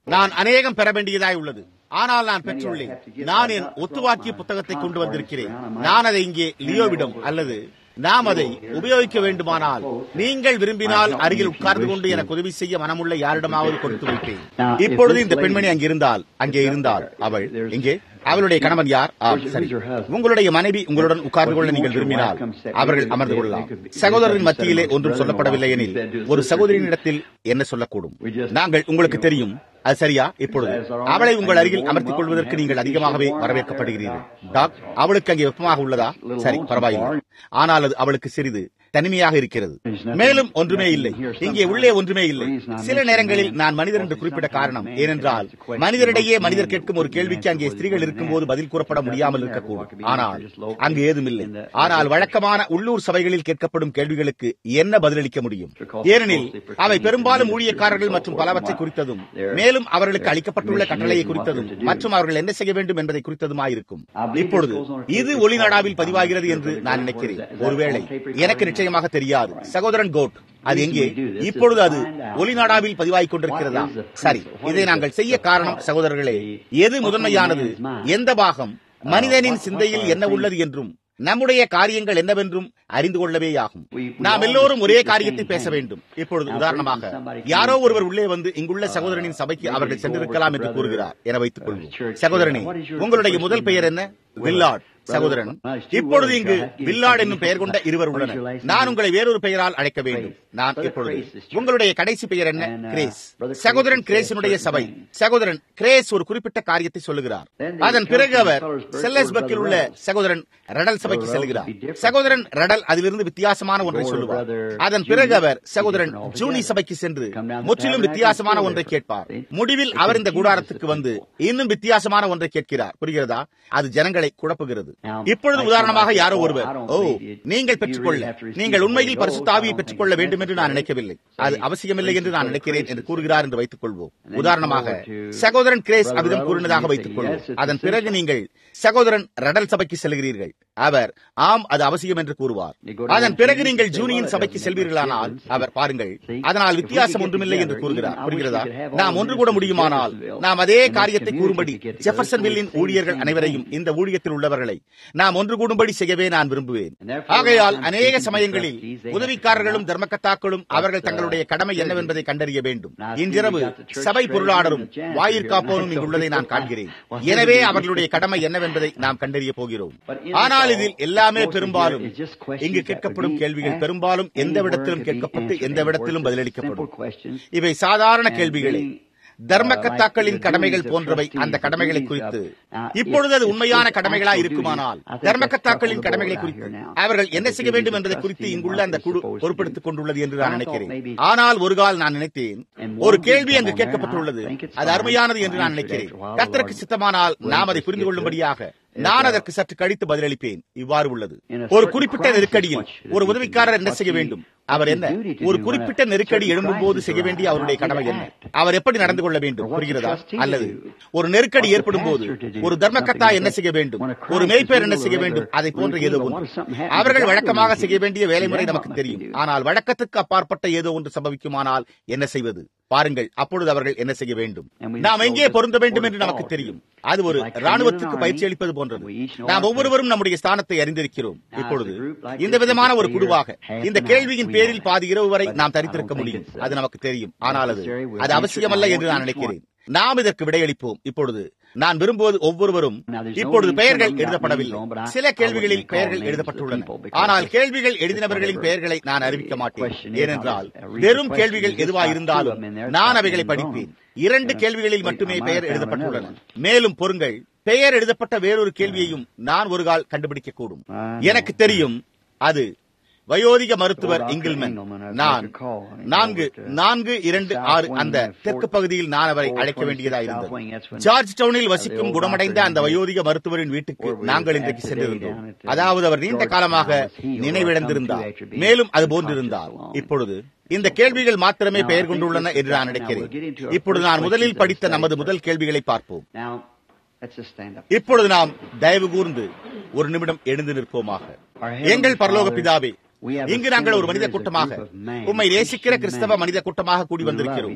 நான் அநேகம் பெற வேண்டியதாய் உள்ளது. ஆனால் நான் பெற்றுள்ளேன். நான் என் ஒத்துவாக்கிய புத்தகத்தை கொண்டு வந்திருக்கிறேன். நான் அதை இங்கே லியோவிடம் அல்லது நாம் அதை உபயோகிக்க வேண்டுமானால் நீங்கள் விரும்பினால் அருகில் உட்கார்ந்து கொண்டு எனக்கு உதவி செய்ய மனமுள்ள யாரிடமாவது கொடுத்து வைப்பேன். இப்பொழுது இந்த பெண்மணி அங்கே இருந்தால் அவள் எங்கே? அவளுடைய கணவன் யார்? சரி, உங்களுடைய மனைவி உங்களுடன் உட்கார்ந்து கொள்ள நீங்கள் விரும்பினால் அவர்கள் அமர்ந்து கொள்ளலாம். சகோதரரின் மத்தியிலே ஒன்றும் சொல்லப்படவில்லை எனில் ஒரு சகோதரியினிடத்தில் என்ன சொல்லக்கூடும்? நாங்கள் உங்களுக்கு தெரியும், அது சரியா? இப்பொழுது அவளை உங்கள் அருகில் அமர்த்திக் கொள்வதற்கு நீங்கள் அதிகமாகவே வரவேற்கப்படுகிறீர்கள். டாக், அவளுக்கு அங்கே வெப்பமாக உள்ளதா? சரி, பரவாயில்லை. ஆனால் அது அவளுக்கு சிறிது தனிமையாக இருக்கிறது. மேலும் ஒன்றுமே இல்லை, இங்கே உள்ளே ஒன்றுமே இல்லை. சில நேரங்களில் நான் மனிதர் என்று குறிப்பிட காரணம் ஏனென்றால் மனிதரிடையே மனிதர் கேட்கும் ஒரு கேள்விக்கு அங்கே ஸ்திரீகள் இருக்கும்போது பதில் கூறப்பட முடியாமல் இருக்கக்கூடும். ஆனால் அங்கு ஏதும் இல்லை. ஆனால் வழக்கமான உள்ளூர் சபைகளில் கேட்கப்படும் கேள்விகளுக்கு என்ன பதிலளிக்க முடியும்? ஏனெனில் அவை பெரும்பாலும் ஊழியக்காரர்கள் மற்றும் பலவற்றை குறித்ததும் மேலும் அவர்களுக்கு அளிக்கப்பட்டுள்ள கட்டளையை குறித்ததும் மற்றும் அவர்கள் என்ன செய்ய வேண்டும் என்பதை குறித்ததுமாயிருக்கும். இப்பொழுது இது ஒளிநாடாவில் பதிவாகிறது என்று நான் நினைக்கிறேன். ஒருவேளை எனக்கு நிச்சயமாக தெரியாது. சகோதரன் கோட், அது எங்கே? இப்பொழுது அது ஒளிநாடாவில் பதிவாகிக் கொண்டிருக்கிறதா? சரி, இதை நாங்கள் செய்ய காரணம் சகோதரர்களே, எது முதன்மையானது, எந்த பாகம் மனிதனின் சிந்தையில் என்ன உள்ளது என்றும் நம்முடைய காரியங்கள் என்னவென்றும் அறிந்து கொள்ளவேயாகும். நாம் எல்லோரும் ஒரே காரியத்தை பேச வேண்டும். இப்பொழுது உதாரணமாக யாரோ ஒருவர் உள்ளே வந்து இங்குள்ள சகோதரனின் சபைக்கு அவர்கள் சென்றிருக்கலாம் என்று கூறுகிறார் என வைத்துக் கொள்வோம். சகோதரனே, உங்களுடைய முதல் பெயர் என்ன? வில்லார்ட். சகோதரன், இப்பொழுது இங்கு வில்லார்ட் என்னும் பெயர் கொண்ட இருவர் உள்ளனர். நான் உங்களை வேறொரு பெயரால் அழைக்க வேண்டும். நான் இப்பொழுது உங்களுடைய கடைசி பெயர் என்ன? கிரேஸ். சகோதரன் கிரேஸினுடைய சபை. சகோதரன் கிரேஸ் ஒரு குறிப்பிட்ட காரியத்தை சொல்லுகிறார். அதன் பிறகு அவர் செல்லஸ்பர்க்கில் உள்ள சகோதரன் ரடல் சபைக்கு செல்கிறார். சகோதரன் ரடல் அதிலிருந்து வித்தியாசமான ஒன்றை சொல்லுவார். அதன் பிறகு அவர் சகோதரன் ஜூனி சபைக்கு சென்று முற்றிலும் வித்தியாசமான ஒன்றை கேட்பார். முடிவில் அவர் இந்த கூடாரத்துக்கு வந்து இன்னும் வித்தியாசமான ஒன்றை கேட்கிறார். புரிகிறதா? அது ஜனங்களை குழப்புகிறது. இப்பொழுது உதாரணமாக யாரோ ஒருவர், நீங்கள் பெற்றுக்கொள்ள, நீங்கள் உண்மையில் பரிசுத்த ஆவியை பெற்றுக்கொள்ள வேண்டும் என்று நான் நினைக்கவில்லை, அது அவசியமில்லை என்று நான் நினைக்கிறேன் என்று கூறுகிறார் என்று வைத்துக் கொள்வோம். உதாரணமாக சகோதரன் கிரேஸ் அவ்விதம் கூறினதாக வைத்துக் கொள்வோம். அதன் பிறகு நீங்கள் சகோதரன் ரடல் சபைக்கு செல்கிறீர்கள். அவர் ஆம், அது அவசியம் என்று கூறுவார். அதன் பிறகு நீங்கள் ஜூனியின் சபைக்கு செல்வீர்களானால் அவர் பாருங்கள், அதனால் வித்தியாசம் ஒன்றுமில்லை என்று கூறுகிறார். புரிகிறதா? நாம் ஒன்று கூட முடியுமானால் நாம் அதே காரியத்தை கூறும்படி ஜெஃபர்சன்வில்லின் ஊழியர்கள் அனைவரையும், இந்த ஊழியத்தில் உள்ளவர்களை நாம் ஒன்று கூடும்படி செய்யவே நான் விரும்புவேன். ஆகையால் அநேக சமயங்களில் உதவிக்காரர்களும் தர்மகர்த்தாக்களும் அவர்கள் தங்களுடைய கடமை என்னவென்பதை கண்டறிய வேண்டும். இன்றிரவு சபை பொருளாளரும் வாயிற்காப்போரும் இங்குள்ளதை நான் காண்கிறேன். எனவே அவர்களுடைய கடமை என்னவென்பதை நாம் கண்டறிய போகிறோம். ஆனால் இதில் எல்லாமே பெரும்பாலும் இங்கு கேட்கப்படும் கேள்விகள் பெரும்பாலும் எந்த விடத்திலும் கேட்கப்பட்டு எந்த விடத்திலும் பதிலளிக்கப்படும். இவை சாதாரண கேள்விகளே. தர்மகர்த்தாக்களின் கடமைகள் போன்றவை அந்த கடமைகளை குறித்து. இப்பொழுது அது உண்மையான கடமைகளா இருக்குமானால் தர்மகர்த்தாக்களின் கடமைகளை குறித்து அவர்கள் என்ன செய்ய வேண்டும் என்பதை குறித்து இங்குள்ள அந்த குழு பொறுப்பெடுத்துக் கொண்டுள்ளது என்று நான் நினைக்கிறேன். ஆனால் ஒரு கால் நான் நினைத்தேன், ஒரு கேள்வி அங்கு கேட்கப்பட்டுள்ளது, அது அருமையானது என்று நான் நினைக்கிறேன். கர்த்தருக்கு சித்தமானால் நாம் அதை புரிந்து கொள்ளும்படியாக நான் அதற்கு சற்று கழித்து பதிலளிப்பேன். இவ்வாறு உள்ளது. ஒரு குறிப்பிட்ட நெருக்கடியில் ஒரு உதவிக்காரர் என்ன செய்ய வேண்டும்? அவர் என்ன? ஒரு குறிப்பிட்ட நெருக்கடி எழும்பும் போது செய்ய வேண்டிய அவருடைய கடமை என்ன? அவர் எப்படி நடந்து கொள்ள வேண்டும்? புரிகிறதா? அல்லது ஒரு நெருக்கடி ஏற்படும் போது ஒரு தர்மகர்த்தா என்ன செய்ய வேண்டும்? ஒரு மேய்ப்பேர் என்ன செய்ய வேண்டும்? அதை போன்ற ஏதோ ஒன்று. அவர்கள் வழக்கமாக செய்ய வேண்டிய வேலைமுறை நமக்கு தெரியும். ஆனால் வழக்கத்துக்கு அப்பாற்பட்ட ஏதோ ஒன்று சம்பவிக்குமானால் என்ன செய்வது? பாருங்கள், அப்பொழுது அவர்கள் என்ன செய்ய வேண்டும்? நாம் எங்கே பொருந்த வேண்டும் என்று நமக்கு தெரியும். அது ஒரு ராணுவத்துக்கு பயிற்சி அளிப்பது போன்றது. நாம் ஒவ்வொருவரும் நம்முடைய ஸ்தானத்தை அறிந்திருக்கிறோம். இப்பொழுது இந்த விதமான ஒரு குழுவாக இந்த கேள்வியின் பேரில் பாதி இரவு வரை நாம் தரித்திருக்க முடியும். அது நமக்கு தெரியும். ஆனால் அது அவசியமல்ல என்று நான் நினைக்கிறேன். நாம் இதற்கு விடையளிப்போம். இப்பொழுது நான் விரும்புவது ஒவ்வொருவரும், இப்பொழுது பெயர்கள் எழுதப்படவில்லை. சில கேள்விகளில் பெயர்கள் எழுதப்பட்டுள்ளன. ஆனால் கேள்விகள் எழுதினவர்களின் பெயர்களை நான் அறிவிக்க மாட்டேன். ஏனென்றால் வெறும் கேள்விகள் எதுவாயிருந்தாலும் நான் அவைகளை படிப்பேன். 2 கேள்விகளில் மட்டுமே பெயர் எழுதப்பட்டுள்ளன. மேலும் பொருங்கள், பெயர் எழுதப்பட்ட வேறொரு கேள்வியையும் நான் ஒரு கால் கண்டுபிடிக்க கூடும். எனக்கு தெரியும், அது வயோதிக மருத்துவர் இங்கில்மேன். நான் 426 அந்த தெற்கு பகுதியில் நான் அவரை அழைக்க வேண்டியதாயிருந்தது. ஜார்ஜ் டவுனில் வசிக்கும் குணமடைந்த அந்த வயோதிக மருத்துவரின் வீட்டுக்கு நாங்கள் இன்றைக்கு சென்றிருந்தோம். அதாவது அவர் நீண்ட காலமாக நினைவிழந்திருந்தார், மேலும் அது போன்றிருந்தார். இப்பொழுது இந்த கேள்விகள் மாத்திரமே பெயர் கொண்டுள்ளன என்று நான் நினைக்கிறேன். இப்பொழுது நான் முதலில் படித்த நமது முதல் கேள்விகளை பார்ப்போம். இப்பொழுது நாம் தயவு கூர்ந்து ஒரு நிமிடம் எழுந்து நிற்போமாக. எங்கள் பரலோக பிதாவே, இங்கு நாங்கள் ஒரு மனித கூட்டமாக, உம்மை நேசிக்கிற கிறிஸ்தவ மனித கூட்டமாக கூடி வந்திருக்கிறோம்.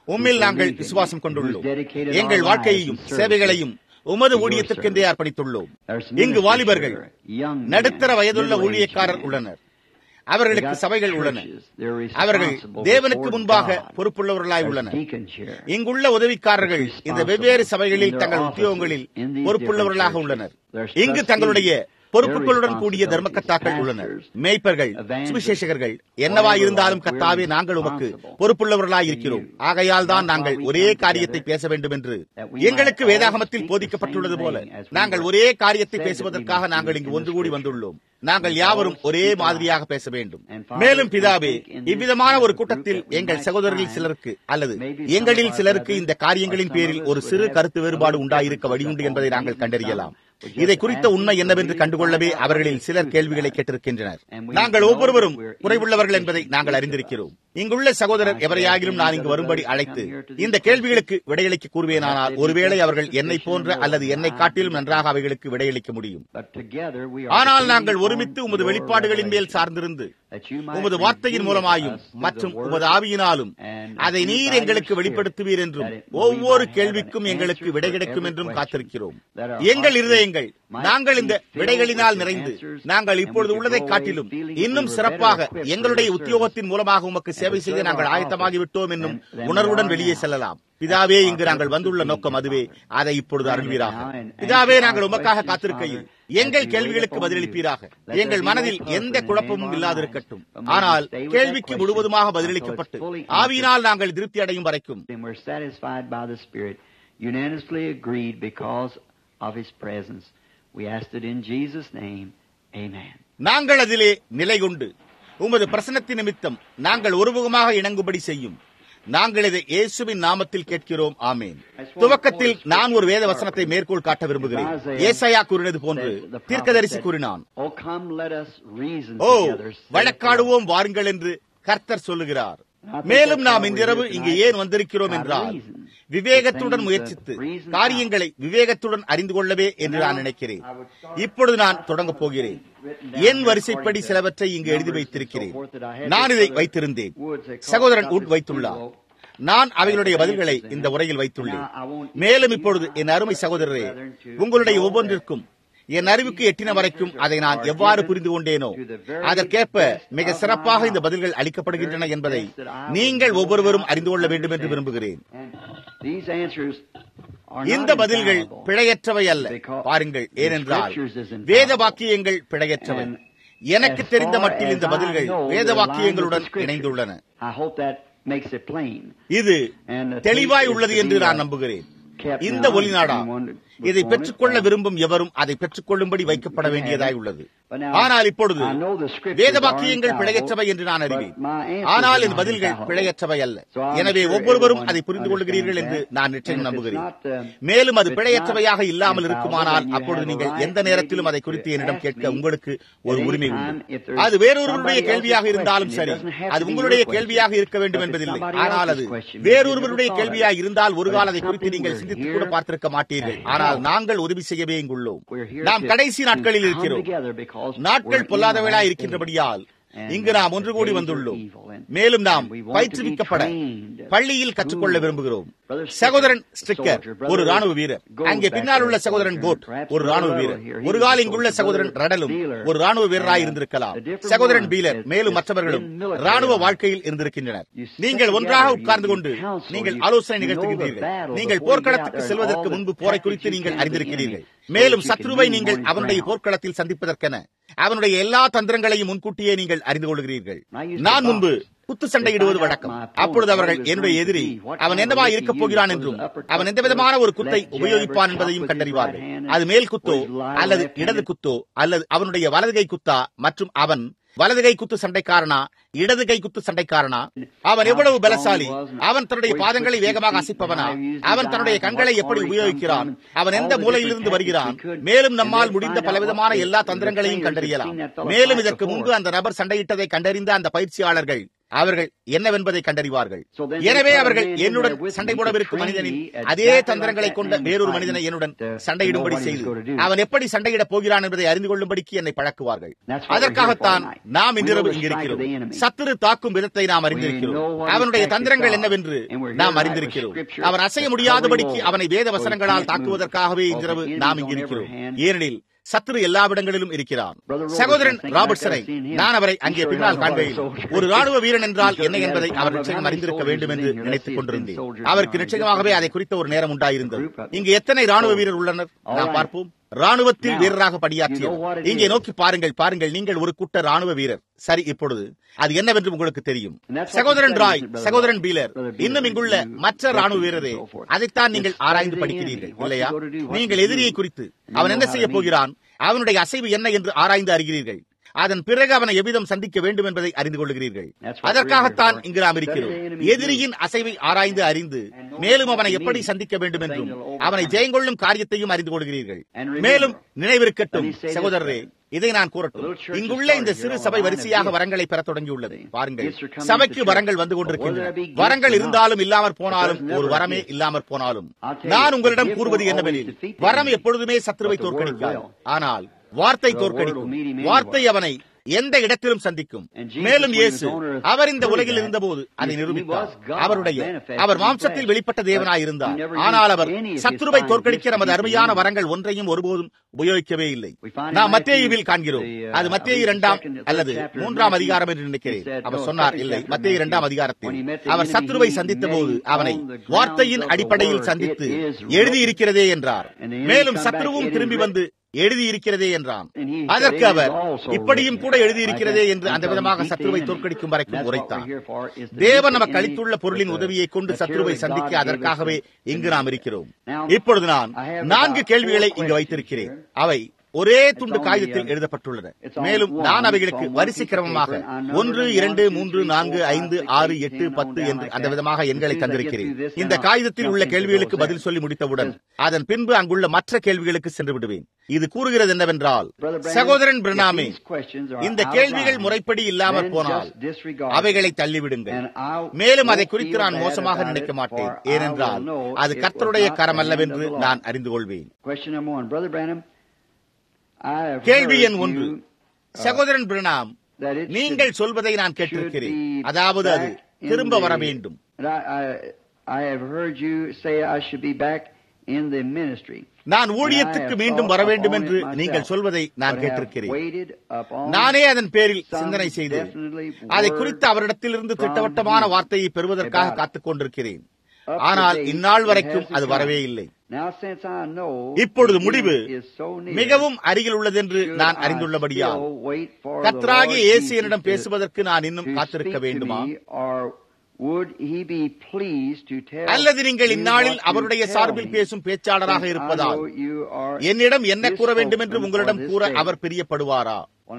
உம்மில் நாங்கள் விசுவாசம் கொண்டுள்ளோம். எங்கள் வாழ்க்கையையும் சேவைகளையும் உமது ஊழியத்திற்கென்றே அர்ப்பணித்துள்ளோம். இங்கு வாலிபர்கள், நடுத்தர வயதுள்ள ஊழியக்காரர் உள்ளனர். அவர்களுக்கு சபைகள் உள்ளன. அவர்கள் தேவனுக்கு முன்பாக பொறுப்புள்ளவர்களாய் உள்ளனர். இங்குள்ள உதவிக்காரர்கள் இந்த வெவ்வேறு சபைகளில் தங்கள் உத்தியோகங்களில் பொறுப்புள்ளவர்களாக உள்ளனர். இங்கு தங்களுடைய பொறுப்புகளுடன் கூடிய தர்மகர்த்தாக்கள் உள்ளனர். மேய்ப்பர்கள், சுவிசேஷகர்கள், என்னவா இருந்தாலும் கர்த்தாவே, நாங்கள் உமக்கு பொறுப்புள்ளவர்களாய் இருக்கிறோம். ஆகையால் தான் நாங்கள் ஒரே காரியத்தை பேச வேண்டும் என்று எங்களுக்கு வேதாகமத்தில் போதிக்கப்பட்டுள்ளது போல நாங்கள் ஒரே காரியத்தை பேசுவதற்காக நாங்கள் இங்கு ஒன்று கூடி வந்துள்ளோம். நாங்கள் யாவரும் ஒரே மாதிரியாக பேச வேண்டும். மேலும் பிதாவே, இவ்விதமான ஒரு கூட்டத்தில் எங்கள் சகோதரர்களில் சிலருக்கு அல்லது எங்களில் சிலருக்கு இந்த காரியங்களின் பேரில் ஒரு சிறு கருத்து வேறுபாடு உண்டாயிருக்க வழியுண்டு என்பதை நாங்கள் கண்டறியலாம். இதை குறித்த உண்மை என்னவென்று கண்டுகொள்ளவே அவர்களில் சிலர் கேள்விகளை கேட்டிருக்கின்றனர். நாங்கள் ஒவ்வொருவரும் குறைவுள்ளவர்கள் என்பதை நாங்கள் அறிந்திருக்கிறோம். இங்குள்ள சகோதரர் எவரையாகிலும் நான் இங்கு வரும்படி அழைத்து இந்த கேள்விகளுக்கு விடையளிக்க கூறுவேனானால் ஒருவேளை அவர்கள் என்னை போன்ற அல்லது என்னை காட்டிலும் நன்றாக அவைகளுக்கு விடையளிக்க முடியும். ஆனால் நாங்கள் ஒருமித்து உமது வெளிப்பாடுகளின் மேல் சார்ந்திருந்து உமது வார்த்தையின் மூலமாயும் மற்றும் உமது ஆவியினாலும் அதை நீர் எங்களுக்கு வெளிப்படுத்துவீர் என்றும் ஒவ்வொரு கேள்விக்கும் எங்களுக்கு விடை கிடைக்கும் என்றும் காத்திருக்கிறோம். எங்கள் இருதயங்கள் நாங்கள் இந்த விடைகளினால் நிறைந்து நாங்கள் இப்பொழுது உள்ளதை காட்டிலும் இன்னும் சிறப்பாக எங்களுடைய உத்தியோகத்தின் மூலமாக உமக்கு சேவை செய்ய நாங்கள் ஆயத்தமாகிவிட்டோம் என்னும் உணர்வுடன் வெளியே செல்லலாம். பிதாவே, இங்கு நாங்கள் வந்துள்ள நோக்கம் அதுவே. அதை இப்பொழுது அருள்வீராக. பிதாவே, நாங்கள் உமக்காக காத்திருக்கையில் எங்கள் கேள்விகளுக்கு பதிலளிப்பீராக. எங்கள் மனதில் எந்த குழப்பமும் இல்லாதிருக்கட்டும். ஆனால் கேள்விக்கு முழுவதுமாக பதிலளிக்கப்பட்டு ஆவியினால் நாங்கள் திருப்தி அடையும் வரைக்கும் நாங்கள் அதிலே நிலை கொண்டு உமது பிரசன்னத்தின் நிமித்தம் நாங்கள் ஒருமுகமாக இணங்கும்படி செய்யும். நாங்கள் இதை இயேசுவின் நாமத்தில் கேட்கிறோம். ஆமேன். துவக்கத்தில் நான் ஒரு வேத வசனத்தை மேற்கோள் காட்ட விரும்புகிறேன். ஏசாயா கூறினது போன்று தீர்க்கதரிசி கூறினான், ஓ வழக்காடுவோம் வாருங்கள் என்று கர்த்தர் சொல்லுகிறார். மேலும் நாம் இன்றிரவு இங்கு ஏன் வந்திருக்கிறோம் என்றால் விவேகத்துடன் முயற்சித்து காரியங்களை விவேகத்துடன் அறிந்து கொள்ளவே என்று நான் நினைக்கிறேன். இப்பொழுது நான் தொடங்கப் போகிறேன். என் வரிசைப்படி சிலவற்றை இங்கு எழுதி வைத்திருக்கிறேன். நான் இதை வைத்திருந்தேன். சகோதரன் உட் வைத்துள்ளார். நான் அவைகளுடைய பதில்களை இந்த உரையில் வைத்துள்ளேன். மேலும் இப்பொழுது என் அருமை சகோதரரே, உங்களுடைய ஒவ்வொன்றிற்கும் என் அறிவுக்கு எட்டின வரைக்கும் அதை நான் எவ்வாறு புரிந்து கொண்டேனோ அதற்கேற்ப மிக சிறப்பாக இந்த பதில்கள் அளிக்கப்படுகின்றன என்பதை நீங்கள் ஒவ்வொருவரும் அறிந்து கொள்ள வேண்டும் என்று விரும்புகிறேன். இந்த பதில்கள் பிழையற்றவை அல்ல. பாருங்கள், ஏனென்றால் வேத வாக்கியங்கள் பிழையற்றவை. எனக்கு தெரிந்த மட்டில் இந்த பதில்கள் வேத வாக்கியங்களுடன் இணைந்துள்ளன. இது தெளிவாய் உள்ளது என்று நான் நம்புகிறேன். இந்த ஒலிநாடா இதை பெற்றுக்கொள்ள விரும்பும் எவரும் அதை பெற்றுக்கொள்ளும்படி வைக்கப்பட வேண்டியதாய் உள்ளது. ஆனால் இப்பொழுது வேத வாக்கியங்கள் பிழையற்றவை என்று நான் அறிவேன். ஆனால் என் பதில்கள் பிழையற்றவை அல்ல. எனவே ஒவ்வொருவரும் அதை புரிந்து கொள்கிறீர்கள் என்று நான் நிச்சயம் நம்புகிறேன். மேலும் அது பிழையற்றவையாக இல்லாமல் இருக்குமானால் அப்பொழுது நீங்கள் எந்த நேரத்திலும் அதை குறித்து என்னிடம் கேட்க உங்களுக்கு ஒரு உரிமை உண்டு. அது வேறொருவருடைய கேள்வியாக இருந்தாலும் சரி, அது உங்களுடைய கேள்வியாக இருக்க வேண்டும் என்பதில்லை. ஆனால் அது வேறொருவருடைய கேள்வியாக இருந்தால் ஒரு கால அதை குறித்து நீங்கள் சிந்தித்து கூட பார்த்திருக்க மாட்டீர்கள். ஆனால் நாங்கள் உதவி செய்யவே இங்குள்ளோம். நாம் கடைசி நாட்களில் இருக்கிறோம். நாட்கள் பொல்லாதவர்களா இருக்கின்றபடியால் இங்கு நாம் ஒன்று கூடி வந்துள்ளோம். மேலும் நாம் பயிற்றுவிக்கப்பட பள்ளியில் கற்றுக்கொள்ள விரும்புகிறோம். சகோதரன் ஸ்டிக்கர் ஒரு ராணுவ வீரர், அங்கே பின்னால் உள்ள சகோதரன் கோட் ஒரு ராணுவ வீரர், ஒரு கால இங்குள்ள சகோதரன் ரடலும் ஒரு ராணுவ வீரராய் இருந்திருக்கலாம். சகோதரன் பீலர் மேலும் மற்றவர்களும் ராணுவ வாழ்க்கையில் இருந்திருக்கின்றனர். நீங்கள் ஒன்றாக உட்கார்ந்து கொண்டு நீங்கள் ஆலோசனை நிகழ்த்துகிறீர்கள். நீங்கள் போர்க்களத்துக்கு செல்வதற்கு முன்பு போரை குறித்து நீங்கள் அறிந்திருக்கிறீர்கள். மேலும் சத்ருவை நீங்கள் அவனுடைய போர்க்களத்தில் சந்திப்பதற்கென அவனுடைய எல்லா தந்திரங்களையும் முன்கூட்டியே நீங்கள் அறிந்து கொள்கிறீர்கள். நான் முன்பு குத்து சண்டையிடுவது வழக்கம். அப்பொழுது அவர்கள் என்னுடைய எதிரி அவன் என்னவா இருக்கப் போகிறான் என்றும் அவன் எந்த விதமான ஒரு குத்தை உபயோகிப்பான் என்பதையும் கண்டறிவார்கள். அது மேல் குத்தோ அல்லது இடது குத்தோ அல்லது அவனுடைய வலது கை குத்தா மற்றும் அவன் வலது கை குத்து சண்டைக்காரனா இடது கை குத்து சண்டைக்காரனா, அவன் எவ்வளவு பலசாலி, அவன் தன்னுடைய பாதங்களை வேகமாக அசைப்பவனா, அவன் தன்னுடைய கண்களை எப்படி உபயோகிக்கிறான், அவன் எந்த மூலையிலிருந்து வருகிறான். மேலும் நம்மால் முடிந்த பலவிதமான எல்லா தந்திரங்களையும் கண்டறியலாம். மேலும் இதற்கு முன்பு அந்த நபர் சண்டையிட்டதை கண்டறிந்த அந்த பயிற்சியாளர்கள் அவர்கள் என்னவென்பதை கண்டறிவார்கள். எனவே அவர்கள் என்னுடன் சண்டை போடவிருக்கும் மனிதனின் அதே தந்திரங்களை கொண்ட வேறொரு மனிதனை என்னுடன் சண்டையிடும்படி செய்து அவன் எப்படி சண்டையிடப் போகிறான் என்பதை அறிந்து கொள்ளும்படிக்கு என்னை பழக்குவார்கள். அதற்காகத்தான் நாம் இன்றிரவு இங்கிருக்கிறோம். சத்துரு தாக்கும் விதத்தை நாம் அறிந்திருக்கிறோம். அவனுடைய தந்திரங்கள் என்னவென்று நாம் அறிந்திருக்கிறோம். அவன் அசைய முடியாதபடிக்கு அவனை வேத வசனங்களால் தாக்குவதற்காகவே இன்றிரவு நாம் இங்கிருக்கிறோம். ஏனெனில் சத்துரு எல்லாவிடங்களிலும் இருக்கிறான். சகோதரன் ராபர்ட்சனை நான் அவரை அங்கே பின்னால் காண்கையில் ஒரு ராணுவ வீரன் என்றால் என்ன என்பதை அவர் நிச்சயம் அறிந்திருக்க வேண்டும் என்று நினைத்துக் கொண்டிருந்தேன். அவருக்கு நிச்சயமாகவே அதை குறித்த ஒரு நேரம் உண்டாயிருந்தது. இங்கு எத்தனை ராணுவ வீரர் உள்ளனர் நாம் பார்ப்போம். ராணுவத்தில் வீரராக பணியாற்றியவர். இங்கே நோக்கி பாருங்கள், நீங்கள் ஒரு கூட்ட ராணுவ வீரர். சரி, இப்பொழுது அது என்னவென்று உங்களுக்கு தெரியும். சகோதரன் ராய், சகோதரன் பீலர், இன்னும் இங்குள்ள மற்ற ராணுவ வீரரே, அதைத்தான் நீங்கள் ஆராய்ந்து படிக்கிறீர்கள் இல்லையா? நீங்கள் எதிரியை குறித்து அவன் என்ன செய்ய போகிறான், அவனுடைய அசைவு என்ன என்று ஆராய்ந்து அறிகிறீர்கள். அதன் பிறகு அவனை எவ்விதம் சந்திக்க வேண்டும் என்பதை அறிந்து கொள்கிறீர்கள். அதற்காகத்தான் இங்கு நாம் இருக்கிறோம். எதிரியின் அசைவை ஆராய்ந்து அறிந்து மேலும் அவனை எப்படி சந்திக்க வேண்டும் என்றும் அவனை ஜெயங்கொள்ளும் காரியத்தையும் அறிந்து கொள்கிறீர்கள். மேலும் நினைவிருக்கட்டும் சகோதரரே, இதை நான் கூறட்டும். இங்குள்ள இந்த சிறு சபை வரிசையாக வரங்களை பெற தொடங்கியுள்ளது. பாருங்கள், சபைக்கு வரங்கள் வந்து கொண்டிருக்கின்றன. வரங்கள் இருந்தாலும் இல்லாமற் போனாலும், ஒரு வரமே இல்லாமற் போனாலும், நான் உங்களிடம் கூறுவது என்னவெனில், வரம் எப்பொழுதுமே சத்துருவை தோற்கடிக்காது. ஆனால் வார்த்தை தோற்கடிக்கும். வார்த்தை அவனை எந்த இடத்திலும் சந்திக்கும். மேலும் இயேசு அவர் இந்த உலகில் இருந்தபோது அதை நிரூபித்தார். அவர் மாம்சத்தில் வெளிப்பட்ட தேவனாய் இருந்தார். ஆனால் அவர் சத்துருவை தோற்கடிக்க நமது அருமையான வரங்கள் ஒன்றையும் ஒருபோதும் உபயோகிக்கவே இல்லை. நாம் மத்தேயுவில் காண்கிறோம். அது மத்தேயு 2 அல்லது 3 அதிகாரம் என்று நினைக்கிறேன். அவர் சொன்னார், இல்லை, மத்தேயு 2 அதிகாரத்தில் அவர் சத்துருவை சந்தித்த போது அவனை வார்த்தையின் அடிப்படையில் சந்தித்து எழுதியிருக்கிறதே என்றார். மேலும் சத்துருவும் திரும்பி வந்து எழுதியிருக்கிறதே என்றான். அதற்கு அவர் இப்படியும் கூட எழுதியிருக்கிறதே என்று அந்த விதமாக சத்துருவை தோற்கடிக்கும் வரைக்கும் உரைத்தார். தேவன் நமக்கு அளித்துள்ள பொருளின் உதவியை கொண்டு சத்துருவை சந்திக்க அதற்காகவே இங்கு நாம் இருக்கிறோம். இப்பொழுது நான் 4 கேள்விகளை இங்கு வைத்திருக்கிறேன். அவை ஒரே துண்டு காகிதத்தில் எழுதப்பட்டுள்ளன. மேலும் நான் அவைகளுக்கு வரிசை கிரமமாக 1, 2, 3, 4, 5, 6, 8, 10 என்று அந்த விதமாக எண்களை தந்திருக்கிறேன். இந்த காகிதத்தில் உள்ள கேள்விகளுக்கு பதில் சொல்லி முடித்தவுடன் அதன் பின்பு அங்குள்ள மற்ற கேள்விகளுக்கு சென்று விடுவேன். இது கூறுகிறது என்னவென்றால், சகோதரன் பிரணாமே, இந்த கேள்விகள் முறைப்படி இல்லாமல் போனால் அவைகளை தள்ளிவிடுங்கள். மேலும் அதை குறித்து நான் மோசமாக நினைக்க மாட்டேன். ஏனென்றால் அது கர்த்தருடைய கரம் அல்லவென்று நான் அறிந்து கொள்வேன். கேள்வி எண் 1, சகோதரன் பிரணாம், நீங்கள் சொல்வதை நான் கேட்டிருக்கிறேன். அதாவது அது திரும்ப வர வேண்டும். நான் ஊழியத்துக்கு மீண்டும் வர வேண்டும் என்று நீங்கள் சொல்வதை நான் கேட்டிருக்கிறேன். நானே அதன் பேரில் சிந்தனை செய்து அதை குறித்து அவரிடத்திலிருந்து திட்டவட்டமான வார்த்தையை பெறுவதற்காக காத்துக் கொண்டிருக்கிறேன். ஆனால் இந்நாள் வரைக்கும் அது வரவே இல்லை. இப்பொழுது முடிவு மிகவும் அருகில் உள்ளது என்று நான் அறிந்துள்ளபடியால் கர்த்தராகிய இயேசு என்னிடம் பேசுவதற்கு நான் இன்னும் காத்திருக்க வேண்டுமா? அல்லது நீங்கள் இந்நாளில் அவருடைய சார்பில் பேசும் பேச்சாளராக இருப்பதால் என்னிடம் என்ன கூற வேண்டும் என்று உங்களிடம் கூற அவர் பிரியப்படுவாரா?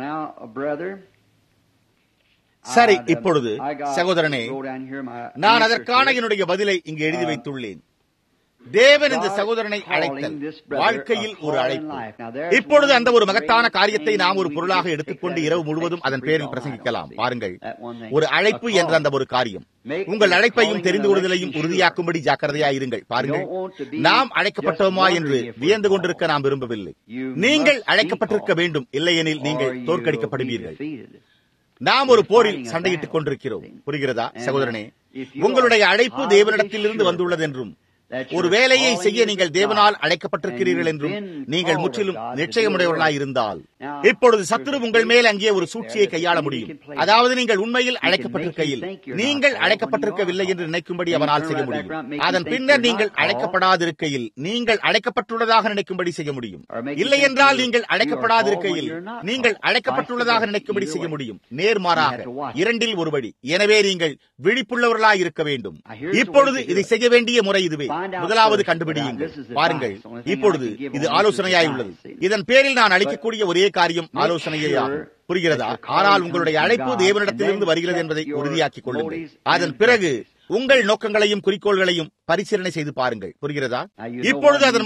சரி, இப்பொழுது சகோதரனே, நான் அதற்கான என்னுடைய பதிலை இங்கு எழுதி வைத்துள்ளேன். தேவன் இந்த சகோதரனை அழைத்தல் வாழ்க்கையில் ஒரு அழைப்பு. இப்பொழுது அந்த ஒரு மகத்தான காரியத்தை நாம் ஒரு பொருளாக எடுத்துக்கொண்டு இரவு முழுவதும் அதன் பேரில் பிரசங்கிக்கலாம். பாருங்கள், ஒரு அழைப்பு என்ற அந்த ஒரு காரியம் உங்கள் அழைப்பையும் தெரிந்து கொள்வதிலையும் உறுதியாக்கும்படி ஜாக்கிரதையாயிருங்கள். பாருங்கள், நாம் அழைக்கப்பட்டோமா என்று வியந்து கொண்டிருக்க நாம் விரும்பவில்லை. நீங்கள் அழைக்கப்பட்டிருக்க வேண்டும். இல்லையெனில் நீங்கள் தோற்கடிக்கப்படுவீர்கள். நாம் ஒரு போரில் சண்டையிட்டுக் கொண்டிருக்கிறோம். புரிகிறதா சகோதரனே? உங்களுடைய அழைப்பு தேவனிடத்திலிருந்து வந்துள்ளது என்றும் ஒரு வேலையை செய்ய நீங்கள் தேவனால் அழைக்கப்பட்டிருக்கிறீர்கள் என்றும் நீங்கள் முற்றிலும் நிச்சயமுடையவர்களாய் இருந்தால், இப்பொழுது சத்துரு உங்கள் மேல் அங்கே ஒரு சூழ்ச்சியை கையாள முடியும். அதாவது நீங்கள் உண்மையில் அழைக்கப்பட்டிருக்கையில் நீங்கள் அழைக்கப்பட்டிருக்கவில்லை என்று நினைக்கும்படி அவனால் செய்ய முடியும். அதன் பின்னர் நீங்கள் அழைக்கப்படாதிருக்கையில் நீங்கள் அழைக்கப்பட்டுள்ளதாக நினைக்கும்படி செய்ய முடியும். இல்லை என்றால் நீங்கள் அழைக்கப்படாதிருக்கையில் நீங்கள் அழைக்கப்பட்டுள்ளதாக நினைக்கும்படி செய்ய முடியும். நேர்மாறாக 2இல் ஒரு வழி. எனவே நீங்கள் விழிப்புள்ளவர்களாய் இருக்க வேண்டும். இப்பொழுது இதை செய்ய வேண்டிய முறை இதுவே. முதலாவது கண்டுபிடியுங்கள். பாருங்கள், இப்பொழுது இது ஆலோசனையாய் உள்ளது. இதன் பேரில் நான் அளிக்கக்கூடிய ஒரே காரியம் ஆலோசனையே ஆகும். புரிகிறதா? ஆனால் உங்களுடைய அழைப்பு தேவனிடத்திலிருந்து வருகிறது என்பதை உறுதியாக்கிக் கொள்ளுங்கள். அதன் பிறகு உங்கள் நோக்கங்களையும் குறிக்கோள்களையும் பரிசீலனை செய்து பாருங்கள். புரிகிறதா? இப்பொழுது அதன் மூலம்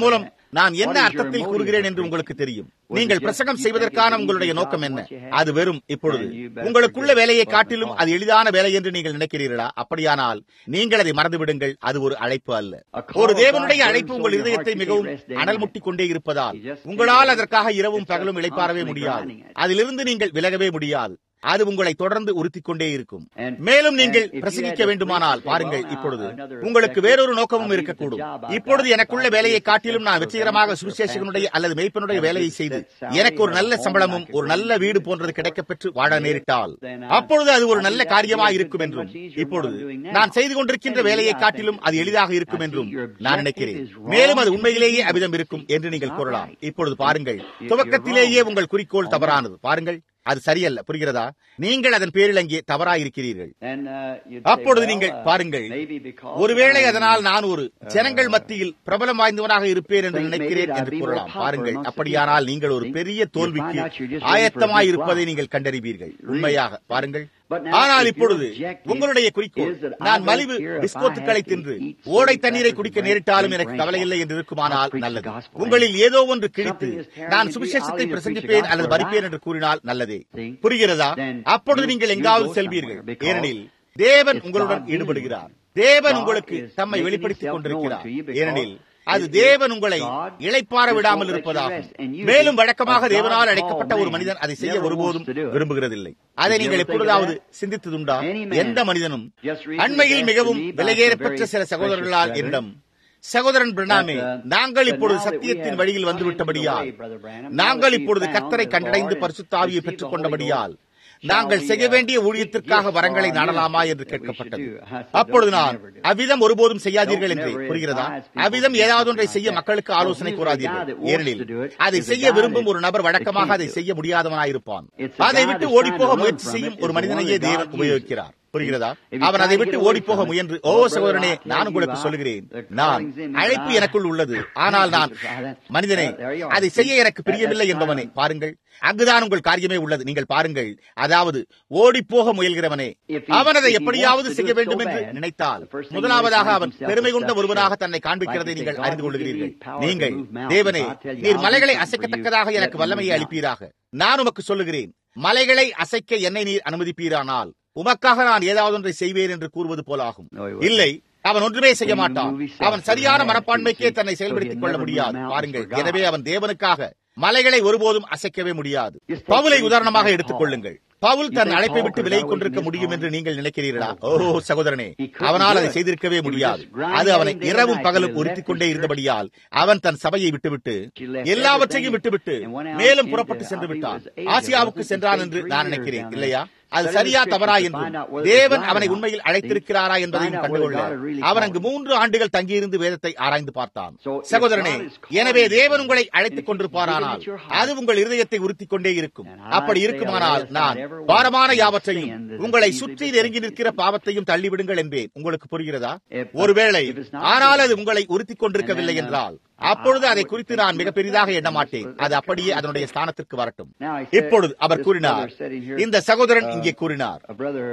நான் என்ன அர்த்தத்தில் கூறுகிறேன் என்று உங்களுக்கு தெரியும். நீங்கள் பிரசங்கம் செய்வதற்கான உங்களுடைய நோக்கம் என்ன? அது வெறும் இப்பொழுது உங்களுக்குள்ள வேலையை காட்டிலும் அது எளிதான வேலை என்று நீங்கள் நினைக்கிறீர்களா? அப்படியானால் நீங்கள் அதை மறந்துவிடுங்கள். அது ஒரு அழைப்பு அல்ல. ஒரு தேவனுடைய அழைப்பு உங்கள் இதயத்தை மிகவும் அனல் முட்டிக் கொண்டே இருப்பதால் உங்களால் அதற்காக இரவும் பகலும் இளைப்பாறவே முடியாது. அதிலிருந்து நீங்கள் விலகவே முடியாது. அது உங்களை தொடர்ந்து உறுத்திக் கொண்டே இருக்கும். மேலும் நீங்கள் பிரசங்கிக்க வேண்டுமானால் பாருங்கள், இப்பொழுது உங்களுக்கு வேறொரு நோக்கமும் இருக்கக்கூடும். இப்பொழுது எனக்குள்ள வேலையை காட்டிலும் நான் வெற்றிகரமாக சுவிசேஷகனுடைய அல்லது மேய்ப்பனுடைய வேலையை செய்து எனக்கு ஒரு நல்ல சம்பளமும் ஒரு நல்ல வீடு போன்றது கிடைக்கப்பெற்று வாழ நேரிட்டால் அப்பொழுது அது ஒரு நல்ல காரியமாக இருக்கும் என்றும், இப்பொழுது நான் செய்து கொண்டிருக்கின்ற வேலையை காட்டிலும் அது எளிதாக இருக்கும் என்றும் நான் நினைக்கிறேன். மேலும் அது உண்மையிலேயே அவ்விதம் இருக்கும் என்று நீங்கள் கூறலாம். இப்பொழுது பாருங்கள், துவக்கத்திலேயே உங்கள் குறிக்கோள் தவறானது. பாருங்கள், அது சரியல்ல. புரிகிறதா? நீங்கள் அதன் பேரில் அங்கே தவறாயிருக்கிறீர்கள். அப்பொழுது நீங்கள் பாருங்கள், ஒருவேளை அதனால் நான் ஒரு ஜனங்கள் மத்தியில் பிரபலம் வாய்ந்தவனாக இருப்பேன் என்று நினைக்கிறேன் என்று கூறலாம். பாருங்கள், அப்படியானால் நீங்கள் ஒரு பெரிய தோல்விக்கு ஆயத்தமாய் இருப்பதை நீங்கள் கண்டறிவீர்கள். உண்மையாக பாருங்கள். ஆனால் இப்பொழுது உங்களுடைய குறிக்கோள், நான் மலிவு பிஸ்கோத்துக்களை தின்று ஓடை தண்ணீரை குடிக்க நேரிட்டாலும் எனக்கு கவலை இல்லை என்று இருக்குமானால் நல்லது. உங்களில் ஏதோ ஒன்று கிழித்து நான் சுவிசேஷத்தை பிரசங்கிப்பேன் அல்லது மறிப்பேன் என்று கூறினால் நல்லதே. புரிகிறதா? அப்பொழுது நீங்கள் எங்காவது செல்வீர்கள். ஏனெனில் தேவன் உங்களுடன் ஈடுபடுகிறார். தேவன் உங்களுக்கு தம்மை வெளிப்படுத்திக் கொண்டிருக்கிறார். ஏனெனில் அது தேவன் உங்களை இளைப்பாற விடாமல் இருப்பதாகும். மேலும் வழக்கமாக தேவனால் அழைக்கப்பட்ட ஒரு மனிதன் அதை செய்ய ஒருபோதும் விரும்புகிறதில்லை. அதை நீங்கள் எப்பொழுதாவது சிந்தித்ததுண்டா? எந்த மனிதனும் அண்மையில் மிகவும் விலையேறப்பெற்ற சில சகோதரர்களால் என்னிடம், சகோதரன் பிரணாமே, நாங்கள் இப்பொழுது சத்தியத்தின் வழியில் வந்துவிட்டபடியால், நாங்கள் இப்பொழுது கர்த்தரை கண்டடைந்து பரிசுத்த ஆவியை பெற்றுக் கொண்டபடியால் நாங்கள் செய்ய வேண்டிய ஊழியத்திற்காக வரங்களை நாடலாமா என்று கேட்கப்பட்டது. அப்பொழுது நான், அவ்விதம் ஒருபோதும் செய்யாதீர்கள் என்று. புரிகிறதா? அவ்விதம் ஏதாவது ஒன்றை செய்ய மக்களுக்கு ஆலோசனை கூறாதீர்கள். ஏனெனில் அதை செய்ய விரும்பும் ஒரு நபர் வழக்கமாக அதை செய்ய முடியாதவனாயிருப்பான். அதை விட்டு ஓடிப்போக முயற்சி செய்யும் ஒரு மனிதனையே தேவன் உபயோகிக்கிறார். புரிகிறதா? அவன் அதை விட்டு ஓடிப்போக முயன்று, ஓ சகோதரனே, நான் உங்களுக்கு சொல்லுகிறேன், நான் அழைப்பு எனக்குள் உள்ளது, ஆனால் நான் மனிதனே அதை செய்ய எனக்கு பிரியமில்லை என்பவனே. பாருங்கள், அங்குதான் உங்கள் காரியமே உள்ளது. நீங்கள் பாருங்கள், அதாவது ஓடிப்போக முயல்கிறவனே, அவன் அதை எப்படியாவது செய்ய வேண்டும் என்று நினைத்தால் முதலாவதாக அவன் பெருமை கொண்ட ஒருவனாக தன்னை காண்பிக்கிறதை நீங்கள் அறிந்து கொள்கிறீர்கள். நீங்கள், தேவனே, நீர் மலைகளை அசைக்கத்தக்கதாக எனக்கு வல்லமையை அளிப்பீராக. நான் உமக்கு சொல்லுகிறேன், மலைகளை அசைக்க என்னை நீர் அனுமதிப்பீரானால் உமக்காக நான் ஏதாவது ஒன்றை செய்வேன் என்று கூறுவது போலாகும். இல்லை, அவன் ஒன்றுமே செய்ய மாட்டான். அவன் சரியான மனப்பான்மைக்கே தன்னை செயல்படுத்திக் கொள்ள முடியாது. பாருங்கள், எனவே அவன் தேவனுக்காக மலைகளை ஒருபோதும் அசைக்கவே முடியாது. பவுலை உதாரணமாக எடுத்துக் கொள்ளுங்கள். பவுல் தன் அழைப்பை விட்டு விலகிக் கொண்டிருக்க முடியும் என்று நீங்கள் நினைக்கிறீர்களா? ஓ சகோதரனே, அவனால் அதை செய்திருக்கவே முடியாது. அது அவனை இரவும் பகலும் உறுத்திக் கொண்டே இருந்தபடியால் அவன் தன் சபையை விட்டுவிட்டு எல்லாவற்றையும் விட்டுவிட்டு மேலும் புறப்பட்டு சென்று விட்டான். ஆசியாவுக்கு சென்றான் என்று நான் நினைக்கிறேன். இல்லையா? அது சரியா தவறா என்றும் தேவன் அவனை உண்மையில் அழைத்திருக்கிறாரா என்பதையும் கண்டுகொள்ள அவன் அங்கு 3 ஆண்டுகள் தங்கியிருந்து வேதத்தை ஆராய்ந்து பார்த்தான். சகோதரனே, எனவே தேவன் உங்களை அழைத்துக் கொண்டிருப்பாரானால் அது உங்கள் இருதயத்தை உறுத்திக் கொண்டே இருக்கும். அப்படி இருக்குமானால் நான் பாரமான யாவற்றையும் உங்களை சுற்றி நெருங்கி நிற்கிற பாவத்தையும் தள்ளிவிடுங்கள் என்பேன். உங்களுக்கு புரிகிறதா? ஒருவேளை ஆனால் அது உங்களை உறுத்திக் கொண்டிருக்கவில்லை என்றால் அப்பொழுது அதை குறித்து நான் மிக பெரிதாக எண்ண மாட்டேன். அது அப்படியே அதனுடைய ஸ்தானத்திற்கு வரட்டும். இப்பொழுது அவர் கூறினார், இந்த சகோதரன் இங்கே கூறினார்,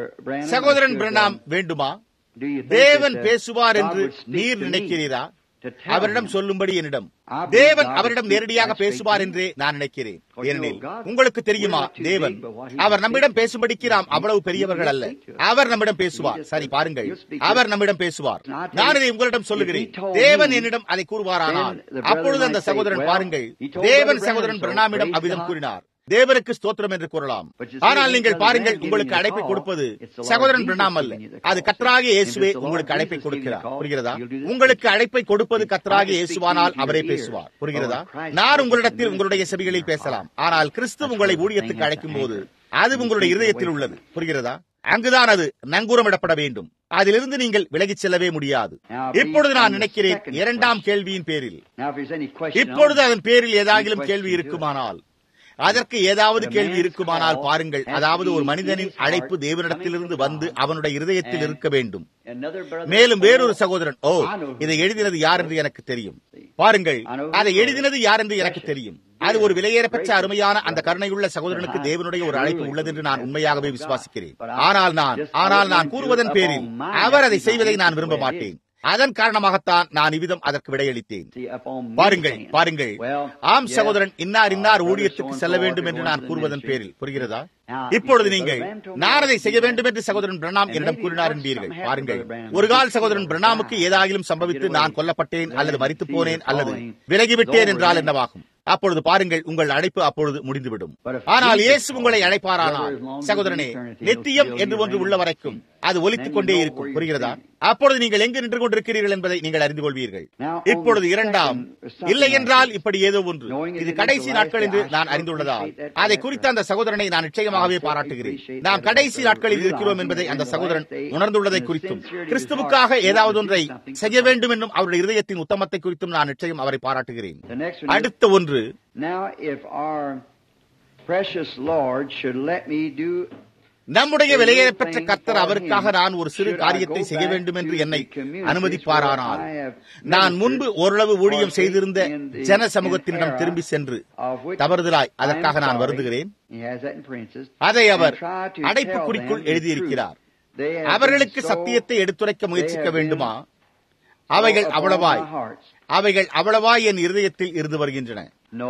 சகோதரன் பிரணாம் வேண்டுமா? தேவன் பேசுவார் என்று நீர் நினைக்கிறீரா? அவரிடம் சொல்லும்படி என்னிடம். தேவன் அவரிடம் நேரடியாக பேசுவார் என்றே நான் நினைக்கிறேன். ஏனெனில் உங்களுக்கு தெரியுமா, தேவன் அவர் நம்மிடம் பேசும்படிக்கு நாம் அவ்வளவு பெரியவர்கள் அல்ல. அவர் நம்மிடம் பேசுவார். சரி, பாருங்கள், அவர் நம்மிடம் பேசுவார். நான் இதை உங்களிடம் சொல்லுகிறேன். தேவன் என்னிடம் அதை கூறுவாரானால் அப்பொழுது அந்த சகோதரன், பாருங்கள், தேவன் சகோதரன் பிரணாமிடம் அவ்விதம் கூறினார், தேவனுக்கு ஸ்தோத்திரம் என்று கூறலாம். ஆனால் நீங்கள் பாருங்கள், உங்களுக்கு அழைப்பை கொடுப்பது சகோதரன் பிரணாம் அல்ல, அது கர்த்தராகிய இயேசுவே உங்களுக்கு அழைப்பை கொடுக்கிறார். புரிகிறதா? உங்களுக்கு அழைப்பை கொடுப்பது கர்த்தராகிய இயேசுவானால் அவரே பேசுவார். புரிகிறதா? நான் உங்களிடத்தில் உங்களுடைய செவிகளில் பேசலாம், ஆனால் கிறிஸ்து உங்களை ஊழியத்துக்கு அழைக்கும் போது அது உங்களுடைய இருதயத்தில் உள்ளது. புரிகிறதா? அங்குதான் அது நங்கூரமிடப்பட வேண்டும். அதிலிருந்து நீங்கள் விலகிச் செல்லவே முடியாது. இப்பொழுது நான் நினைக்கிறேன், 2ஆம் கேள்வியின் பேரில், இப்பொழுது அதன் பேரில் ஏதாகிலும் கேள்வி இருக்குமானால், அதற்கு ஏதாவது கேள்வி இருக்குமானால் பாருங்கள், அதாவது ஒரு மனிதனின் அழைப்பு தேவனிடத்திலிருந்து வந்து அவனுடைய இருதயத்தில் இருக்க வேண்டும். மேலும் வேறொரு சகோதரன், ஓ, இதை எழுதினது யார் என்று எனக்கு தெரியும். பாருங்கள், அதை எழுதினது யார் என்று எனக்கு தெரியும். அது ஒரு விலையேறப்பெற்ற அருமையான அந்த கருணையுள்ள சகோதரனுக்கு தேவனுடைய ஒரு அழைப்பு உள்ளது என்று நான் உண்மையாகவே விசுவாசிக்கிறேன். ஆனால் நான் கூறுவதன் பேரில் அவர் அதை செய்வதை நான் விரும்ப மாட்டேன். அதன் காரணமாகத்தான் நான் இவ்விதம் அதற்கு விடையளித்தேன். பாருங்கள், ஆம் சகோதரன், இன்னார் ஊழியத்துக்கு செல்ல வேண்டும் என்று நான் கூறுவதன் பேரில் புரிகிறதா? இப்பொழுது நீங்கள் நான் அதை செய்ய வேண்டும் என்று சகோதரன் பிரணாம் என்னிடம் கூறினார் என்பீர்கள். பாருங்கள், ஒரு கால் சகோதரன் பிரணாமுக்கு ஏதாகிலும் சம்பவித்து நான் கொல்லப்பட்டேன் அல்லது மரித்து போனேன் அல்லது விலகிவிட்டேன் என்றால் என்னவாகும்? அப்பொழுது பாருங்கள், உங்கள் அழைப்பு அப்பொழுது முடிந்துவிடும். ஆனால் இயேசு உங்களை அழைப்பாரானால் சகோதரனே, நித்தியம் என்று ஒன்று உள்ள வரைக்கும் அது ஒலித்துக் கொண்டே இருக்கும். புரிகிறதா? அப்பொழுது நீங்கள் எங்கு நின்று கொண்டிருக்கிறீர்கள் என்பதை நீங்கள் அறிந்து கொள்வீர்கள். இப்பொழுது இரண்டாம், இல்லை என்றால் இப்படி ஏதோ ஒன்று, இது கடைசி நாட்கள் என்று நான் அறிந்துள்ளதால் அதை குறித்த அந்த சகோதரனை நான் நிச்சயமாகவே பாராட்டுகிறேன். நாம் கடைசி நாட்களில் இருக்கிறோம் என்பதை அந்த சகோதரன் உணர்ந்துள்ளதை குறித்தும் கிறிஸ்துவுக்காக ஏதாவது ஒன்றை செய்ய வேண்டும் என்னும் அவருடைய இதயத்தின் உத்தமத்தை குறித்தும் நான் நிச்சயம் அவரை பாராட்டுகிறேன். அடுத்த ஒன்று, நம்முடைய விலையேறப்பெற்ற கர்த்தர் அவருக்காக நான் ஒரு சிறு காரியத்தை செய்ய வேண்டும் என்று என்னை அனுமதிப்பாரானால், நான் முன்பு ஓரளவு ஊழியம் செய்திருந்த ஜன சமூகத்தினிடம் திரும்பி சென்று தவறுதலாய் அதற்காக நான் வருந்துகிறேன். அதை அவர் அடைப்புக்குறிக்குள் எழுதியிருக்கிறார். அவர்களுக்கு சத்தியத்தை எடுத்துரைக்க முயற்சிக்க வேண்டுமா? அவைகள் அவ்வளவாய் என் இருதயத்தில் இருந்து வருகின்றன.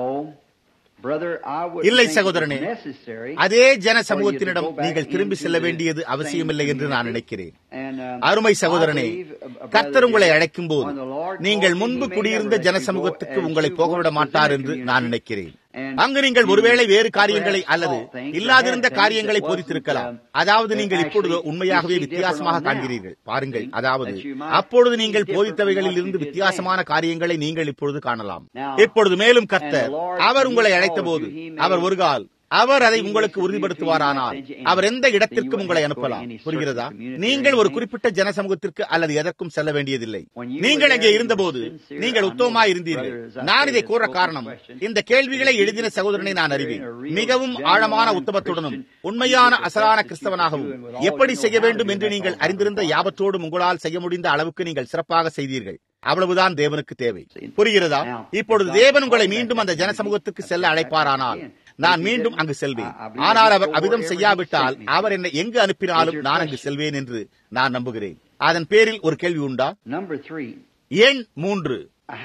இல்லை சகோதரனே, அதே ஜன சமூகத்தினிடம் நீங்கள் திரும்பி செல்ல வேண்டியது அவசியமில்லை என்று நான் நினைக்கிறேன். அருமை சகோதரனே, கர்த்தர் உங்களை அழைக்கும் போது நீங்கள் முன்பு குடியிருந்த ஜன சமூகத்துக்கு உங்களை போகவிட மாட்டார் என்று நான் நினைக்கிறேன். அங்கு நீங்கள் ஒருவேளை வேறு காரியங்களை அல்லது இல்லாதிருந்த காரியங்களை போதித்திருக்கலாம். அதாவது நீங்கள் இப்பொழுது உண்மையாகவே வித்தியாசமாக காண்கிறீர்கள். பாருங்கள், அதாவது அப்பொழுது நீங்கள் போதித்தவைகளில் இருந்து வித்தியாசமான காரியங்களை நீங்கள் இப்பொழுது காணலாம். இப்பொழுது மேலும் கர்த்தர் அவர் உங்களை அழைத்த போது அவர் ஒரு கால் அவர் அதை உங்களுக்கு உறுதிப்படுத்துவாரானால் அவர் எந்த இடத்திற்கும் உங்களை அனுப்பலாம். புரிகிறதா? நீங்கள் ஒரு குறிப்பிட்ட ஜன சமூகத்திற்கு அல்லது எதற்கும் செல்ல வேண்டியதில்லை. நீங்கள் அங்கே இருந்தபோது நீங்கள் உத்தமமாய் இருந்தீர்கள். நான் இதை கூற காரணம், இந்த கேள்விகளை எழுதின சகோதரனை நான் அறிவேன். மிகவும் ஆழமான உத்தமத்துடனும் உண்மையான அசலான கிறிஸ்தவனாகவும் எப்படி செய்ய வேண்டும் என்று நீங்கள் அறிந்திருந்த யாவற்றோடும் உங்களால் செய்ய முடிந்த அளவுக்கு நீங்கள் சிறப்பாக செய்தீர்கள். அவ்வளவுதான் தேவனுக்கு தேவை. புரிகிறதா? இப்பொழுது தேவன் உங்களை மீண்டும் அந்த ஜன சமூகத்துக்கு செல்ல அழைப்பாரானால் நான் மீண்டும் அங்கு செல்வேன். ஆனால் அவர் அவ்விதம் செய்யாவிட்டால் அவர் என்னை எங்கு அனுப்பினாலும் நான் அங்கு செல்வேன் என்று நான் நம்புகிறேன். அதன் பேரில் ஒரு கேள்வி உண்டா? எண் 3,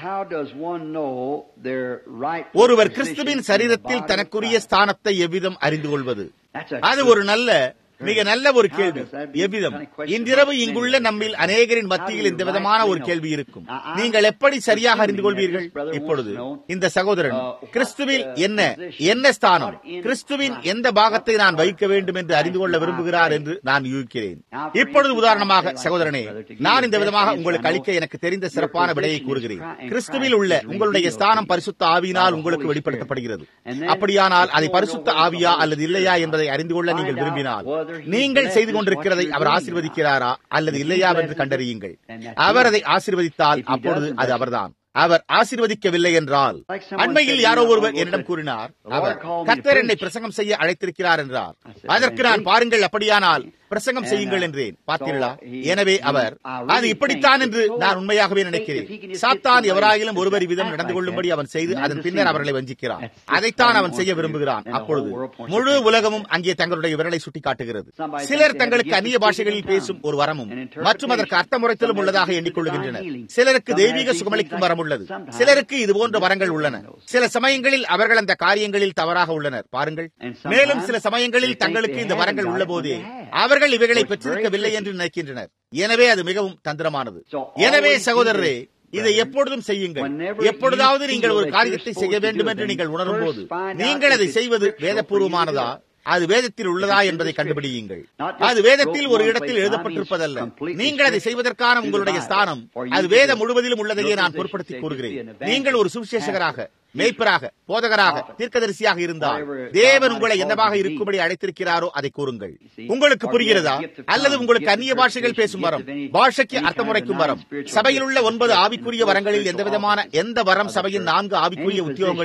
ஒருவர் கிறிஸ்துவின் சரீரத்தில் தனக்குரிய ஸ்தானத்தை எவ்விதம் அறிந்து கொள்வது? அது ஒரு மிக நல்ல ஒரு கேள்வி. எவ்விதம்? இன்றிரவு இங்குள்ள நம்மில் அநேகரின் மத்தியில் இந்த விதமான ஒரு கேள்வி இருக்கும். நீங்கள் எப்படி சரியாக அறிந்து கொள்வீர்கள்? இப்பொழுது இந்த சகோதரன் கிறிஸ்துவில் என்ன ஸ்தானம், கிறிஸ்துவின் எந்த பாகத்தை நான் வகிக்க வேண்டும் என்று அறிந்து கொள்ள விரும்புகிறார் என்று நான் யூகிக்கிறேன். இப்பொழுது உதாரணமாக சகோதரனே, நான் இந்த விதமாக உங்களுக்கு அளிக்க எனக்கு தெரிந்த சிறப்பான விடையை கூறுகிறேன். கிறிஸ்துவில் உள்ள உங்களுடைய ஸ்தானம் பரிசுத்த ஆவியினால் உங்களுக்கு வெளிப்படுத்தப்படுகிறது. அப்படியானால் அதை பரிசுத்த ஆவியா அல்லது இல்லையா என்பதை அறிந்து கொள்ள நீங்கள் விரும்பினால் நீங்கள் செய்து கொண்டிருக்கிறதை அவர் ஆசீர்வதிக்கிறாரா அல்லது இல்லையா என்று கண்டறியுங்கள். அவர் அதை ஆசீர்வதித்தால் அப்பொழுது அது அவர்தான். அவர் ஆசீர்வதிக்கவில்லை என்றால், அண்மையில் யாரோ ஒருவர் என்னிடம் கூறினார், அவர் கர்த்தர் என்னை பிரசங்கம் செய்ய அழைத்திருக்கிறார் என்றார். அதற்கு நான், பாருங்கள், அப்படியானால் பிரசங்கம் செய்யுங்கள் என்றேன். பார்த்தீர்களா? எனவே அவர் அது இப்படித்தான் என்று நான் உண்மையாகவே நினைக்கிறேன். சாத்தான் எவராயிலும் ஒருவர் விதம் நடந்து கொள்ளும்படி அவன் செய்து அதன் பின்னர் அவர்களை வஞ்சிக்கிறான். அதைத்தான் அவன் செய்ய விரும்புகிறான். அப்பொழுது முழு உலகமும் அங்கே தங்களுடைய விரலை சுட்டி காட்டுகிறது. சிலர் தங்களுக்கு அந்நிய பாஷைகளில் பேசும் ஒரு வரமும் மற்றும் அதற்கு அர்த்தமுறைத்திலும் உள்ளதாக எண்ணிக்கொள்ளுகின்றனர். சிலருக்கு தெய்வீக சுகமளிக்கும் வரம் உள்ளது. சிலருக்கு இது போன்ற வரங்கள் உள்ளன. சில சமயங்களில் அவர்கள் அந்த காரியங்களில் தவறாக உள்ளனர். பாருங்கள், மேலும் சில சமயங்களில் தங்களுக்கு இந்த வரங்கள் உள்ள போதே அவர்கள் இவைகளை பெற்றிருக்கவில்லை என்று நினைக்கின்றனர். எனவே அது மிகவும் தந்திரமானது. எனவே சகோதரரே, இதை எப்பொழுதும் செய்யுங்கள். எப்பொழுதாவது நீங்கள் ஒரு காரியத்தை செய்ய வேண்டும் என்று நீங்கள் உணரும் போது நீங்கள் அதை செய்வது வேதபூர்வமானதா, அது வேதத்தில் உள்ளதா என்பதை கண்டுபிடியுங்கள். அது வேதத்தில் ஒரு இடத்தில் எழுதப்பட்டிருப்பதல்ல. நீங்கள் அதை செய்வதற்கான உங்களுடைய ஸ்தானம் அது வேதம் முழுவதிலும் உள்ளதையே நான் பொருட்படுத்தி கூறுகிறேன். நீங்கள் ஒரு சுவிசேஷகராக, மேய்ப்பராக, போதகராக, தீர்க்கதரிசியாக இருந்தால் தேவன் உங்களை என்னவாக இருக்கும்படி அழைத்திருக்கிறாரோ அதை கூறுங்கள். உங்களுக்கு புரிகிறதா? அல்லது உங்களுக்கு அந்நிய பாஷைகள் பேசும் வரம், பாஷைக்கு அர்த்தமுறைக்கும் வரம், சபையில் உள்ள 9 ஆவிக்குரிய வரங்களில் எந்த வரம் சபையின் 4 ஆவிக்குரிய உத்தியோகங்களில்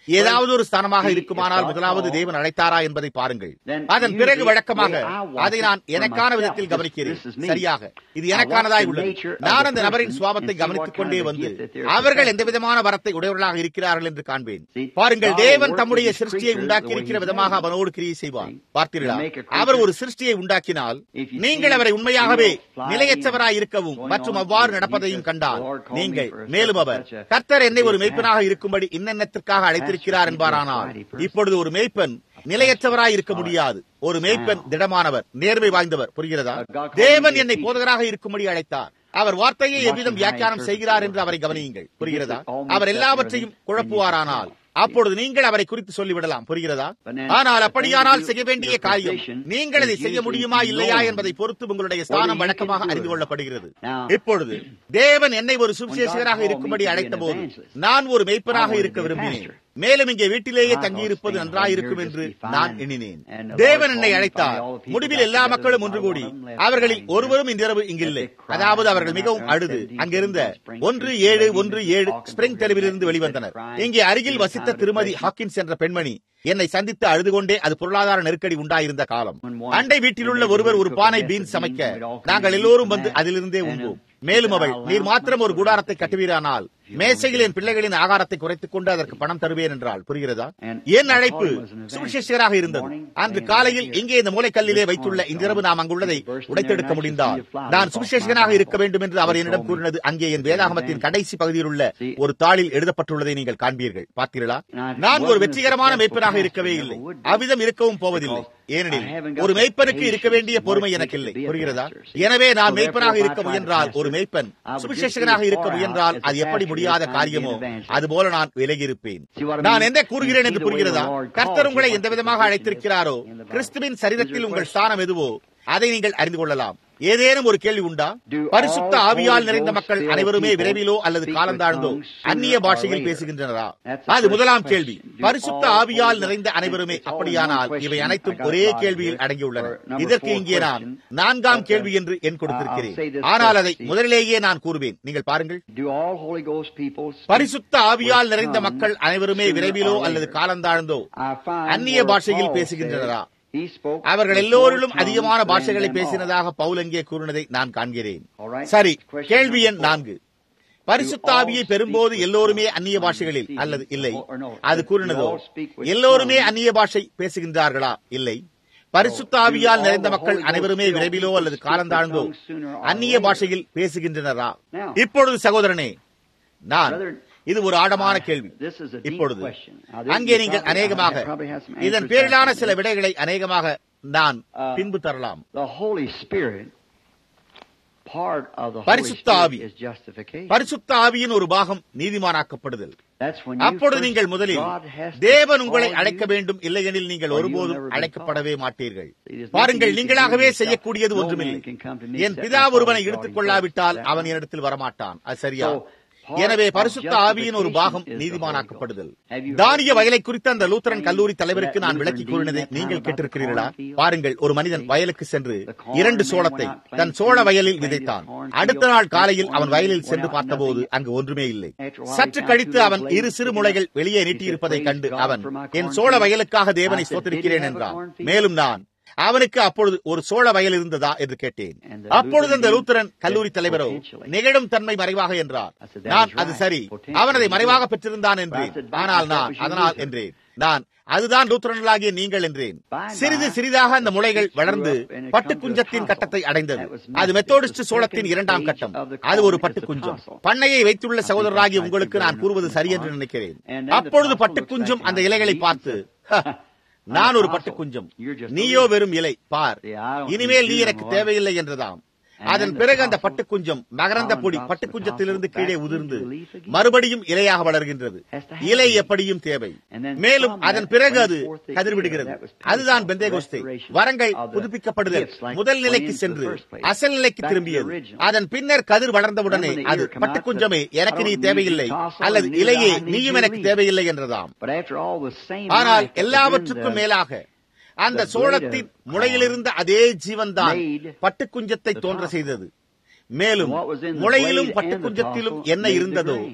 ஏதாவது ஒரு ஸ்தானமாக இருக்குமானால் முதலாவது தேவன் அழைத்தாரா என்பதை பாருங்கள். அதன் பிறகு வழக்கமாக அதை நான் எனக்கான விதத்தில் கவனிக்கிறேன். சரியாக இது எனக்கானதாய் உள்ளது. நான் அந்த நபரின் சுவாபத்தை கவனித்துக் கொண்டே வந்து அவர்கள் எந்த விதமான வரத்தை உடையவர்களாக இருக்கிறார்கள் என்று காண்பேன். பாருங்கள், தேவன் தம்முடைய சிருஷ்டியை உண்டாக்கி இருக்கிற விதமாக அவனோடு கிரியை செய்வார். பார்த்தீர்களா? அவர் ஒரு சிருஷ்டியை உண்டாக்கினால் நீங்கள் அவரை உண்மையாகவே நிலையற்றவராய் இருக்கவும் மற்றும் அவ்வாறு நடப்பதையும் கண்டால் நீங்கள் மேலும் அவர் கர்த்தர் என்னை ஒரு மேய்ப்பனாக இருக்கும்படி இன்னென்னத்திற்காக அழைத்திருக்கிறார் என்பாரானால், இப்பொழுது ஒரு மேய்ப்பன் நிலையற்றவராய் இருக்க முடியாது. ஒரு மேய்ப்பன் திடமானவர், நேர்மை வாய்ந்தவர். புரிகிறதா? தேவன் என்னை போதகராக இருக்கும்படி அழைத்தார். அவர் வார்த்தையை எவ்விதம் வியாக்கியானம் செய்கிறார் என்று அவரை கவனியுங்கள். புரிகிறதா? அவர் எல்லாவற்றையும் குழப்புவாரானால் அப்பொழுது நீங்கள் அவரை குறித்து சொல்லிவிடலாம். புரிகிறதா? ஆனால் அப்படியானால் செய்ய வேண்டிய காரியம் நீங்கள் அதை செய்ய முடியுமா இல்லையா என்பதை பொறுத்து உங்களுடைய ஸ்தானம் வழக்கமாக அறிந்து கொள்ளப்படுகிறது. இப்பொழுது தேவன் என்னை ஒரு சுவிசேஷகராக இருக்கும்படி அழைத்த போது நான் ஒரு மேய்ப்பனாக இருக்க விரும்பினேன். மேலும் இங்கே வீட்டிலேயே தங்கியிருப்பது நன்றாயிருக்கும் என்று நான் எண்ணினேன். தேவன் என்னை அழைத்தார். முடிவில் எல்லா மக்களும் ஒன்று கூடி அவர்களில் ஒருவரும் இன்றிரவு இங்கில்லை. அதாவது அவர்கள் மிகவும் அழுது அங்கிருந்த 1717 ஸ்பிரிங் தெருவிலிருந்து வெளிவந்தனர். இங்கே அருகில் வசித்த திருமதி ஹாக்கின்ஸ் என்ற பெண்மணி என்னை சந்தித்து அழுது கொண்டே அது பொருளாதார நெருக்கடி உண்டாயிருந்த காலம். அண்டை வீட்டில் உள்ள ஒருவர் ஒரு பானை பீன்ஸ் சமைக்க நாங்கள் எல்லோரும் வந்து அதிலிருந்தே உண்போம். மேலும் அவள், நீர் மாத்திரம் ஒரு கூடாரத்தை கட்டுவீரானால் மேசையில் என் பிள்ளைகளின் ஆகாரத்தை குறைத்துக் கொண்டு அதற்கு பணம் தருவேன் என்றால். புரிகிறதா? என் அழைப்பு சுவிசேஷகராக இருந்தது. அன்று காலையில் இங்கே இந்த மூளைக்கல்லிலே வைத்துள்ள இன்றிரவு நாம் அங்குள்ளதை உடைத்தெடுக்க முடிந்தால் நான் சுவிசேஷகனாக இருக்க வேண்டும் என்று அவர் என்னிடம் கூறினது அங்கே என் வேதாகமத்தின் கடைசி பகுதியில் உள்ள ஒரு தாளில் எழுதப்பட்டுள்ளதை நீங்கள் காண்பீர்கள். பார்த்தீர்களா? நான் ஒரு வெற்றிகரமான மேய்ப்பனாக இருக்கவே இல்லை, அவ்விதம் இருக்கவும் போவதில்லை. ஏனெனில் ஒரு மேய்ப்பனுக்கு இருக்க வேண்டிய பொறுமை எனக்கு இல்லை. புரிகிறதா? எனவே நான் மேய்ப்பனாக இருக்க முயன்றால், ஒரு மேய்ப்பன் சுவிசேஷகனாக இருக்க முயன்றால் அது எப்படி முடியாத காரியமோ அதுபோல நான் விலகி இருப்பேன். நான் என்ன கூறுகிறேன் என்று புரிகிறதா? கர்த்தர் உங்களை எந்த விதமாக அழைத்திருக்கிறாரோ, கிறிஸ்துவின் சரீரத்தில் உங்கள் ஸ்தானம் எதுவோ அதை நீங்கள் அறிந்து கொள்ளலாம். ஏதேனும் ஒரு கேள்வி உண்டா? பரிசுத்த ஆவியால் நிறைந்த மக்கள் அனைவருமே விரைவிலோ அல்லது காலந்தாழ்ந்தோ அந்நிய பாஷையில் பேசுகின்றனரா? அது முதலாம் கேள்வி. பரிசுத்த ஆவியால் நிறைந்த அனைவருமே அப்படியானால் இவை அனைத்தும் ஒரே கேள்வியில் அடங்கியுள்ளன. இதற்கு இங்கே நான் 4ஆம் கேள்வி என்று எண் கொடுத்திருக்கிறேன். ஆனால் அதை முதலிலேயே நான் கூறுவேன். நீங்கள் பாருங்கள், பரிசுத்த ஆவியால் நிறைந்த மக்கள் அனைவருமே விரைவிலோ அல்லது காலந்தாழ்ந்தோ அந்நிய பாஷையில் பேசுகின்றனரா? அவர்கள் எல்லோரிலும் அதிகமான பாஷைகளை பேசினதாக பவுல் அங்கே கூறினதை நான் காண்கிறேன். சரி, கேள்வி எண் 4. பரிசுத்த ஆவியை பெறும்போது எல்லோருமே அந்நிய பாஷைகளில் அல்லது இல்லை? அது கூறினதோ எல்லோருமே அந்நிய பாஷை பேசுகின்றார்களா? இல்லை. பரிசுத்த ஆவியால் நிறைந்த மக்கள் அனைவருமே விரைவிலோ அல்லது காலந்தாழ்ந்தோ அந்நிய பாஷையில் பேசுகின்றனரா? இப்பொழுது சகோதரனே, இது ஒரு ஆழமான கேள்வி. இப்பொழுது அங்கே நீங்கள் அநேகமாக இதன் பேரிலான சில விடைகளை அநேகமாக நான் பின்பு தரலாம். பரிசுத்த ஆவி, பரிசுத்த ஆவியின் ஒரு பாகம் நீதிமானாக்கப்படுதல். அப்பொழுது நீங்கள் முதலில் தேவன் உங்களை அழைக்க வேண்டும், இல்லையெனில் நீங்கள் ஒருபோதும் அழைக்கப்படவே மாட்டீர்கள். பாருங்கள், நீங்களாகவே செய்யக்கூடியது ஒன்றுமில்லை. என் பிதா ஒருவனை எடுத்துக் கொள்ளாவிட்டால் அவன் என்னிடத்தில் வரமாட்டான். அது சரியா? எனவே பரிசுத்த ஆவியின் ஒரு பாகம் நீதிமானாக்கப்படுதல். தானிய வயலை குறித்த அந்த லூத்தரன் கல்லூரி தலைவருக்கு நான் விளக்கி கூறினதை நீங்கள் கேட்டிருக்கிறீர்களா? பாருங்கள், ஒரு மனிதன் வயலுக்கு சென்று 2 சோளத்தை தன் சோள வயலில் விதைத்தான். அடுத்த நாள் காலையில் அவன் வயலில் சென்று பார்த்தபோது அங்கு ஒன்றுமே இல்லை. சற்று கழித்து அவன் 2 சிறு முளைகள் வெளியே நீட்டியிருப்பதை கண்டு அவன், என் சோள வயலுக்காக தேவனை ஸ்தோத்திரிக்கிறேன் என்றான். மேலும் நான் அவனுக்கு அப்பொழுது ஒரு சோழ வயல் இருந்ததா என்று கேட்டேன். அப்பொழுது அந்த லூத்தரன் கல்லூரி தலைவரோ நிகழும் தன்மை மறைவாக என்றார். நான், அது சரி, அவன் அதை மறைவாக பெற்றிருந்தான் என்றேன். ஆனால் நான் அதனால் என்றேன், நான் அதுதான் லூத்தரன்களாகிய நீங்கள் என்றேன். சிறிது சிறிதாக அந்த முளைகள் வளர்ந்து பட்டுக்குஞ்சத்தின் கட்டத்தை அடைந்தது. அது மெத்தோடிஸ்ட் சோளத்தின் 2ஆம் கட்டம். அது ஒரு பட்டுக்குஞ்சம். பண்ணையை வைத்துள்ள சகோதரராகிய உங்களுக்கு நான் கூறுவது சரி என்று நினைக்கிறேன். அப்பொழுது பட்டுக்குஞ்சம் அந்த இலைகளை பார்த்து, நான் ஒரு பட்டுக்குஞ்சம், நீயோ வெறும் இலை, பார், இனிமேல் நீ எனக்கு தேவையில்லை என்றதாம். அதன் பிறகு அந்த பட்டுக்குஞ்சம் மகரந்த பொடி பட்டுக்குஞ்சத்திலிருந்து கீழே உதிர்ந்து மறுபடியும் இலையாக வளர்கின்றது. இலை எப்படியும் தேவை. மேலும் அதன் பிறகு அது கதிர்விடுகிறது. அதுதான் பெந்தேகோஸ்தே. வரங்கள் புதுப்பிக்கப்படுதல் முதல் நிலைக்கு சென்று அசல் நிலைக்கு திரும்பியது. அதன் பின்னர் கதிர் வளர்ந்தவுடனே அது பட்டுக்குஞ்சமே எனக்கு நீ தேவையில்லை, அல்லது இலையே நீயும் எனக்கு தேவையில்லை என்றதாம். ஆனால் எல்லாவற்றுக்கும் மேலாக அந்த சோளத்தின் முளையிலிருந்த அதே ஜீவன்தான் பட்டுக்குஞ்சத்தை தோன்ற செய்தது. மேலும் முளையிலும் பட்டுக்குஞ்சத்திலும் என்ன இருந்ததோ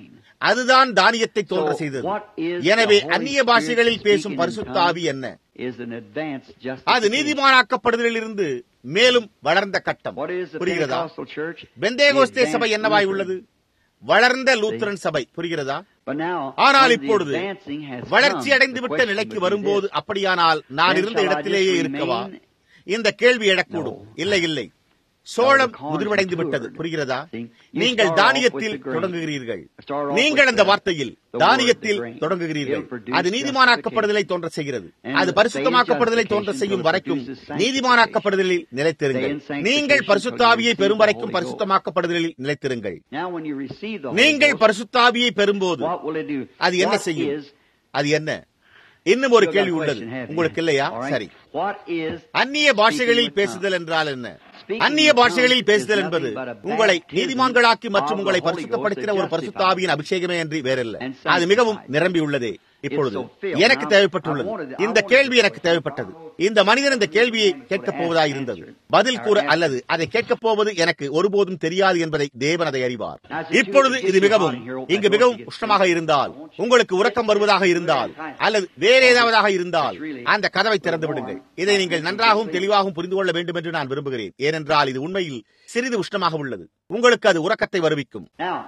அதுதான் தானியத்தை தோன்ற செய்தது. எனவே அந்நிய பாஷைகளில் பேசும் பரிசுத்த ஆவி என்ன? அது நீதிமானாக்கப்படுதலில் இருந்து மேலும் வளர்ந்த கட்டம். புரிகிறதா? பெந்தேகோஸ்தே சபை என்னவாய் உள்ளது? வளர்ந்த லூத்தரன் சபை. புரிகிறதா? ஆனால் இப்பொழுது வளர்ச்சி அடைந்துவிட்ட நிலைக்கு வரும்போது, அப்படியானால் நான் இருந்த இடத்திலேயே இருக்கவா? இந்த கேள்வி எழக்கூடும். இல்லை இல்லை, சோளம் முதிர்வடைந்து விட்டது. புரிகிறதா? நீங்கள் தானியத்தில் தொடங்குகிறீர்கள். நீங்கள் அந்த வார்த்தையில் தானியத்தில் தொடங்குகிறீர்கள். அது நீதிமானாக்கப்படுதலை தோன்ற செய்கிறது. அது பரிசுத்தமாக்கப்படுதலை தோன்ற செய்யும் வரைக்கும் நீதிமானாக்கப்படுதலில் நிலைத்திருங்கள். நீங்கள் பரிசுத்த ஆவியை பெறும் வரைக்கும் பரிசுத்தமாக்கப்படுதலில் நிலைத்திருங்கள். நீங்கள் பரிசுத்த ஆவியை பெறும்போது அது என்ன செய்யும்? அது என்ன? இன்னும் ஒரு கேள்வி உள்ளது உங்களுக்கு, இல்லையா? சரி, அந்நிய பாஷைகளில் பேசுதல் என்றால் என்ன? அந்நிய பாஷைகளில் பேசுதல் என்பது உங்களை நீதிமான்களாக்கி மற்றும் உங்களை பரிசுத்தப்படுத்தின ஒரு பரிசுத்த ஆவியின் அபிஷேகமே என்று வேறல்ல. அது மிகவும் நிரம்பி உள்ளதே. இப்பொழுது எனக்கு தேவைப்பட்டுள்ளது, இந்த கேள்வி எனக்கு தேவைப்பட்டது. இந்த மனிதன் இந்த கேள்வியை கேட்கப் போவதாக இருந்தது. பதில் கூற அல்லது அதை கேட்கப் போவது எனக்கு ஒருபோதும் தெரியாது என்பதை தேவன் அதை அறிவார். இப்பொழுது இது இங்கு மிகவும் உஷ்ணமாக இருந்தால், உங்களுக்கு உறக்கம் வருவதாக இருந்தால், அல்லது வேற ஏதாவதாக இருந்தால், அந்த கதவை திறந்து விடுங்கள். இதை நீங்கள் நன்றாகவும் தெளிவாகவும் புரிந்து கொள்ள வேண்டும் என்று நான் விரும்புகிறேன். ஏனென்றால் இது உண்மையில் சிறிது உஷ்ணமாக உள்ளது. உங்களுக்கு அது உறக்கத்தை வருவிக்கும்.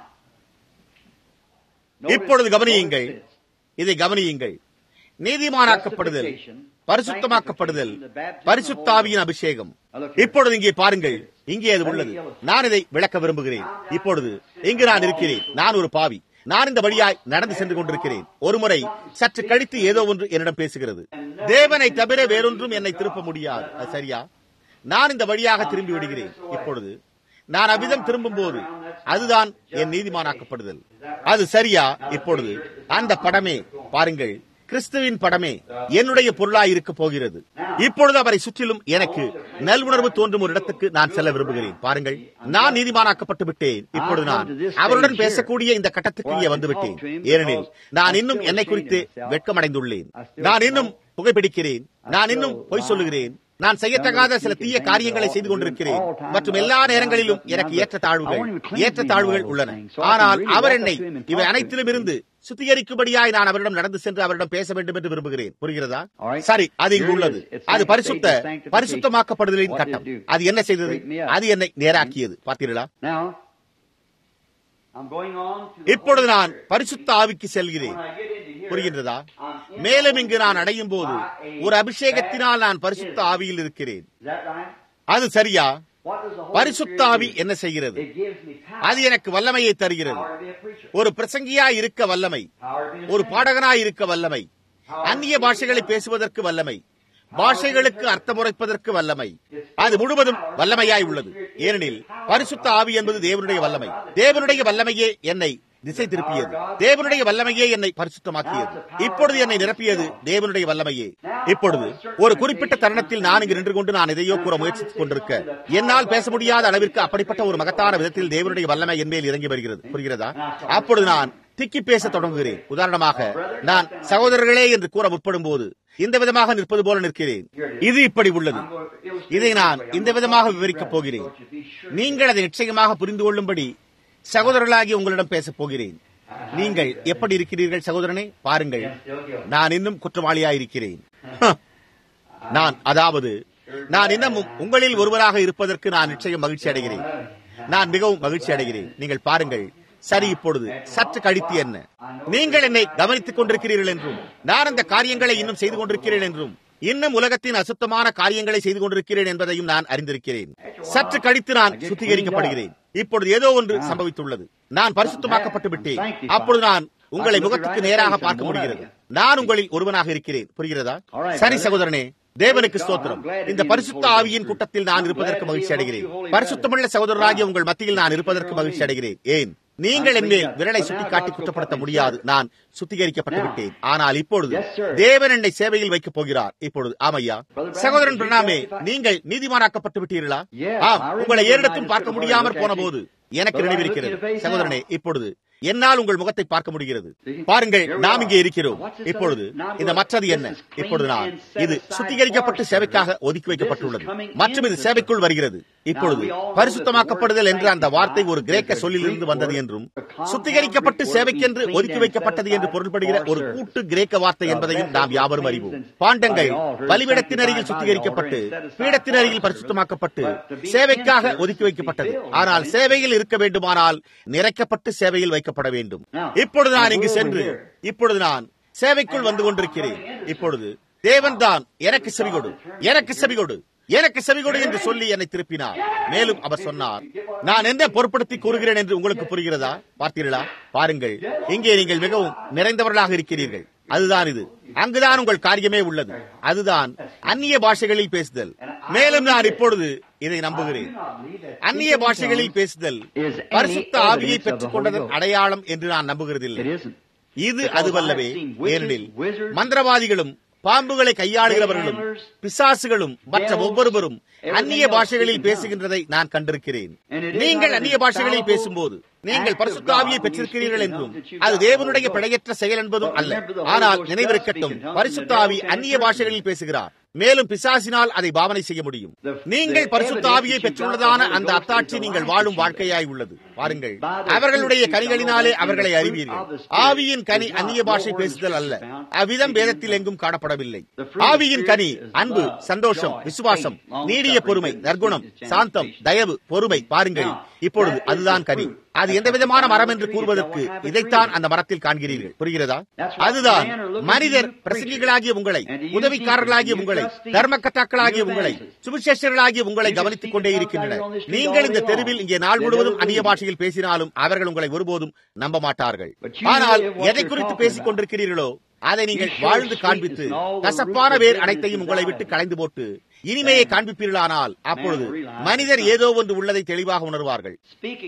இப்பொழுது கவனியுங்கள், இதை கவனியுங்கள். நீதிமானாக்கப்படுதல், பரிசுத்தமாக்கப்படுதல், பரிசுத்த ஆவியின் அபிஷேகம். இப்பொழுது இங்கே பாருங்கள், இங்கே அது உள்ளது. நான் இதை விளக்க விரும்புகிறேன். இப்பொழுது இங்கு நான் இருக்கிறேன். நான் ஒரு பாவி. நான் இந்த வழியாய் நடந்து சென்று கொண்டிருக்கிறேன். ஒருமுறை சற்று கழித்து ஏதோ ஒன்று என்னிடம் பேசுகிறது. தேவனை தவிர வேறொன்றும் என்னை திருப்ப முடியாது. அது சரியா? நான் இந்த வழியாக திரும்பி விடுகிறேன். இப்பொழுது நான் அவ்விதம் திரும்பும் போது அதுதான் என் நீதிமானாக்கப்படுதல். அது சரியா? இப்பொழுது அந்த படமே பாருங்கள், கிறிஸ்துவின் படமே என்னுடைய பொருளாய் இருக்க போகிறது. இப்பொழுது அவரை சுற்றிலும் எனக்கு நல்வுணர்வு தோன்றும் ஒரு இடத்துக்கு நான் செல்ல விரும்புகிறேன். பாருங்கள், நான் நீதிமானாக்கப்பட்டு விட்டேன். இப்பொழுது நான் அவருடன் பேசக்கூடிய இந்த கட்டத்துக்கு இங்கே வந்துவிட்டேன். ஏனெனில் நான் இன்னும் என்னை குறித்து வெட்கமடைந்துள்ளேன். நான் இன்னும் புகைப்பிடிக்கிறேன். நான் இன்னும் பொய் சொல்லுகிறேன். நான் செய்யத்தகாத சில தீய காரியங்களை செய்து கொண்டிருக்கிறேன். மற்றும் எல்லா நேரங்களிலும் எனக்கு ஏற்ற தாழ்வுகள் உள்ளன. ஆனால் அவர் என்னை இவை அனைத்திலும் இருந்து சுத்திகரிக்கும்படியாய் நான் அவரிடம் நடந்து சென்று அவரிடம் பேச வேண்டும் என்று விரும்புகிறேன். புரிகிறதா? சரி, அது இங்கு உள்ளது. அது பரிசுத்தமாக்கப்படுதலின் கட்டம். அது என்ன செய்தது? அது என்னை நேராக்கியது. பார்த்தீர்களா? இப்பொழுது நான் பரிசுத்த ஆவிக்கு செல்கிறேன். புரிகின்றதா? மேலும் இங்கு நான் அடையும் போது ஒரு அபிஷேகத்தினால் நான் பரிசுத்த ஆவியில் இருக்கிறேன். அது சரியா? பரிசுத்த ஆவி என்ன செய்கிறது? அது எனக்கு வல்லமையை தருகிறது. ஒரு பிரசங்கியாய் இருக்க வல்லமை, ஒரு பாடகனாய் இருக்க வல்லமை, அந்நிய பாஷைகளை பேசுவதற்கு வல்லமை, பாஷைகளுக்கு அர்த்தமுறைப்பதற்கு வல்லமை. அது முழுவதும் வல்லமையாய் உள்ளது. ஏனெனில் பரிசுத்த ஆவி என்பது தேவனுடைய வல்லமை. தேவனுடைய வல்லமையே என்னை திசை திருப்பியது. தேவனுடைய வல்லமையே என்னை பரிசுத்தமாக்கியது. இப்பொழுது என்னை நிரப்பியது தேவனுடைய வல்லமையே. இப்பொழுது ஒரு குறிப்பிட்ட தருணத்தில் நான் இங்கு நின்று கொண்டு நான் எதையோ கூற முயற்சித்துக் கொண்டிருக்க என்னால் பேச முடியாத அளவிற்கு அப்படிப்பட்ட ஒரு மகத்தான விதத்தில் தேவனுடைய வல்லமை என் மேல் இறங்கி வருகிறது. புரிகிறதா? அப்பொழுது நான் திக்கி பேச தொடங்குகிறேன். உதாரணமாக, நான் சகோதரர்களே என்று கூற முற்படும் போது இந்த விதமாக நிற்பது போல நிற்கிறேன். இது இப்படி உள்ளது. இதை நான் இந்த விதமாக விவரிக்கப் போகிறேன். நீங்கள் அதை நிச்சயமாக புரிந்து கொள்ளும்படி சகோதரர்களாகி உங்களிடம் பேசப் போகிறேன். நீங்கள் எப்படி இருக்கிறீர்கள் சகோதரனே? பாருங்கள், நான் இன்னும் குற்றவாளியாயிருக்கிறேன். நான் இன்னமும் உங்களில் ஒருவராக இருப்பதற்கு நான் நிச்சயம் மகிழ்ச்சி அடைகிறேன். நான் மிகவும் மகிழ்ச்சி அடைகிறேன். நீங்கள் பாருங்கள். சரி, இப்பொழுது சற்று கழித்து என்ன? நீங்கள் என்னை கவனித்துக் கொண்டிருக்கிறீர்கள் என்றும், நான் அந்த காரியங்களை இன்னும் செய்து கொண்டிருக்கிறேன் என்றும், இன்னும் உலகத்தின் அசுத்தமான காரியங்களை செய்து கொண்டிருக்கிறேன் என்பதையும் நான் அறிந்திருக்கிறேன். சற்று கழித்து நான் சுத்திகரிக்கப்படுகிறேன். இப்பொழுது ஏதோ ஒன்று சம்பவித்துள்ளது. நான் பரிசுத்தமாக்கப்பட்டு விட்டேன். அப்பொழுது நான் உங்களை முகத்துக்கு நேராக பார்க்க முடிகிறது. நான் உங்களில் ஒருவனாக இருக்கிறேன். புரிகிறதா? சரி சகோதரனே, தேவனுக்கு ஸ்தோத்திரம். இந்த பரிசுத்த ஆவியின் கூட்டத்தில் நான் இருப்பதற்கு மகிழ்ச்சி அடைகிறேன். பரிசுத்தமுள்ள சகோதரராகிய உங்கள் மத்தியில் நான் இருப்பதற்கு மகிழ்ச்சி அடைகிறேன். ஏன்? நீங்கள் என் மேல் விரலை சுட்டிக்காட்டி குற்றப்படுத்த முடியாது. நான் சுத்திகரிக்கப்பட்டு விட்டேன். ஆனால் இப்பொழுது தேவன் என்னை சேவையில் வைக்கப் போகிறார். இப்பொழுது ஆமையா சகோதரன் பிரணாமே, நீங்கள் நீதிமானாக்கப்பட்டு விட்டீர்களா? ஆம், உங்களை ஏறிடத்தும் பார்க்க முடியாமற் போன போது எனக்கு நினைவிருக்கிறது சகோதரனே. இப்பொழுது என்னால் உங்கள் முகத்தை பார்க்க முடிகிறது. பாருங்கள், நாம் இங்கே இருக்கிறோம். இப்பொழுது இந்த மற்றது என்ன? இப்பொழுது நான் இது சுத்திகரிக்கப்பட்டு சேவைக்காக ஒதுக்கி வைக்கப்பட்டுள்ளது மற்றும் இது சேவைக்குள் வருகிறது. இப்பொழுது பரிசுத்தமாக்கப்படுதல் என்ற அந்த வார்த்தை ஒரு கிரேக்க சொல்லிலிருந்து வந்தது என்றும் சுத்திகரிக்கப்பட்டு சேவைக்கென்று ஒதுக்கி வைக்கப்பட்டது என்று பொருள்படுகிற ஒரு கூட்டு கிரேக்க வார்த்தை என்பதையும் நாம் யாவரும் அறிவோம். பாண்டங்கள் பலிபீடத்தின் அருகில் சுத்திகரிக்கப்பட்டு பீடத்தின் அருகில் பரிசுத்தமாக்கப்பட்டு சேவைக்காக ஒதுக்கி வைக்கப்பட்டது. ஆனால் சேவையில் இருக்க வேண்டுமானால் நிறைக்கப்பட்டு சேவையில் வைக்கப்பட வேண்டும். இப்பொழுது நான் இங்கு சென்று இப்பொழுது நான் சேவைக்குள் வந்து கொண்டிருக்கிறேன். இப்பொழுது தேவன் தான் எனக்கு செவிகொடு, எனக்கு செவிகொடு, எனக்கு செவிகொடு என்று சொல்லி என்னை திருப்பினார். மேலும் அவர் சொன்னார், நான் என்ன பொருட்படுத்தி கூறுகிறேன் என்று உங்களுக்கு புரிகிறதா? பார்த்தீர்களா? பாருங்கள், இங்கே நீங்கள் மிகவும் நிறைந்தவர்களாக இருக்கிறீர்கள். அதுதான் இது. அங்குதான் உங்கள் காரியமே உள்ளது. அதுதான் அந்நிய பாஷைகளில் பேசுதல். மேலும் நான் இப்பொழுது இதை நம்புகிறேன். அந்நிய பாஷைகளில் பேசுதல் பரிசுத்த ஆவியை பெற்றுக் கொண்டதன் அடையாளம் என்று நான் நம்புகிறதில்லை. இது அதுவல்லவே. ஏனெனில் மந்திரவாதிகளும் பாம்புகளை கையாளுகிறவர்களும் பிசாசுகளும் மற்ற ஒவ்வொருவரும் அந்நிய பாஷைகளில் பேசுகின்றதை நான் கண்டிருக்கிறேன். நீங்கள் அந்நிய பாஷைகளில் பேசும்போது நீங்கள் பரிசுத்த ஆவியை பெற்றிருக்கிறீர்கள் என்றும் அது தேவனுடைய பிழையற்ற செயல் என்பதும் அல்ல. ஆனால் நினைவிருக்கட்டும், பரிசுத்த ஆவி அந்நிய பாஷைகளில் பேசுகிறார். மேலும் பிசாசினால் அதை பாவனை செய்ய முடியும். நீங்கள் பரிசுத்த ஆவியை பெற்றுள்ளதான அந்த அத்தாட்சி நீங்கள் வாழும் வாழ்க்கையாய் உள்ளது. பாருங்கள், அவர்களுடைய கனிகளினாலே அவர்களை அறிவீர்கள். ஆவியின் கனி அந்நிய பாஷை பேசுதல் அல்ல. அவ்விதம் வேதத்தில் எங்கும் காணப்படவில்லை. ஆவியின் கனி அன்பு, சந்தோஷம், விசுவாசம், நீடிய பொறுமை, நற்குணம், சாந்தம், தயவு, பொறுமை. பாருங்கள், இப்பொழுது அதுதான் கனி. அது எந்த விதமான மரம் என்று கூறுவதற்கு இதைத்தான் அந்த மரத்தில் காண்கிறீர்கள். புரிகிறதா? அதுதான் மனிதர் பிரசங்கிகளாகிய உங்களை, உதவிக்காரர்களாகிய உங்களை, தர்மக்கர்த்தாக்களாகிய உங்களை, சுவிசேஷர்களாகிய உங்களை கவனித்துக் கொண்டே இருக்கின்றனர். நீங்கள் இந்த தெருவில் இங்கே நாள் முழுவதும் அந்நிய பாஷையில் பேசினாலும் அவர்கள் உங்களை ஒருபோதும் நம்ப மாட்டார்கள். ஆனால் எதை குறித்து பேசிக் கொண்டிருக்கிறீர்களோ அதை நீங்கள் வாழ்ந்து காண்பித்து கசப்பான வேர் அனைத்தையும் உங்களை விட்டு களைந்து போட்டு இனிமையை காண்பிப்பீர்களானால் அப்பொழுது மனிதர் ஏதோ ஒன்று உள்ளதை தெளிவாக உணர்வார்கள்.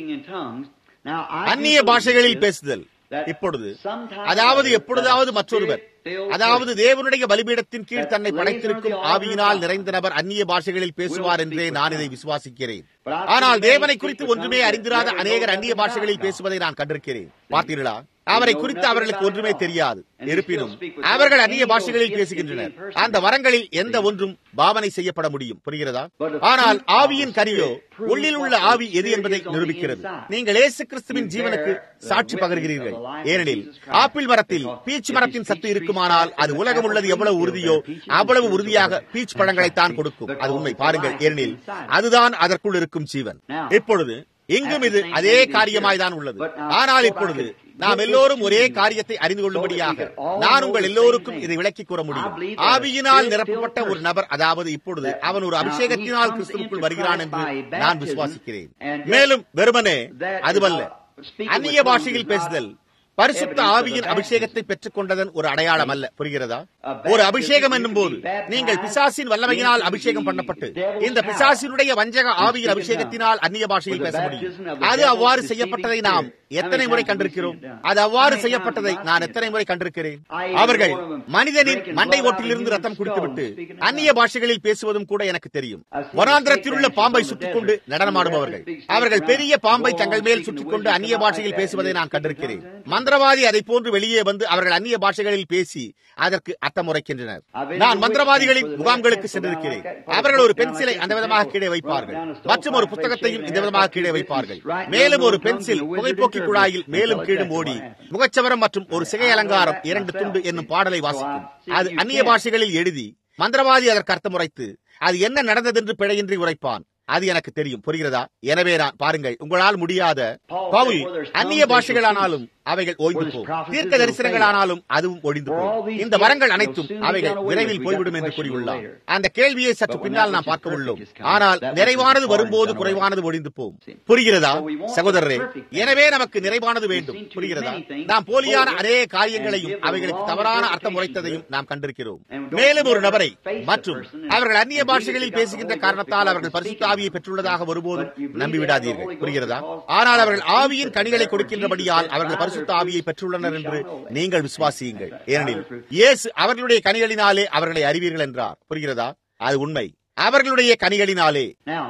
அந்நிய பாஷைகளில் பேசுதல். இப்பொழுது அதாவது எப்பொழுதாவது மற்றொருவர், அதாவது தேவனுடைய பலிபீடத்தின் கீழ் தன்னை படைத்திருக்கும் ஆவியினால் நிறைந்த நபர் அந்நிய பாஷைகளில் பேசுவார் என்றே நான் இதை விசுவாசிக்கிறேன். ஆனால் தேவனை குறித்து ஒன்றுமே அறிந்திராத அநேகர் அந்நிய பாஷைகளில் பேசுவதை நான் கண்டிருக்கிறேன். பார்த்தீர்களா? அவரை குறித்து அவர்களுக்கு ஒன்றுமே தெரியாது. இருப்பினும் அவர்கள் அந்நிய பாஷைகளில் பேசுகின்றனர். அந்த வரங்களில் எந்த ஒன்றும் பாவனை செய்யப்பட முடியும். புரிகிறதா? ஆனால் ஆவியின் கனியோ உள்ளில் உள்ள ஆவி எது என்பதை நிரூபிக்கிறது. நீங்கள் இயேசு கிறிஸ்துவின் ஜீவனுக்கு சாட்சி பகர்கிறீர்கள். ஏனெனில் ஆப்பிள் மரத்தில் பீச் மரத்தின் சத்து இருக்குமானால் அது உலகம் உள்ளது எவ்வளவு உறுதியோ அவ்வளவு உறுதியாக பீச் பழங்களைத்தான் கொடுக்கும். அது உண்மை. பாருங்கள், ஏனெனில் அதுதான் அதற்குள் இருக்கும் ஜீவன். இப்பொழுது இங்கும் இது அதே காரியமாய்தான் உள்ளது. ஆனால் இப்பொழுது நாம் எல்லோரும் ஒரே காரியத்தை அறிந்து கொள்ளும்படியாக நான் உங்கள் எல்லோருக்கும் இதை விளக்கி கூற முடியும். ஆவியினால் நிரப்பப்பட்ட ஒரு நபர், அதாவது இப்பொழுது அவன் ஒரு அபிஷேகத்தினால் கிறிஸ்துவுக்குள் வருகிறான் என்று நான் விசுவாசிக்கிறேன். மேலும் வெறுமனே அதுவல்ல, அந்நிய பாஷையில் பேசுதல் பரிசுத்த ஆவியின் அபிஷேகத்தை பெற்றுக் கொண்டதன் ஒரு அடையாளம் அல்ல. புரிகிறதா? ஒரு அபிஷேகம் என்னும் போது நீங்கள் பிசாசின் வல்லமையினால் அபிஷேகம் பண்ணப்பட்டு இந்த பிசாசினுடைய வஞ்சக ஆவியின் அபிஷேகத்தினால் அந்நிய பாஷையில் பேச முடியும். அது அவ்வாறு செய்யப்பட்டதை நாம் எத்தனை முறை கண்டிருக்கிறோம்? அது அவ்வாறு செய்யப்பட்டதை நான் எத்தனை முறை கண்டிருக்கிறேன்? அவர்கள் மனிதனின் மண்டை ஓட்டிலிருந்து ரத்தம் குடித்துவிட்டு அந்நிய பாஷைகளில் பேசுவதும் கூட எனக்கு தெரியும். வனாந்திரத்தில் உள்ள பாம்பை சுற்றிக் கொண்டு நடனமாடுபவர்கள், அவர்கள் பெரிய பாம்பை தங்கள் மேல் சுற்றிக் கொண்டு அந்நிய பாஷையில் பேசுவதை நான் கண்டிருக்கிறேன். மந்திரவாதி அதை போன்று வெளியே வந்து அவர்கள் அந்நிய பாஷைகளில் பேசி அதற்கு அர்த்தம் உரைக்கின்றனர். நான் மந்திரவாதிகளின் முகாம்களுக்கு சென்றிருக்கிறேன். அவர்கள் ஒரு பென்சிலை அந்த விதமாக கீழே வைப்பார்கள் மற்றும் ஒரு புத்தகத்தையும் இந்த விதமாக கீழே வைப்பார்கள். மேலும் ஒரு பென்சில் புகைப்போக்கி குழாயில் மேலும் கீழும் ஓடி முகச்சவரம் மற்றும் ஒரு சிகை அலங்காரம் 2 துண்டு என்னும் பாடலை வாசிக்கும். அது அந்நிய பாஷைகளில் எழுதி மந்திரவாதி அதற்கு அர்த்தம் உரைத்து அது என்ன நடந்ததென்று பிழையின்றி உரைப்பான். அது எனக்கு தெரியும். புரிகிறதா? எனவே நான் பாருங்கள், உங்களால் முடியாத பவுல் அந்நிய பாஷைகளானாலும் அவைகள் ஓய்ந்து போகும், தீர்க்க தரிசனங்களானாலும் அதுவும் ஒழிந்து போகும். இந்த வரங்கள் அனைத்தும் அவைகள் விரைவில் போய்விடும் என்று கூறியுள்ளார். அந்த கேள்வியை சற்று பின்னால் நாம் பார்க்க உள்ளோம். ஆனால் நிறைவானது வரும்போது குறைவானது ஒழிந்து போகும். புரிகிறதா சகோதரரே? எனவே நமக்கு நிறைவானது வேண்டும். புரிகிறதா? நாம் போலியான அநேக காரியங்களையும் அவைகளுக்கு தவறான அர்த்தம் உரைத்ததையும் நாம் கண்டிருக்கிறோம். மேலும் ஒரு நபரை மற்றும் அவர்கள் அந்நிய பாஷைகளில் பேசுகின்ற காரணத்தால் அவர்கள் பரிசுத்த ஆவியை பெற்றுள்ளதாக ஒருபோதும் நம்பிவிடாதீர்கள். புரிகிறதா? ஆனால் அவர்கள் ஆவியின் கனிகளை கொடுக்கின்றபடியால் அவர்கள் பரிசுத்த ஆவியை பெற்றுள்ளனர் என்று நீங்கள் விசுவாசியுங்கள். ஏனெனில் இயேசு அவர்களுடைய கனிகளினாலே அவர்களை அறிவீர்கள் என்றார். புரிகிறதா? அது உண்மை. அவர்களுடைய கனிகளினாலே.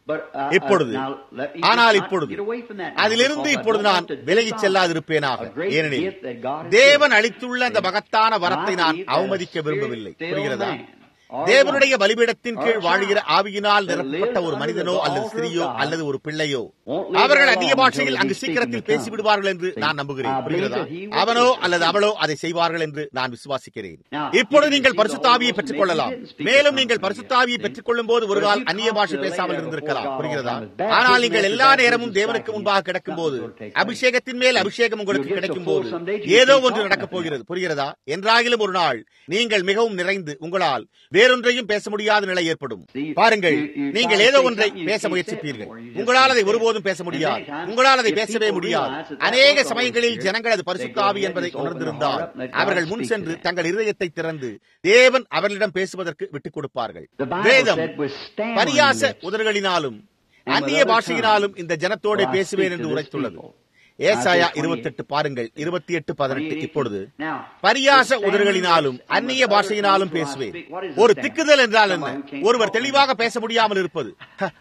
இப்பொழுது ஆனால் இப்பொழுது அதிலிருந்து இப்பொழுது நான் விலகிச் செல்லாதிருப்பேனாக. ஏனெனில் தேவன் அளித்துள்ள அந்த மகத்தான வரத்தை நான் அவமதிக்க விரும்பவில்லை. புரிகிறதா? தேவனுடைய பலிபீடத்தின் கீழ் வாழ்கிற ஆவியினால் நிரப்பப்பட்ட ஒரு மனிதனோ அல்லது ஸ்திரீயோ அல்லது ஒரு பிள்ளையோ அவர்கள் அந்நிய பாஷையில் அங்கு சீக்கிரத்தில் பேசிவிடுவார்கள் என்று நான் நம்புகிறேன். புரிகிறதா? அவனோ அல்லது அவளோ அதை செய்வார்கள் என்று நான் விசுவாசிக்கிறேன். இப்பொழுது நீங்கள் பரிசுத்த ஆவியை பெற்றுக் கொள்ளலாம். மேலும் நீங்கள் பரிசுத்த ஆவியை பெற்றுக் கொள்ளும் போது ஒரு கால் அந்நிய பாஷை பேசாமல் இருந்திருக்கலாம். புரிகிறதா? ஆனால் நீங்கள் எல்லா நேரமும் தேவனுக்கு முன்பாக கிடக்கும் போது, அபிஷேகத்தின் மேல் அபிஷேகம் உங்களுக்கு கிடைக்கும் போது ஏதோ ஒன்று நடக்கப் போகிறது. புரிகிறதா? என்றாகிலும் ஒரு நாள் நீங்கள் மிகவும் நிறைந்து உங்களால் வேறொன்றையும் பேச முடியாத நிலை ஏற்படும். பாருங்கள், நீங்கள் ஏதோ ஒன்றை பேச முயற்சிப்பீர்கள். உங்களால் அதை ஒருபோதும் பேச முடியாது. உங்களால் அதை பேசவே முடியாது. அநேக சமயங்களில் ஜனங்கள் அது பரிசுத்த ஆவி என்பதை உணர்ந்திருந்தால் அவர்கள் முன் சென்று தங்கள் இருதயத்தை திறந்து தேவன் அவர்களிடம் பேசுவதற்கு விட்டுக் கொடுப்பார்கள். வேதம் பரியாச உதடுகளினாலும் அந்நிய பாஷையினாலும் இந்த ஜனத்தோடு பேசுவேன் என்று உரைத்துள்ளது. ஏசாயா 28 பாருங்கள், 28:18. இப்பொழுது பரியாச உதடுகளினாலும் அந்நிய பாஷையினாலும் பேசுவேன். ஒரு திக்குதல் என்றால் என்ன? ஒருவர் தெளிவாக பேச முடியாமல் இருப்பது.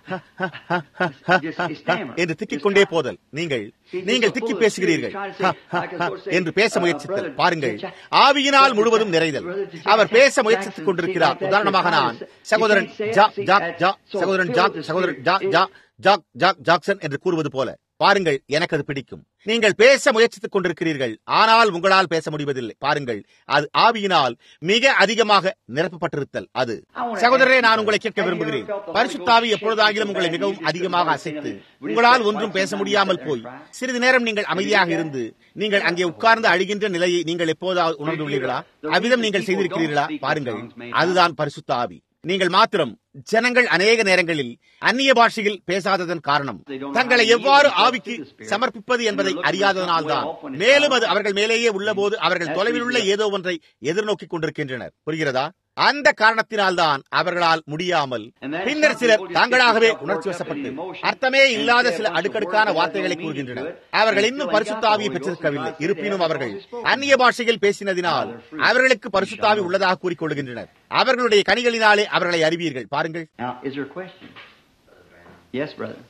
என்று திக்கிக் கொண்டே போதல். நீங்கள் திக்கி பேசுகிறீர்கள் என்று பேச முயற்சித்தல். பாருங்கள், ஆவியினால் முழுவதும் நிறைதல். அவர் பேச முயற்சித்துக் கொண்டிருக்கிறார். உதாரணமாக நான் சகோதரன் ஜாக்சன் என்று கூறுவது போல. பாருங்கள், எனக்கு அது பிடிக்கும். நீங்கள் பேச முயற்சித்துக் கொண்டிருக்கிறீர்கள், ஆனால் உங்களால் பேச முடிவதில்லை. பாருங்கள், அது ஆவியினால் மிக அதிகமாக நிரப்பப்பட்டிருத்தல். அது சகோதரரே, நான் உங்களை கேட்க விரும்புகிறேன். பரிசுத்த ஆவி எப்பொழுதாகிலும் உங்களை மிகவும் அதிகமாக அசைத்து உங்களால் ஒன்றும் பேச முடியாமல் போய் சிறிது நேரம் நீங்கள் அமைதியாக இருந்து நீங்கள் அங்கே உட்கார்ந்து அழுகின்ற நிலையை நீங்கள் எப்போதாவது உணர்ந்துள்ளீர்களா? அவ்விதம் நீங்கள் செய்திருக்கிறீர்களா? பாருங்கள், அதுதான் பரிசுத்த ஆவி. நீங்கள் மாத்திரம் ஜனங்கள் அநேக நேரங்களில் அந்நிய பாஷையில் பேசாததன் காரணம் தங்களை எவ்வாறு ஆவிக்கு சமர்ப்பிப்பது என்பதை அறியாததனால்தான். மேலும் அது அவர்கள் மேலேயே உள்ள போது அவர்கள் தொலைவில் உள்ள ஏதோ ஒன்றை எதிர்நோக்கிக் கொண்டிருக்கின்றனர். புரிகிறதா? அந்த காரணத்தினால்தான் அவர்களால் முடியாமல் பின்னர் சிலர் தாங்களாகவே உணர்ச்சி வசப்பட்டு அர்த்தமே இல்லாத சில அடுக்கடுக்கான வார்த்தைகளை கூறுகின்றனர். அவர்கள் இன்னும் பரிசுத்த ஆவியை பெற்றிருக்கவில்லை. இருப்பினும் அவர்கள் அந்நிய பாஷையில் பேசினதினால் அவர்களுக்கு பரிசுத்த ஆவி உள்ளதாக கூறிக்கொள்கின்றனர். அவர்களுடைய கனிகளினாலே அவர்களை அறிவீர்கள். பாருங்கள். Yes, brother.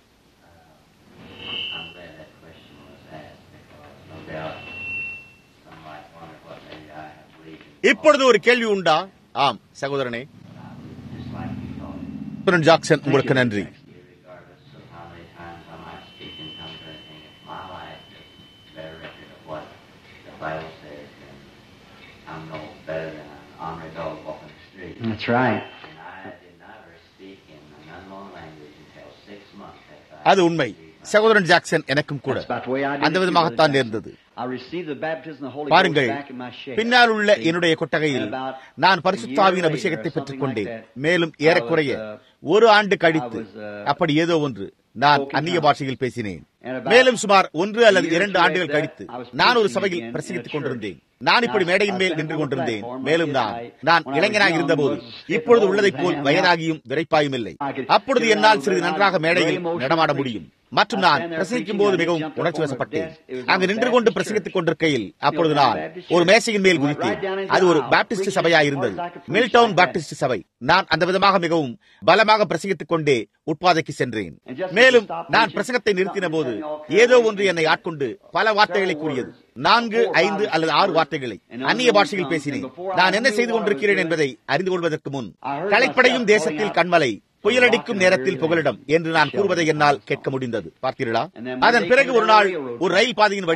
I'm glad that question was asked because no doubt some might wonder what maybe I have believed in. இப்பொழுது ஒரு கேள்வி உண்டா? ஆம் சகோதரனே. Just like you thought. Jackson, உங்களுக்கு நன்றி. Regardless of how many times I might speak in tongues or anything, it's my life that's better record of what the Bible says, and I'm no better than an honorary dog walking the street. That's right. And I did not ever speak in an unknown language until 6 months after அது உண்மை. சகோதரன் Jackson, எனக்கும் கூட அந்த விதமாகத்தான் நேர்ந்தது. பாருங்கள், பின்னால் உள்ள என்னுடைய கொட்டகையில் நான் பரிசுத்த ஆவியின் அபிஷேகத்தை பெற்றுக் கொண்டேன். மேலும் ஏறக்குறைய 1 ஆண்டு கழித்து அப்படி ஏதோ ஒன்று நான் அந்நிய பாஷையில் பேசினேன். மேலும் சுமார் 1 அல்லது 2 ஆண்டுகள் கழித்து நான் ஒரு சபையில் பிரசங்கித்துக் கொண்டிருந்தேன். நான் இப்படி மேடையின் மேல் நின்று கொண்டிருந்தேன். மேலும் நான் இளைஞனாக இருந்தபோது இப்பொழுது உள்ளதைப் போல் வயதாகியும் விரைப்பாயும் இல்லை. அப்பொழுது என்னால் சிறிது நன்றாக மேடையில் நடமாட முடியும். மற்றும் நான் பிரசங்கிக்கும் போது மிகவும் உணர்ச்சி வசப்பட்டேன். அங்கு நின்று கொண்டு பிரசங்கித்துக் கொண்டிருக்கையில் அப்பொழுது நான் ஒரு மேசையின் மேல் குதித்தேன். அது ஒரு பாப்டிஸ்ட் சபையாக இருந்தது, மில்டவுன் பாப்டிஸ்ட் சபை. நான் அந்த விதமாக மிகவும் பலமாக பிரசங்கித்துக் கொண்டே உட்பாதைக்கு சென்றேன். மேலும் நான் பிரசங்கத்தை நிறுத்தின போது ஏதோ ஒன்று என்னை ஆட்கொண்டு பல வார்த்தைகளை கூறியது. 4, 5 அல்லது 6 வார்த்தைகளை அந்நிய பாஷையில் பேசினேன். நான் என்ன செய்து கொண்டிருக்கிறேன் என்பதை அறிந்து கொள்வதற்கு முன் களைப்படையும் தேசத்தில் கண்மலை, புயலடிக்கும் நேரத்தில் புகலிடம் என்று நான் கூறுவதை என்னால் கேட்க முடிந்தது. பார்த்தீர்களா? அதன் பிறகு ஒரு நாள் ஒரு ரயில் பாதையின்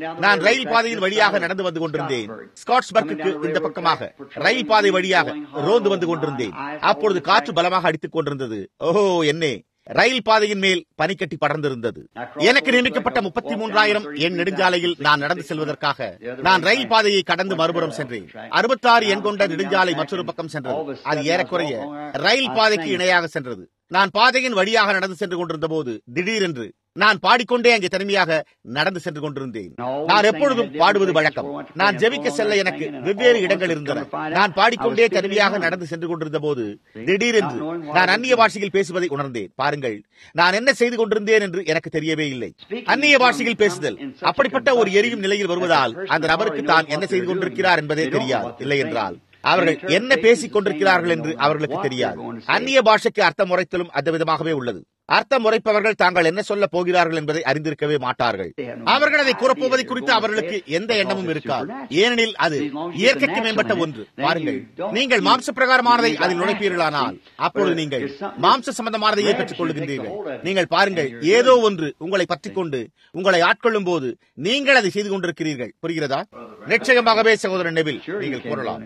வழியாக நடந்து வந்து கொண்டிருந்தேன். ஸ்காட்ஸ்பர்க்கு இந்த பக்கமாக ரயில் பாதை வழியாக ரோந்து வந்து கொண்டிருந்தேன். அப்பொழுது காற்று பலமாக அடித்துக் கொண்டிருந்தது. ஓஹோ என்னே! ரயில் பாதையின் மேல் பனிக்கட்டி படர்ந்திருந்தது. எனக்கு நியமிக்கப்பட்ட 33,000 எண் நெடுஞ்சாலையில் நான் நடந்து செல்வதற்காக நான் ரயில் பாதையை கடந்து மறுபுறம் சென்றேன். 66 எண் கொண்ட நெடுஞ்சாலை மற்றொரு பக்கம் சென்றது. அது ஏறக்குறைய ரயில் பாதைக்கு இணையாக சென்றது. நான் பாதையின் வழியாக நடந்து சென்று கொண்டிருந்த போது திடீரென்று நான் பாடிக்கொண்டே அங்கே தனிமையாக நடந்து சென்று கொண்டிருந்தேன். நான் எப்பொழுதும் பாடுவது வழக்கம். நான் ஜெபிக்க செல்ல எனக்கு வெவ்வேறு இடங்கள் இருந்தன. நான் பாடிக்கொண்டே தனிமையாக நடந்து சென்று கொண்டிருந்த போது திடீரென்று நான் அந்நிய பாஷையில் பேசுவதை உணர்ந்தேன். பாருங்கள், நான் என்ன செய்து கொண்டிருந்தேன் என்று எனக்கு தெரியவே இல்லை. அந்நிய பாஷையில் பேசுதல் அப்படிப்பட்ட ஒரு எரியும் நிலையில் வருவதால் அந்த நபருக்கு தான் என்ன செய்து கொண்டிருக்கிறார் என்பதே தெரியாது. இல்லை என்றால் அவர்கள் என்ன பேசிக் கொண்டிருக்கிறார்கள் என்று அவர்களுக்கு தெரியாது. அந்நிய பாஷைக்கு அர்த்தம் உரைத்தலும் அந்த விதமாகவே உள்ளது. அர்த்தம் உரைப்பவர்கள் தாங்கள் என்ன சொல்ல போகிறார்கள் என்பதை அறிந்திருக்கவே மாட்டார்கள். அவர்கள் அதை கூறப்போவதை குறித்து அவர்களுக்கு எந்த எண்ணமும் இருக்காது. ஏனெனில் அது இயற்கைக்கு மேம்பட்ட ஒன்று. பாருங்கள், நீங்கள் மாம்ச பிரகாரமானதை அதில் நுழைப்பீர்களானால் அப்பொழுது நீங்கள் மாம்ச சம்பந்தமானதையே பெற்றுக் கொள்ளுகின்றீர்கள். நீங்கள் பாருங்கள், ஏதோ ஒன்று உங்களை பற்றிக் கொண்டு உங்களை ஆட்கொள்ளும் போது நீங்கள் அதை செய்து கொண்டிருக்கிறீர்கள். புரிகிறதா? நிச்சயமாகவே சகோதரன் நெவில், நீங்கள் கூறலாம்.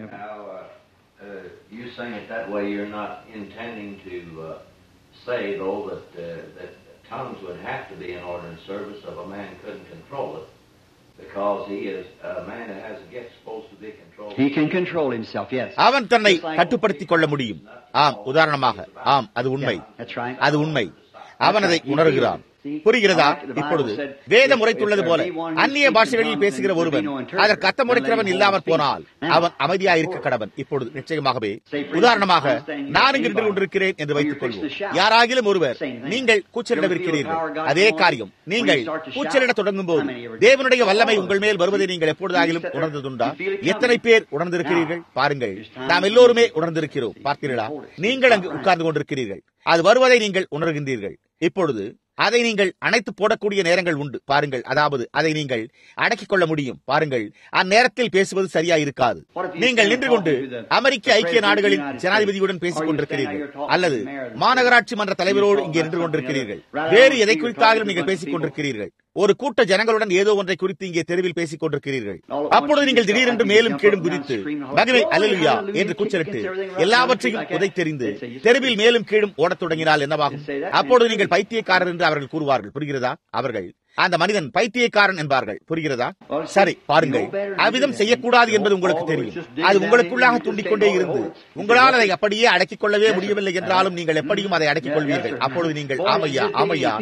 You saying it that way, you're not intending to say, though, that tongues would have to be in order and service of a man couldn't control it, because he is a man that has a gift supposed to be controlled. He can control himself, yes. அவன் தன்னை கட்டுப்படுத்திக் கொள்ள முடியும். ஆம், உதாரணமாக, ஆம், அது உண்மை. அது உண்மை. அவன் அதை உணர்கிறான். புரிகிறதா? இப்பொழுது வேதம் உரைத்துள்ளது போல அந்நிய பாஷைகளில் பேசுகிற ஒருவன் அதற்கு அர்த்தம் உரைக்கிறவன் இல்லாமற் போனால் அவன் அமைதியாயிருக்க கடவன். இப்பொழுது நிச்சயமாகவே, உதாரணமாக, நான் இங்கு நின்று கொண்டிருக்கிறேன் என்று வைத்துக் கொள்வோம். யாராகிலும் ஒருவர், நீங்கள் கூச்சலிடவிருக்கிறீர்கள். அதே காரியம் நீங்கள் கூச்சலிட தொடங்கும் போது தேவனுடைய வல்லமை உங்கள் மேல் வருவதை நீங்கள் எப்பொழுதாகிலும் உணர்ந்ததுண்டா? எத்தனை பேர் உணர்ந்திருக்கிறீர்கள்? பாருங்கள், நாம் எல்லோருமே உணர்ந்திருக்கிறோம். பார்த்தீர்களா? நீங்கள் அங்கு உட்கார்ந்து கொண்டிருக்கிறீர்கள். அது வருவதை நீங்கள் உணர்கின்றீர்கள். இப்பொழுது அதை நீங்கள் அணைத்து போடக்கூடிய நேரங்கள் உண்டு. பாருங்கள், அதாவது அதை நீங்கள் அடக்கிக் கொள்ள முடியும். பாருங்கள், அந்நேரத்தில் பேசுவது சரியா இருக்காது. நீங்கள் நின்று கொண்டு அமெரிக்க ஐக்கிய நாடுகளின் ஜனாதிபதியுடன் பேசிக் கொண்டிருக்கிறீர்கள், அல்லது மாநகராட்சி மன்ற தலைவரோடு இங்கே நின்று கொண்டிருக்கிறீர்கள். வேறு எதை குறித்தாலும் நீங்கள் பேசிக் கொண்டிருக்கிறீர்கள். ஒரு கூட்ட ஜனங்களுடன் ஏதோ ஒன்றை குறித்து இங்கே தெருவில் பேசிக் கொண்டிருக்கிறீர்கள். அப்பொழுது நீங்கள் திடீரென்று மேலும் கீழும் குதித்து மகிமை அல்லேலூயா என்று கூச்சலிட்டு எல்லாவற்றையும் உதைத்தெறிந்து தெருவில் மேலும் கீழும் ஓடத் தொடங்கினால் என்னவாகும்? அப்பொழுது நீங்கள் பைத்தியக்காரர் என்று அவர்கள் கூறுவார்கள். புரிகிறதா? அவர்கள் அந்த மனிதன் பைத்தியக்காரன் என்பார்கள். புரிகிறதா? சரி, பாருங்கள், அவ்விதம் செய்யக்கூடாது என்பது உங்களுக்கு தெரியும். அது உங்களுக்குள்ளாக தூண்டிக்கொண்டே இருந்து உங்களால் அதை அப்படியே அடக்கிக் கொள்ளவே முடியவில்லை என்றாலும் நீங்கள் எப்படியும் அதை அடக்கிக் கொள்வீர்கள். அப்பொழுது நீங்கள் ஆமையா ஆமையா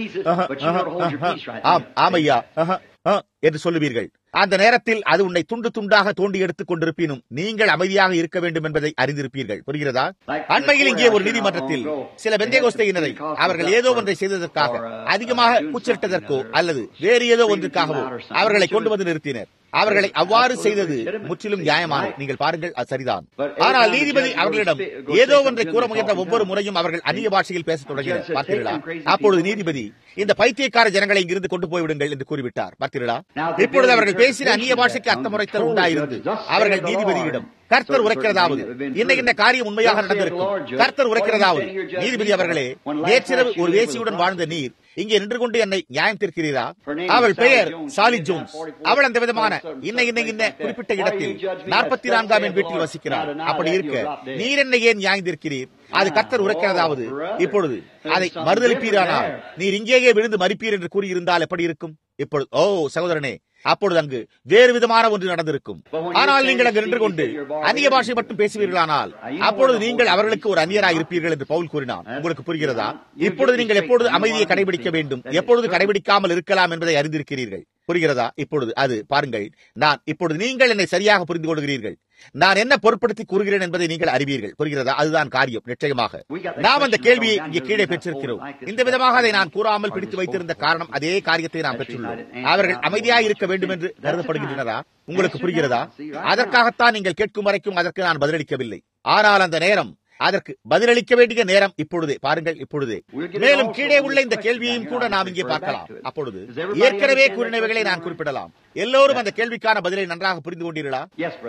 ஆம் ஆமையா என்று சொல்லுவீர்கள். அந்த நேரத்தில் அது உன்னை துண்டு துண்டாக தோண்டி எடுத்துக் கொண்டிருப்பினும் நீங்கள் அமைதியாக இருக்க வேண்டும் என்பதை அறிந்திருப்பீர்கள். புரிகிறதா? அண்மையில் இங்கே ஒரு நீதிமன்றத்தில் சில பெந்தேகோஸ்தையினரை அவர்கள் ஏதோ ஒன்றை செய்ததற்காக அதிகமாக கூச்சலிட்டதற்கோ அல்லது வேறு ஏதோ ஒன்றுக்காகவோ அவர்களை கொண்டு வந்து நிறுத்தினர். அவர்களை அவ்வாறு செய்தது முற்றிலும் நியாயமானது. நீங்கள் பாருங்கள், அது சரிதான். ஆனால் நீதிபதி அவர்களிடம் ஏதோ ஒன்றை கூற முயன்ற ஒவ்வொரு முறையும் அவர்கள் அந்நிய பாஷையில் பேசத் தொடங்கினர். பார்த்தீர்களா? அப்பொழுது நீதிபதி இந்த பைத்தியக்கார ஜனங்களை இங்கிருந்து கொண்டு போய்விடுங்கள் என்று கூறிவிட்டார். பார்த்தீர்களா? இப்பொழுது அவர்கள் பேசின அந்நிய பாஷைக்கு அர்த்தமுறைத்தல் உண்டாயிருந்து அவர்கள் நீதிபதியிடம் கர்த்தர் உரைக்கிறதாவது, இன்ன காரியம் உண்மையாக நடந்திருக்கும், கர்த்தர் உரைக்கிறதாவது, நீதிபதி அவர்களே, நேற்றிரவு ஒரு வேசியுடன் வாழ்ந்த நீர் இங்கே நின்று கொண்டு என்னை நியாயம் தீர்க்கிறீரா? அவள் பெயர் சாலி ஜோன்ஸ். அவள் அந்த விதமான இன்ன குறிப்பிட்ட இடத்தில் 44ஆம் வீட்டில் வசிக்கிறார். அப்படி இருக்க நீர் என்னை ஏன் நியாயம் தீர்க்கிறீர்? அது கர்த்தர் உரைக்கிறதாவது. இப்பொழுது அதை மறுதளிப்பீரானால் நீர் இங்கேயே விழுந்து மறிப்பீர் என்று கூறியிருந்தால் எப்படி இருக்கும்? இப்பொழுது சகோதரனே, அப்பொழுது அங்கு வேறு விதமான ஒன்று நடந்திருக்கும். ஆனால் நீங்கள் அங்கு நின்று கொண்டு அந்நிய பாஷை மட்டும் பேசுவீர்களானால் அப்பொழுது நீங்கள் அவர்களுக்கு ஒரு அந்நியராக இருப்பீர்கள் என்று பவுல் கூறினார். உங்களுக்கு புரிகிறதா? இப்பொழுது நீங்கள் எப்பொழுது அமைதியை கடைபிடிக்க வேண்டும், எப்பொழுது கடைபிடிக்காமல் இருக்கலாம் என்பதை அறிந்திருக்கிறீர்கள். புரிகிறதா? இப்பொழுது அது பாருங்கள், இப்பொழுது நீங்கள் என்னை சரியாக புரிந்து கொள்கிறீர்கள். நான் என்ன பொருட்படுத்தி கூறுகிறேன் என்பதை நீங்கள் அறிவீர்கள். புரிகிறதா? அதுதான் காரியம். நிச்சயமாக நாம் அந்த கேள்வியை இங்கே கீழே பெற்றிருக்கிறோம். இந்த விதமாக அதை நான் கூறாமல் பிடித்து வைத்திருந்த காரணம் அதே காரியத்தை நாம் பெற்றுள்ளோம். அவர்கள் அமைதியாக இருக்க வேண்டும் என்று கருதப்படுகின்றனரா? உங்களுக்கு புரிகிறதா? அதற்காகத்தான் நீங்கள் கேட்கும் வரைக்கும் அதற்கு நான் பதிலளிக்கவில்லை. ஆனால் அந்த நேரம், அதற்கு பதிலளிக்க வேண்டிய நேரம் இப்பொழுதே. பாருங்கள், இப்பொழுதே. மேலும் கீழே உள்ள இந்த கேள்வியையும் கூட நாம் இங்கே பார்க்கலாம். அப்பொழுது ஏற்கனவே கூறினவைகளை நான் குறிப்பிடலாம். எல்லோரும் அந்த கேள்விக்கான பதிலை நன்றாக புரிந்து கொண்டீர்களா?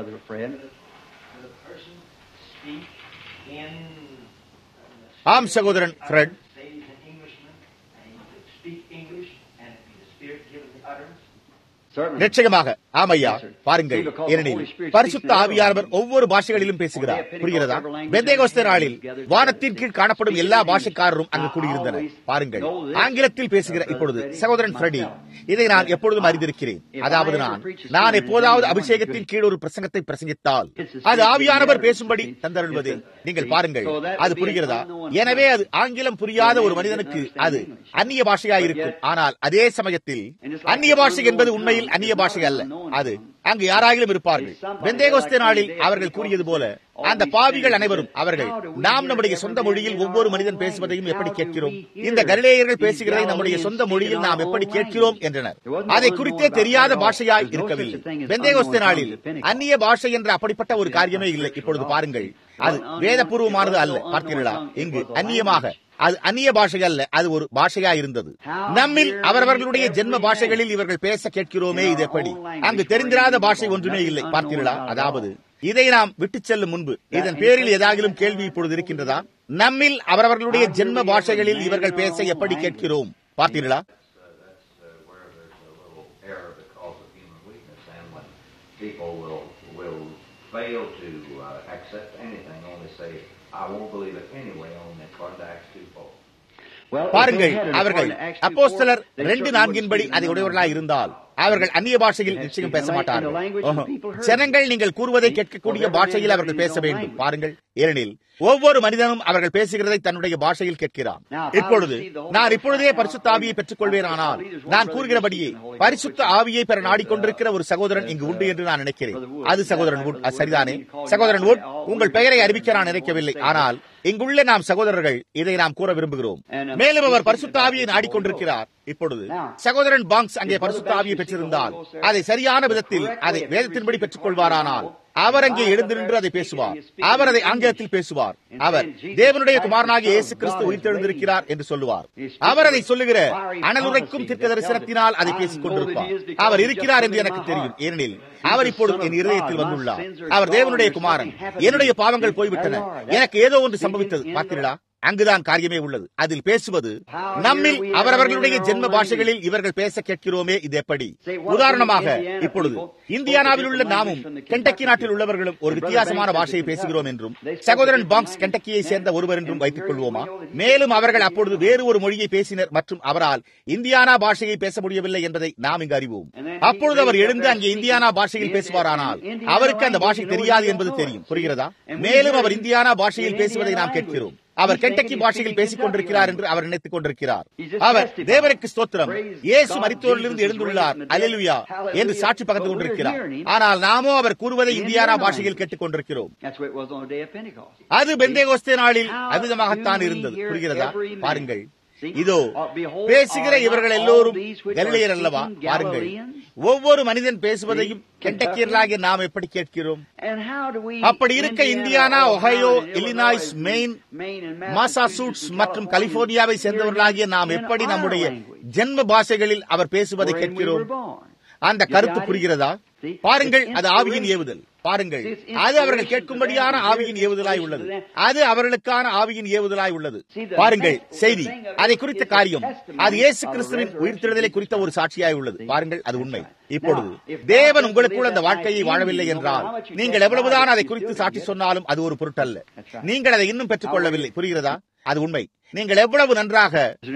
ஆம் சகோதரன் ஃப்ரெட். நிச்சயமாக ஆமையா. பாருங்கள், ஏனெனில் பரிசுத்த ஆவியானவர் ஒவ்வொரு பாஷைகளிலும் பேசுகிறார். புரிகிறதா? பெந்தேகோஸ்தே நாளில் வானத்தின் கீழ் காணப்படும் எல்லா பாஷைக்காரரும் அங்கு கூடியிருந்தனர். பாருங்கள், ஆங்கிலத்தில் பேசுகிற இப்பொழுது சகோதரன் ஃப்ரெடி, இதை நான் எப்பொழுதும் அறிந்திருக்கிறேன். அதாவது நான் எப்போதாவது அபிஷேகத்தின் கீழ் ஒரு பிரசங்கத்தை பிரசங்கித்தால் அது ஆவியானவர் பேசும்படி தந்தருள்வது. நீங்கள் பாருங்கள், அது புரிகிறதா? எனவே அது ஆங்கிலம் புரியாத ஒரு மனிதனுக்கு அது அந்நிய பாஷையாயிருக்கும். ஆனால் அதே சமயத்தில் அந்நிய பாஷை என்பது உண்மையில் அந்நிய பாஷை அல்ல. அது அங்கு யாராயிலும் இருப்பார்கள். பெந்தேகோஸ்தே நாளில் அவர்கள் கூறியது போல அந்த பாவிகள் அனைவரும் அவர்கள் நாம் நம்முடைய சொந்த மொழியில் ஒவ்வொரு மனிதன் பேசுவதையும் எப்படி கேட்கிறோம், இந்த கலிலேயர்கள் பேசுகிறதை நம்முடைய சொந்த மொழியில் நாம் எப்படி கேட்கிறோம் என்றனர். அதை குறித்தே தெரியாத பாஷையாய் இருக்கவில்லை. பெந்தேகோஸ்தே நாளில் அந்நிய பாஷை என்ற அப்படிப்பட்ட ஒரு காரியமே இல்லை. இப்பொழுது பாருங்கள், அது வேதபூர்வமானது அல்ல. பார்த்தீர்களா, இங்கு அந்நியமாக அது அந்நிய பாஷை அல்ல, அது ஒரு பாஷையா இருந்தது. நம்மில் அவரவர்களுடைய ஜென்ம பாஷைகளில் இவர்கள் பேச கேட்கிறோமே, இது எப்படி? அங்கு தெரிந்திராத பாஷை ஒன்றுமே இல்லை. பார்த்தீர்களா, அதாவது இதை நாம் விட்டு செல்லும் முன்பு இதன் பேரில் ஏதாகிலும் கேள்வி இப்பொழுது இருக்கின்றதா? நம்மில் அவரவர்களுடைய ஜென்ம பாஷைகளில் இவர்கள் பேச எப்படி கேட்கிறோம்? பார்த்தீர்களா? Fail to accept anything, only say, I won't believe it anyway, only according to Acts 2:4. பாருங்கள், அவர்கள் அப்போஸ்தலர் 2:4 அதை உடையவர்களாய் இருந்தால் அவர்கள் அந்நிய பாஷையில் நிச்சயம் பேச மாட்டார்கள். ஜனங்கள் நீங்கள் கூறுவதை கேட்கக்கூடிய பாஷையில் அவர்கள் பேச வேண்டும். பாருங்கள், ஏனெனில் ஒவ்வொரு மனிதனும் அவர்கள் பேசுகிறதை தன்னுடைய பாஷையில் கேட்கிறான். இப்பொழுது நான் இப்பொழுதே பரிசுத்த ஆவியை பெற்றுக் கொள்வேனானால் நான் கூறுகிறபடியே பரிசுத்த ஆவியை பெற நாடிக்கொண்டிருக்கிற ஒரு சகோதரன் இங்கு உண்டு என்று நான் நினைக்கிறேன். அது சகோதரன் வுட். சரிதானே சகோதரன் வுட்? உங்கள் பெயரை அறிவிக்க நான் நினைக்கவில்லை, ஆனால் இங்குள்ள நாம் சகோதரர்கள் இதை நாம் கூற விரும்புகிறோம். மேலும் அவர் பரிசுத்த ஆவியை நாடிக்கொண்டிருக்கிறார். இப்பொழுது சகோதரன் பாங்க்ஸ் அங்கே பரிசுத்த ஆவியை பெற்றிருந்தால் அதை சரியான விதத்தில் அதை வேதத்தின்படி பெற்றுக் கொள்வாரானால் அவர் அங்கே எழுந்து நின்று அதை பேசுவார். அவர் அதை ஆங்கிலத்தில் பேசுவார். அவர் தேவனுடைய குமாரனாகிய இயேசு கிறிஸ்து உயிர்த்தெழுந்திருக்கிறார் என்று சொல்லுவார். அவர் அதை சொல்லுகிற அனலுரைக்கும் தீர்க்க தரிசனத்தினால் அதை பேசிக் கொண்டிருப்பார். அவர் இருக்கிறார் என்று எனக்கு தெரியும், ஏனெனில் அவர் இப்பொழுது என் இருதயத்தில் வந்துள்ளார். அவர் தேவனுடைய குமாரன். என்னுடைய பாவங்கள் போய்விட்டன, எனக்கு ஏதோ ஒன்று சம்பவித்தது. பார்த்தீர்களா, அங்குதான் காரியமே உள்ளது. அதில் பேசுவது நம்மில் அவரவர்களுடைய ஜென்ம பாஷைகளில் இவர்கள் பேச கேட்கிறோமே, இது எப்படி? உதாரணமாக, இப்பொழுது இந்தியானாவில் உள்ள நாமும் கென்டக்கி நாட்டில் உள்ளவர்களும் ஒரு வித்தியாசமான பாஷையை பேசுகிறோம் என்றும் சகோதரன் பாங்க்ஸ் கென்டக்கியை சேர்ந்த ஒருவர் என்றும் வைத்துக் கொள்வோமா? மேலும் அவர்கள் அப்பொழுது வேறு ஒரு மொழியை பேசினர் மற்றும் அவரால் இந்தியானா பாஷையை பேச முடியவில்லை என்பதை நாம் இங்கு அறிவோம். அப்பொழுது அவர் எழுந்து அங்கே இந்தியானா பாஷையில் பேசுவாரானால் அவருக்கு அந்த பாஷை தெரியாது என்பது தெரியும். புரிகிறதா? மேலும் அவர் இந்தியானா பாஷையில் பேசுவதை நாம் கேட்கிறோம். அவர் கென்டக்கி பாஷையில் பேசிக் கொண்டிருக்கிறார் என்று அவர் நினைத்துக் கொண்டிருக்கிறார். அவர் தேவனுக்கு ஸ்தோத்திரம், இயேசு மரித்தோரிலிருந்து எழுந்துள்ளார், அல்லேலூயா என்று சாட்சி பகர்ந்து கொண்டிருக்கிறார். ஆனால் நாமோ அவர் கூறுவதை இந்தியானா பாஷையில் கேட்டுக் கொண்டிருக்கிறோம். அது பெந்தேகோஸ்தே நாளில் அவ்விதமாகத்தான் இருந்தது. புரிகிறதா? பாருங்கள், இதோ பேசுகிற இவர்கள் எல்லோரும் கலிலேயர் அல்லவா? பாருங்கள், ஒவ்வொரு மனிதன் பேசுவதையும் கென்டக்கியர்களாகிய நாம் எப்படி கேட்கிறோம்? அப்படி இருக்க Indiana, Ohio, Illinois, Maine, Massachusetts மற்றும் கலிபோர்னியாவை சேர்ந்தவர்களாகிய நாம் எப்படி நம்முடைய ஜென்ம பாஷைகளில் அவர் பேசுவதை கேட்கிறோம்? அந்த கருத்து புரிகிறதா? பாருங்கள், அது ஆவியின் ஏவுதல். பாருங்கள், அது அவர்கள் கேட்கும்படியான ஆவியின் ஏவுதலாய் உள்ளது. அது அவர்களுக்கான ஆவியின் ஏவுதலாய் உள்ளது. பாருங்கள், செய்தி அதை குறித்த காரியம், அது இயேசு கிறிஸ்துவின் உயிர்த்தெழுதலை குறித்த ஒரு சாட்சியாய் உள்ளது. பாருங்கள், அது உண்மை. இப்பொழுது தேவன் உங்களுக்குள் அந்த வாழ்க்கையை வாழவில்லை என்றால் நீங்கள் எவ்வளவுதான் அதை குறித்து சாட்சி சொன்னாலும் அது ஒரு பொருட்டல்ல. நீங்கள் அதை இன்னும் பெற்றுக் கொள்ளவில்லை. புரிகிறதா? அது உண்மை. நீங்கள் எவ்வளவு நன்றாக.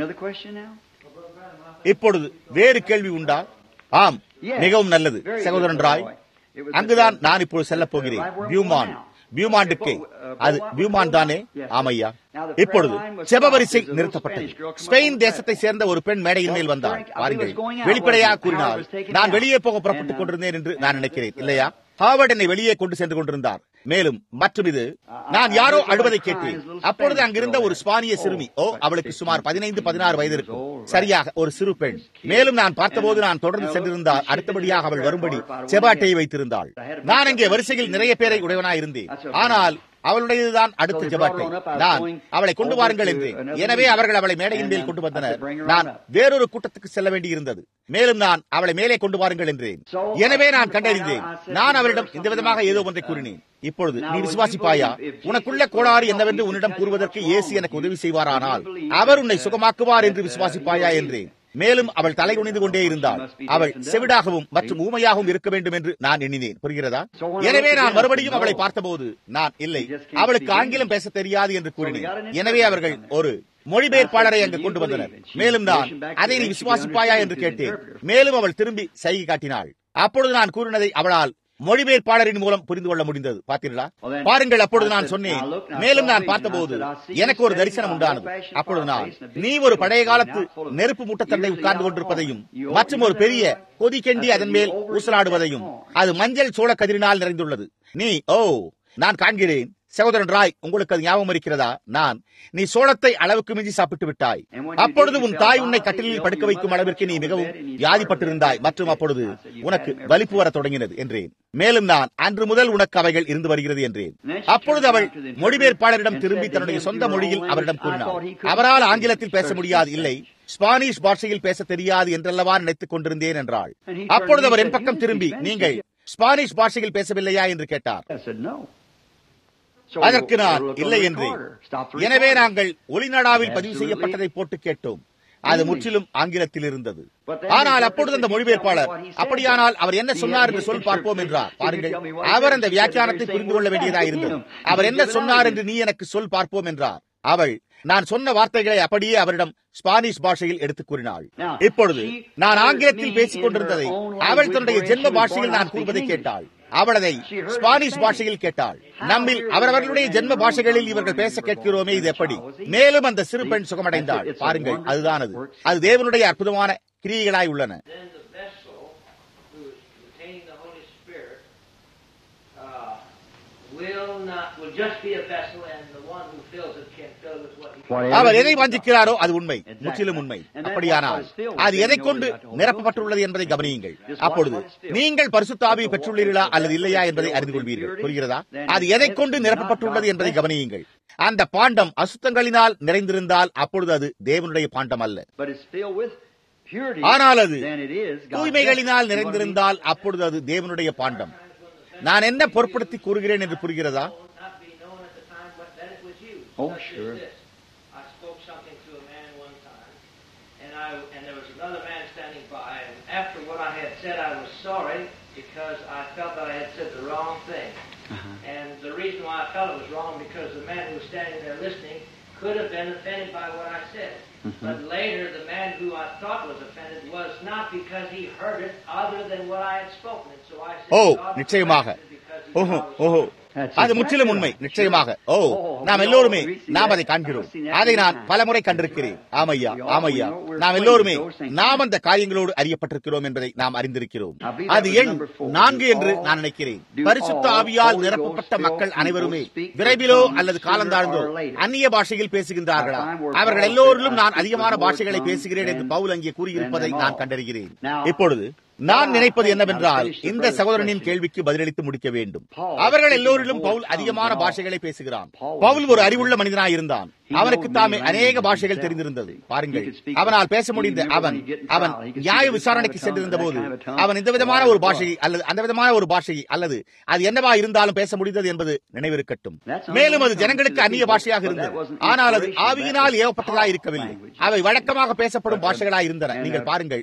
இப்பொழுது வேறு கேள்வி உண்டா? ஆம், மிகவும் நல்லது சகோதரன் ராய். அங்குதான் நான் இப்பொழுது செல்ல போகிறேன். பியூமாண்டுக்கு. அது பியூமான் தானே? ஆமையா. இப்பொழுது செபவரிசை நிறுத்தப்பட்டது. ஸ்பெயின் தேசத்தை சேர்ந்த ஒரு பெண் மேடையின் மேல் வந்தார். பாருங்கள், வெளிப்படையாக கூறினால் நான் வெளியே போக புறப்பட்டுக் கொண்டிருந்தேன் என்று நான் நினைக்கிறேன், இல்லையா? ஹார்வர்ட் என்னை வெளியே கொண்டு சென்று கொண்டிருந்தார். மேலும் மற்றும் இது நான் யாரோ அழுவதை கேட்டேன். அப்பொழுது அங்கிருந்த ஒரு ஸ்பானிய சிறுமி, அவளுக்கு சுமார் 15-16 வயது இருக்கும், சரியாக ஒரு சிறு பெண். மேலும் நான் பார்த்தபோது நான் தொடர்ந்து சென்றிருந்தார். அடுத்தபடியாக அவள் வரும்படி செபாட்டையை வைத்திருந்தாள். நான் அங்கே வரிசையில் நிறைய பேரை உடையவனாய் இருந்தேன். ஆனால் அவளுடையதுதான் அடுத்த ஜெபாட்டை. நான் அவளை கொண்டு வாருங்கள் என்றேன். எனவே அவர்கள் அவளை மேடையின் மேல் கொண்டு வந்தனர். நான் வேறொரு கூட்டத்துக்கு செல்ல வேண்டி இருந்தது. மேலும் நான் அவளை மேலே கொண்டு வாருங்கள் என்றேன். எனவே நான் கண்டறிந்தேன். நான் அவரிடம் இந்த விதமாக ஏதோ ஒன்றை கூறினேன். இப்பொழுது நீ விசுவாசிப்பாயா? உனக்குள்ள கோளாறு என்னவென்று உன்னிடம் கூறுவதற்கு இயேசு எனக்கு உதவி செய்வாரானால் அவர் உன்னை சுகமாக்குவார் என்று விசுவாசிப்பாயா என்றேன். மேலும் அவள் தலை குனிந்து கொண்டே இருந்தாள். அவள் செவிடாகவும் மற்றும் ஊமையாகவும் இருக்க வேண்டும் என்று நான் எண்ணினேன். புரிகிறதா? எனவே நான் மறுபடியும் அவளை பார்த்தபோது நான் இல்லை, அவளுக்கு ஆங்கிலம் பேச தெரியாது என்று கூறினேன். எனவே அவர்கள் ஒரு மொழிபெயர்ப்பாளரை அங்கு கொண்டு வந்தனர். மேலும் நான் அதை நீ விசுவாசிப்பாயா என்று கேட்டேன். மேலும் அவள் திரும்பி சைகை காட்டினாள். அப்பொழுது நான் கூறினதை அவளால் மொழிபெயர்ப்பாளரின் மூலம் புரிந்து கொள்ள முடிந்தது. பார்த்தீர்களா? பாருங்கள், அப்பொழுது நான் சொன்னேன், மேலும் நான் பார்த்தபோது எனக்கு ஒரு தரிசனம் உண்டானது. அப்பொழுது நான், நீ ஒரு பழைய காலத்து நெருப்பு மூட்டத்தண்டை உட்கார்ந்து கொண்டிருப்பதையும் மற்றும் ஒரு பெரிய கொதிக்கெண்டி அதன் மேல் ஊசலாடுவதையும், அது மஞ்சள் சோள கதிரினால் நிறைந்துள்ளது. நான் காண்கிறேன். சகோதரன் ராய், உங்களுக்கு அது ஞாபகம் இருக்கிறதா? நீ சோளத்தை அளவுக்கு மிஞ்சி சாப்பிட்டு விட்டாய். அப்பொழுது உன் தாய் உன்னை கட்டிலில் படுக்க வைக்கும் அளவிற்கு நீ மிகவும் வியாதிப்பட்டிருந்தாய் மற்றும் அப்பொழுது உனக்கு வலிப்பு வர தொடங்கினது என்றேன். மேலும் நான், அன்று முதல் உனக்கு அவைகள் இருந்து வருகிறது என்றேன். அப்பொழுது அவள் மொழிபெயர்ப்பாளரிடம் திரும்பி தன்னுடைய சொந்த மொழியில் அவரிடம் கூறினார். அவரால் ஆங்கிலத்தில் பேச முடியாது, இல்லை ஸ்பானிஷ் பாஷையில் பேச தெரியாது என்றல்லவா நினைத்துக் கொண்டிருந்தேன் என்றாள். அப்பொழுது அவர் என் பக்கம் திரும்பி, நீங்கள் ஸ்பானிஷ் பாஷையில் பேசவில்லையா என்று கேட்டார். அதற்கு நான் இல்லை என்றேன். எனவே நாங்கள் ஒளிநாடாவில் பதிவு செய்யப்பட்டதை போட்டு கேட்டோம். அது முற்றிலும் ஆங்கிலத்தில் இருந்தது. ஆனால் அப்பொழுது அந்த மொழிபெயர்ப்பாளர், அப்படியானால் அவர் என்ன சொன்னார் என்று சொல் பார்ப்போம் என்றார். பாருங்கள், அவர் அந்த வியாக்கியானத்தை புரிந்து கொள்ள வேண்டியதாக இருந்தது. அவர் என்ன சொன்னார் என்று நீ எனக்கு சொல் பார்ப்போம் என்றார். அவள் நான் சொன்ன வார்த்தைகளை அப்படியே அவரிடம் ஸ்பானிஷ் பாஷையில் எடுத்துக் கூறினாள். இப்பொழுது நான் ஆங்கிலத்தில் பேசிக் கொண்டிருந்ததை அவள் தன்னுடைய ஜென்ம பாஷையில் நான் கூறுவதை கேட்டாள். அவள் அதை ஸ்பானிஷ் பாஷையில் கேட்டாள். நம்மில் அவரவர்களுடைய ஜென்ம பாஷைகளில் இவர்கள் பேச கேட்கிறோமே, இது எப்படி? மேலும் அந்த சிறு பெண் சுகமடைந்தாள். பாருங்கள், அதுதான் அது தேவனுடைய அற்புதமான கிரியைகளாய் உள்ளன. அவர் எதை வாஞ்சிக்கிறாரோ அது உண்மை, முற்றிலும் உண்மை. அப்படியானால் அது எதை கொண்டு நிரப்பப்பட்டுள்ளது என்பதை கவனியுங்கள். அப்பொழுது நீங்கள் பரிசுத்த ஆவியை பெற்றுள்ளீர்களா அல்லது இல்லையா என்பதை அறிந்து கொள்வீர்கள். புரிகிறதா? அது எதை கொண்டு நிரப்பப்பட்டுள்ளது என்பதை கவனியுங்கள். அந்த பாண்டம் அசுத்தங்களினால் நிறைந்திருந்தால் அப்பொழுது அது தேவனுடைய பாண்டம் அல்ல. ஆனால் அது தூய்மைகளினால் நிறைந்திருந்தால் அப்பொழுது அது தேவனுடைய பாண்டம். நான் என்ன பொருட்படுத்தி கூறுகிறேன் என்று புரிகிறதா? Oh, sure. I spoke something to a man one time, and there was another man standing by, and after what I had said, I was sorry because I felt that I had said the wrong thing. And the reason why I felt it was wrong because the man who was standing there listening could have been offended by what I said. But later, the man who I thought was offended was not because he heard it other than what I had spoken. And so I said, நிச்சயமாக. அது முற்றிலும் உண்மை, நிச்சயமாக. நாம் எல்லோருமே நாம் அதை காண்கிறோம். அதை நான் பலமுறை கண்டிருக்கிறேன். ஆமையா, ஆமையா, நாம் எல்லோருமே நாம் அந்த காரியங்களோடு அறியப்பட்டிருக்கிறோம் என்பதை நாம் அறிந்திருக்கிறோம். அது எண் 4 என்று நான் நினைக்கிறேன். பரிசுத்த ஆவியால் நிரப்பப்பட்ட மக்கள் அனைவருமே விரைவிலோ அல்லது காலந்தாழ்ந்தோ அந்நிய பாஷையில் பேசுகின்றார்களா? அவர்கள் எல்லோரிலும் நான் அதிகமான பாஷைகளை பேசுகிறேன் என்று பவுல் அங்கே கூறியிருப்பதை நான் கண்டறிகிறேன். இப்பொழுது நான் நினைப்பது என்னவென்றால், இந்த சகோதரனின் கேள்விக்கு பதிலளித்து முடிக்க வேண்டும். அவர்கள் எல்லோரிலும் பவுல் அதிகமான பாஷைகளை பேசுகிறான். பவுல் ஒரு அறிவுள்ள மனிதனாய் இருந்தான். அவனுக்கு தாமே அநேக பாஷைகள் தெரிந்திருந்தது. பாருங்கள், அவனால் பேச முடிந்த அவன் நியாய விசாரணைக்கு சென்றிருந்த போது அவன் இந்த விதமான ஒரு பாஷையை அல்லது அந்த விதமான ஒரு பாஷையை அல்லது அது என்னவா இருந்தாலும் பேச முடிந்தது என்பது நினைவிருக்கட்டும். மேலும் அது ஜனங்களுக்கு அந்நிய பாஷையாக இருந்தது. ஆனால் அது ஆவியினால் ஏவப்பட்டதாக இருக்கவில்லை. அவை வழக்கமாக பேசப்படும் பாஷைகளாக இருந்தன. நீங்கள் பாருங்கள்.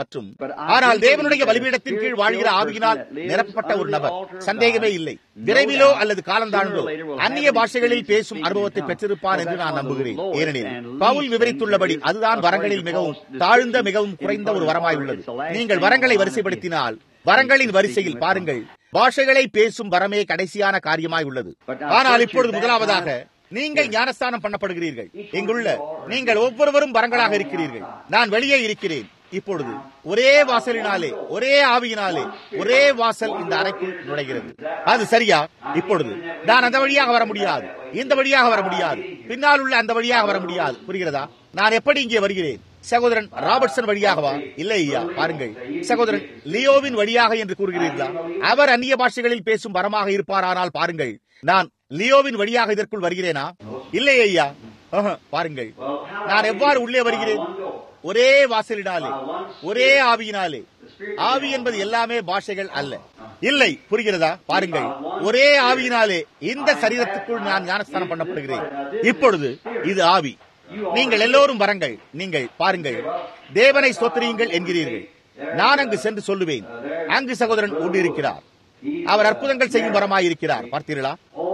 ஆனால் தேவனுடைய பலிபீடத்தின் கீழ் வாழ்கிற ஆவியினால் நிரப்பப்பட்ட ஒரு நபர், சந்தேகமே இல்லை, விரைவிலோ அல்லது காலந்தாழ்ந்தோ அந்நிய பாஷைகளில் பேசும் அனுபவத்தை பெற்றிருப்பான் என்று நான் நம்புகிறேன். ஏனெனில் பவுல் விவரித்துள்ளபடி அதுதான் வரங்களில் மிகவும் தாழ்ந்த மிகவும் குறைந்த ஒரு வரமாய் உள்ளது. நீங்கள் வரங்களை வரிசைப்படுத்தினால் வரங்களின் வரிசையில் பாருங்கள், பாஷைகளை பேசும் வரமே கடைசியான காரியமாய் உள்ளது. ஆனால் இப்பொழுது முதலாவதாக நீங்கள் ஞானஸ்தானம் பண்ணப்படுகிறீர்கள். இங்குள்ள நீங்கள் ஒவ்வொருவரும் வரங்களாக இருக்கிறீர்கள். நான் வெளியே இருக்கிறேன். இப்பொழுது ஒரே வாசலினாலே, ஒரே ஆவியினாலே ஒரே வாசல் இந்த அறைக்குள் நுழைகிறது. அது சரியா? இப்பொழுது நான் அந்த வழியாக வர முடியாது, இந்த வழியாக வர முடியாது, பின்னால் உள்ள அந்த வழியாக வர முடியாது. புரிகிறதா? நான் எப்படி இங்கே வருகிறேன்? சகோதரன் ராபர்ட்சன் வழியாகவா? இல்லை ஐயா. பாருங்கள், சகோதரன் லியோவின் வழியாக என்று கூறுகிறீர்களா? அவர் அந்நிய பாஷைகளில் பேசும் வரமாக இருப்பாரானால் பாருங்கள், நான் லியோவின் வழியாக இதற்குள் வருகிறேனா? இல்லை ஐயா. பாருங்கள், நான் எவ்வாறு உள்ளே வருகிறேன்? ஒரே வாசலினாலே, ஒரே ஆவியினாலே. ஆவி என்பது எல்லாமே பாஷைகள் அல்ல. இல்லை, புரிகிறதா? பாருங்கள், ஒரே ஆவியினாலே இந்த சரீரத்துக்குள் நான் ஞானஸ்தானம் பண்ணப்படுகிறேன். இப்பொழுது இது ஆவி. நீங்கள் எல்லோரும் வரங்கள். நீங்கள் பாருங்கள், தேவனை ஸ்தோத்திரியுங்கள் என்கிறீர்கள். நான் அங்கு சென்று சொல்லுவேன், அங்கு சகோதரன் ஒன்று இருக்கிறார், அவர் அற்புதங்கள் செய்யும் வரமாயிருக்கிறார். பார்த்தீர்களா?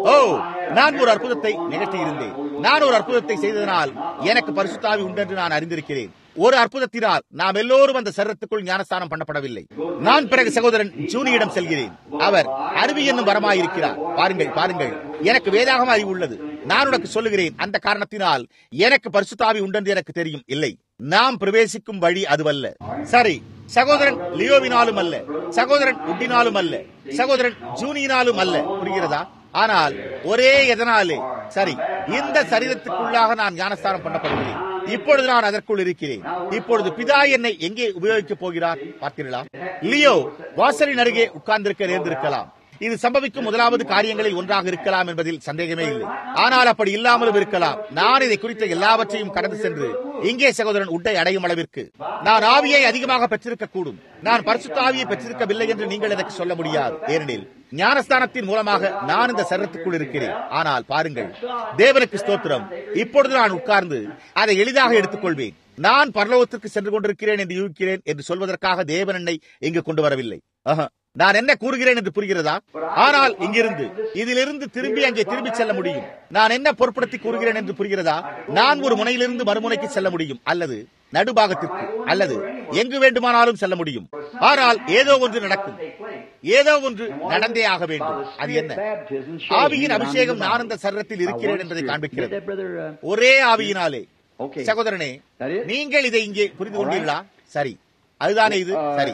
நான் ஒரு அற்புதத்தை நிகழ்த்தி இருந்தேன். நான் ஒரு அற்புதத்தை செய்ததனால் எனக்கு பரிசுத்த ஆவி உண்டென்று நான் அறிந்திருக்கிறேன். ஒரு அற்புதத்தினால் நாம் எல்லோரும் அந்த சரீரத்துக்குள் ஞானஸ்தானம் பண்ணப்படவில்லை. நான் பிறகு சகோதரன் ஜூனியிடம் செல்கிறேன். அவர் அறிவு என்னும் வரமாயிருக்கிறார். பாருங்கள், எனக்கு வேதாகம அறிவு உள்ளது. நான் உனக்கு சொல்லுகிறேன், அந்த காரணத்தினால் எனக்கு பரிசுத்தாவி உண்டென்று எனக்கு தெரியும். இல்லை, நாம் பிரவேசிக்கும் வழி அதுவல்ல. சரி, சகோதரன் லியோவினாலும் அல்ல, சகோதரன் உட்டினாலும் அல்ல, சகோதரன் ஜூனியினாலும் அல்ல. புரிகிறதா? ஆனால் ஒரே எதனாலே, சரி, இந்த சரீரத்துக்குள்ளாக நான் ஞானஸ்தானம் பண்ணப்படுகிறேன். இப்பொழுது நான் அதற்குள் இருக்கிறேன். இப்பொழுது பிதா என்னை எங்கே உபயோகிக்கப் போகிறார் பார்த்தீர்களா? லியோ வாசலின் அருகே உட்கார்ந்திருக்க நேர்ந்திருக்கலாம். இது சம்பவிக்கும் முதலாவது காரியங்களில் ஒன்றாக இருக்கலாம் என்பதில் சந்தேகமே இல்லை. ஆனால் அப்படி இல்லாமலும் இருக்கலாம். நான் இதை குறித்த எல்லாவற்றையும் கடந்து சென்று இங்கே சகோதரன் உட்டை அடையும் அளவிற்கு நான் ஆவியை அதிகமாக பெற்றிருக்க கூடும். நான் பரிசுத்த ஆவியை பெற்றிருக்கவில்லை என்று நீங்கள் எனக்கு சொல்ல முடியாது. ஏனெனில் ஞானஸ்தானத்தின் மூலமாக நான் இந்த சரீரத்துக்குள் இருக்கிறேன். ஆனால் பாருங்கள், தேவனுக்கு ஸ்தோத்திரம், இப்பொழுது நான் உட்கார்ந்து அதை எளிதாக எடுத்துக்கொள்வேன். நான் பரலோகத்திற்கு சென்று கொண்டிருக்கிறேன் என்று யூகிக்கிறேன் என்று சொல்வதற்காக தேவன் என்னை இங்கு கொண்டு வரவில்லை. நான் என்ன கூறுகிறேன் என்று புரிகிறதா? ஆனால் இங்கிருந்து இதிலிருந்து திரும்பி அங்கே திரும்பி செல்ல முடியும். நான் என்ன பொருட்படுத்தி கூறுகிறேன் என்று புரிகிறதா? நான் ஒரு முனையிலிருந்து மறுமுனைக்கு செல்ல முடியும், அல்லது நடுபாகத்திற்கு, அல்லது எங்கு வேண்டுமானாலும் செல்ல முடியும். ஆனால் ஏதோ ஒன்று நடக்கும், ஏதோ ஒன்று நடந்தே ஆக வேண்டும். அது என்ன? ஆவியின் அபிஷேகம் நான் இந்த சரீரத்தில் இருக்கிறேன் என்பதை காண்பிக்கிறது. ஒரே ஆவியினாலே. சகோதரனே, நீங்கள் இதை இங்கே புரிந்து கொண்டீர்களா? சரி, அதுதானே இது. சரி,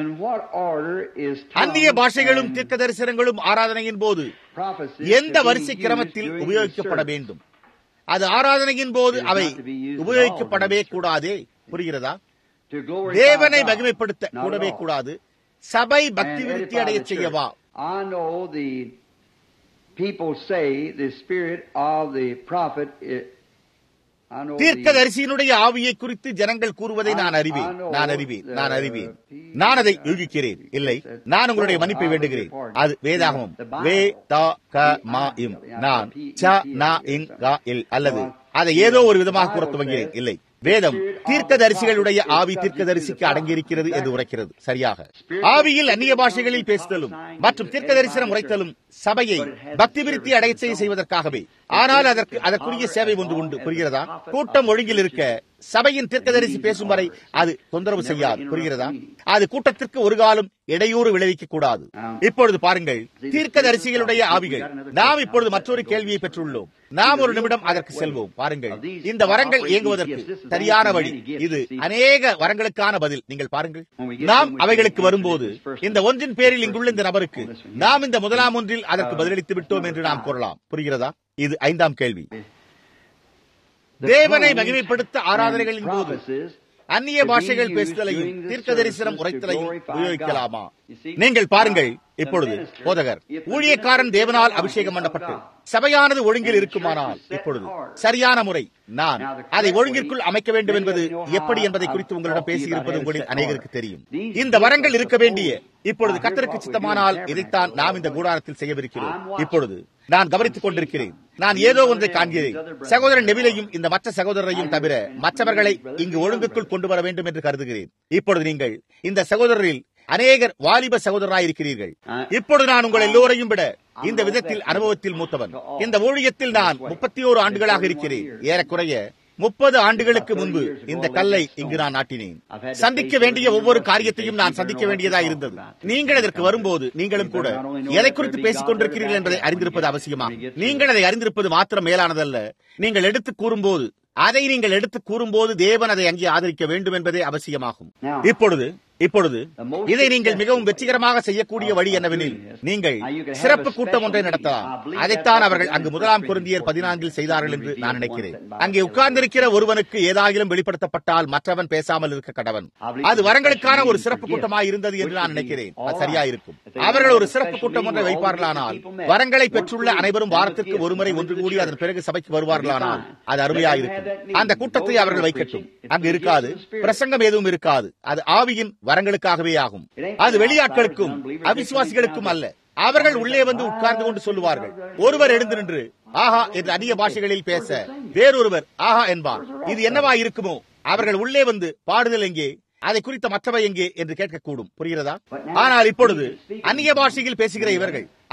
அந்நிய பாஷைகளும் தீர்க்க தரிசனங்களும் ஆராதனையின் போது எந்த வரிசை கிரமத்தில் உபயோகிக்கப்பட வேண்டும்? அது ஆராதனையின் போது அவை உபயோகிக்கப்படவே கூடாதே. புரிகிறதா? தேவனை மகிமைப்படுத்த கூடவே கூடாது. சபை பக்தி விருத்தி அடைய செய்யவா? தீர்க்கதரிசியினுடைய ஆவியை குறித்து ஜனங்கள் கூறுவதை நான் அறிவேன். நான் அதை யூகிக்கிறேன். இல்லை, நான் உங்களுடைய மன்னிப்பை வேண்டுகிறேன். அது வேதாகமம். நான் அல்லது அதை ஏதோ ஒரு விதமாக கூற துவங்கிறேன். இல்லை, வேதம் தீர்க்கதரிசிகளுடைய ஆவி தீர்க்கதரிசிக்கு அடங்கியிருக்கிறது என்று உரைக்கிறது. சரியாக, ஆவியில் அந்நிய பாஷைகளில் பேசுதலும் மற்றும் தீர்க்கதரிசனம் உரைத்தலும் சபையை பக்தி விருத்தி அடைய செய்வதற்காகவே. ஆனால் அதற்குரிய சேவை ஒன்று உண்டு. புரிகிறதா? கூட்டம் ஒழுங்கில் இருக்க சபையின் தீர்க்கதரிசி பேசும் வரை அது தொந்தரவு செய்யாது. புரிகிறதா? அது கூட்டத்திற்கு ஒரு காலம் இடையூறு விளைவிக்க கூடாது. இப்பொழுது பாருங்கள், தீர்க்கதரிசிகளுடைய ஆவிகள். நாம் இப்பொழுது மற்றொரு கேள்வியை பெற்றுள்ளோம். நாம் ஒரு நிமிடம் அதற்கு செல்வோம். பாருங்கள், இந்த வரங்கள் இயங்குவதற்கு சரியான வழி இது. அநேக வரங்களுக்கான பதில். நீங்கள் பாருங்கள், நாம் அவைகளுக்கு வரும்போது இந்த ஒன்றின் பேரில் இங்குள்ள இந்த நபருக்கு நாம் இந்த முதலாம் ஒன்றில் அதற்கு பதிலளித்து விட்டோம் என்று நாம் கூறலாம். புரிகிறதா? இது 5ஆம் கேள்வி. தேவனை மகிமைப்படுத்த ஆராதனைகளின் போது அந்நிய பாஷைகள் பேசுதலையும் தீர்க்க தரிசனம் உரைத்தலையும் உபயோகிக்கலாமா? நீங்கள் பாருங்கள், இப்பொழுது போதகர் ஊழியக்காரன் தேவனால் அபிஷேகம் பண்ணப்பட்டு சபையானது ஒழுங்கில் இருக்குமானால் இப்பொழுது சரியான முறை நான் அதை ஒழுங்கிற்குள் அமைக்க வேண்டும் என்பது எப்படி என்பதை குறித்து உங்களிடம் பேசியிருப்பது உங்களில் அநேகருக்கு தெரியும். இந்த வரங்கள் இருக்க வேண்டிய இப்பொழுது கர்த்தருக்கு சித்தமானால் இதைத்தான் நாம் இந்த கூடாரத்தில் செய்யவிருக்கிறோம். இப்பொழுது நான் கவனித்துக் கொண்டிருக்கிறேன். நான் ஏதோ ஒன்றை காண்கிறேன். சகோதரன் நெவிலையும் இந்த மற்ற சகோதரரையும் தவிர மற்றவர்களை இங்கு ஒழுங்குக்குள் கொண்டு வர வேண்டும் என்று கருதுகிறேன். இப்பொழுது நீங்கள் இந்த சகோதரரில் அநேகர் வாலிப சகோதரராயிருக்கிறீர்கள். இப்பொழுது நான் உங்கள் எல்லோரையும் விட இந்த விதத்தில் அனுபவத்தில் மூத்தவன். இந்த ஊழியத்தில் நான் 31 ஆண்டுகளாக இருக்கிறேன். ஏறக்குறைய 30 ஆண்டுகளுக்கு முன்பு இந்த கல்லை இங்கு நான் நாட்டினேன். சந்திக்க வேண்டிய ஒவ்வொரு காரியத்தையும் நான் சந்திக்க வேண்டியதா இருந்தது. நீங்கள் இதற்கு வரும்போது நீங்களும் கூட எதை குறித்து பேசிக் கொண்டிருக்கிறீர்கள் என்பதை அறிந்திருப்பது அவசியமாகும். நீங்கள் அதை அறிந்திருப்பது மாத்திரம் மேலானதல்ல, நீங்கள் எடுத்து கூறும்போது தேவன் அதை அங்கே ஆதரிக்க வேண்டும் என்பதே அவசியமாகும். இப்பொழுது இதை நீங்கள் மிகவும் வெற்றிகரமாக செய்யக்கூடிய வழி என்னவெனில், நீங்கள் சிறப்பு கூட்டம் ஒன்றை நடத்தலாம். அதைத்தான் அவர்கள் அங்கு 1 கொரிந்தியர் 14 செய்தார்கள் என்று நான் நினைக்கிறேன். அங்கே உட்கார்ந்திருக்கிற ஒருவனுக்கு ஏதாகிலும் வெளிப்படுத்தப்பட்டால் மற்றவன் பேசாமல் இருக்க கடவன். அது வரங்களுக்கான ஒரு சிறப்பு கூட்டமாக இருந்தது என்று நான் நினைக்கிறேன். அது சரியாயிருக்கும். அவர்கள் ஒரு சிறப்பு கூட்டம் ஒன்றை வைப்பார்களானால், வரங்களை பெற்றுள்ள அனைவரும் வாரத்திற்கு ஒருமுறை ஒன்று கூடி அதன் பிறகு சபைக்கு வருவார்களானால் அது அருமையாயிருக்கும். அந்த கூட்டத்தை அவர்கள் வைக்கட்டும். அங்கு இருக்காது, பிரசங்கம் எதுவும் இருக்காது. அது ஆவியின் வரங்களுக்காகவே ஆகும். அது வெளியாட்களுக்கும் அவிசுவாசிகளுக்கும் அல்ல. அவர்கள் உள்ளே வந்து உட்கார்ந்து கொண்டு சொல்லுவார்கள். ஒருவர் எழுந்து நின்று ஆஹா என்று அந்நிய பாஷைகளில் பேச வேறொருவர் ஆஹா என்பார். இது என்னவா இருக்குமோ? அவர்கள் உள்ளே வந்து பாடுதல் எங்கே, அதை குறித்த மற்றவை எங்கே என்று கேட்கக்கூடும். புரிகிறதா? ஆனால் இப்பொழுது அந்நிய பாஷையில் பேசுகிற இவர்கள்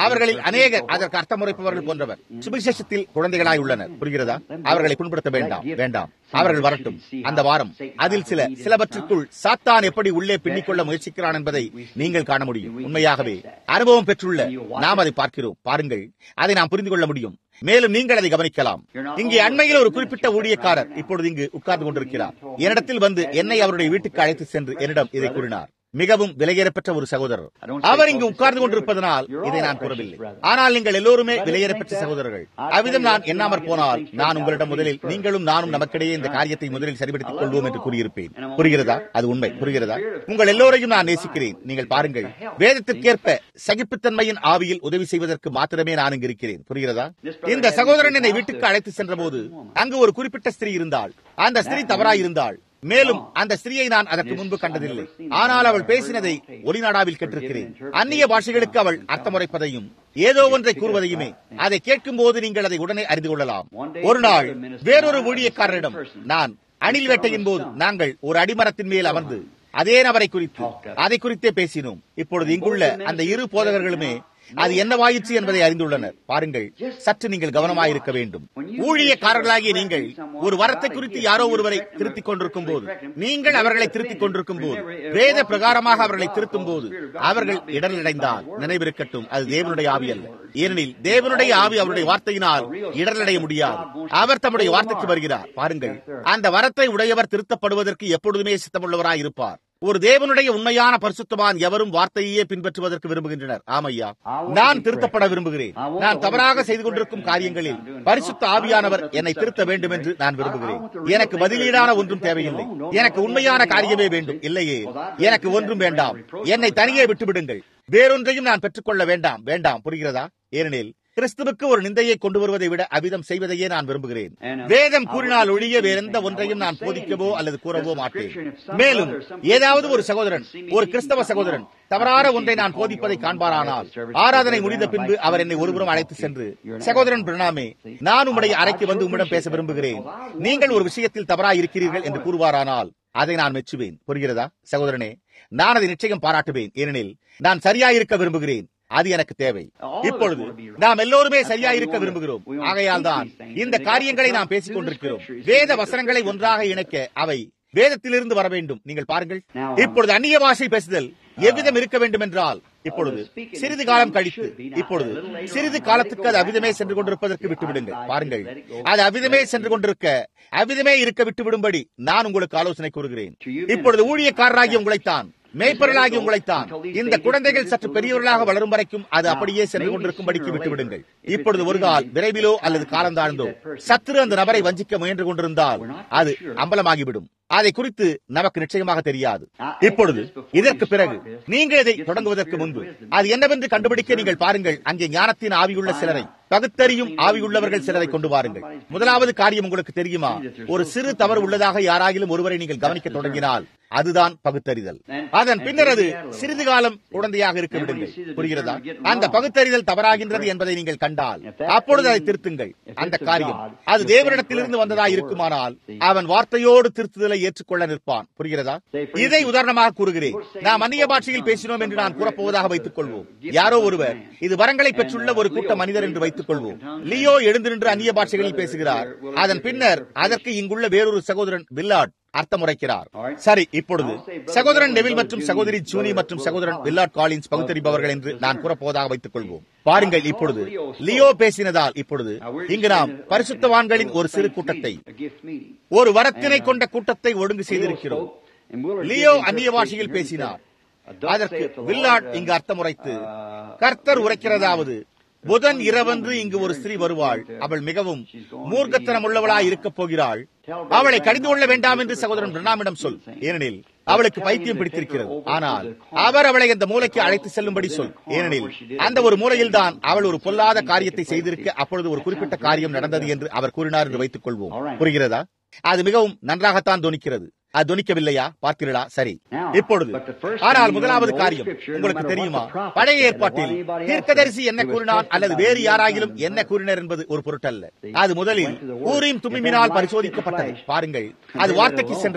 அவர்களில் அநேகர் அதற்கு அர்த்தமுறைப்பவர்கள் போன்றவர் சுவிசேஷத்தில் குழந்தைகளாய் உள்ளனர். புரிகிறதா? அவர்களை புண்படுத்த வேண்டாம், வேண்டாம். அவர்கள் வரட்டும். அந்த வாரம் அதில் சிலவற்றுக்குள் சாத்தான் எப்படி உள்ளே பின்னிக்கொள்ள முயற்சிக்கிறான் என்பதை நீங்கள் காண முடியும். உண்மையாகவே அனுபவம் பெற்றுள்ள நாம் அதை பார்க்கிறோம். பாருங்கள், அதை நாம் புரிந்து கொள்ள முடியும். மேலும் நீங்கள் அதை கவனிக்கலாம். இங்கே அண்மையில் ஒரு குறிப்பிட்ட ஊழியக்காரர் இப்பொழுது இங்கு உட்கார்ந்து கொண்டிருக்கிறார். என்னிடத்தில் வந்து என்னை அவருடைய வீட்டுக்கு அழைத்து சென்று என்னிடம் இதை கூறினார். மிகவும் விலையேறப்பெற்ற ஒரு சகோதரர். அவர் இங்கு உட்கார்ந்து கொண்டிருப்பதனால் இதை நான் கூறவில்லை. ஆனால் நீங்கள் எல்லோருமே விலையேறப்பெற்ற சகோதரர்கள். அவ்விதம் நான் எண்ணாமற் போனால் நான் உங்களிடம் முதலில் நீங்களும் நானும் நமக்கிடையே இந்த காரியத்தை முதலில் சரிபடுத்திக் கொள்வோம் என்று கூறியிருப்பேன். புரிகிறதா? அது உண்மை. புரிகிறதா? உங்கள் எல்லோரையும் நான் நேசிக்கிறேன். நீங்கள் பாருங்கள், வேதத்திற்கேற்ப சகிப்புத்தன்மையின் ஆவியில் உதவி செய்வதற்கு மாத்திரமே நான் இங்கு இருக்கிறேன். புரிகிறதா? இந்த சகோதரன் என்னை வீட்டுக்கு அழைத்து சென்ற போது அங்கு ஒரு குறிப்பிட்ட ஸ்திரீ இருந்தாள். அந்த ஸ்திரீ தவறாயிருந்தாள். மேலும் அந்த ஸ்திரீயை நான் அதற்கு முன்பு கண்டதில்லை. ஆனால் அவள் பேசினதை ஒளிநாடாவில் கேட்டிருக்கிறேன். அந்நிய பாஷைகளுக்கு அவள் அர்த்தமுறைப்பதையும் ஏதோ ஒன்றை கூறுவதையுமே அதை கேட்கும் போது நீங்கள் அதை உடனே அறிந்து கொள்ளலாம். ஒரு நாள் வேறொரு ஊழியக்காரரிடம் நான் அணில் வேட்டையின் போது நாங்கள் ஒரு அடிமரத்தின் மேல் அமர்ந்து அதே நபரை குறித்து அதை குறித்தே பேசினோம். இப்பொழுது இங்குள்ள அந்த இரு போதகர்களுமே அது என்னவாயிற்று என்பதை அறிந்துள்ளனர். பாருங்கள், சற்று நீங்கள் கவனமாயிருக்க வேண்டும். ஊழியக்காரர்களாகிய நீங்கள் ஒரு வரத்தை குறித்து யாரோ ஒருவரை திருத்திக் கொண்டிருக்கும் போது, நீங்கள் அவர்களை திருத்திக் கொண்டிருக்கும் போது, வேத பிரகாரமாக அவர்களை திருத்தும் போது அவர்கள் இடரடைந்தால் நினைவிருக்கட்டும், அது தேவனுடைய ஆவி அல்ல. ஏனெனில் தேவனுடைய ஆவி அவருடைய வார்த்தையினால் இடரடைய முடியாது. அவர் தம்முடைய வார்த்தைக்கு வருகிறார். பாருங்கள், அந்த வரத்தை உடையவர் திருத்தப்படுவதற்கு எப்பொழுதுமே சித்தமுள்ளவராய் இருப்பார். ஒரு தேவனுடைய உண்மையான பரிசுத்தவான் எவரும் வார்த்தையே பின்பற்றுவதற்கு விரும்புகின்றனர். ஆமையா, நான் திருத்தப்பட விரும்புகிறேன். நான் தவறாக செய்து கொண்டிருக்கும் காரியங்களில் பரிசுத்த ஆவியானவர் என்னை திருத்த வேண்டும் என்று நான் விரும்புகிறேன். எனக்கு பதிலீடான ஒன்றும் தேவையில்லை. எனக்கு உண்மையான காரியமே வேண்டும். இல்லையே, எனக்கு ஒன்றும் வேண்டாம். என்னை தனியே விட்டுவிடுங்கள். வேறொன்றையும் நான் பெற்றுக்கொள்ள வேண்டாம். வேண்டாம். புரிகிறதா? ஏனெனில் கிறிஸ்துவுக்கு ஒரு நிந்தையை கொண்டு வருவதை விட அவ்விதம் செய்வதையே நான் விரும்புகிறேன். வேதம் கூறினால் ஒழிய வேறெந்த ஒன்றையும் நான் போதிக்கவோ அல்லது கூறவோ மாட்டேன். மேலும் ஏதாவது ஒரு சகோதரன், ஒரு கிறிஸ்தவ சகோதரன் தவறான ஒன்றை நான் போதிப்பதை காண்பாரானால் ஆராதனை முடிந்த பின்பு அவர் என்னை ஒருபுறம் அழைத்து சென்று, சகோதரன் பிரணாமே, நான் உம்முடைய அறைக்கு வந்து உம்மிடம் பேச விரும்புகிறேன், நீங்கள் ஒரு விஷயத்தில் தவறாக இருக்கிறீர்கள் என்று கூறுவாரானால் அதை நான் மெச்சுவேன். புரிகிறதா சகோதரனே? நான் அதை நிச்சயம் பாராட்டுவேன். ஏனெனில் நான் சரியாயிருக்க விரும்புகிறேன். அது எனக்கு தேவை. இப்பொழுது நாம் எல்லோருமே சரியாயிருக்க விரும்புகிறோம். ஆகையால் தான் இந்த காரியங்களை நாம் பேசிக் கொண்டிருக்கிறோம். வேத வசனங்களை ஒன்றாக இணைக்க அவை வேதத்திலிருந்து வர வேண்டும். நீங்கள் பாருங்கள், இப்பொழுது அந்நிய பாஷை பேசுதல் எவ்விதம் இருக்க வேண்டும் என்றால், இப்பொழுது சிறிது காலம் கழித்து, இப்பொழுது சிறிது காலத்துக்கு அது அவ்விதமே சென்று கொண்டிருப்பதற்கு விட்டுவிடுங்கள். பாருங்கள், அது அவ்விதமே சென்று கொண்டிருக்க அவ்விதமே இருக்க விட்டுவிடும்படி நான் உங்களுக்கு ஆலோசனை கூறுகிறேன். இப்பொழுது ஊழியக்காரராகி உங்களைத்தான், மேய்ப்பொருளாகி உங்களைத்தான், இந்த குழந்தைகள் சற்று பெரியவர்களாக வளரும் வரைக்கும் அது அப்படியே சென்று கொண்டிருக்கும்படிக்கு விட்டுவிடுங்கள். இப்பொழுது ஒரு கால் விரைவிலோ அல்லது காலந்தாழ்ந்தோ சத்துரு அந்த நபரை வஞ்சிக்க முயன்று கொண்டிருந்தால் அது அம்பலமாகிவிடும். அதை குறித்து நமக்கு நிச்சயமாக தெரியாது. இப்பொழுது இதற்கு பிறகு நீங்கள் இதை தொடங்குவதற்கு முன்பு அது என்னவென்று கண்டுபிடிக்க நீங்கள் பாருங்கள். அங்கே ஞானத்தின் ஆவியுள்ள சிலரை, பகுத்தறியும் ஆவியுள்ளவர்கள் சிலரை கொண்டு வாருங்கள். முதலாவது காரியம் உங்களுக்கு தெரியுமா? ஒரு சிறு தவறு உள்ளதாக யாராகிலும் ஒருவரை நீங்கள் கவனிக்க தொடங்கினால் அதுதான் பகுத்தறிதல். அதன் பின்னர் அது சிறிது காலம் உடந்தையாக இருக்க விடுங்கள். புரிகிறதா? அந்த பகுத்தறிதல் தவறாகின்றது என்பதை நீங்கள் கண்டால் அப்பொழுது அதை திருத்துங்கள். அந்த காரியம் அது தேவனிடத்திலிருந்து வந்ததா இருக்குமானால் அவன் வார்த்தையோடு திருத்துதலை ஏற்றுக்கொள்ள நிற்பான். புரிகிறதா? இதை உதாரணமாக கூறுகிறேன். நாம் அந்நிய பாஷையில் பேசினோம் என்று நான் கூறப்போவதாக வைத்துக் கொள்வோம். யாரோ ஒருவர் இது வரங்களை பெற்றுள்ள ஒரு கூட்ட மனிதர் என்று வைத்துக் கொள்வோம். லியோ எழுந்து நின்று அந்நிய பாஷைகளில் பேசுகிறார். அதன் பின்னர் அதற்கு இங்குள்ள வேறொரு சகோதரன் வில்லாட் அர்த்தமுரைக்கிறார். சரி, இப்பொழுது சகோதரன் நெவில் மற்றும் சகோதரி ஜூனி மற்றும் சகோதரன் வில்லாட் காலின்ஸ் பகுத்தறிபவர்கள் என்று நான் கூறப்போவதாக வைத்துக் கொள்வோம். பாருங்கள், இப்பொழுது லியோ பேசினதால் இப்பொழுது இங்கு நாம் பரிசுத்தவான்களின் ஒரு சிறு கூட்டத்தை, ஒரு வரத்தினை கொண்ட கூட்டத்தை ஒழுங்கு செய்திருக்கிறோம். லியோ அந்நிய பாஷையில் பேசினார். அதற்கு வில்லாட் இங்கு அர்த்தமுரைத்து, கர்த்தர் உரைக்கிறதாவது, புதன் இரவன்று இங்கு ஒரு ஸ்திரீ வருவாள். அவள் மிகவும் மூர்க்கத்தனம் உள்ளவளாய் இருக்கப் போகிறாள். அவளை கடிந்து கொள்ள வேண்டாம் என்று சகோதரன் பிரணாமிடம் சொல். ஏனெனில் அவளுக்கு பைத்தியம் பிடித்திருக்கிறது. ஆனால் அவர் அவளை அந்த மூலைக்கு அழைத்து செல்லும்படி சொல். ஏனெனில் அந்த ஒரு மூலையில் தான் அவள் ஒரு பொல்லாத காரியத்தை செய்திருக்க அப்பொழுது ஒரு குறிப்பிட்ட காரியம் நடந்தது என்று அவர் கூறினார் என்று வைத்துக் கொள்வோம். புரிகிறதா? அது மிகவும் நன்றாகத்தான் தொனிக்கிறது. அது தொனிக்கவில்லையா? பார்த்தீர்களா? சரி. இப்பொழுது ஆனால் முதலாவது காரியம் உங்களுக்கு தெரியுமா? பழைய ஏற்பாட்டில் தீர்க்கதரிசி என்ன கூறினான் அல்லது வேறு யாராகிலும் என்ன கூறினர் என்பது ஒரு பொருட்டல்ல. அது முதலில் ஊரீம் தும்மீமினால் பரிசோதிக்கப்பட்டது. பாருங்கள், அது வார்த்தைக்கு சென்றது.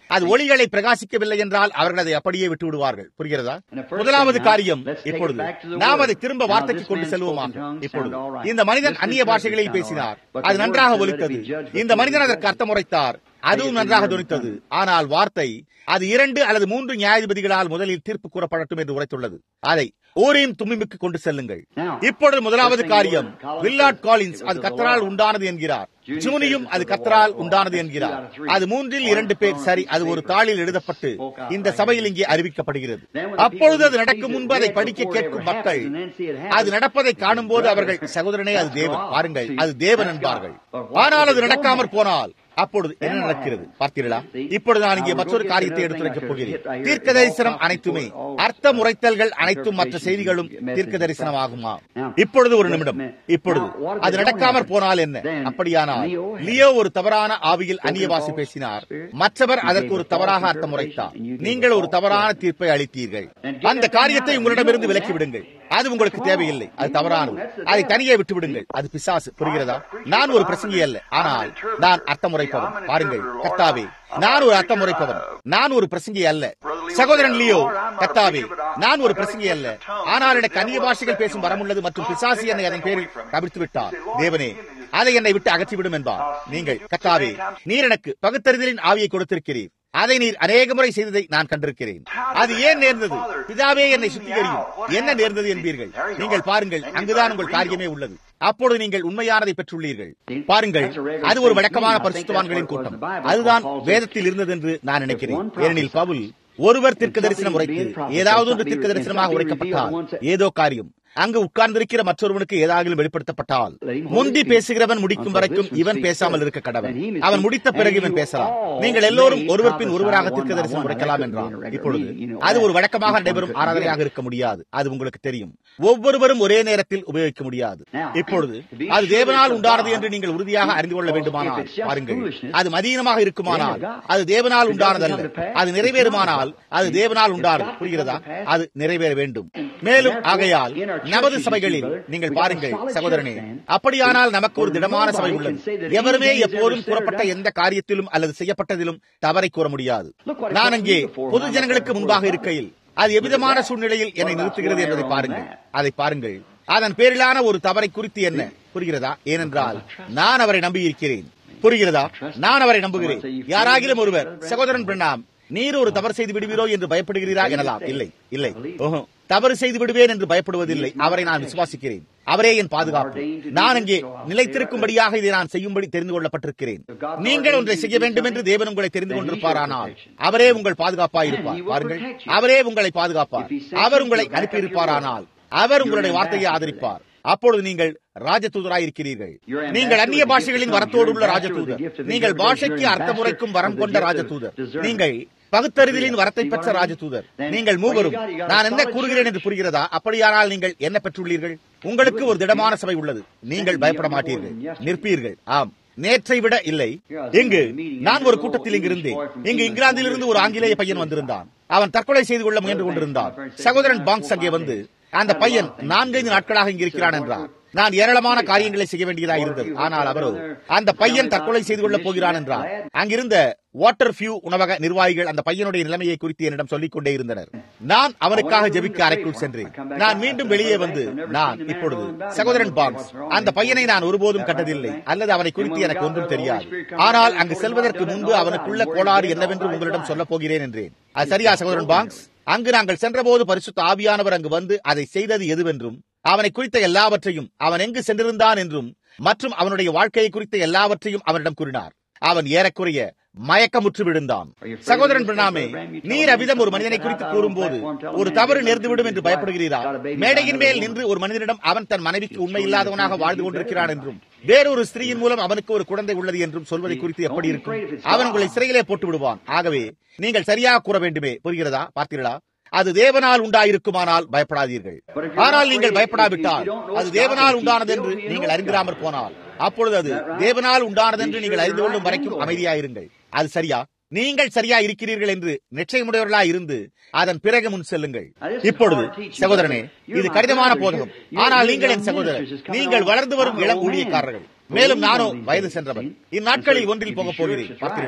அது ஒளிகளை பிரகாசிக்கவில்லை என்றால் அவர்கள் அதை அப்படியே விட்டு விடுவார்கள். புரிகிறதா? முதலாவது காரியம், இப்பொழுது நாம் அதை திரும்ப வார்த்தைக்கு கொண்டு செல்வோமாக. இப்பொழுது இந்த மனிதன் அந்நிய பாஷைகளில் பேசினார், அது நன்றாக ஒலித்தது. இந்த மனிதன் அதற்கு அர்த்தம் உரைத்தார், அதுவும் நன்றாக துணித்தது. ஆனால் வார்த்தை அது 2 அல்லது 3 நியாயாதிபதிகளால் முதலில் தீர்ப்பு கூறப்படட்டும் என்று உரைத்துள்ளது. அதை ஊரீம் தும்மீமுக்கு கொண்டு செல்லுங்கள். இப்பொழுது முதலாவது காரியம், வில்லார்ட் காலின்ஸ் அது கர்த்தரால் உண்டானது என்கிறார். ஜூனியும் அது கர்த்தரால் உண்டானது என்கிறார். அது 3 இல் 2 பேர் சரி, அது ஒரு தாளில் எழுதப்பட்டு இந்த சபையில் இங்கே அறிவிக்கப்படுகிறது. அப்பொழுது அது நடக்கும் முன்பு அதை படிக்க கேட்கும் மக்கள் அது நடப்பதை காணும் போது அவர்கள், சகோதரனே அது தேவன், பாருங்கள் அது தேவன் என்பார்கள். ஆனால் அது நடக்காமற் போனால் அப்பொழுது என்ன நடக்கிறது பார்த்தீர்களா? இப்பொழுது நான் இங்கே மற்றொரு காரியத்தை எடுத்துரைக்கப் போகிறேன். தீர்க்க தரிசனம் அனைத்துமே, அர்த்த முறைத்தல்கள் அனைத்தும் மற்ற செய்திகளும் தீர்க்க தரிசனம் ஆகுமா? இப்பொழுது ஒரு நிமிடம். இப்பொழுது அது நடக்காமற் போனால் என்ன? அப்படியானால் லியோ ஒரு தவறான ஆவியில் அந்நிய பாஷை பேசினார், மற்றவர் அதற்கு ஒரு தவறாக அர்த்தம் உரைத்தார், நீங்கள் ஒரு தவறான தீர்ப்பை அளித்தீர்கள். அந்த காரியத்தை உங்களிடமிருந்து விலக்கி விடுங்கள். அது உங்களுக்கு தேவையில்லை, அது தவறானது. அதை தனியே விட்டு விடுங்கள், அது பிசாசு. புரிகிறதா? நான் ஒரு பிரசங்கி அல்ல, ஆனால் நான் அர்த்தம் உரைப்பவன். பாருங்கள் கர்த்தாவே, நான் ஒரு அர்த்தம் உரைப்பவன், நான் ஒரு பிரசங்கி அல்ல. சகோதரன் லியோ, கர்த்தாவே, நான் ஒரு பிரசங்கி அல்ல, ஆனால் எனக்கு அந்நிய பாஷைகள் பேசும் வரமுள்ளது மற்றும் பிசாசு என்னை அதன் பேரில் கவிழ்த்து விட்டார். தேவனே, அதை என்னை விட்டு அகற்றிவிடும் என்பார். நீங்கள், கர்த்தாவே, நீர் எனக்கு பகுத்தறிதலின் ஆவியை கொடுத்திருக்கிறீர், அதை நீர் அநேக முறை செய்ததை நான் கண்டிருக்கிறேன். அது ஏன் நேர்ந்தது? பிதாவே என்னை சுத்திகரியும், என்ன நேர்ந்தது என்பீர்கள். நீங்கள் பாருங்கள், அங்குதான் உங்கள் காரியமே உள்ளது. அப்பொழுது நீங்கள் உண்மையானதை பெற்றுள்ளீர்கள். பாருங்கள், அது ஒரு வழக்கமான பரிசுத்தவான்களின் கூட்டம். அதுதான் வேதத்தில் இருந்தது என்று நான் நினைக்கிறேன். ஏனெனில் பவுல் ஒருவர் தீர்க்க தரிசனம் உரைத்து ஏதாவது ஒன்று தீர்க்க தரிசனமாக உரைக்கப்பட்டால் ஏதோ காரியம் அங்கு உட்கார்ந்திருக்கிற மற்றொருவனுக்கு ஏதாவது வெளிப்படுத்தப்பட்டால் முந்தி பேசுகிறவன் முடிக்கும் வரைக்கும் இவன் பேசாமல் இருக்க கடவன். அவன் முடித்த பிறகு இவன் பேசலாம். நீங்கள் எல்லோரும் ஒருவர் பின் ஒருவராக தீர்க்க தரிசனம் உரைக்கலாம் என்றான். இப்பொழுது அது ஒரு வழக்கமாக நடைபெறும் ஆராதனையாக இருக்க முடியாது. அது உங்களுக்கு தெரியும். ஒவ்வொருவரும் ஒரே நேரத்தில் உபயோகிக்க முடியாது. இப்பொழுது அது தேவனால் உண்டானது என்று நீங்கள் உறுதியாக அறிந்து கொள்ள வேண்டுமானால் பாருங்கள், அது மதீனமாக இருக்குமானால் அது தேவனால் உண்டானதல்ல. அது நிறைவேறுமானால் அது தேவனால் உண்டானது. புரிகிறதா? அது நிறைவேற வேண்டும். மேலும் ஆகையால் நமது சபைகளில் நீங்கள் பாருங்கள் சகோதரனே, அப்படியானால் நமக்கு ஒரு திடமான சபை உள்ளது. எவருமே எப்போதும் கூறப்பட்ட எந்த காரியத்திலும் அல்லது செய்யப்பட்டதிலும் தவறை கூற முடியாது. நான் அங்கே பொது ஜனங்களுக்கு முன்பாக இருக்கையில் அது எவ்விதமான சூழ்நிலையில் என்னை நிறுத்துகிறது என்பதை பாருங்கள். அதை பாருங்கள், அதன் பேரிலான ஒரு தவறை குறித்து என்ன. புரிகிறதா? ஏனென்றால் நான் அவரை நம்பியிருக்கிறேன். புரிகிறதா? நான் அவரை நம்புகிறேன். யாராகிலும் ஒருவர், சகோதரன் பிரணாம், நீர் ஒரு தவறு செய்து விடுவீரோ என்று பயப்படுகிறீரா எனலாம். இல்லை இல்லை, ஓஹோ, தவறு செய்து விடுவேன் என்று பயப்படுவதில்லை. அவரை நான் விசுவாசிக்கிறேன். அவரே என் பாதுகாப்பு. நான் அங்கே நிலைத்திருக்கும்படியாக இதை நான் செய்யும்படி தெரிந்து கொள்ளப்பட்டிருக்கிறேன். நீங்கள் ஒன்றை செய்ய வேண்டும் என்று தேவன் உங்களை தெரிந்து கொண்டிருப்பாரானால் அவரே உங்கள் பாதுகாப்பாயிருப்பார். பாருங்கள், அவரே உங்களை பாதுகாப்பார். அவர் உங்களை அனுப்பியிருப்பாரானால் அவர் உங்களுடைய வார்த்தையை ஆதரிப்பார். அப்பொழுது நீங்கள் ராஜதூதராயிருக்கிறீர்கள். நீங்கள் அந்நிய பாஷைகளின் வரத்தோடு உள்ள ராஜதூதர். நீங்கள் பாஷைக்கு அர்த்தமுறைக்கும் வரம் கொண்ட ராஜதூதர். நீங்கள் பகுத்தறிதலின் வரத்தை பெற்ற ராஜதூதர். நீங்கள் மூவரும், நான் என்ன கூறுகிறேன் என்று புரிகிறதா? அப்படியானால் நீங்கள் என்ன பெற்றுள்ளீர்கள்? உங்களுக்கு ஒரு திடமான சபை உள்ளது. நீங்கள் பயப்பட மாட்டீர்கள், நிற்பீர்கள். ஆம், நேற்றை விட இல்லை. இங்கு நான் ஒரு கூட்டத்தில் இங்கிருந்தேன். இங்கு இங்கிலாந்திலிருந்து ஒரு ஆங்கிலேய பையன் வந்திருந்தான். அவன் தற்கொலை செய்து கொள்ள முயன்று கொண்டிருந்தான். சகோதரன் பாங்க்ஸ் அங்கே வந்து, அந்த பையன் 4-5 நாட்களாக இங்கிருக்கிறான் என்றார். நான் ஏராளமான காரியங்களை செய்ய வேண்டியதாக இருந்தது. ஆனால் அவரோ, அந்த பையன் தற்கொலை செய்து கொள்ளப் போகிறான் என்றார். அங்கிருந்த வாட்டர் வியூ உணவக நிர்வாகிகள் அந்த பையனுடைய நிலைமையை குறித்து என்னிடம் சொல்லிக் கொண்டே இருந்தனர். நான் அவனுக்காக ஜெபிக்க அறைக்குள் சென்றேன். நான் மீண்டும் வெளியே வந்து, நான் இப்பொழுது சகோதரன் பாங்க்ஸ், அந்த பையனை நான் ஒருபோதும் கண்டதில்லை அல்லது அவனை குறித்து எனக்கு ஒன்றும் தெரியாது. ஆனால் அங்கு செல்வதற்கு முன்பு அவனுக்குள்ள கோளாறு என்னவென்று உங்களிடம் சொல்லப் போகிறேன் என்றேன். அது சரியா சகோதரன் பாங்க்ஸ்? அங்கு நாங்கள் சென்றபோது பரிசுத்த ஆவியானவர் அங்கு வந்து அதை செய்தது எதுவென்றும், அவனை குறித்த எல்லாவற்றையும், அவன் எங்கு சென்றிருந்தான் என்றும் மற்றும் அவனுடைய வாழ்க்கையை குறித்த எல்லாவற்றையும் அவனிடம் கூறினார். அவன் ஏறக்குறைய மயக்கமுற்று விழுந்தான். சகோதரன் பிரணாமே, நீர் அவ்விதம் ஒரு மனிதனை குறித்து கூறும்போது ஒரு தவறு நேர்ந்துவிடும் என்று பயப்படுகிறீரா? மேடையின் மேல் நின்று ஒரு மனிதனிடம் அவன் தன் மனைவிக்கு உண்மை இல்லாதவனாக வாழ்ந்து கொண்டிருக்கிறான் என்றும் வேறொரு ஸ்திரீயின் மூலம் அவனுக்கு ஒரு குழந்தை உள்ளது என்றும் சொல்வதை குறித்து எப்படி இருக்கும்? அவன் உங்களை சிறையிலே போட்டு விடுவான். ஆகவே நீங்கள் சரியாக கூற வேண்டுமே. புரிகிறதா? பார்த்தீர்களா? அது தேவனால் உண்டாயிருக்குமானால் பயப்படாதீர்கள். ஆனால் நீங்கள் பயப்படாவிட்டால், அது தேவனால் உண்டானது என்று நீங்கள் அறிந்திராமற் போனால், அப்பொழுது அது தேவனால் உண்டானது என்று நீங்கள் அறிந்து கொள்ளும் வரைக்கும் அமைதியாயிருங்கள். அது சரியா? நீங்கள் சரியா இருக்கிறீர்கள் என்று நிச்சயமுடையவர்களாய் இருந்து அதன் பிறகு முன் செல்லுங்கள். இப்பொழுது சகோதரனே, இது கடினமான போதகம். ஆனால் நீங்கள் என் சகோதரர், நீங்கள் வளர்ந்து வரும் இளம் ஊழியக்காரர்கள். மேலும் நானோ வயது சென்றவன். இந்நாட்களில் ஒன்றில் போகப் போகிறேன். பார்த்தீர்களா?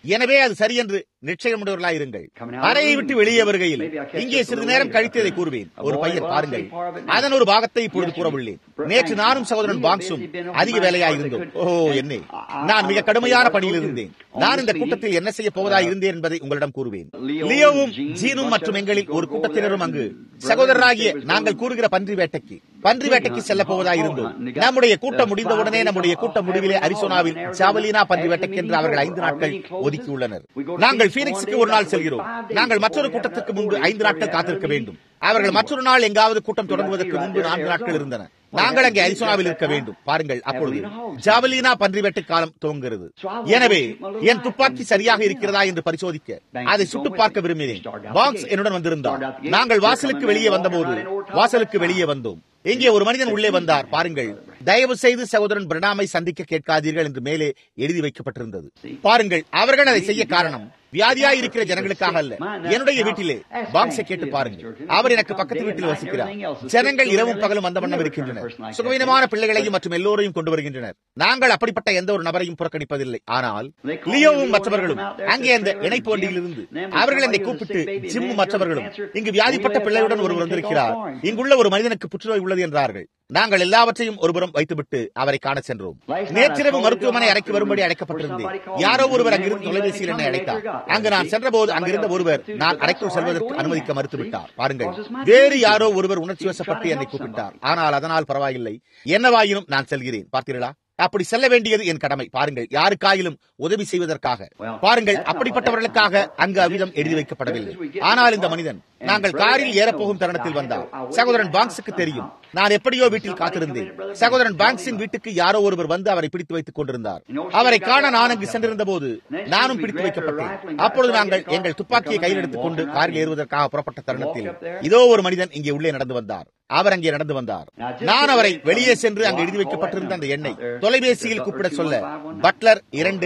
எனவே அது சரி என்று நிச்சயமுடையவர்களாயிருங்கள். அறையை விட்டு வெளியே வருகையில் இங்கே சிறிது நேரம் கழித்து இதை கூறுவேன். ஒரு பையன் பாருங்கள், அதன் ஒரு பாகத்தை இப்பொழுது கூறவுள்ளேன். நேற்று நானும் சகோதரன் பாங்ஸும் அதிக வேலையாயிருந்தோம். என்னே, நான் மிக கடுமையான பணியில் இருந்தேன். நான் இந்த கூட்டத்தில் என்ன செய்ய போவதாக இருந்தேன் என்பதை உங்களிடம் கூறுவேன். லியோவும் ஜீனும் மற்றும் எங்களில் ஒரு கூட்டத்தினரும் அங்கு சகோதரராகிய நாங்கள் கூறுகிற பன்றி வேட்டைக்கு செல்ல போவதாக இருந்தோம். நம்முடைய கூட்டம் முடிந்தவுடனே நம்முடைய கூட்ட முடிவிலே அரிசோனாவில் ஜாவலினா பன்றி வேட்டைக்கு என்று அவர்கள் 5 நாட்கள் ஒதுக்கியுள்ளனர். நாங்கள் பீனிக்ஸுக்கு ஒரு நாள் செல்கிறோம். நாங்கள் மற்றொரு கூட்டத்திற்கு முன்பு 5 நாட்கள் காத்திருக்க வேண்டும். அவர்கள் மற்றொரு நாள் எங்காவது கூட்டம் தொடங்குவதற்கு முன்பு 4 நாட்கள் இருந்தன. நாங்கள் அங்கே அரிசோனாவில் இருக்க வேண்டும். பாருங்கள், அப்பொழுது ஜாவலினா பன்றி வேட்டை காலம் துவங்குகிறது. எனவே என் துப்பாக்கி சரியாக இருக்கிறதா என்று பரிசோதிக்க அதை சுட்டு பார்க்க விரும்பினேன். பாக்ஸ் என்னுடன் வந்திருந்தார். நாங்கள் வாசலுக்கு வெளியே வந்தோம். இங்கே ஒரு மனிதன் உள்ளே வந்தார். பாருங்கள், தயவு செய்து சகோதரன் பிரணாமை சந்திக்க கேட்காதீர்கள் என்று மேலே எழுதி வைக்கப்பட்டிருந்தது. பாருங்கள், அவர்கள் அதை செய்ய காரணம் வியாதியாய் இருக்கிற ஜனங்களுக்காக அல்ல. என்னுடைய வீட்டிலே பாக்ஸை கேட்டு பாருங்கள். அவர் எனக்கு பக்கத்து வீட்டில் வசிக்கிறார். ஜனங்கள் இரவும் பகலும் வந்த வண்ணம் இருக்கின்றனர். சுகவீனமான பிள்ளைகளையும் மற்றும் எல்லோரையும் கொண்டு வருகின்றனர். நாங்கள் அப்படிப்பட்ட எந்த ஒரு நபரையும் புறக்கணிப்பதில்லை. ஆனால் லியோவும் மற்றவர்களும் அங்கே அந்த இணைப்பு வண்டியில் இருந்து அவர்கள் என்னை கூப்பிட்டு, ஜிம்மும் மற்றவர்களும் இங்கு வியாதிப்பட்ட பிள்ளையுடன் ஒருவர் வந்திருக்கிறார், இங்குள்ள ஒரு மனிதனுக்கு புற்றுநோய் உள்ளது என்றார்கள். நாங்கள் எல்லாவற்றையும் ஒருபுறம் வைத்துவிட்டு அவரை காண சென்றோம். நேற்றிரவு மருத்துவமனை அறைக்கு வரும்படி அழைக்கப்பட்டிருந்தேன். யாரோ ஒருவர் அங்கிருந்து தொலைபேசியில் என்னை அழைத்தார். அங்கு நான் சென்றபோது அங்கிருந்த ஒருவர் நான் அறைக்குள் செல்வதற்கு அனுமதிக்க மறுத்துவிட்டார். பாருங்கள், வேறு யாரோ ஒருவர் உணர்ச்சி வசப்பட்டு என்னை கூப்பிட்டார். ஆனால் அதனால் பரவாயில்லை, என்னவாயினும் நான் செல்கிறேன். பார்த்தீர்களா, அப்படி செல்ல வேண்டியது என் கடமை. பாருங்கள், யாருக்காயிலும் உதவி செய்வதற்காக. பாருங்கள், அப்படிப்பட்டவர்களுக்காக அங்கு அவ்விதம் எழுதி வைக்கப்படவில்லை. ஆனால் இந்த மனிதன் நாங்கள் காரில் ஏறப்போகும் தருணத்தில் வந்தார். சகோதரன் பாங்ஸுக்கு தெரியும் நான் எப்படியோ வீட்டில் காத்திருந்தேன். சகோதரன் பாங்ஸின் வீட்டுக்கு யாரோ ஒருவர் வந்து அவரை பிடித்து வைத்துக் கொண்டிருந்தார். அவரை காண நான் அங்கு சென்றிருந்த போது நானும் பிடித்து வைக்கப்பட்டேன். அப்பொழுது நாங்கள் எங்கள் துப்பாக்கியை கையில் எடுத்துக் கொண்டு காரில் ஏறுவதற்காக புறப்பட்ட தருணத்தில் இதோ ஒரு மனிதன் இங்கே உள்ளே நடந்து வந்தார். அவர் அங்கே நடந்து வந்தார். நான் அவரை வெளியே சென்று அங்கு எழுதி வைக்கப்பட்டிருந்த அந்த எண்ணை தொலைபேசியில் கூப்பிட சொல்ல பட்லர்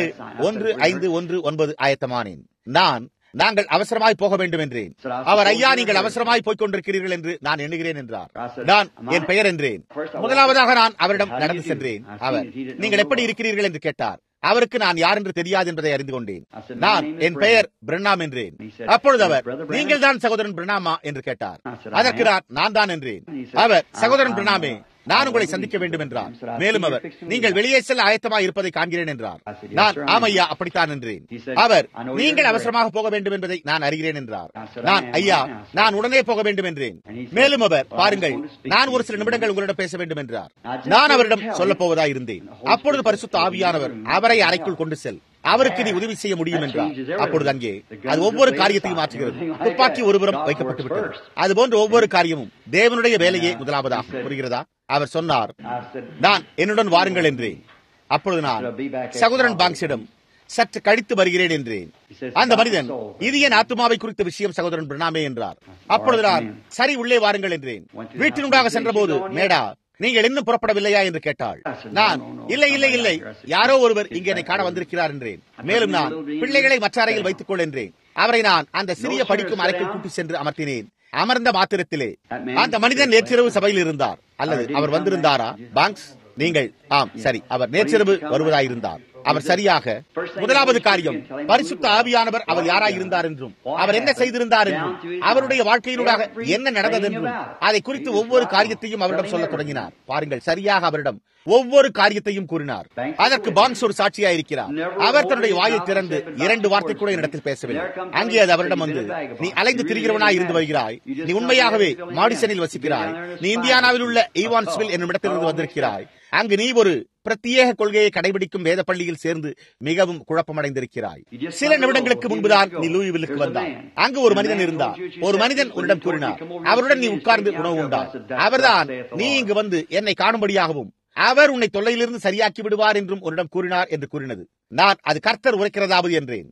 21519 ஆயத்தமானேன். நாங்கள் அவசரமாய் போக வேண்டும் என்றேன். அவர், ஐயா, நீங்கள் அவசரமாய் போய்க் கொண்டிருக்கிறீர்கள் என்று நான் எண்ணுகிறேன் என்றார். நான் என் பெயர் என்றேன். முதலாவதாக நான் அவரிடம் நடந்து சென்றேன். அவர், நீங்கள் எப்படி இருக்கிறீர்கள் என்று கேட்டார். அவருக்கு நான் யார் என்று தெரியாது என்பதை அறிந்து கொண்டேன். நான் என் பெயர் பிரணாம் என்றேன். அப்பொழுது அவர், நீங்கள் தான் சகோதரன் பிரணாமா என்று கேட்டார். அதற்கு நான் தான் என்றேன். அவர், சகோதரன் பிரணாமே, நான் உங்களை சந்திக்க வேண்டும் என்றார். மேலும் அவர், நீங்கள் வெளியே செல்ல ஆயத்தமாக இருப்பதை காண்கிறேன் என்றார். நான், ஆமையா, அப்படித்தான் என்றேன். அவர், நீங்கள் அவசரமாக போக வேண்டும் என்பதை நான் அறிகிறேன் என்றார். நான், ஐயா, நான் உடனே போக வேண்டும் என்றேன். மேலும் அவர், பாருங்கள், நான் ஒரு சில நிமிடங்கள் உங்களிடம் பேச வேண்டும் என்றார். நான் அவரிடம் சொல்லப் போவதா இருந்தேன். அப்பொழுது பரிசுத்த ஆவியானவர் அவரை அறைக்குள் கொண்டு செல், அவருக்கு நீ உதவி செய்ய முடியும் என்றார். அப்பொழுது அங்கே அது ஒவ்வொரு காரியத்தையும் மாற்றுகிறது. துப்பாக்கி ஒருபுறம் வைக்கப்பட்டு விட்டது. அதுபோன்ற ஒவ்வொரு காரியமும் தேவனுடைய வேலையே முதலாவதாக. புரிகிறதா? அவர் சொன்னார், நான் என்னுடன் வாருங்கள் என்றேன். அப்பொழுது நான் சகோதரன் பாங்ஸிடம் சற்று கழித்து வருகிறேன் என்றேன். அந்த மனிதன், இது என் ஆத்துமாவை குறித்த விஷயம் சகோதரன் பிரணாமே என்றார். அப்பொழுது நான், சரி, உள்ளே வாருங்கள் என்றேன். வீட்டினுடாக சென்ற போது, மேடா, நீங்கள் இன்னும் புறப்படவில்லையா என்று கேட்டாள். நான், இல்லை, யாரோ ஒருவர் இங்கே என்னை காண வந்திருக்கிறார் என்றேன். மேலும் நான், பிள்ளைகளை மற்ற அறையில் வைத்துக் கொள் என்றேன். அவரை நான் அந்த சிறிய படிக்கும் அறைக்குள் கூட்டி சென்று அமர்த்தினேன். அமர்ந்த மாத்திரத்திலே அந்த மனிதன் நேற்றிரவு சபையில் இருந்தார். அல்லது அவர் வந்திருந்தாரா? பாங்ஸ், நீங்கள், ஆம், சரி, அவர் நேற்றிரவு வருவதாயிருந்தார். அவர் சரியாக முதலாவது காரியம், பரிசுத்த ஆவியானவர் அவர் யாராயிருந்தார் என்றும் அவர் என்ன செய்திருந்தார் என்றும் அவருடைய வாழ்க்கையினூடாக என்ன நடந்தது என்றும் அதை குறித்து ஒவ்வொரு காரியத்தையும் அவரிடம் சொல்ல தொடங்கினார். பாருங்கள், சரியாக அவரிடம் ஒவ்வொரு காரியத்தையும் கூறினார். அதற்கு பாங்ஸ் ஒரு சாட்சியாயிருக்கிறார். அவர் தன்னுடைய வாயை திறந்து 2 வார்த்தை கூட என்னிடத்தில் பேசவில்லை. அங்கே அது அவரிடம் வந்து, நீ அலைந்து திரிகிறவனாய் இருந்து வருகிறாய். நீ உண்மையாகவே மாடிசனில் வசிக்கிறாய். நீ இந்தியானாவில் உள்ள ஈவான்ஸ்வில் என்னும் இடத்திலிருந்து வந்திருக்கிறாய். அங்கு நீ ஒரு பிரத்யேக கொள்கையை கடைபிடிக்கும் வேத பள்ளியில் சேர்ந்து மிகவும் குழப்பமடைந்திருக்கிறாய். சில நிமிடங்களுக்கு முன்புதான் நீ லூயிவில்லுக்கு வந்தாய். அங்கு ஒரு மனிதன் இருந்தார். ஒரு மனிதன் உன்னிடம் கூறினார், அவருடன் நீ உட்கார்ந்து உணவு உண்டார். அவர்தான் நீ இங்கு வந்து என்னை காணும்படியாகவும் அவர் உன்னை தொல்லையிலிருந்து சரியாக்கி விடுவார் என்றும் உன்னிடம் கூறினார் என்று கூறினது. நான், அது கர்த்தர் உரைக்கிறதாவது என்றேன்.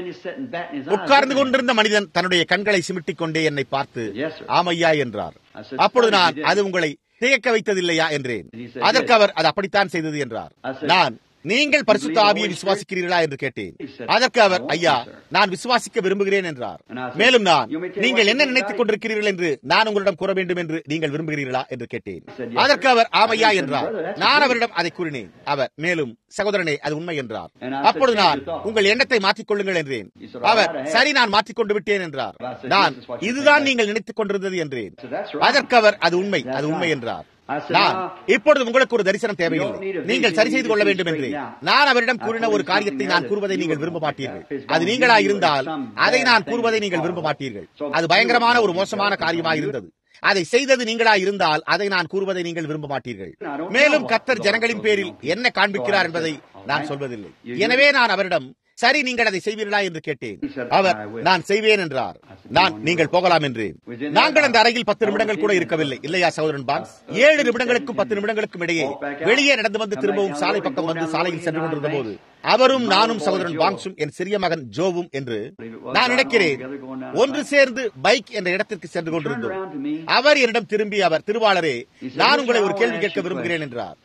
உட்கார்ந்து கொண்டிருந்த மனிதன் தன்னுடைய கண்களை சிமிட்டிக் கொண்டே என்னை பார்த்து, ஆமையா என்றார். அப்பொழுது நான், அது உங்களை திகைக்க வைத்ததில்லையா என்றேன். அதற்கு அவர், அது அப்படித்தான் செய்தது என்றார். நான், நீங்கள் பரிசுத்த ஆவியை விசுவாசிக்கிறீர்களா என்று கேட்டேன். அதற்கு அவர், ஐயா, நான் விசுவாசிக்க விரும்புகிறேன் என்றார். மேலும் நான், நீங்கள் என்ன நினைத்துக் கொண்டிருக்கிறீர்கள் என்று நான் உங்களிடம் கூற வேண்டும் என்று நீங்கள் விரும்புகிறீர்களா என்று கேட்டேன். அதற்கு அவர், ஆமையா என்றார். நான் அவரிடம் அதை கூறினேன். அவர் மேலும், சகோதரனே, அது உண்மை என்றார். அப்பொழுது நான், உங்கள் எண்ணத்தை மாற்றிக் கொள்ளுங்கள் என்றேன். அவர், சரி, நான் மாற்றிக்கொண்டு விட்டேன் என்றார். நான், இதுதான் நீங்கள் நினைத்துக் கொண்டிருந்தது என்றேன். அதற்கு அவர், அது உண்மை, அது உண்மை என்றார். நான், இப்பொழுது உங்களுக்கு ஒரு தரிசனம் தேவையில்லை, நீங்கள் சரி செய்து கொள்ள வேண்டும் என்று நான் அவரிடம் கூறின ஒரு காரியத்தை நான் கூறுவதை நீங்கள் விரும்ப மாட்டீர்கள். அது நீங்களா இருந்தால் அதை நான் கூறுவதை நீங்கள் விரும்ப மாட்டீர்கள். அது பயங்கரமான ஒரு மோசமான காரியமாக இருந்தது. அதை செய்தது நீங்களா இருந்தால் அதை நான் கூறுவதை நீங்கள் விரும்ப மாட்டீர்கள். மேலும் கர்த்தர் ஜனங்களின் பேரில் என்ன காண்பிக்கிறார் என்பதை நான் சொல்வதில்லை. எனவே நான் அவரிடம், சரி, நீங்கள் அதை செய்வீர்களா என்று கேட்டேன். அவர், நான் செய்வேன் என்றார். நான், நீங்கள் போகலாம் என்றேன். நாங்கள் அந்த அறையில் 10 நிமிடங்கள் கூட இருக்கவில்லை, இல்லையா சகோதரன் பான்ஸ்? 7 நிமிடங்களுக்கும் 10 நிமிடங்களுக்கும் இடையே வெளியே நடந்து வந்து திரும்பவும் சாலை பக்கம் வந்து சாலையில் சென்று கொண்டிருந்த போது அவரும் நானும் சகோதரன் பாங்ஸும் என் சிறிய மகன் ஜோவும் என்று நான் நினைக்கிறேன் ஒன்று சேர்ந்து பைக் என்ற இடத்திற்கு சென்று கொண்டிருந்தோம். அவர் என்னிடம் திரும்பி, அவர், திருவாளரே, நான் உங்களை ஒரு கேள்வி கேட்க விரும்புகிறேன் என்றார்.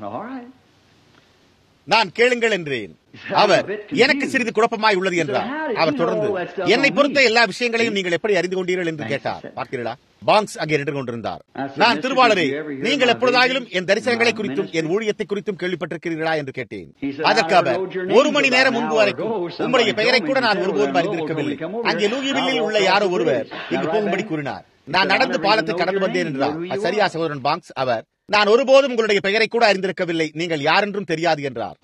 நான், கேளுங்கள் என்றேன். அவர், எனக்கு சிறிது குழப்பமாய் உள்ளது என்றார். அவர் தொடர்ந்து, என்னை பொறுத்த எல்லா விஷயங்களையும் நீங்கள் எப்படி அறிந்து கொண்டீர்கள் என்று கேட்டார். பார்த்தீர்களா? பாங்ஸ் அங்கே நின்று கொண்டிருந்தார். நான், திருவாளரே, நீங்கள் எப்பொழுதாயிலும் என் தரிசனங்களை குறித்தும் என் ஊழியத்தை குறித்தும் கேள்விப்பட்டிருக்கிறீர்களா என்று கேட்டேன். அதற்கு அவர், 1 மணி நேரம் முன்பு வரைக்கும் உங்களுடைய பெயரை கூட நான் ஒருபோதும் அறிந்திருக்கவில்லை. அங்கே லூயிவில்லில் உள்ள யாரோ ஒருவர் இங்கு போகும்படி கூறினார். நான் நடந்து பாலத்தை கடந்து வந்தேன் என்றார். சரியா சகோதரன் பாங்ஸ்? அவர், நான் ஒருபோதும் உங்களுடைய பெயரை கூட அறிந்திருக்கவில்லை, நீங்கள் யார் என்றும் தெரியாது என்றார்.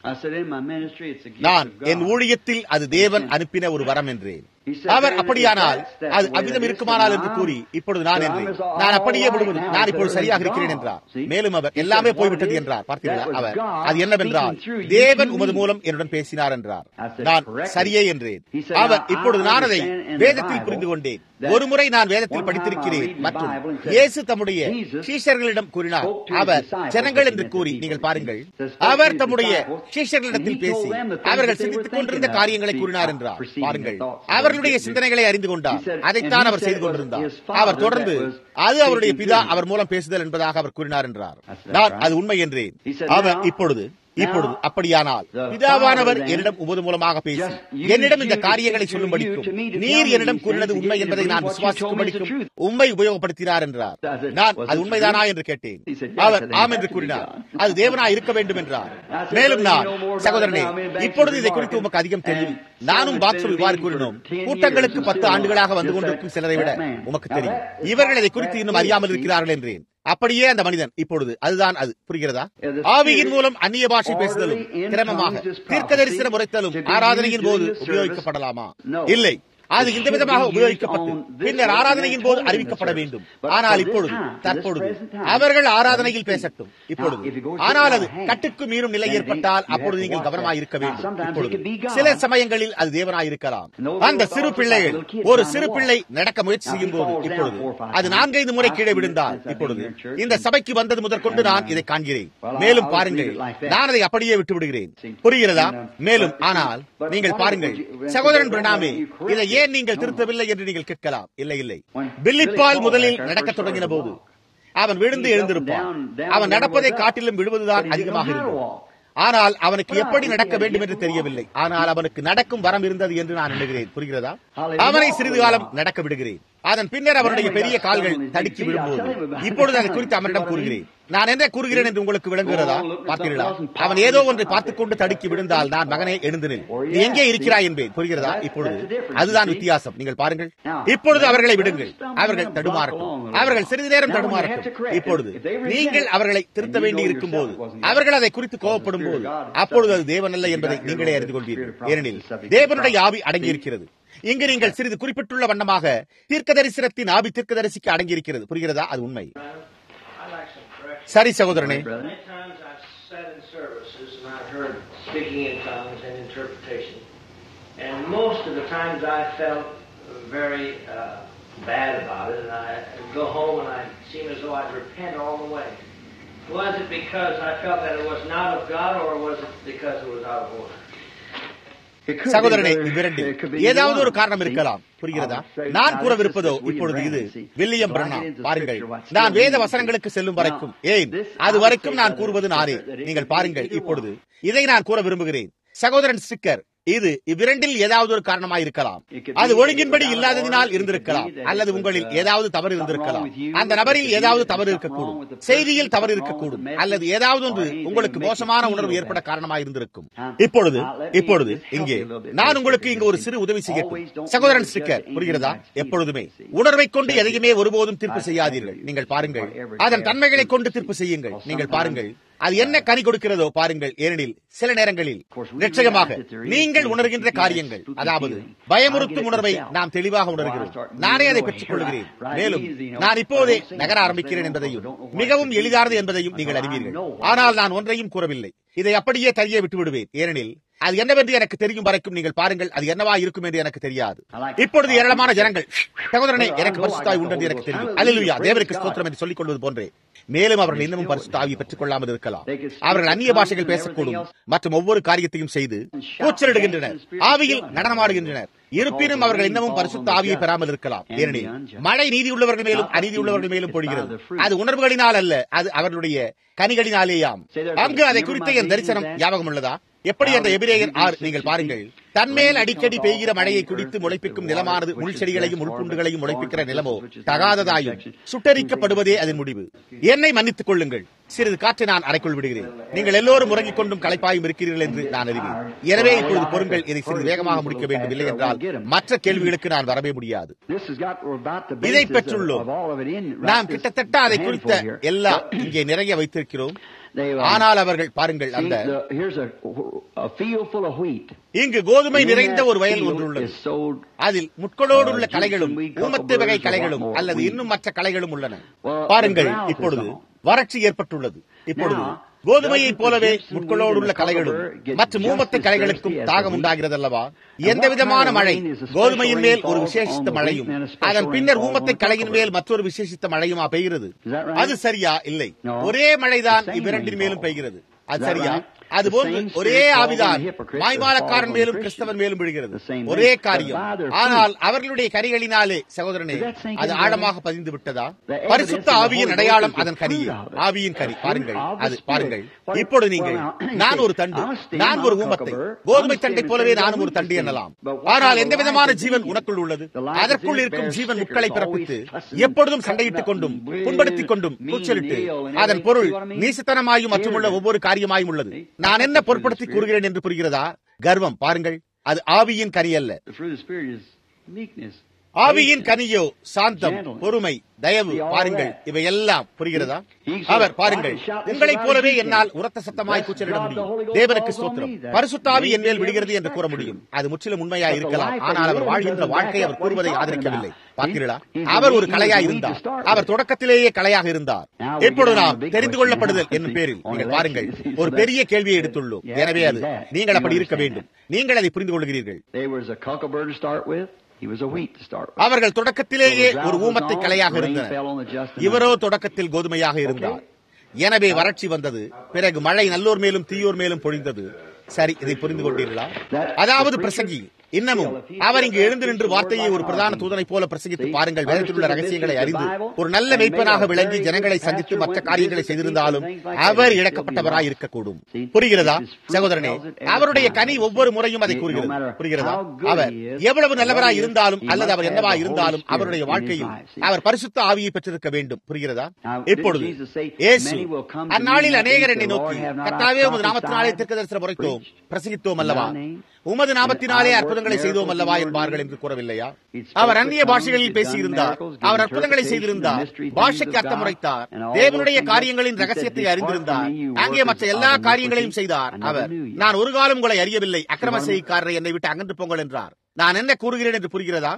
நான், என் ஊழியத்தில் அது தேவன் அனுப்பின ஒரு வரம் என்றேன். அவர், அப்படியானால் அது அவ்விதம் இருக்குமானால் என்று கூறி, இப்பொழுது நான் என்றேன். நான் அப்படியே விடுவது, நான் இப்பொழுது சரியாக இருக்கிறேன் என்றார். மேலும் அவர், எல்லாமே போய்விட்டது என்றார். பார்த்தீர்களா? அவர், அது என்னவென்றால், தேவன் உமது மூலம் என்னுடன் பேசினார் என்றார். நான், சரியே என்றேன். அவர், இப்பொழுது நான் அதை வேதத்தில் புரிந்து கொண்டேன். ஒருமுறை நான் வேதத்தில் படித்திருக்கிறேன் மற்றும் இயேசு தம்முடைய சீஷர்களிடம் கூறினார். அவர் ஜனங்கள் என்று கூறி, நீங்கள் பாருங்கள், அவர் தம்முடைய சீஷர்களிடத்தில் பேசி அவர்கள் சிந்தித்துக் கொண்டிருந்த காரியங்களை கூறினார் என்றார். பாருங்கள், அவர்களுடைய சிந்தனைகளை அறிந்து கொண்டார். அதைத்தான் அவர் செய்து கொண்டிருந்தார். அவர் தொடர்ந்து, அது அவருடைய பிதா அவர் மூலம் பேசுதல் என்பதாக அவர் கூறினார் என்றார். நான், அது உண்மை என்றேன். அவர், இப்பொழுது அப்படியானால் பிதாவானவர் என்னிடம் உமது மூலமாக பேசி என்னிடம் இந்த காரியங்களை சொல்லும்படிக்கும் நீர் என்னிடம் கூறினது உண்மை என்பதை நான் விசுவாசிக்கும்படிக்கும் உண்மை உபயோகப்படுத்தினார் என்றார். நான், அது உண்மைதானா என்று கேட்டேன். அவர், ஆம் என்று கூறினார். அது தேவனா இருக்க வேண்டும் என்றார். மேலும் நான், சகோதரனே, இப்பொழுது இதை குறித்து உமக்கு அதிகம் தெரியும். நானும் பாக்ஸும் இவ்வாறு கூறினோம். கூட்டங்களுக்கு 10 ஆண்டுகளாக வந்து கொண்டிருக்கும் சிலரை விட உமக்கு தெரியும். இவர்கள் இதை குறித்து இன்னும் அறியாமல் இருக்கிறார்கள் என்றேன். அப்படியே அந்த மனிதன், இப்பொழுது அதுதான் அது, புரிகிறதா? ஆவியின் மூலம் அந்நிய பாஷை பேசுதலும் கிரமமாக தீர்க்க தரிசனம் உரைத்தலும் ஆராதனையின் போது உபயோகிக்கப்படலாமா? இல்லை. அது இந்த விதமாக உபயோகிக்கப்பட்டு பின்னர் ஆராதனையின் போது அறிவிக்கப்பட வேண்டும். ஆனால் இப்பொழுது, தற்பொழுது அவர்கள் ஆராதனையில் பேசட்டும். இப்பொழுது ஆனால் அது கட்டுக்கு மீறும் நிலை ஏற்பட்டால் அப்பொழுது நீங்கள் கவனமாக இருக்க வேண்டும். இப்பொழுது சில சமயங்களில் அது தேவனாய் இருக்கலாம். அந்த சிறு பிள்ளைகள், ஒரு சிறு பிள்ளை நடக்க முயற்சி செய்யும் போது இப்பொழுது அது 4-5 முறை கீழே விழுந்தால் இப்பொழுது இந்த சபைக்கு வந்தது முதற்கொண்டு நான் இதை காண்கிறேன். மேலும் பாருங்கள், நான் அதை அப்படியே விட்டு விடுகிறேன். புரிகிறதா? மேலும் ஆனால் நீங்கள் பாருங்கள், சகோதரன் பிரணாமே, இதை ஏன் நீங்கள் திருத்தவில்லை என்று நீங்கள் கேட்கலாம். இல்லை, இல்லை. பில்லிப்பால் முதலில் நடக்க தொடங்கின போது அவன் விழுந்து எழுந்திருப்பான். அவன் நடப்பதை காட்டிலும் விழுவதுதான் அதிகமாக இருந்தது. ஆனால் அவனுக்கு எப்படி நடக்க வேண்டும் என்று தெரியவில்லை. ஆனால் அவனுக்கு நடக்கும் வரம் இருந்தது என்று நான் எண்ணுகிறேன். புரிகிறதா? அவனை சிறிது காலம் நடக்க விடுகிறேன். அதன் பின்னர் அவனுடைய பெரிய கால்கள் தடுக்கி விடும்போது இப்பொழுது அதை குறித்து அவனிடம் கூறுகிறேன். நான் என்ன கூறுகிறேன் என்று உங்களுக்கு விளங்குகிறதா? பார்த்தீர்களா? அவன் ஏதோ ஒன்றை பார்த்துக் கொண்டு தடுக்கி விழுந்தால் நான், மகனே, எழுந்து நில், நீ எங்கே இருக்கிறாய் என்பேன். புரிகிறதா? இப்பொழுது அதுதான் வித்தியாசம். நீங்கள் பாருங்கள், இப்பொழுது அவர்களை விடுங்கள், அவர்கள் தடுமாறட்டும், அவர்கள் சிறிது நேரம் தடுமாறட்டும். இப்பொழுது நீங்கள் அவர்களை திருத்த வேண்டி இருக்கும் போது, அவர்கள் அதை குறித்து கோபப்படும் போது, அப்பொழுது அது தேவன் அல்ல என்பதை நீங்களே அறிந்து கொள்வீர்கள். ஏனெனில் தேவனுடைய ஆவி அடங்கியிருக்கிறது. இங்கு நீங்கள் சிறிது குறிப்பிட்டுள்ள வண்ணமாக தீர்க்க தரிசனத்தின் ஆவி தீர்க்கதரிசிக்கு அடங்கியிருக்கிறது. புரிகிறதா? அது உண்மை. சரி சகோதரனே, speaking in tongues and interpretation, and most of the times I felt very bad about it, and I go home and I seem as though I'd repent all the way. Was it because I felt that it was not of God, or was it because it was out of order? சகோதரனே, இவ்விரண்டில் ஏதாவது ஒரு காரணம் இருக்கலாம். புரிகிறதா? நான் கூறவிருப்பதோ இப்பொழுது இது William பிரண்ணாம். பாருங்கள், நான் வேத வசனங்களுக்கு செல்லும் வரைக்கும், ஏன் அது வரைக்கும் நான் கூறுவது நானே. நீங்கள் பாருங்கள், இப்பொழுது இதை நான் கூற விரும்புகிறேன். சகோதரன் ஸ்டிக்கர், இது இவ்விரண்டில் ஏதாவது ஒரு காரணமாக இருக்கலாம். அது ஒழுங்கின்படி இல்லாததினால் இருந்திருக்கலாம், அல்லது உங்களில் ஏதாவது தவறு இருந்திருக்கலாம். அந்த நபரில் ஏதாவது தவறு இருக்கக்கூடும், செய்தியில் தவறு இருக்கக்கூடும், அல்லது ஏதாவது ஒன்று உங்களுக்கு மோசமான உணர்வு ஏற்பட காரணமாக இருந்திருக்கும். இப்பொழுது இங்கே நான் உங்களுக்கு இங்கு ஒரு சிறு உதவி செய்யட்டும். சகோதரன் ஸ்டிக்கர், புரிகிறதா? எப்பொழுதுமே உணர்வை கொண்டு எதையுமே ஒருபோதும் தீர்ப்பு செய்யாதீர்கள். நீங்கள் பாருங்கள், அதன் தன்மைகளை கொண்டு தீர்ப்பு செய்யுங்கள். நீங்கள் பாருங்கள், அது என்ன கனி கொடுக்கிறதோ பாருங்கள். ஏனெனில் சில நேரங்களில் நிச்சயமாக நீங்கள் உணர்கின்ற காரியங்கள், அதாவது பயமுறுத்தும் உணர்வை நாம் தெளிவாக உணர்கிறோம். நானே அதை பெற்றுக் கொள்கிறேன். மேலும் நான் இப்போதே நகர ஆரம்பிக்கிறேன் என்பதையும் மிகவும் எளிதானது என்பதையும் நீங்கள் அறிவீர்கள். ஆனால் நான் ஒன்றையும் கூறவில்லை. இதை அப்படியே தனியே விட்டுவிடுவேன். ஏனெனில் அது என்னவென்று எனக்கு தெரியும் வரைக்கும் நீங்கள் பாருங்கள், அது என்னவா இருக்கும் என்று எனக்கு தெரியாது. இப்பொழுது ஏராளமான ஜனங்கள், சகோதரனே, எனக்கு பரிசுத்தாவி உண்டு என்று எனக்கு தெரியும், அல்லேலூயா, தேவனுக்கு ஸ்தோத்திரம் என்று சொல்லிக் கொள்வது போன்றே, மேலும் அவர்கள் இன்னமும் பரிசுத்தாவியை பெற்றுக் கொள்ளாமல் இருக்கலாம். அவர்கள் அந்நிய பாஷைகள் பேசக்கூடும் மற்றும் ஒவ்வொரு காரியத்தையும் செய்து கூச்சலிடுகின்றனர், ஆவியில் நடனமாடுகின்றனர். இருப்பினும் அவர்கள் இன்னமும் பரிசுத்த ஆவியை பெறாமல் இருக்கலாம். ஏனெனில் மழை நீதி உள்ளவர்கள் மேலும் அநீதி உள்ளவர்கள் மேலும் பொழிகிறது. அது உணர்வுகளினால் அல்ல, அது அவர்களுடைய கனிகளினாலேயாம். அங்கு அதை குறித்த என் தரிசனம் ஞாபகம் உள்ளதா? எப்படி அந்த எபிரேயர் 6 நீங்கள் பாருங்கள், தன்மேல் அடிக்கடி பெய்கிற மழையை குடித்து முளைப்பிக்கும் நிலமானது முள் செடிகளையும் முள்புண்டுகளையும் முளைப்பிக்கிற நிலமோ தகாததாயும் சுட்டரிக்கப்படுவதே அதன் முடிவு. என்னை மன்னித்துக் கொள்ளுங்கள், சிறிது காற்றை நான் அறைக்குள் விடுகிறேன். நீங்கள் எல்லோரும் உறங்கிக் கொண்டும் களைப்பாயும் இருக்கிறீர்கள் என்று நான் அறிவேன். எனவே இப்பொழுது பொருங்கள், இதை சிறிது வேகமாக முடிக்க வேண்டும். இல்லை என்றால் மற்ற கேள்விகளுக்கு நான் வரவே முடியாது. இதை பெற்றுள்ளோம். நாம் கிட்டத்தட்ட அதை குறித்த எல்லாம் இங்கே நிறைய வைத்திருக்கிறோம். ஆனால் அவர்கள் பாருங்கள், அந்த இங்கு கோதுமை நிறைந்த ஒரு வயல் ஒன்று உள்ளது. அதில் முட்களோடு உள்ள களைகளும் ஊமத்து வகை களைகளும் அல்லது இன்னும் மற்ற களைகளும் உள்ளன. பாருங்கள், இப்பொழுது வறட்சி ஏற்பட்டுள்ளது. இப்பொழுது கோதுமையை போலவே முட்களோடு உள்ள களைகளும் மற்றும் ஊமத்து களைகளுக்கும் தாகம் உண்டாகிறது அல்லவா? எந்த விதமான மழை கோதுமையின் மேல் ஒரு விசேஷித்த மழையும் அதன் பின்னர் ஊமத்தை களையின் மேல் மற்றொரு விசேஷித்த மழையுமா பெய்கிறது? அது சரியா? இல்லை, ஒரே மழைதான் இவ்விரண்டின் மேலும் பெய்கிறது. அது சரியா? அதுபோன்று ஒரே ஆவிதான் மாய்மாலக்காரன் மேலும் கிறிஸ்தவன் மேலும் விழுகிறது. ஒரே காரியம். ஆனால் அவர்களுடைய கனிகளினாலே, சகோதரனே, அது ஆழமாக பதிந்து விட்டதா? பரிசுத்த ஆவியின் அடையாளம் அதன் கனியே, ஆவியின் கனி. பாருங்கள், அது பாருங்கள். இப்பொழுது நீங்கள், நான் ஒரு தண்டு, நான் ஒரு ஊமத்தை, கோதுமை தண்டை போலவே நானும் ஒரு தண்டு எனலாம். ஆனால் எந்த விதமான ஜீவன் உனக்குள் உள்ளது? அதற்குள் இருக்கும் ஜீவன் முட்களை பிறப்பித்து எப்பொழுதும் சண்டையிட்டுக் கொண்டும் புண்படுத்திக் கொண்டும் கூச்சலிட்டு அதன் பொருள் நீசத்தனமாயும் மற்றுமுள்ள ஒவ்வொரு காரியமாயும் உள்ளது. நான் என்ன பொருட்படுத்தி கூறுகிறேன் என்று புரிகிறதா? கர்வம். பாருங்கள், அது ஆவியின் கனி அல்ல. ஆவியின் கனியோ சாந்தம், பொறுமை, தயவு. பாருங்கள், இவை எல்லாம் புரிகிறதா? அவர் பாருங்கள், உங்களைப் போலவே என்னால் உரத்த சத்தமாய் கூச்சலிட முடியும். தேவனுக்கு ஸ்தோத்திரம். பரிசுத்த ஆவி என் மேல் விடுகிறது என்று கூற முடியும். அது முற்றிலும் உண்மையா இருக்கலாம். ஆனால் அவர் வாழ்கின்ற வாழ்க்கை அவர் கூறுவதை ஆதரிக்கவில்லை. பார்த்தீர்களா? அவர் ஒரு கலையாய் இருந்தார். அவர் தொடக்கத்திலேயே கலையாக இருந்தார். இப்பொழுது நாம் தெரிந்து கொள்ளப்படுதல் என்னும் பேரில் நீங்கள் பாருங்கள், ஒரு பெரிய கேள்வியை எடுத்துள்ளோம். எனவே அது நீங்கள் அப்படி இருக்க வேண்டும். நீங்கள் அதை புரிந்து கொள்கிறீர்கள். அவர்கள் தொடக்கத்திலேயே ஒரு ஊமத்தை கலையாக இருந்தனர். இவரோ தொடக்கத்தில் கோதுமையாக இருந்தார். எனவே வறட்சி வந்தது. பிறகு மழை நல்லோர் மேலும் தீயோர் மேலும் பொழிந்தது. சரி, இதை புரிந்து கொண்டீர்களா? அதாவது பிரசங்கி இன்னமும் அவர் இங்கு எழுந்து நின்று வார்த்தையை ஒரு பிரதான தூதனை போல பிரசங்கித்து பாருங்கள், வேதத்தில் உள்ள ரகசியங்களை அறிந்து ஒரு நல்ல மெய்ப்பனாக விளங்கி ஜனங்களை சந்தித்து மற்ற காரியங்களை செய்திருந்தாலும் அவர் இழக்கப்பட்டவராய் இருக்கக்கூடும். புரிகிறதா சகோதரனே? அவருடைய கனி ஒவ்வொரு முறையும் அதை கூறுகிறது. புரிகிறதா? அவர் எவ்வளவு நல்லவராய் இருந்தாலும் அல்லது அவர் என்னவா இருந்தாலும் அவருடைய வாழ்க்கையில் அவர் பரிசுத்த ஆவியை பெற்றிருக்க வேண்டும். புரிகிறதா? இப்பொழுது இயேசு அந்நாளில் அநேகர் என்னை நோக்கி, கர்த்தாவே, உமது நாமத்தினாலே தீர்க்கதரிசனம் உரைத்தோம், பிரசங்கித்தோம் அல்லவா, உமது நாமத்தினாலே அற்புதங்களை செய்தோம் அல்லவா என்பார்கள் என்று கூறவில்லையா? அவர் அந்நிய பாஷைகளில் பேசியிருந்தார். அவர் அற்புதங்களை செய்திருந்தார். பாஷைக்கு அர்த்தம் உரைத்தார். தேவனுடைய காரியங்களின் ரகசியத்தை அறிந்திருந்தார். அங்கே மற்ற எல்லா காரியங்களையும் செய்தார். அவர், நான் ஒரு காலம் உங்களை அறியவில்லை, அக்கிரம செய்கைக்காரரை என்னை விட்டு அகன்று போங்கள் என்றார். நான் என்ன கூறுகிறேன் என்று புரிகிறதா?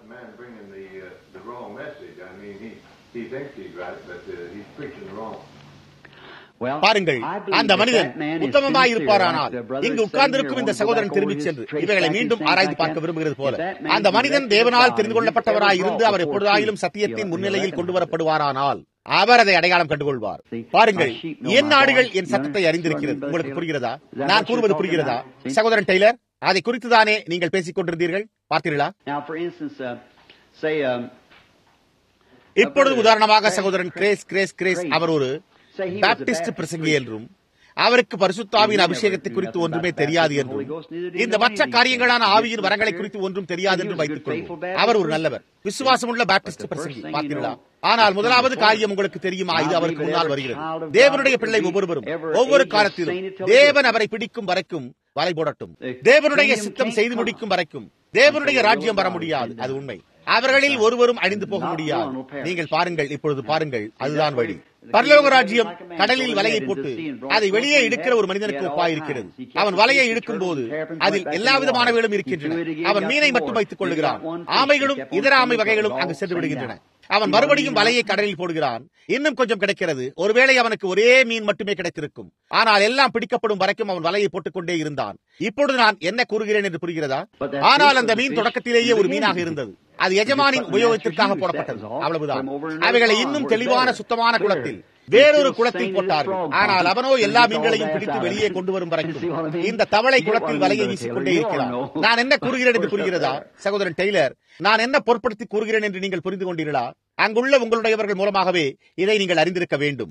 பாருங்கள், அந்த மனிதன் உத்தமமாய் இருப்பாரானால் இங்கு உட்கார்ந்திருக்கும் இந்த சகோதரன் திரும்பிச் சென்று இவைகளை மீண்டும் ஆராய்ந்து பார்க்க விரும்புகிறது போல, அந்த மனிதன் தேவனால் தெரிந்து கொள்ளப்பட்டவராய் இருந்து அவர் எப்பொழுதாயிலும் சத்தியத்தின் முன்னிலையில் கொண்டு வரப்படுவாரானால் அவர் அதை அடையாளம் கண்டுகொள்வார். பாருங்கள், என் நாடுகள் என் சத்தத்தை அறிந்திருக்கிறது. உங்களுக்கு புரிகிறதா? நான் கூறுவது புரிகிறதா? சகோதரன் டெய்லர், அதை குறித்துதானே நீங்கள் பேசிக் கொண்டிருந்தீர்கள், பார்த்தீர்களா? Now, for instance, say, இப்பொழுது உதாரணமாக சகோதரன் கிரேஸ் அவர் ஒரு பாப்டிஸ்ட் பிரசங்கி என்றும் அவருக்கு பரிசுத்த ஆவியின் அபிஷேகத்தை குறித்து ஒன்றுமே தெரியாது என்றும் இந்த மற்ற காரியங்களான ஆவியின் வரங்களை குறித்து ஒன்றும் தெரியாது என்றும் வைத்துக் கொள்வோம். அவர் ஒரு நல்லவர், விசுவாசமுள்ள பாப்டிஸ்ட் பிரசங்கி, பார்த்தீர்களா? ஆனால் முதலாவது காரியம் உங்களுக்கு தெரியுமா, இது அவருக்கு முன்னால் வருகிறது. தேவனுடைய பிள்ளை ஒவ்வொருவரும் ஒவ்வொரு காலத்திலும் தேவன் அவரை பிடிக்கும் வரைக்கும் வலை போடட்டும். தேவனுடைய சித்தம் செய்து முடிக்கும் வரைக்கும் தேவனுடைய ராஜ்யம் வர முடியாது. அது உண்மை. அவர்களில் ஒருவரும் அழிந்து போக முடியாது. நீங்கள் பாருங்கள், இப்பொழுது பாருங்கள், அதுதான் வழி. பரலோக ராஜ்யம் கடலில் வலையை போட்டு அதை வெளியே இழுக்கிற ஒரு மனிதனுக்கு ஒப்பாயிருக்கிறது. அவன் வலையை இழுக்கும் போது அதில் எல்லா விதமானவைகளும் இருக்கின்றன. அவன் மீனை மட்டும் வைத்துக் கொள்ளுகிறான். ஆமைகளும் இதர ஆமை வகைகளும் அங்கு சென்று விடுகின்றன. அவன் மறுபடியும் வலையை கடலில் போடுகிறான். இன்னும் கொஞ்சம் கிடைக்கிறது. ஒருவேளை அவனுக்கு ஒரே மீன் மட்டுமே கிடைத்திருக்கும். ஆனால் எல்லாம் பிடிக்கப்படும் வரைக்கும் அவன் வலையை போட்டுக் கொண்டே இருந்தான். இப்பொழுது நான் என்ன கூறுகிறேன் என்று புரிகிறதா? ஆனால் அந்த மீன் தொடக்கத்திலேயே ஒரு மீனாக இருந்தது. அது எஜமானின் உபயோகத்திற்காக போடப்பட்டது, அவ்வளவுதான். அவைகளை இன்னும் தெளிவான சுத்தமான குளத்தில் வேறொரு குளத்தில் போட்டார்கள். ஆனால் அவனோ எல்லா மீன்களையும் பிடித்து வெளியே கொண்டு வரும் வரைக்கும் இந்த தவளை குளத்தில் வலையை வீசிக்கொண்டே இருக்கிறான். நான் என்ன கூறுகிறேன் என்று புரிகிறதா சகோதரன் டெய்லர்? நான் என்ன பொருட்படுத்தி கூறுகிறேன் என்று நீங்கள் புரிந்து கொண்டீர்களா? அங்குள்ள உங்களுடையவர்கள் மூலமாகவே இதை நீங்கள் அறிந்திருக்க வேண்டும்.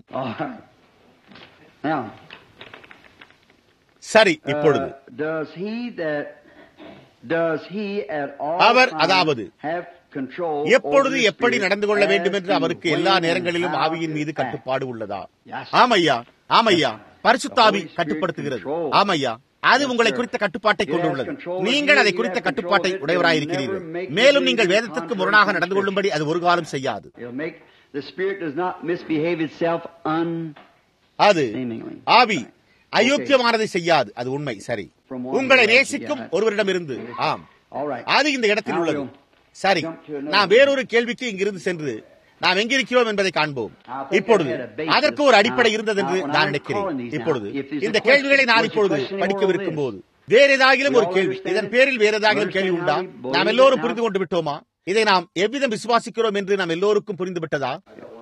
சரி, இப்பொழுது அவர் அதாவது எப்பொழுது எப்படி நடந்து கொள்ள வேண்டும் என்று அவருக்கு எல்லா நேரங்களிலும் ஆவியின் மீது கட்டுப்பாடு உள்ளதா? ஆமையா, ஆமையா, பரிசுத்தாவி கட்டுப்படுத்துகிறது. ஆமையா, அது உங்களை குறித்த கட்டுப்பாட்டை கொண்டுள்ளது. நீங்கள் அதை குறித்த கட்டுப்பாட்டை உடையவராயிருக்கிறீர்கள். மேலும் நீங்கள் வேதத்திற்கு முரணாக நடந்து கொள்ளும்படி அது ஒரு காலம் செய்யாது. அது ஆவி அயோக்கியமானதை செய்யாது. அது உண்மை. சரி, உங்களை நேசிக்கும் ஒருவரிடமிருந்து. ஆம், அது இந்த இடத்தில் உள்ளது. சரி, நாம் வேறொரு கேள்விக்கு இங்கிருந்து சென்று நாம் எங்கிருக்கிறோம் என்பதை காண்போம். இப்பொழுது அதற்கு ஒரு அடிப்படை இருந்தது என்று நான் நினைக்கிறேன். இப்பொழுது இந்த கேள்விகளை நான் இப்பொழுது படிக்கவிருக்கும் போது வேற ஏதாகிலும் ஒரு கேள்வி, இதன் பேரில் வேற ஏதாகிலும் கேள்வி உண்டா? நாம் எல்லோரும் புரிந்து கொண்டு விட்டோமா? இதை நாம் எவ்விதம் விசுவாசிக்கிறோம் என்று நாம் எல்லோருக்கும் புரிந்து விட்டதா?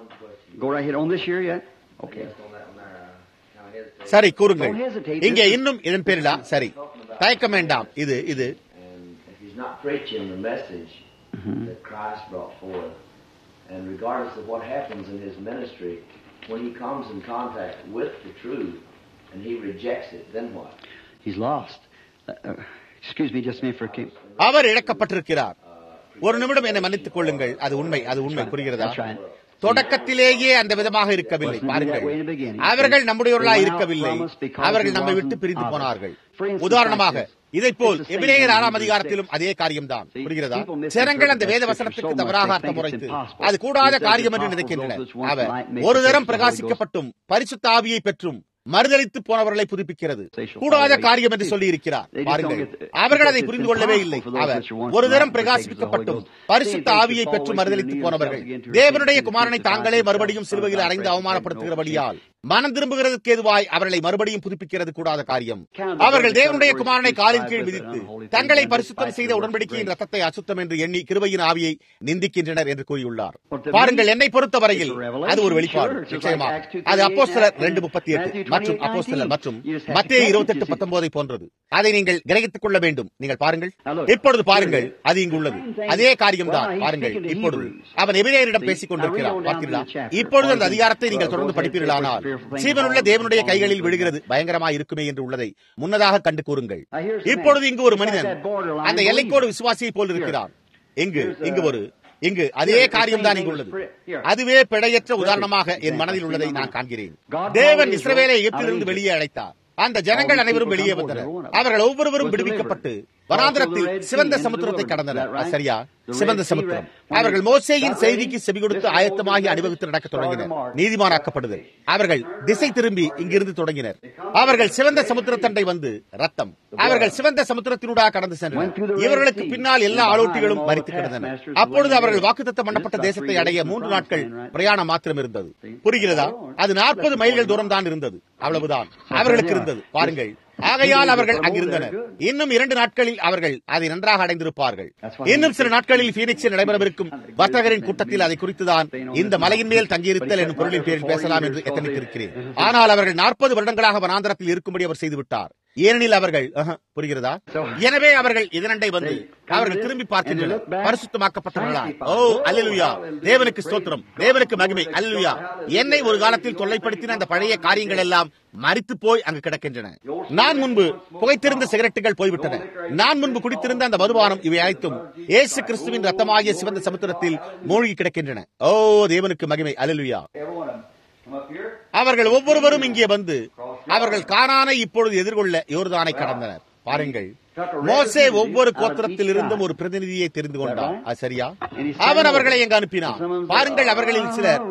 சரி, கூறுங்கள். இங்கே இன்னும் இதன் பேரிலா? சரி, தயக்கம் வேண்டாம். இது not preaching the message that Christ brought forth, and regardless of what happens in his ministry, when he comes in contact with the truth and he rejects it, then what? He's lost. Excuse me just a minute for a king. அவர் இழக்கப்பட்டிருக்கிறார். ஒரு நிமிடம் என்னை மன்னித்துக் கொள்ளுங்கள். அது உண்மை, அது உண்மை. புரிகிறதா? தொடக்கத்திலேயே அந்த விதமாக இருக்கவில்லை. பாருங்கள், அவர்கள் நம்முடையவர்களாக இருக்கவில்லை. அவர்கள் நம்மை விட்டு பிரிந்து போனார்கள். உதாரணமாக இதைப்போல் எபிரேயர் 6ஆம் அதிகாரத்திலும் அதே காரியம்தான். புரிகிறதா? ஜனங்கள் அந்த வேத வசனத்திற்கு தவறாக அர்த்தம் உரைத்து அது கூடாத காரியம் என்று நினைக்கின்றனர். அவர் ஒரு தரம் பிரகாசிக்கப்பட்டும் பரிசுத்த ஆவியை பெற்றும் மறுதலித்து போனவர்களை புதுப்பிக்கிறது கூடாத காரியம் என்று சொல்லி இருக்கிறார். பாருங்கள், அவர்கள் அதை புரிந்து கொள்ளவே இல்லை. அவர் ஒரு தரம் பிரகாசிக்கப்பட்டும் பரிசுத்த ஆவியை பெற்று மறுதலித்து போனவர்கள் தேவனுடைய குமாரனை தாங்களே மறுபடியும் சிலுவையில் அறைந்து அவமானப்படுத்துகிறபடியால் மனம் திரும்புகிறதுக்கு ஏதுவாய் அவர்களை மறுபடியும் புதுப்பிக்கிறது கூடாத காரியம். அவர்கள் தேவனுடைய குமாரனை காலின் கீழ் விதித்து தங்களை பரிசுத்தம் செய்த உடன்படிக்கையின் ரத்தத்தை அசுத்தம் என்று எண்ணி கிருபையின் ஆவியை நிந்திக்கின்றனர் என்று கூறியுள்ளார். பாருங்கள், என்னை பொறுத்தவரையில் அது ஒரு வெளிப்பாடு. நிச்சயமாக அது அப்போஸ்தலர் 2:38 மற்றும் அப்போஸ்தலர் மற்றும் மத்தேயு 28:19 போன்றது. அதை நீங்கள் கிரகித்துக் கொள்ள வேண்டும். நீங்கள் பாருங்கள், இப்பொழுது பாருங்கள், அது இங்கு உள்ளது. அதே காரியம்தான். பாருங்கள், இப்பொழுது அவன் எபிரேயரிடம் பேசிக் கொண்டிருக்கிறார். பார்த்தீர்களா? இப்பொழுது அந்த அதிகாரத்தை நீங்கள் தொடர்ந்து படிப்பீர்களானால் ஜீவனுள்ள தேவனுடைய கைகளில் விழுகிறது பயங்கரமாய் இருக்குமே என்று உள்ளதை முன்னதாக கண்டு கூறுங்கள். இப்பொழுது இங்கு ஒரு மனிதன் அந்த எல்லைக்கோடு விசுவாசியை போல் இருக்கிறார். இங்கு அதே காரியம்தான் இங்கு உள்ளது. அதுவே பிழையற்ற உதாரணமாக என் மனதில் உள்ளதை நான் காண்கிறேன். தேவன் இஸ்ரவேலை எகிப்திலிருந்து வெளியே அழைத்தார். அந்த ஜனங்கள் அனைவரும் வெளியே வந்தனர். அவர்கள் ஒவ்வொருவரும் விடுவிக்கப்பட்டு வனாந்திரத்தில் சிவந்த சமுத்திரத்தை கடந்தனர். சரியா? சிவந்த சமுத்திரம். அவர்கள் மோசேயின் செய்திக்கு செவி கொடுத்து ஆயத்தமாகி அணிவகுத்து நடக்க தொடங்கினர். நீதிமானாக்கப்படுதல். அவர்கள் திசை திரும்பி இங்கிருந்து தொடங்கினர். அவர்கள் சிவந்த சமுத்திரத்தண்டை வந்து ரத்தம். அவர்கள் சிவந்த சமுத்திரத்தினூடாக கடந்து சென்றனர். இவர்களுக்கு பின்னால் எல்லா ஆளோட்டிகளும் மரித்து கிடந்தனர். அப்பொழுது அவர்கள் வாக்குத்தத்தம் பண்ணப்பட்ட தேசத்தை அடைய 3 நாட்கள் பிரயாணம் மாத்திரம் இருந்தது. புரிகிறதா? அது 40 மைல்கள் தூரம் தான் இருந்தது. அவ்வளவுதான் அவர்களுக்கு இருந்தது. பாருங்கள், ஆகையால் அவர்கள் அங்கிருந்தனர். இன்னும் 2 நாட்களில் அவர்கள் அதை நன்றாக அடைந்திருப்பார்கள். இன்னும் சில நாட்களில் பீனிக்ஸில் நடைபெறவிருக்கும் வர்த்தகரின் கூட்டத்தில் அதை குறித்துதான் இந்த மலையின் மேல் தங்கியிருத்தல் என்னும் பொருளின் பேரில் பேசலாம் என்று எத்தனித்திருக்கிறேன். ஆனால் அவர்கள் 40 வருடங்களாக வனாந்தரத்தில் இருக்கும்படி அவர் செய்துவிட்டார். ஏனெனில் அவர்கள் புரிகிறதா? எனவே அவர்கள் இதனண்டை வந்து அவர்கள் திரும்பி பார்க்கின்றனர், பரிசுத்தமாக்கப்பட்டவர்களா? ஓ அல்லேலூயா, தேவனுக்கு ஸ்தோத்திரம், தேவனுக்கு மகிமை, அல்லேலூயா. என்னை ஒரு காலத்தில் தொல்லைப்படுத்தின அந்த பழைய காரியங்கள் எல்லாம் மரித்து போய் அங்கு கிடக்கின்றன. நான் முன்பு புகைத்திருந்த சிகரெட்டுகள் போய்விட்டன. நான் முன்பு குடித்திருந்த அந்த மதுபானம், இவை அனைத்தும் இயேசு கிறிஸ்துவின் ரத்தமாகிய சிவந்த சமுத்திரத்தில் மூழ்கி கிடக்கின்றன. ஓ தேவனுக்கு மகிமை, அல்லேலூயா. அவர்கள் ஒவ்வொருவரும் இங்கே வந்து அவர்கள் கானானை இப்பொழுது எதிர்கொள்ள யோர்தானை கடந்தனர். பாருங்கள், மோசே ஒவ்வொரு கோத்திரத்தில் இருந்தும் ஒரு பிரதிநிதியை தெரிந்து கொண்டார். சரியா? அவன் அவர்களை எங்க அனுப்பினான். பாருங்கள், அவர்களில் சிலர்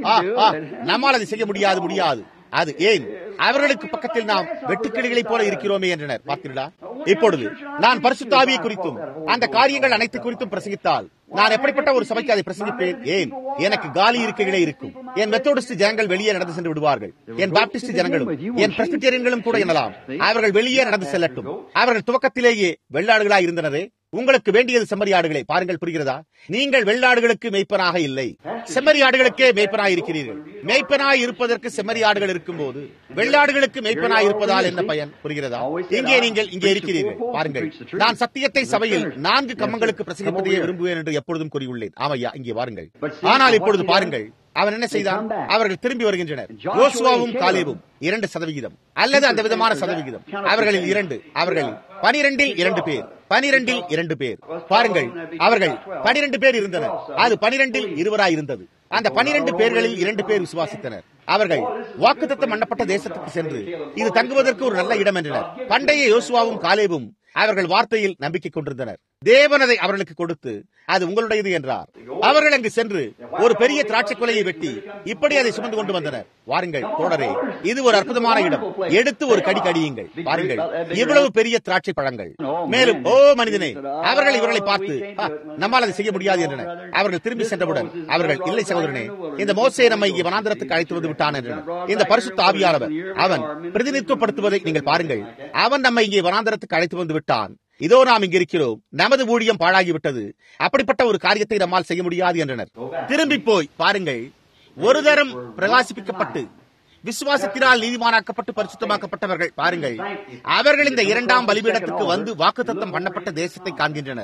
நம்மால் அதை செய்ய முடியாது. அது ஏன்? அவர்களுக்கு பக்கத்தில் நாம் வெட்டுக்கிளிகளைப் போல இருக்கிறோமே என்றனர். பார்த்தீர்களா? இப்பொழுது நான் பரிசுத்த ஆவியை குறித்தும் அந்த காரியங்கள் அனைத்து குறித்தும் பிரசங்கித்தால் நான் எப்படிப்பட்ட ஒரு சபைக்கு அதை பிரசங்கிப்பேன்? ஏன்? எனக்கு காலி இருக்கைகளே இருக்கும். என் மெத்தோடிஸ்ட் ஜனங்கள் வெளியே நடந்து சென்று விடுவார்கள். என் பாப்டிஸ்ட் ஜனங்களும் என் பிரெஸ்பிட்டேரியன்களும் கூட எனலாம். அவர்கள் வெளியே நடந்து செல்லட்டும். அவர்கள் துவக்கத்திலேயே வெள்ளாடுகளாய் இருந்தனரே. உங்களுக்கு வேண்டியது செம்மறியாடுகளே. பாருங்கள், புரிகிறதா? நீங்கள் வெள்ளாடுகளுக்கு மேய்ப்பனாக இல்லை, செம்மறியாடுகளுக்கே மேய்ப்பனாய் இருக்கிறீர்கள். மேய்ப்பனாய் இருப்பதற்கு செம்மறியாடுகள் இருக்கும் போது வெள்ளாடுகளுக்கு மேய்ப்பனாய் இருப்பதால் என்ன பயன்? புரிகிறதா? இங்கே நீங்கள் இங்கே இருக்கிறீர்கள். பாருங்கள், நான் சத்தியத்தை சபையில் 4 கம்பங்களுக்கு பிரசங்கிப்பதையே விரும்புவேன் என்று எப்பொழுதும் கூறியுள்ளேன். ஆமையா, இங்கே வாருங்கள். ஆனால் இப்பொழுது பாருங்கள், அவன் என்ன செய்தான்? அவர்கள் திரும்பி வருகின்றனர். யோசுவாவும் காலேபும் 2% அல்லது அந்த விதமான சதவிகிதம். அவர்களில் 2, அவர்களில் 12இல் 2 பேர், 12இல் 2 பேர். பாருங்கள், அவர்கள் 12 பேர் இருந்தனர். அது 12இல் 20 இருந்தது. அந்த 12 பேர்களில் 2 பேர் விசுவாசித்தனர். அவர்கள் வாக்குத்தத்தம் பண்ணப்பட்ட தேசத்துக்கு சென்று இது தங்குவதற்கு ஒரு நல்ல இடம் என்றனர். பண்டைய யோசுவாவும் காலேபும் அவர்கள் வார்த்தையில் நம்பிக்கை கொண்டிருந்தனர். தேவன் அதை அவர்களுக்கு கொடுத்து அது உங்களுடையது என்றார். அவர்கள் அங்கு சென்று ஒரு பெரிய திராட்சை கொலையை வெட்டி இப்படி அதை சுமந்து கொண்டு வந்தனர். வாருங்கள் தோழரே, இது ஒரு அற்புதமான இடம். எடுத்து ஒரு கடி கடியுங்கள். பாருங்கள், இவ்வளவு பெரிய திராட்சை பழங்கள். மேலும் ஓ மனிதனே, அவர்கள் இவர்களை பார்த்து நம்மால் அதை செய்ய முடியாது என்றனர். அவர்கள் திரும்பி சென்றவுடன் அவர்கள், இல்லை சகோதரனே, இந்த மோசே நம்மை இங்கே வனாந்தரத்துக்கு அழைத்து வந்து விட்டான் என்றனர். இந்த பரிசுத்த ஆவியானவர் அவன் பிரதிநிதித்துவப்படுத்துவதை நீங்கள் பாருங்கள். அவன் நம்மை இங்கே வனாந்தரத்துக்கு அழைத்து வந்து விட்டான். இதோ நாம் இங்க இருக்கிறோம். நமது ஊழியம் பாழாகிவிட்டது. அப்படிப்பட்ட ஒரு காரியத்தை நம்மால் செய்ய முடியாது என்றனர். திரும்பி போய் பாருங்கள், ஒரு தரம் பிரகாசிப்பிக்கப்பட்டு விசுவாசத்தினால் நீதிமானாக்கப்பட்டு பரிசுத்தமாக்கப்பட்டவர்கள், பாருங்கள், அவர்கள் இந்த 2ஆம் பலிபீடத்துக்கு வந்து வாக்குத்தத்தம் பண்ணப்பட்ட தேசத்தை காண்கின்றனர்.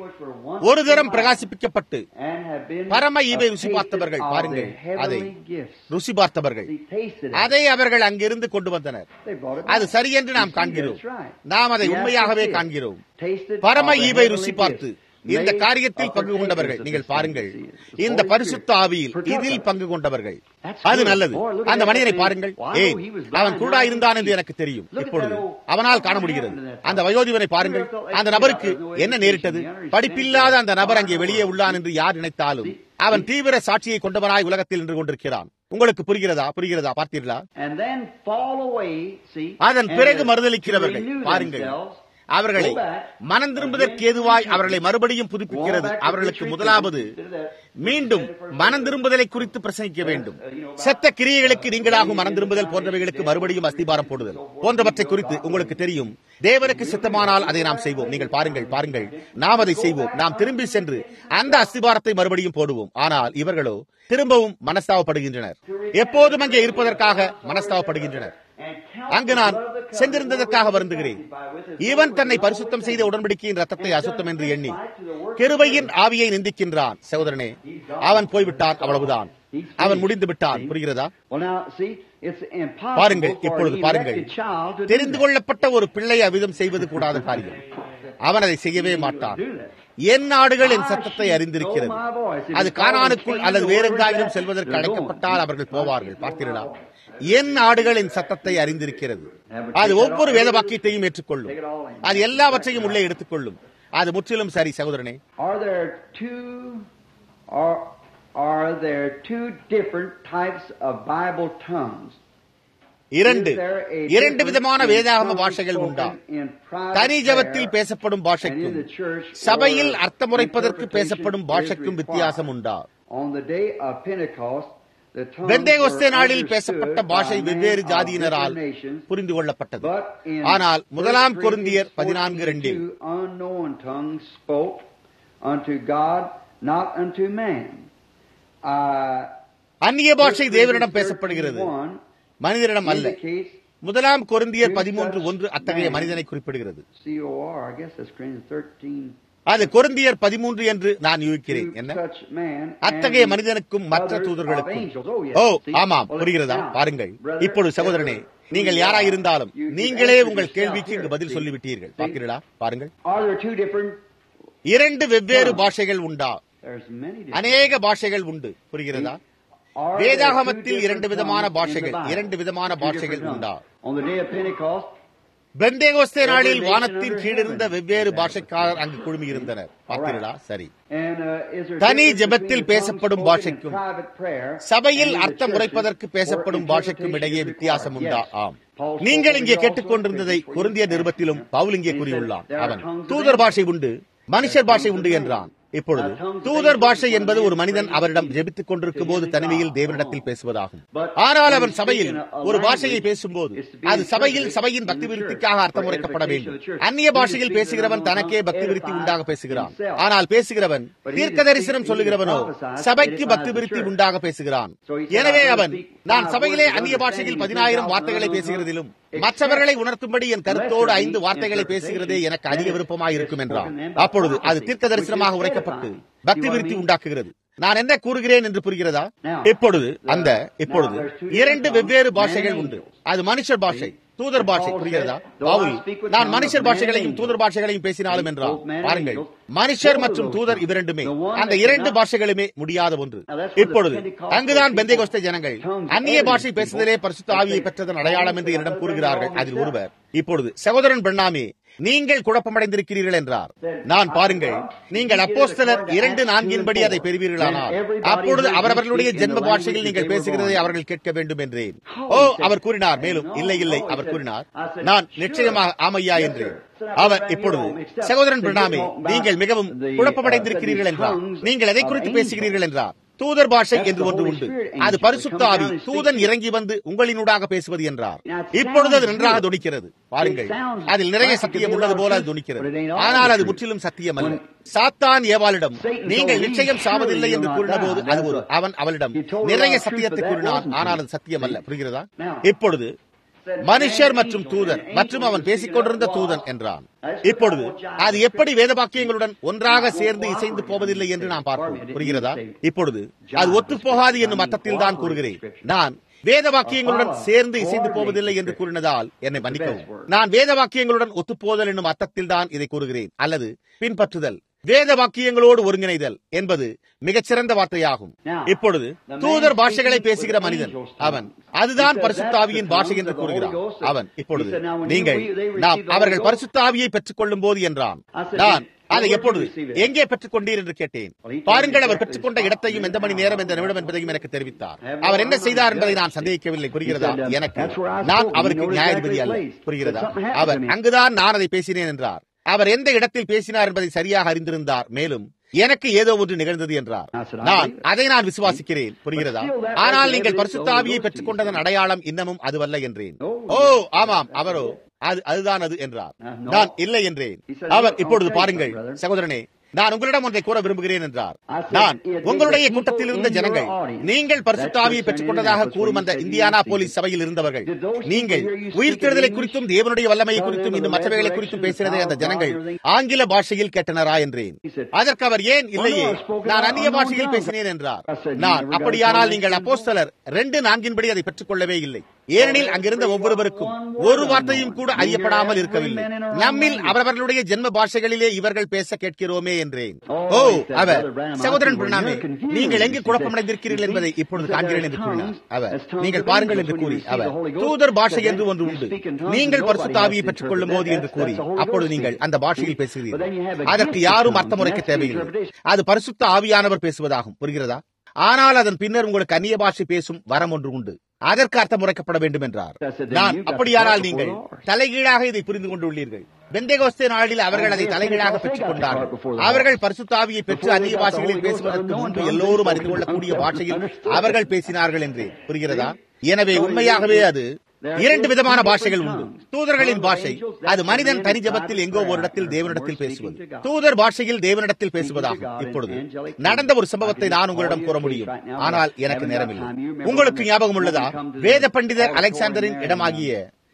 ஒரு தரம் பிரகாசிப்பிக்கப்பட்டு பரம ஈவை ருசி பார்த்தவர்கள், பாருங்கள், அதை ருசி பார்த்தவர்கள், அதை அவர்கள் அங்கிருந்து கொண்டு வந்தனர். அது சரி என்று நாம் காண்கிறோம். நாம் அதை உண்மையாகவே காண்கிறோம். பரம ஈவை ருசி பார்த்து இந்த காரியத்தில் பங்கு கொண்டவர்கள், நீங்கள் பாருங்கள், இந்த பரிசுத்த ஆவியில் இதில் பங்கு கொண்டவர்கள். அது நல்லது. அந்த மனிதனை பாருங்கள். ஏன் அவன் குருடா இருந்தான் என்று எனக்கு தெரியும். இப்பொழுது அவனால் காண முடிகிறது. அந்த வயோதிபனை பாருங்கள். அந்த நபருக்கு என்ன நேரிட்டது? படிப்பில்லாத அந்த நபர் அங்கே வெளியே உள்ளான் என்று யார் நினைத்தாலும் அவன் தீவிர சாட்சியை கொண்டவனாய் உலகத்தில் நின்று கொண்டிருக்கிறான். உங்களுக்கு புரிகிறதா? பார்த்தீர்களா? அதன் பிறகு மறுதலிக்கிறவர்கள், பாருங்கள், அவர்களை மனம் திரும்புவதற்கு ஏதுவாய் அவர்களை மறுபடியும் புதுப்பிக்கிறது. அவர்களுக்கு முதலாவது மீண்டும் மனம் திரும்புதலை குறித்து பிரசங்கிக்க வேண்டும். செத்த கிரியைகளுக்கு நீங்களாகும் மனம் திரும்புதல் போன்றவைகளுக்கு மறுபடியும் அஸ்திபாரம் போடுதல் போன்றவற்றை குறித்து உங்களுக்கு தெரியும். தேவனுக்கு சித்தமானால் அதை நாம் செய்வோம். நீங்கள் பாருங்கள், நாம் அதை செய்வோம். நாம் திரும்பி சென்று அந்த அஸ்திபாரத்தை மறுபடியும் போடுவோம். ஆனால் இவர்களோ திரும்பவும் மனஸ்தாபப்படுகின்றனர். எப்போதும் அங்கே இருப்பதற்காக மனஸ்தாபப்படுகின்றனர். அங்கு நான் சென்றிருந்ததற்காக வருந்துகிறேன். இவன் தன்னை பரிசுத்தம் செய்த உடன்படிக்கையின் ரத்தத்தை அசுத்தம் என்று எண்ணி கிருபையின் ஆவியை நிந்திக்கின்றான். சகோதரனே, அவன் போய்விட்டான், அவ்வளவுதான். அவன் முடிந்து விட்டான். புரிகிறதா? பாருங்கள், இப்பொழுது பாருங்கள், தெரிந்து கொள்ளப்பட்ட ஒரு பிள்ளை அவ்விதம் செய்வது கூடாத காரியம். அவன் அதை செய்யவே மாட்டான். என் நாடுகள் என் சத்தத்தை அறிந்திருக்கிறது. அது கானானுக்குள் அல்லது வேறெங்காயிலும் செல்வதற்கு அழைக்கப்பட்டால் அவர்கள் போவார்கள். பார்த்தீர்களா? என் நாடுகள் என் சத்தத்தை அறிந்திருக்கிறது. அது ஒவ்வொரு வேத வாக்கியத்தையும் ஏற்றுக்கொள்ளும். அது எல்லாவற்றையும் உள்ளே எடுத்துக்கொள்ளும். அது முற்றிலும் சரி சகோதரனே. Are there two different types of Bible tongues? இரண்டு விதமான வேதாகம பாஷைகள் உண்டா? தனி ஜெபத்தில் பேசப்படும் பாஷைக்கும் சபையில் அர்த்தமுரைப்பதற்கு பேசப்படும் பாஷைக்கும் வித்தியாசம் உண்டா? பெந்தேகோஸ்தே நாளில் பேசப்பட்ட பாஷை வெவ்வேறு ஜாதியினரால் புரிந்து கொள்ளப்பட்டது. ஆனால் 1 கொரிந்தியர் 14:2 அந்நிய பாஷை தேவனிடம் பேசப்படுகிறது, மனிதரிடம் அல்ல. முதலாம் கொரிந்தியர் 13:1 அத்தகைய மனிதனை குறிப்பிடுகிறது. அது கொரிந்தியர் 13 என்று நான் யூகிக்கிறேன். என்ன அத்தகைய மனிதனுக்கும் மற்ற தூதர்களுக்கும்? ஓ ஆமாம், புரிகிறதா? பாருங்கள், இப்பொழுது சகோதரனே, நீங்கள் யாராயிருந்தாலும் நீங்களே உங்கள் கேள்விக்கு இங்கு பதில் சொல்லிவிட்டீர்கள். பார்க்கிறீர்களா? பாருங்கள், 2 வெவ்வேறு பாஷைகள் உண்டா? அநேக பாஷைகள் உண்டு. புரிகிறதா? வேதாகமத்தில் 2 விதமான பாஷைகள், 2 விதமான பாஷைகள் உண்டா? பெந்தேகோஸ்தே நாளில் வானத்தின் கீழிருந்த வெவ்வேறு பாஷைக்காரர் அங்கு குழுமியிருந்தனர். பார்த்தீர்களா? சரி. தனி ஜெபத்தில் பேசப்படும் பாஷைக்கும் சபையில் அர்த்தம் உரைப்பதற்கு பேசப்படும் பாஷைக்கும் இடையே வித்தியாசம் உண்டா? ஆம். நீங்கள் இங்கே கேட்டுக்கொண்டிருந்ததை கொரிந்தியர் நிருபத்திலும் பவுல் இங்கே கூறியுள்ளான். அவன் தூதர் பாஷை உண்டு, மனுஷர் பாஷை உண்டு என்றான். இப்பொழுது தூதர் பாஷை என்பது ஒரு மனிதன் அவரிடம் ஜெபித்துக் கொண்டிருக்கும் போது தனிமையில் தேவனிடத்தில் பேசுவதாகும். ஆனால் அவன் சபையில் ஒரு பாஷையை பேசும்போது அது சபையின் பக்தி விருத்திக்காக அர்த்தம் உரைக்கப்பட வேண்டும். அந்நிய பாஷையில் பேசுகிறவன் தனக்கே பக்தி விருத்தி உண்டாக பேசுகிறான். ஆனால் பேசுகிறவன் தீர்க்க தரிசனம் சொல்லுகிறவனோ சபைக்கு பக்தி விருத்தி உண்டாக பேசுகிறான். எனவே அவன், நான் சபையிலே அந்நிய பாஷையில் 10,000 வார்த்தைகளை பேசுகிறதிலும் மற்றவர்களை உணர்த்தும்படி என் கருத்தோடு 5 வார்த்தைகளை பேசுகிறதே எனக்கு அதிக விருப்பமாக இருக்கும் என்றான். அப்பொழுது அது தீர்க்க தரிசனமாக உரைக்கப்பட்டு பக்தி விருத்தி உண்டாக்குகிறது. நான் என்ன கூறுகிறேன் என்று புரிகிறதா? இப்பொழுது 2 வெவ்வேறு பாஷைகள் உண்டு. அது மனுஷர் பாஷை, தூதர் பாஷை. புரிகிறதா? பவுல், நான் மனுஷர் பாஷைகளையும் தூதர் பாஷைகளையும் பேசினாலும் என்றால், பாருங்கள், மனுஷர் மற்றும் தூதர் இவ்விரண்டுமே, அந்த 2 பாஷைகளுமே முடியாத ஒன்று. இப்பொழுது அங்குதான் பெந்தேகோஸ்தே ஜனங்கள் அந்நிய பாஷை பேசுதலே பரிசுத்த ஆவியை பெற்றதன் அடையாளம் என்று என்னிடம் கூறுகிறார்கள். அதில் ஒருவர், இப்பொழுது சகோதரன் பிரணாமே, நீங்கள் குழப்பமடைந்திருக்கிறீர்கள் என்றார். நான், பாருங்கள், நீங்கள் அப்போஸ்தலர் 2:4 அதை பெறுவீர்களானால் அப்பொழுது அவரவர்களுடைய ஜென்ம பாஷையில் நீங்கள் பேசுகிறதை அவர்கள் கேட்க வேண்டும் என்றேன். ஓ, அவர் கூறினார். மேலும் இல்லை, அவர் கூறினார், நான் நிச்சயமாக ஆமையா என்றேன். அவர், இப்பொழுது சகோதரன் பிரணாமே, நீங்கள் மிகவும் குழப்பமடைந்திருக்கிறீர்கள் என்றார். நீங்கள் எதை குறித்து பேசுகிறீர்கள் என்றார். தூதர் பாஷை என்று ஒன்று உண்டு. அது பரிசுத்த ஆவி, தூதன் இறங்கி வந்து உங்களினூடாக பேசுவது என்றார். இப்பொழுது அது நன்றாக துணிக்கிறது. பாருங்கள், அதில் நிறைய சத்தியம் உள்ளது போல அது துணிக்கிறது. ஆனால் அது முற்றிலும் சத்தியம் அல்ல. சாத்தான் ஏவாளிடம் நீங்கள் நிச்சயம் சாவதில்லை என்று கூறின போது அது அவன் அவளிடம் நிறைய சத்தியத்தை கூறினான். ஆனால் அது சத்தியம் அல்ல. புரிகிறதா? இப்பொழுது மனுஷர் மற்றும் தூதர் மற்றும் அவன் பேசிக் கொண்டிருந்த தூதன் என்றான். இப்பொழுது அது எப்படி வேத வாக்கியங்களுடன் ஒன்றாக சேர்ந்து இசைந்து போவதில்லை என்று நாம் பார்ப்போம். புரிகிறதா? இப்பொழுது அது ஒத்துப்போகாது என்னும் அர்த்தத்தில் தான் கூறுகிறேன். நான் வேத வாக்கியங்களுடன் சேர்ந்து இசைந்து போவதில்லை என்று கூறினதால் என்னை மன்னிக்கவும். நான் வேத வாக்கியங்களுடன் ஒத்துப்போதல் என்னும் அர்த்தத்தில் தான் இதை கூறுகிறேன். அல்லது பின்பற்றுதல், வேத வாக்கியங்களோடு ஒருங்கிணைதல் என்பது மிகச்சிறந்த வார்த்தையாகும். இப்பொழுது தூதர் பாஷைகளை பேசுகிற மனிதன், அவன் அதுதான் பரிசுத்த ஆவியின் பாஷை என்று கூறுகிறான். அவன், இப்பொழுது நாம் அவர்கள் பரிசுத்த ஆவியை பெற்றுக் கொள்ளும் போது என்றான். நான் அதை எப்பொழுது எங்கே பெற்றுக் கொண்டீர் என்று கேட்டேன். பாருங்கள், அவர் பெற்றுக்கொண்ட இடத்தையும் எந்த மணி நேரம் எந்த நிமிடம் என்பதையும் எனக்கு தெரிவித்தார். அவர் என்ன செய்தார் என்பதை நான் சந்தேகிக்கவில்லை. புரிகிறதா? நான் அவருக்கு நியாயாதிபதி அல்ல. புரிகிறதா? அவர் அங்குதான் நான் அதை பேசினேன் என்றார். அவர் எந்த இடத்தில் பேசினார் என்பதை சரியாக அறிந்திருந்தார். மேலும் எனக்கு ஏதோ ஒன்று நிகழ்ந்தது என்றார். நான் விசுவாசிக்கிறேன். புரிகிறதா? ஆனால் நீங்கள் பரிசுத்த ஆவியை பெற்றுக் கொண்டதன் அடையாளம் இன்னமும் அதுவல்ல என்றேன். ஓ ஆமாம், அவரோ அதுதான் அது என்றார். நான் இல்லை என்றேன். அவர், இப்பொழுது பாருங்கள் சகோதரனே, நான் உங்களிடம் ஒன்றை கூற விரும்புகிறேன் என்றார். நான் உங்களுடைய கூட்டத்தில் இருந்த ஜனங்கள், நீங்கள் பரிசுத்த ஆவியை பெற்றுக் கொண்டதாக கூறும் அந்த இந்தியானா போலீஸ் சபையில் இருந்தவர்கள், நீங்கள் உயிர்த்தெழுதலை குறித்தும் தேவனுடைய வல்லமையை குறித்தும் இன்னும் மற்றவைகளை குறித்தும் பேசினதை அந்த ஜனங்கள் ஆங்கில பாஷையில் கேட்டனரா என்றேன். அதற்கு அவர், ஏன் இல்லையே, நான் அந்நிய பாஷையில் பேசினேன் என்றார். நான், அப்படியானால் நீங்கள் அப்போஸ்தலர் 2:4 அதை பெற்றுக் கொள்ளவே இல்லை. ஏனெனில் அங்கிருந்த ஒவ்வொருவருக்கும் ஒரு வார்த்தையும் கூட அறியப்படாமல் இருக்கவில்லை. நம்மில் அவரவர்களுடைய ஜென்ம பாஷைகளிலே இவர்கள் பேச கேட்கிறோமே என்றேன். ஓ, அவர், சகோதரன் பிரணாமே, நீங்கள் எங்கு குழப்பமடைந்திருக்கிறீர்கள் என்பதை இப்பொழுது காண்கிறேன் என்று கூறினார். அவர், நீங்கள் பாருங்கள் என்று கூறி, அவர், தூதர் பாஷை என்று ஒன்று உண்டு, நீங்கள் பரிசுத்த ஆவியை பெற்றுக் கொள்ளும் போது என்று கூறி, அப்பொழுது நீங்கள் அந்த பாஷையில் பேசுகிறீர்கள். அதற்கு யாரும் அர்த்தம் உரைக்க தேவையில்லை. அது பரிசுத்த ஆவியானவர் பேசுவதாகும். புரிகிறதா? ஆனால் அதன் பின்னர் உங்களுக்கு அந்நிய பாஷை பேசும் வரம் ஒன்று உண்டு, அதற்கு அர்த்தம் உரைக்கப்பட வேண்டும் என்றார். நான், அப்படியானால் நீங்கள் தலைகீழாக இதை புரிந்து கொண்டுள்ளீர்கள். பெந்தேகோஸ்தே நாளில் அவர்கள் அதை தலைகீழாக பெற்றுக் கொண்டார்கள். அவர்கள் பரிசுத்த ஆவியை பெற்று அந்நிய பாஷைகளில் பேசுவதற்கு முன்பு எல்லோரும் அறிந்து கொள்ளக்கூடிய பாஷையில் அவர்கள் பேசினார்கள் என்று. புரிகிறதா? எனவே உண்மையாகவே அது 2 விதமான பாஷைகள் உண்டு. தூதர்களின் பாஷை, அது மனிதன் தனி ஜபத்தில் எங்கோ ஒரு இடத்தில் தேவனிடத்தில் பேசுவது. தூதர் பாஷையில் தேவனிடத்தில் பேசுவதாகும். இப்பொழுது நடந்த ஒரு சம்பவத்தை நான் உங்களிடம் கூற முடியும், ஆனால் எனக்கு நேரமில்லை. உங்களுக்கு ஞாபகம் உள்ளதா? வேத பண்டிதர் அலெக்சாண்டரின் இடமாகிய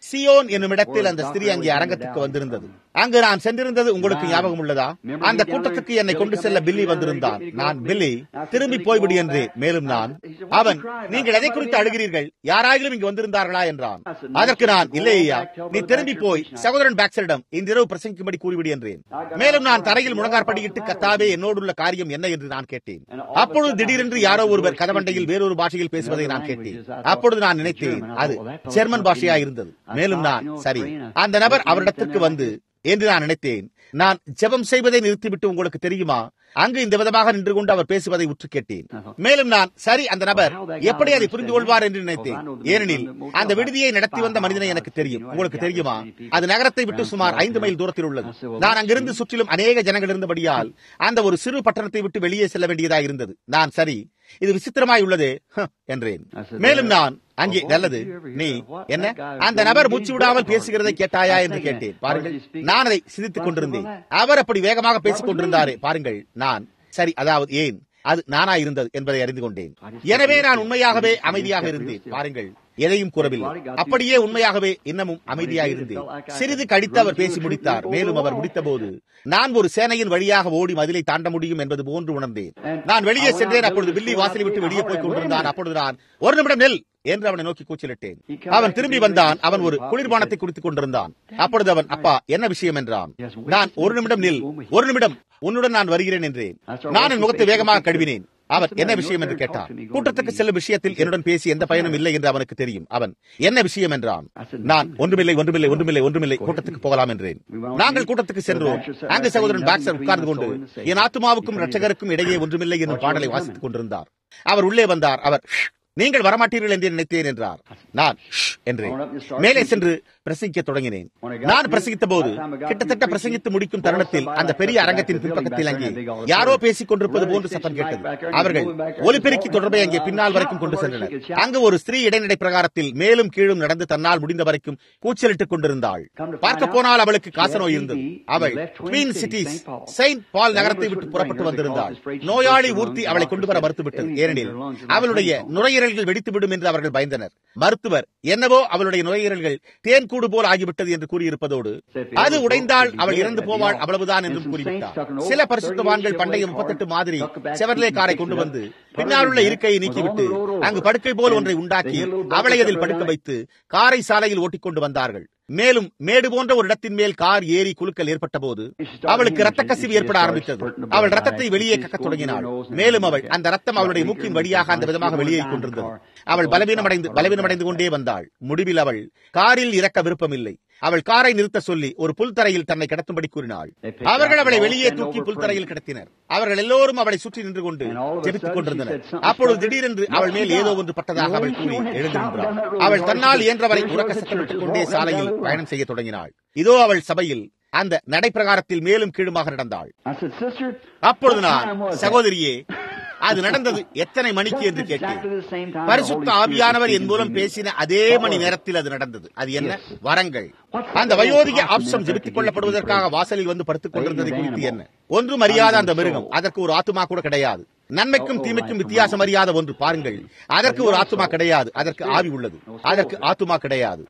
சியோன் என்னும் இடத்தில் அந்த ஸ்திரீ அங்கே அரங்கத்துக்கு வந்திருந்தது. அங்கு நான் சென்றிருந்தது உங்களுக்கு ஞாபகம் உள்ளதா? அந்த கூட்டத்துக்கு என்னை கொண்டு செல்ல பில்லி வந்திருந்தான். நான் பில்லி திரும்பி போய்விடு என்றேன். மேலும் அவன் நீங்கள் எதை குறித்து அழுகிறீர்கள், யாராயிலும் இங்கு வந்திருந்தார்களா என்றான். அதற்கு நான் இல்லை ஐயா, நீ திரும்பி போய் சகோதரன் பாக்ஸரிடம் இன்றிரவு பிரசங்கிக்கும்படி கூறிவிடு என்றேன். மேலும் நான் தரையில் முழங்காற்படியிட்டு கர்த்தாவே என்னோடுள்ள காரியம் என்ன என்று நான் கேட்டேன். அப்பொழுது திடீரென்று யாரோ ஒருவர் கதவண்டையில் வேறொரு பாஷையில் பேசுவதை நான் கேட்டேன். அப்பொழுது நான் நினைத்தேன் அது ஜெர்மன் பாஷையா இருந்தது. மேலும் நான் சரி, அந்த நபர் அவரிடத்திற்கு வந்து என்று நான் நினைத்தேன். நான் ஜெபம் செய்வதை நிறுத்திவிட்டு உங்களுக்கு தெரியுமா, அங்கு இந்த விதமாக நின்று கொண்டு அவர் பேசுவதை உற்று கேட்டேன். மேலும் நான் சரி, அந்த நபர் எப்படி அதை புரிந்து கொள்வார் என்று நினைத்தேன். ஏனெனில் அந்த விடுதியை நடத்தி வந்த மனிதனை எனக்கு தெரியும். உங்களுக்கு தெரியுமா, அது நகரத்தை விட்டு சுமார் 5 மைல் தூரத்தில் உள்ளது. நான் அங்கிருந்து சுற்றிலும் அநேக ஜனங்கள் இருந்தபடியால் அந்த ஒரு சிறு பட்டணத்தை விட்டு வெளியே செல்ல வேண்டியதாக இருந்தது. நான் சரி, இது விசித்திரமாய் உள்ளதே என்றேன். மேலும் நான் அங்கே நல்லது, நீ என்ன அந்த நபர் மூச்சு விடாமல் பேசுகிறதை கேட்டாயா என்று கேட்டேன். பாருங்கள், நான் அதை சிந்தித்துக் கொண்டிருந்தேன். அவர் அப்படி வேகமாக பேசிக் கொண்டிருந்தாரே. பாருங்கள், நான் சரி, அதாவது ஏன் அது நானா இருந்தது என்பதை அறிந்து கொண்டேன். எனவே நான் உண்மையாகவே அமைதியாக இருந்தேன். பாருங்கள், எதையும் கூறவில்லை. அப்படியே உண்மையாகவே இன்னமும் அமைதியாக இருந்தேன். சிறிது கழித்து அவர் பேசி முடித்தார். மேலும் அவர் முடித்த போது நான் ஒரு சேனையின் வழியாக ஓடி மதிலை தாண்ட முடியும் என்பது போன்று உணர்ந்தேன். நான் வெளியே சென்றேன். அப்பொழுது பில்லி வாசலை விட்டு வெளியே போய் கொண்டிருந்தான். அப்பொழுது நான் ஒரு நிமிடம் நெல் என்று அவனை நோக்கி கூச்சலிட்டேன். அவன் திரும்பி வந்தான். அவன் ஒரு குளிர்பானத்தை குடித்துக் கொண்டிருந்தான். அப்பொழுது அவன், அப்பா என்ன விஷயம் என்றான். நான் ஒரு நிமிடம் நில், ஒரு நிமிடம் உன்னுடன் நான் வருகிறேன் என்றேன். நான் என் முகத்தை வேகமாக கழுவினேன். அவன் என்ன விஷயம் என்று கேட்டான். கூட்டத்துக்கு செல்லும் விஷயத்தில் என்னுடன் பேசி எந்த பயனும் இல்லை என்று அவனுக்கு தெரியும். அவன் என்ன விஷயம் என்றான். நான் ஒன்றுமில்லை ஒன்றுமில்லை ஒன்றுமில்லை ஒன்றுமில்லை, கூட்டத்துக்கு போகலாம் என்றேன். நாங்கள் கூட்டத்துக்கு சென்றோம். அங்கு சகோதரன் பாக்ஸர் உட்கார்ந்து கொண்டு என் ஆத்மாவுக்கும் இரட்சகருக்கும் இடையே ஒன்றுமில்லை என்னும் பாடலை வாசித்துக் கொண்டிருந்தார். அவர் உள்ளே வந்தார். அவர், நீங்கள் வரமாட்டீர்கள் என்று நினைத்தேன் என்றார். நான் என்றேன். மேலே சென்று பிரசங்கிக்க தொடங்கினேன். நான் பிரசங்கித்த போது கிட்டத்தட்ட பிரசங்கித்து முடிக்கும் தருணத்தில் அந்த பெரிய அரங்கத்தின் பின்பக்கத்தில் அங்கே யாரோ பேசிக் கொண்டிருப்பது போன்று சத்தம் கேட்டது. அவர்கள் ஒலிபெருக்கி தொடர்பை அங்கே பின்னால் வரைக்கும் கொண்டு சென்றனர். அங்கு ஒரு ஸ்திரீ இடைநடை பிரகாரத்தில் மேலும் கீழும் நடந்து தன்னால் முடிந்த வரைக்கும் கூச்சலிட்டுக் கொண்டிருந்தாள். பார்க்க போனால் அவளுக்கு காசநோய் இருந்தது. அவள் ட்வின் சிட்டிஸ் செயின்ட் பால் நகரத்தை விட்டு புறப்பட்டு வந்திருந்தாள். நோயாளி ஊர்த்தி அவளை கொண்டு வர மறுத்துவிட்டது. ஏனெனில் அவளுடைய நுரையீரல்கள் வெடித்துவிடும் என்று அவர்கள் பயந்தனர். மருத்துவர் என்னவோ அவளுடைய நுரையீரல்கள் தேன் கூடு போல் ஆகிவிட்டது என்று கூறியிருப்பதோடு அது உடைந்தால் அவள் இறந்து போவாள், அவ்வளவுதான் என்றும் கூறிவிட்டார். சில பரிசுத்தவான்கள் பண்டைய 38 மாதிரி செவர்லே காரை கொண்டு வந்து பின்னால் உள்ள இருக்கையை நீக்கிவிட்டு அங்கு படுக்கை போல் ஒன்றை உண்டாக்கி அவளை அதில் படுக்க வைத்து காரை சாலையில் ஓட்டிக்கொண்டு வந்தார்கள். மேலும் மேடு போன்ற ஒரு இடத்தின் மேல் கார் ஏறி குலுக்கல் ஏற்பட்ட போது அவளுக்கு இரத்த கசிவு ஏற்பட ஆரம்பித்தது. அவள் ரத்தத்தை வெளியே கக்கத் தொடங்கினாள். மேலும் அவள் அந்த ரத்தம் அவளுடைய மூக்கின் வழியாக அந்த விதமாக வெளியேறிக் கொண்டிருந்தது. அவள் பலவீனமடைந்து கொண்டே வந்தாள். முடிவில் அவள் காரில் இறக்க விருப்பமில்லை. அவள் காரை நிறுத்த சொல்லி ஒரு புல்தரையில் தன்னை கிடத்தும்படி கூறினாள். அவர்கள் அவளை வெளியே தூக்கி புல்தரையில் கிடத்தினர். அவர்கள் எல்லோரும் அவளை சுற்றி நின்று கொண்டு ஜெபித்துக் கொண்டிருந்தனர். அப்பொழுது திடீரென்று அவள் மேல் ஏதோ ஒன்று பட்டதாக அவள் கூறி எழுந்திருந்தாள். அவள் தன்னால் இயன்றவரை உறக்க சத்தமிட்டுக் கொண்டே சாலையில் பயணம் செய்ய தொடங்கினாள். இதோ அவள் சபையில் அந்த நடைப்பிரகாரத்தில் மேலும் கீழுமாக நடந்தாள். அப்பொழுது நான், சகோதரியே, அது நடந்தது எத்தனை மணிக்கு என்று கேட்டேன். பரிசுத்த ஆவியானவர் என் மூலம் பேசின அதே மணி நேரத்தில் அது நடந்தது. அது என்ன? வரங்கள். அந்த வயோதிக ஆப்சம் ஜெபித்துக் கொள்ளப்படுவதற்காக வாசலில் வந்து படுத்துக் கொண்டிருந்ததை குறித்து என்ன? ஒன்றும் அறியாத அந்த மிருகம், அதற்கு ஒரு ஆத்துமா கூட கிடையாது. நன்மைக்கும் தீமைக்கும் வித்தியாசம் அறியாத ஒன்று. பாருங்கள், அதற்கு ஒரு ஆத்துமா கிடையாது. அதற்கு ஆவி உள்ளது, அதற்கு ஆத்துமா கிடையாது.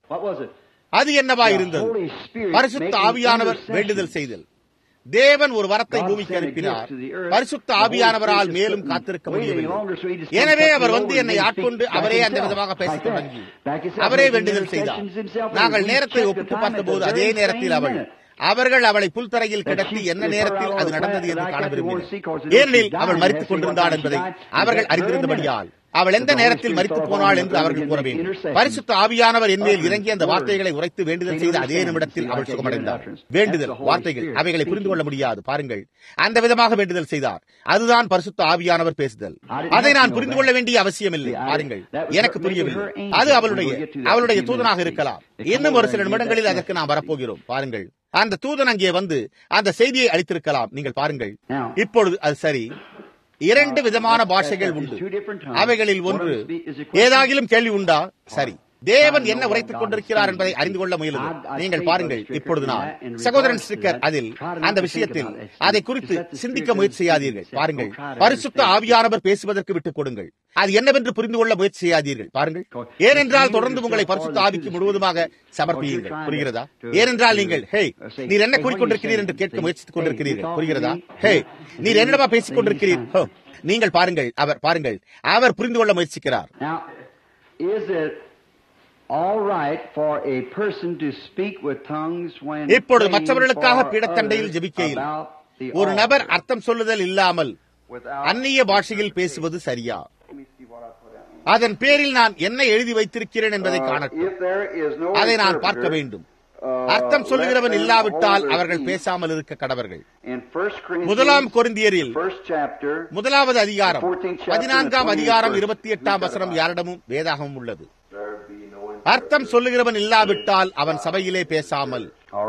அது என்னவா இருந்தது? பரிசுத்த ஆவியானவர் வேண்டுதல் செய்தல். தேவன் ஒரு வரத்தை பூமிக்கு அனுப்பினார். பரிசுத்த ஆவியானவரால் மேலும் காத்திருக்க முடியவில்லை. எனவே அவர் வந்து என்னை ஆட்கொண்டு அவரே அந்த விதமாக பேசத் தொடங்கி அவரே வேண்டுதல் செய்தார். நாங்கள் நேரத்தை ஒப்பிட்டு பார்த்த போது அதே நேரத்தில் அவர்கள் அவளை புல்தரையில் கிடத்தி என்ன நேரத்தில் அது நடந்தது என்று காண விரும்பினர். ஏனெனில் அவள் மரித்துக் கொண்டிருந்தாள் என்பதை அவர்கள் அறிந்திருந்தபடியால் அவள் எந்த நேரத்தில் மரித்து போனாள் என்று அவர்கள் கூற வேண்டும். பரிசுத்த ஆவியானவர் என்மேல் இறங்கி அந்த வார்த்தைகளை உரைத்து வேண்டுதல் செய்த அதே நிமிடத்தில் அவள் சுகமடைந்தார். வேண்டுதல் வார்த்தைகள் அவைகளை புரிந்து கொள்ள முடியாது. பாருங்கள், அந்த விதமாக வேண்டுதல் செய்தார். அதுதான் பரிசுத்த ஆவியானவர் பேசுதல். அதை நான் புரிந்து கொள்ள வேண்டிய அவசியம் இல்லை. பாருங்கள், எனக்கு புரியவில்லை. அது அவளுடைய தூதனாக இருக்கலாம். இன்னும் ஒரு சில நிமிடங்களில் அதற்கு நாம் வரப்போகிறோம். பாருங்கள், அந்த தூதன் அங்கே வந்து அந்த செய்தியை அளித்திருக்கலாம். நீங்கள் பாருங்கள், இப்பொழுது அது சரி. 2 விதமான பாஷைகள் உண்டு. அவைகளில் ஒன்று ஏதாகிலும் கேள்வி உண்டா? சரி, தேவன் என்ன உரைத்துக் கொண்டிருக்கிறார் என்பதை அறிந்து கொள்ள முயலுது. நீங்கள் பாருங்கள், இப்பொழுது நான் சகோதரன் ஸ்டிக்கர் அதில் அந்த விஷயத்தில் அதை குறித்து சிந்திக்க முயற்சி செய்யாதீர்கள். பாருங்கள், பரிசுத்த ஆவியானவர் பேசுவதற்கு விட்டுக் கொடுங்கள். அது என்னவென்று புரிந்து கொள்ள முயற்சி செய்யாதீர்கள். பாருங்கள், ஏனென்றால் தொடர்ந்து உங்களை பரிசுத்த ஆவிக்கு முழுவதுமாக சமர்ப்பியுங்கள். புரிகிறதா? ஏனென்றால் நீங்கள் ஹே நீர் என்ன கூறிக்கொண்டிருக்கிறீர் என்று கேட்க முயற்சித்துக் கொண்டிருக்கிறீர்கள். புரிகிறதா? ஹே நீர் என்னவா பேசிக் கொண்டிருக்கிறீர்? நீங்கள் பாருங்கள், அவர் புரிந்து கொள்ள முயற்சிக்கிறார். இப்பொழுது மற்றவர்களுக்காக பீடத்தண்டையில் ஜெபிக்கையில் ஒரு நபர் அர்த்தம் சொல்லுதல் இல்லாமல் அந்நிய பாஷையில் பேசுவது சரியா? அதன் பேரில் நான் என்ன எழுதி வைத்திருக்கிறேன் என்பதை காணட்டும். அதை நான் பார்க்க வேண்டும். அர்த்தம் சொல்லுகிறவன் இல்லாவிட்டால் அவர்கள் பேசாமல் இருக்க கடவர்கள். முதலாம் கொரிந்தியரில் 1வது அதிகாரம் 14ஆம் அதிகாரம் 28ஆம் வசனம் யாரிடமும் வேதாகமும் உள்ளது. அர்த்தம் சொல்லுகிறவன் இல்லாவிட்டால் அவன் சபையிலே பேசாமல்.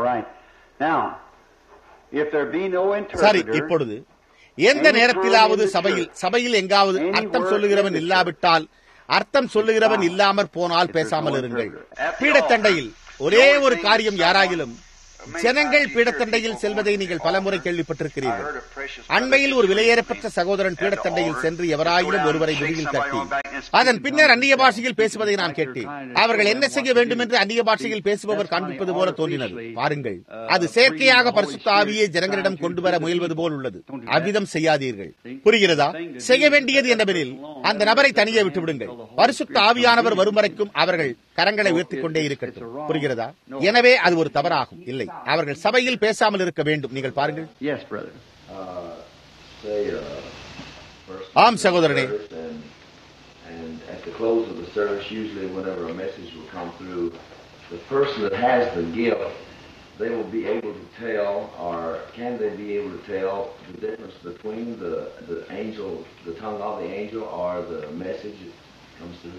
சரி, இப்பொழுது எந்த நேரத்திலாவது சபையில் எங்காவது அர்த்தம் சொல்லுகிறவன் இல்லாவிட்டால், அர்த்தம் சொல்லுகிறவன் இல்லாமற் போனால் பேசாமல் இருங்கள். பீடத்தண்டையில் ஒரே ஒரு காரியம், யாராகிலும் ஜனங்கள் பீடத்தண்டையில் செல்வதை நீங்கள் பலமுறை கேள்விப்பட்டிருக்கிறீர்கள். அண்மையில் ஒரு விலையேறப்பட்ட சகோதரன் பீடத்தண்டையில் சென்று எவராயிலும் ஒருவரை வெளியில் தட்டி அதன் பின்னர் அந்நிய பாஷையில் பேசுவதை நான் கேட்டேன். அவர்கள் என்ன செய்ய வேண்டும் என்று அந்நிய பாஷையில் பேசுபவர் காண்பிப்பது போல தோன்றினது. பாருங்கள், அது செயற்கையாக பரிசுத்த ஆவியை ஜனங்களிடம் கொண்டு வர முயல்வது போல் உள்ளது. அவ்விதம் செய்யாதீர்கள். புரிகிறதா? செய்ய வேண்டியது என்னவெனில் அந்த நபரை தனியே விட்டுவிடுங்கள். பரிசுத்த ஆவியானவர் வரும் வரைக்கும் அவர்கள் கரங்களை உயர்த்திக் கொண்டே இருக்கட்டும். புரிகிறதா? எனவே அது ஒரு தவறாகும். இல்லை, அவர்கள் சபையில் பேசாமல் இருக்க வேண்டும். நீங்கள் பாருங்கள். ஆம் சகோதரனே. And at the close of the service, usually whenever a message will come through, the person that has the gift, they will be able to tell, or can they be able to tell the difference between the angel, the tongue of the angel, or the message that comes through?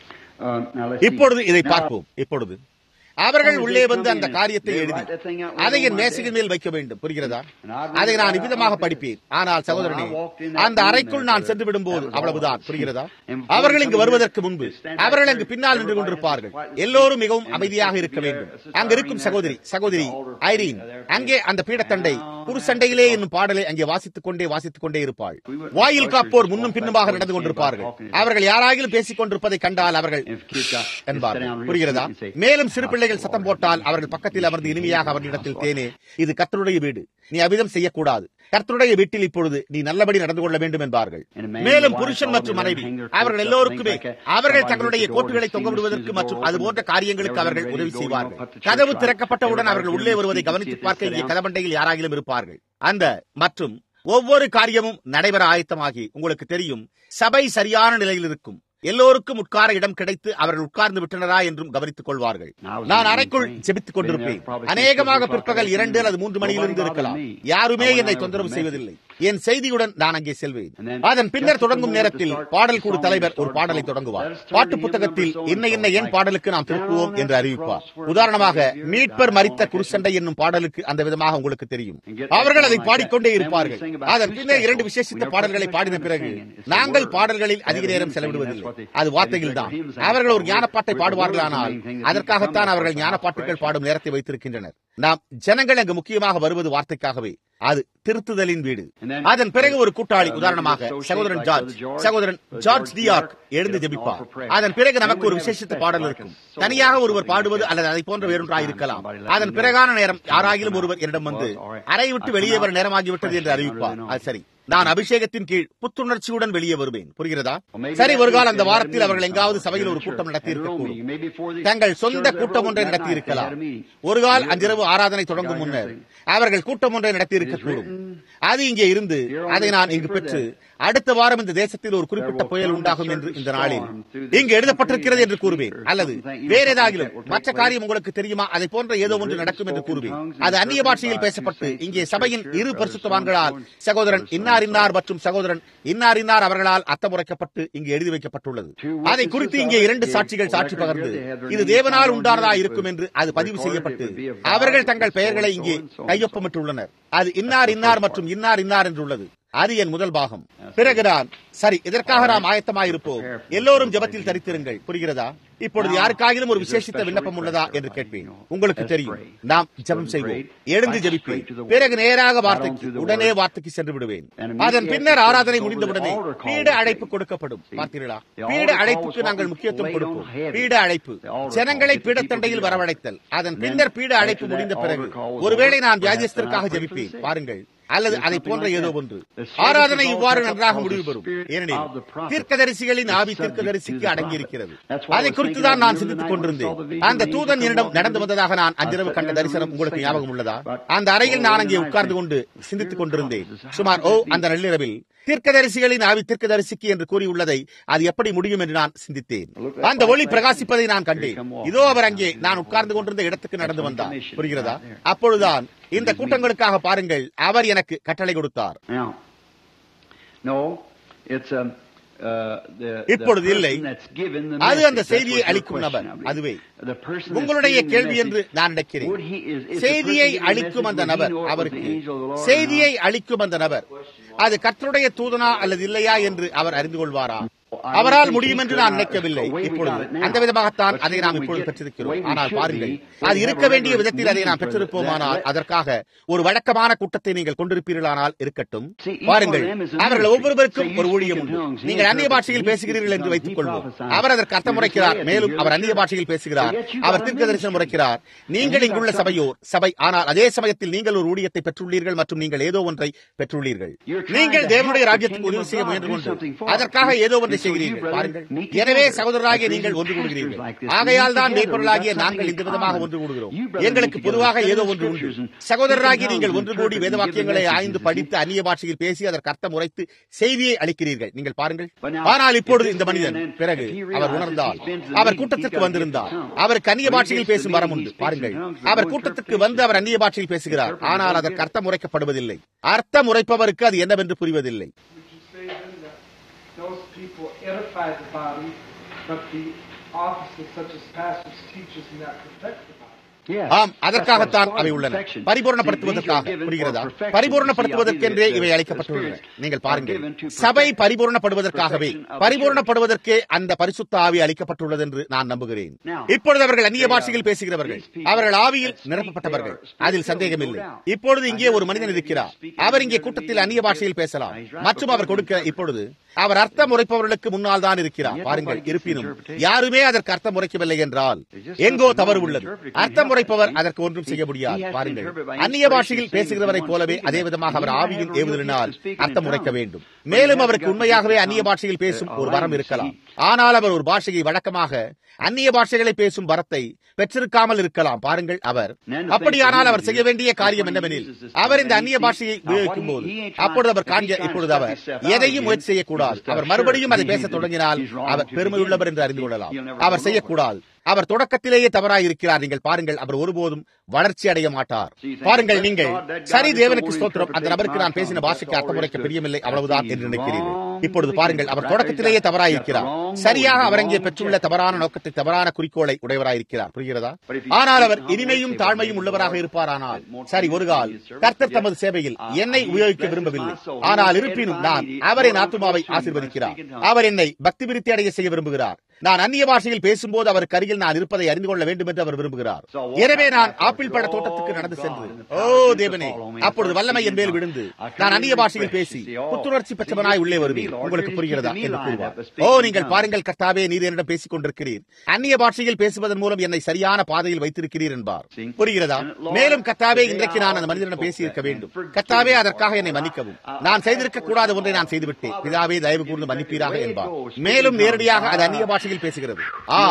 இப்பொழுது இதை பார்ப்போம். இப்பொழுது அவர்கள் உள்ளே வந்து அந்த காரியத்தை எழுதி அதை என் மேசையின் மேல் வைக்க வேண்டும். புரிகிறதா? அதை நான் இவ்விதமாக படிப்பேன். ஆனால் சகோதரனே, அந்த அறைக்குள் நான் சென்று விடும்போது அவ்வளவுதான். புரிகிறதா? அவர்கள் இங்கு வருவதற்கு முன்பு அவர்கள் அங்கு பின்னால் நின்று கொண்டிருப்பார்கள். எல்லோரும் மிகவும் அமைதியாக இருக்க வேண்டும். அங்கு இருக்கும் சகோதரி ஐரீன் அங்கே அந்த பீடத்தண்டை புருஷண்டையிலே என்னும் பாடலை அங்கே வாசித்துக் கொண்டே இருப்பாள். வாயில் காப்போர் முன்னும் பின்னுமாக நடந்து கொண்டிருப்பார்கள். அவர்கள் யாராகிலும் பேசிக் கொண்டிருப்பதை கண்டால் அவர்கள் என்பார்கள். புரிகிறதா? மேலும் சிறு பிள்ளைகள் சத்தம் போட்டால் அவர்கள் பக்கத்தில் அமர்ந்து இனிமையாக அவர்களிடத்தில், தேனே, இது கர்த்தருடைய வீடு, நீ அவ்விதம் செய்யக்கூடாது, கர்த்தருடைய வீட்டில் இப்பொழுது நீ நல்லபடி நடந்து கொள்ள வேண்டும் என்பார்கள். மேலும் புருஷன் மற்றும் மனைவி அவர்கள் எல்லோருக்குமே அவர்கள் தங்களுடைய கோட்டுகளை தொங்க விடுவதற்கு மற்றும் அது போன்ற காரியங்களுக்கு அவர்கள் உதவி செய்வார்கள். கதவு திறக்கப்பட்டவுடன் அவர்கள் உள்ளே வருவதை கவனித்து பார்க்க இங்கே கதவண்டையில் யாராகிலும் இருப்பார்கள். அந்த மற்றும் ஒவ்வொரு காரியமும் நடைபெற ஆயத்தமாகி, உங்களுக்கு தெரியும், சபை சரியான நிலையில் இருக்கும். எல்லோருக்கும் உட்கார இடம் கிடைத்து அவர்கள் உட்கார்ந்து விட்டனரா என்றும் கவனித்துக் கொள்வார்கள். நான் அறைக்குள் ஜெபித்துக் கொண்டிருப்பேன். அநேகமாக பிற்பகல் 2 அல்லது 3 மணியிலிருந்து இருக்கலாம். யாருமே என்னை தொந்தரவு செய்வதில்லை. என் செய்தியுடன் நான் அங்கே செல்வேன். அதன் பின்னர் தொடங்கும் நேரத்தில் பாடல் குழு தலைவர் ஒரு பாடலை தொடங்குவார். பாட்டு புத்தகத்தில் இன்ன என் பாடலுக்கு நாம் திருப்புவோம் என்று அறிவிப்பார். உதாரணமாக, மீட்பர் மரித்த குருசண்டை என்னும் பாடலுக்கு அந்த விதமாக உங்களுக்கு தெரியும். அவர்கள் அதை பாடிக்கொண்டே இருப்பார்கள். அதன் பின்னர் 2 விசேஷித்த பாடல்களை பாடின பிறகு நாங்கள் பாடல்களில் அதிக நேரம் செலவிடுவதில்லை. அது வார்த்தையில் தான். அவர்கள் ஒரு ஞானப்பாட்டை பாடுவார்களானால் அதற்காகத்தான் அவர்கள் ஞானப்பாட்டுகள் பாடும் நேரத்தை வைத்திருக்கின்றனர். நாம் ஜனங்கள் அங்கு முக்கியமாக வருவது வார்த்தைக்காகவே. அது திருத்துதலின் வீடு. அதன் பிறகு ஒரு கூட்டாளி, உதாரணமாக சகோதரன் ஜார்ஜ் டியார்க் எழுந்து ஜெபிப்பார். அதன் பிறகு நமக்கு ஒரு விசேஷித்த பாடல் இருக்கும். தனியாக ஒருவர் பாடுவது அல்லது அதை போன்ற வேறொன்றாக இருக்கலாம். அதன் பிறகான நேரம் யாராகிலும் ஒருவர் என்னிடம் வந்து அறை விட்டு வெளியே வர நேரமாகிவிட்டது என்று அறிவிப்பார். அது சரி, நான் அபிஷேகத்தின் கீழ் புத்துணர்ச்சியுடன் வெளியே வருவேன். புரிகிறதா? சரி, ஒரு கால அந்த வாரத்தில் அவர்கள் எங்காவது சபையில் ஒரு கூட்டம் நடத்தி இருக்கக்கூடும். தங்கள் சொந்த கூட்டம் ஒன்றை நடத்தி இருக்கலாம். ஒரு கால் அன்றிரவு ஆராதனை தொடங்கும் முன்னர் அவர்கள் கூட்டம் ஒன்றை நடத்தி இருக்கக்கூடும். அது இங்கே இருந்து அதை நான் இங்கு பெற்று அடுத்த வாரம் இந்த தேசத்தில் ஒரு குறிப்பிட்ட புயல் உண்டாகும் என்று இந்த நாளில் இங்கு எழுதப்பட்டிருக்கிறது என்று கூறுவேன். அல்லது வேற ஏதாகிலும் மற்ற காரியம் உங்களுக்கு தெரியுமா, அதை போன்ற ஏதோ ஒன்று நடக்கும் என்று கூறுவேன். அது அந்நிய பாஷையில் பேசப்பட்டு இங்கே சபையின் 2 பரிசுத்தவான்களால் சகோதரன் இன்னார் மற்றும் சகோதரன் இன்னார் அவர்களால் அர்த்தமுறைக்கப்பட்டு இங்கு எழுதி வைக்கப்பட்டுள்ளது. அதை குறித்து இங்கே 2 சாட்சிகள் சாட்சி பகர்ந்து இது தேவனால் உண்டானதா இருக்கும் என்று அது பதிவு செய்யப்பட்டு அவர்கள் தங்கள் பெயர்களை இங்கே கையொப்பமிட்டுள்ளனர். அது இன்னார் மற்றும் இன்னார் என்றுள்ளது. அது என் முதல் பாகம். பிறகுதான் சரி, இதற்காக நாம் ஆயத்தமாயிருப்போம். எல்லோரும் ஜெபத்தில் தரித்திருங்கள். புரிகிறதா? இப்பொழுது யாருக்காகிலும் ஒரு விசேஷித்த விண்ணப்பம் உள்ளதா என்று கேட்பேன். உங்களுக்கு தெரியும், நாம் ஜெபம் செய்வோம், எழுந்து ஜெபிப்பேன், பிறகு நேராக உடனே வார்த்தைக்கு சென்று விடுவேன். அதன் பின்னர் ஆராதனை முடிந்தவுடனே பீட அழைப்பு கொடுக்கப்படும். பார்த்தீர்களா, பீட அழைப்புக்கு நாங்கள் முக்கியத்துவம் கொடுப்போம். பீட அழைப்பு, ஜனங்களை பீடத்தண்டையில் வரவழைத்தல். அதன் பின்னர் பீட அழைப்பு முடிந்த பிறகு ஒருவேளை நான் வியாதியஸ்தருக்காக ஜெபிப்பேன். பாருங்கள், அல்லது அதை போன்ற ஏதோ ஒன்று. ஆராதனை இவ்வாறு நன்றாக முடிவு பெறும். ஏனெனில் தீர்க்கதரிசிகளின் ஆவி தீர்க்கதரிசிக்கு அடங்கியிருக்கிறது. அதை குறித்து தான் நான் சிந்தித்துக் கொண்டிருந்தேன். அந்த தூதன் என்னிடம் நடந்து வந்ததாக நான் அன்றிரவு கண்ட தரிசனம் உங்களுக்கு ஞாபகம் உள்ளதா? அந்த அறையில் நான் அங்கே உட்கார்ந்து கொண்டு சிந்தித்துக் கொண்டிருந்தேன். சுமார் அந்த நள்ளிரவில் தீர்க்கதரிசிகளின் ஆவி தீர்க்கதரிசிக்கு என்று கூறியுள்ளதை அது எப்படி முடியும் என்று நான் சிந்தித்தேன். அந்த ஒளி பிரகாசிப்பதை நான் கண்டேன். இதோ அவர் அங்கே நான் உட்கார்ந்து கொண்டிருந்த இடத்துக்கு நடந்து வந்தார். புரிகிறதா? அப்பொழுதுதான் இந்த கூட்டங்களுக்காக பாருங்கள், அவர் எனக்கு கட்டளை கொடுத்தார். இப்பொழுது இல்லை, அது அந்த செய்தியை அளிக்கும் நபர். அதுவே உங்களுடைய கேள்வி என்று நான் நினைக்கிறேன். செய்தியை அளிக்கும் அந்த நபர், அவருக்கு செய்தியை அளிக்கும் அந்த நபர் அது கர்த்தருடைய தூதனா அல்லது இல்லையா என்று அவர் அறிந்து கொள்வாரா? அவரால் முடியும் என்று நான் நினைக்கவில்லை. இப்பொழுது அந்த விதமாகத்தான் அதை நாம் இப்பொழுது பெற்றிருக்கிறோம். ஆனால் பாருங்கள், அது இருக்க வேண்டிய விதத்தில் அதை நாம் பெற்றிருப்போமானால் அதற்காக ஒரு வழக்கமான கூட்டத்தை நீங்கள் கொண்டிருப்பீர்களானால் இருக்கட்டும். பாருங்கள், அவர்கள் ஒவ்வொருவருக்கும் ஒரு ஊழியம் உண்டு. நீங்கள் அந்நிய பாஷையில் பேசுகிறீர்கள் என்று வைத்துக் கொள்வோம். அவர் அதற்கு அர்த்தம் உரைக்கிறார். மேலும் அவர் அந்நிய பாஷையில் பேசுகிறார். அவர் தீர்க்க தரிசனம் உரைக்கிறார். நீங்கள் இங்குள்ள சபை, ஆனால் அதே சமயத்தில் நீங்கள் ஒரு ஊழியத்தை பெற்றுள்ளீர்கள் மற்றும் நீங்கள் ஏதோ ஒன்றை பெற்றுள்ளீர்கள். நீங்கள் தேவனுடைய ராஜ்யத்துக்கு உதவி செய்ய முயன்று கொண்டு அதற்காக ஏதோ ஒன்றை செய்கிறீர்கள். பாருங்கள், எனவே சகோதரராகிய நீங்கள் ஒன்று கூடுகிறீர்கள். ஆகையால் தான் மேய்ப்பொருளாகிய நாங்கள் இந்த விதமாக ஒன்று கூடுகிறோம். எங்களுக்கு பொதுவாக ஏதோ ஒன்று உண்டு. சகோதரராகிய நீங்கள் ஒன்று கூடி வேத வாக்கியங்களை ஆய்ந்து படித்து அந்நிய பாஷையில் பேசி அதற்கு அர்த்தம் உரைத்து செய்தியை அளிக்கிறீர்கள். நீங்கள் பாருங்கள். ஆனால் இப்பொழுது இந்த மனிதன் பிறகு அவர் உணர்ந்தால், அவர் கூட்டத்திற்கு வந்திருந்தார், அவருக்கு அந்நிய பாஷையில் பேசும் வரம் உண்டு. பாருங்கள், அவர் கூட்டத்திற்கு வந்து அவர் அந்நிய பாஷையில் பேசுகிறார். ஆனால் அதற்கு அர்த்தம் உரைக்கப்படுவதில்லை. அர்த்தம் உரைப்பவருக்கு அது என்னவென்று புரிவதில்லை. Those people edify the body, but the offices such as pastors, teachers, and that protect the body. ஆம், அதற்காகத்தான் அவை உள்ளன. பரிபூர்ணப்படுத்துவதற்காக. புரிகிறதா? பரிபூர்ணப்படுத்துவதற்கென்றே இவை அளிக்கப்பட்டுள்ளன. நீங்கள் பாருங்கள், சபை பரிபூர்ணப்படுவதற்காகவே, பரிபூர்ணப்படுவதற்கே அந்த பரிசுத்த ஆவி அளிக்கப்பட்டுள்ளது என்று நான் நம்புகிறேன். இப்பொழுது அவர்கள் அந்நிய பாஷையில் பேசுகிறவர்கள், அவர்கள் ஆவியில் நிரப்பப்பட்டவர்கள், அதில் சந்தேகமில்லை. இப்பொழுது இங்கே ஒரு மனிதன் இருக்கிறார். அவர் இங்கே கூட்டத்தில் அந்நிய பாஷையில் பேசலாம் மற்றும் அவர் கொடுக்க இப்பொழுது அவர் அர்த்தம் உரைப்பவர்களுக்கு முன்னால் தான் இருக்கிறார். பாருங்கள், இருப்பினும் யாருமே அதற்கு அர்த்தம் உரைக்கவில்லை என்றால் எங்கோ தவறு உள்ளது. அர்த்தம் உரைப்பவர் அதற்கு ஒன்றும் செய்ய முடியாது. பாருங்கள், அந்நிய பாஷையில் பேசுகிறவரை போலவே அதே விதமாக அவர் ஆவியின் ஏவுதலினால் அர்த்தம் உரைக்க வேண்டும். மேலும் அவருக்கு உண்மையாகவே அந்நிய பாஷையில் பேசும் ஒரு வரம் இருக்கலாம். ஆனால் அவர் ஒரு பாஷையை வழக்கமாக அந்நிய பாஷைகளை பேசும் வரத்தை பெற்றிருக்காமல் இருக்கலாம். பாருங்கள், அவர் அப்படியானால் அவர் செய்ய வேண்டிய காரியம் என்னவெனில், அவர் இந்த அந்நிய பாஷையை உபயோகிக்கும் போது அப்பொழுது அவர் இப்பொழுது அவர் எதையும் முயற்சி செய்யக்கூடாது. அவர் மறுபடியும் அதை பேச தொடங்கினால் அவர் பெருமையுள்ளவர் என்று அறிந்து கொள்ளலாம். அவர் செய்யக்கூடாது. அவர் தொடக்கத்திலேயே தவறாயிருக்கிறார். நீங்கள் பாருங்கள், அவர் ஒருபோதும் வளர்ச்சி அடைய மாட்டார். பாருங்கள், நீங்கள் சரி, தேவனுக்கு ஸ்தோத்திரம், அந்த நபருக்கு நான் பேசின பாஷைக்கு அர்த்தம் உரைக்க பிரியமில்லை, அவ்வளவுதான் என்று நினைக்கிறீர்கள். இப்பொழுது பாருங்கள், அவர் தொடக்கத்திலேயே தவறாயிருக்கிறார். சரியாக அவர் அங்கே பெற்றுள்ள தவறான நோக்கத்தை, தவறான குறிக்கோளை உடையவராயிருக்கிறார். புரிகிறதா? ஆனால் அவர் இனிமையும் தாழ்மையும் உள்ளவராக இருப்பாரானால், சரி, ஒரு கால் கர்த்தர் தமது சேவையில் என்னை உபயோகிக்க விரும்பவில்லை, ஆனால் இருப்பினும் நான் அவரின் ஆத்துமாவை ஆசீர்வதிக்கிறார். அவர் என்னை பக்தி விருத்தி அடைய செய்ய விரும்புகிறார். நான் அந்நிய பாஷையில் பேசும்போது அவருக்கு அருகில் நான் இருப்பதை அறிந்து கொள்ள வேண்டும் என்று அவர் விரும்புகிறார். எனவே நான் ஆப்பிள் பழ தோட்டத்துக்கு நடந்து சென்று, ஓ தேவனே, அப்பொழுது வல்லமை என் மேல் விழுந்து நான் அந்நிய பாஷையில் பேசி புத்துணர்ச்சி பெற்றவனாய் உள்ளே வருவேன். உங்களுக்கு புரிகிறதா என்று கூறுவார். ஓ, நீங்கள் பாருங்கள் கர்த்தாவே, நீர் என்னிடம் பேசிக் கொண்டிருக்கிறீர், அந்நிய பாஷையில் பேசுவதன் மூலம் என்னை சரியான பாதையில் வைத்திருக்கிறீர் என்பார். புரிகிறதா? மேலும் கர்த்தாவே, இன்றைக்கு நான் அந்த மனிதனிடம் பேசியிருக்க வேண்டும். கர்த்தாவே, அதற்காக என்னை மன்னிக்கவும். நான் செய்திருக்க கூடாத ஒன்றை நான் செய்துவிட்டேன். பிதாவே, தயவு கூர்ந்து மன்னிப்பீராக என்பார். மேலும் நேரடியாக அது அந்நிய பாஷையில் பேசுகிறது.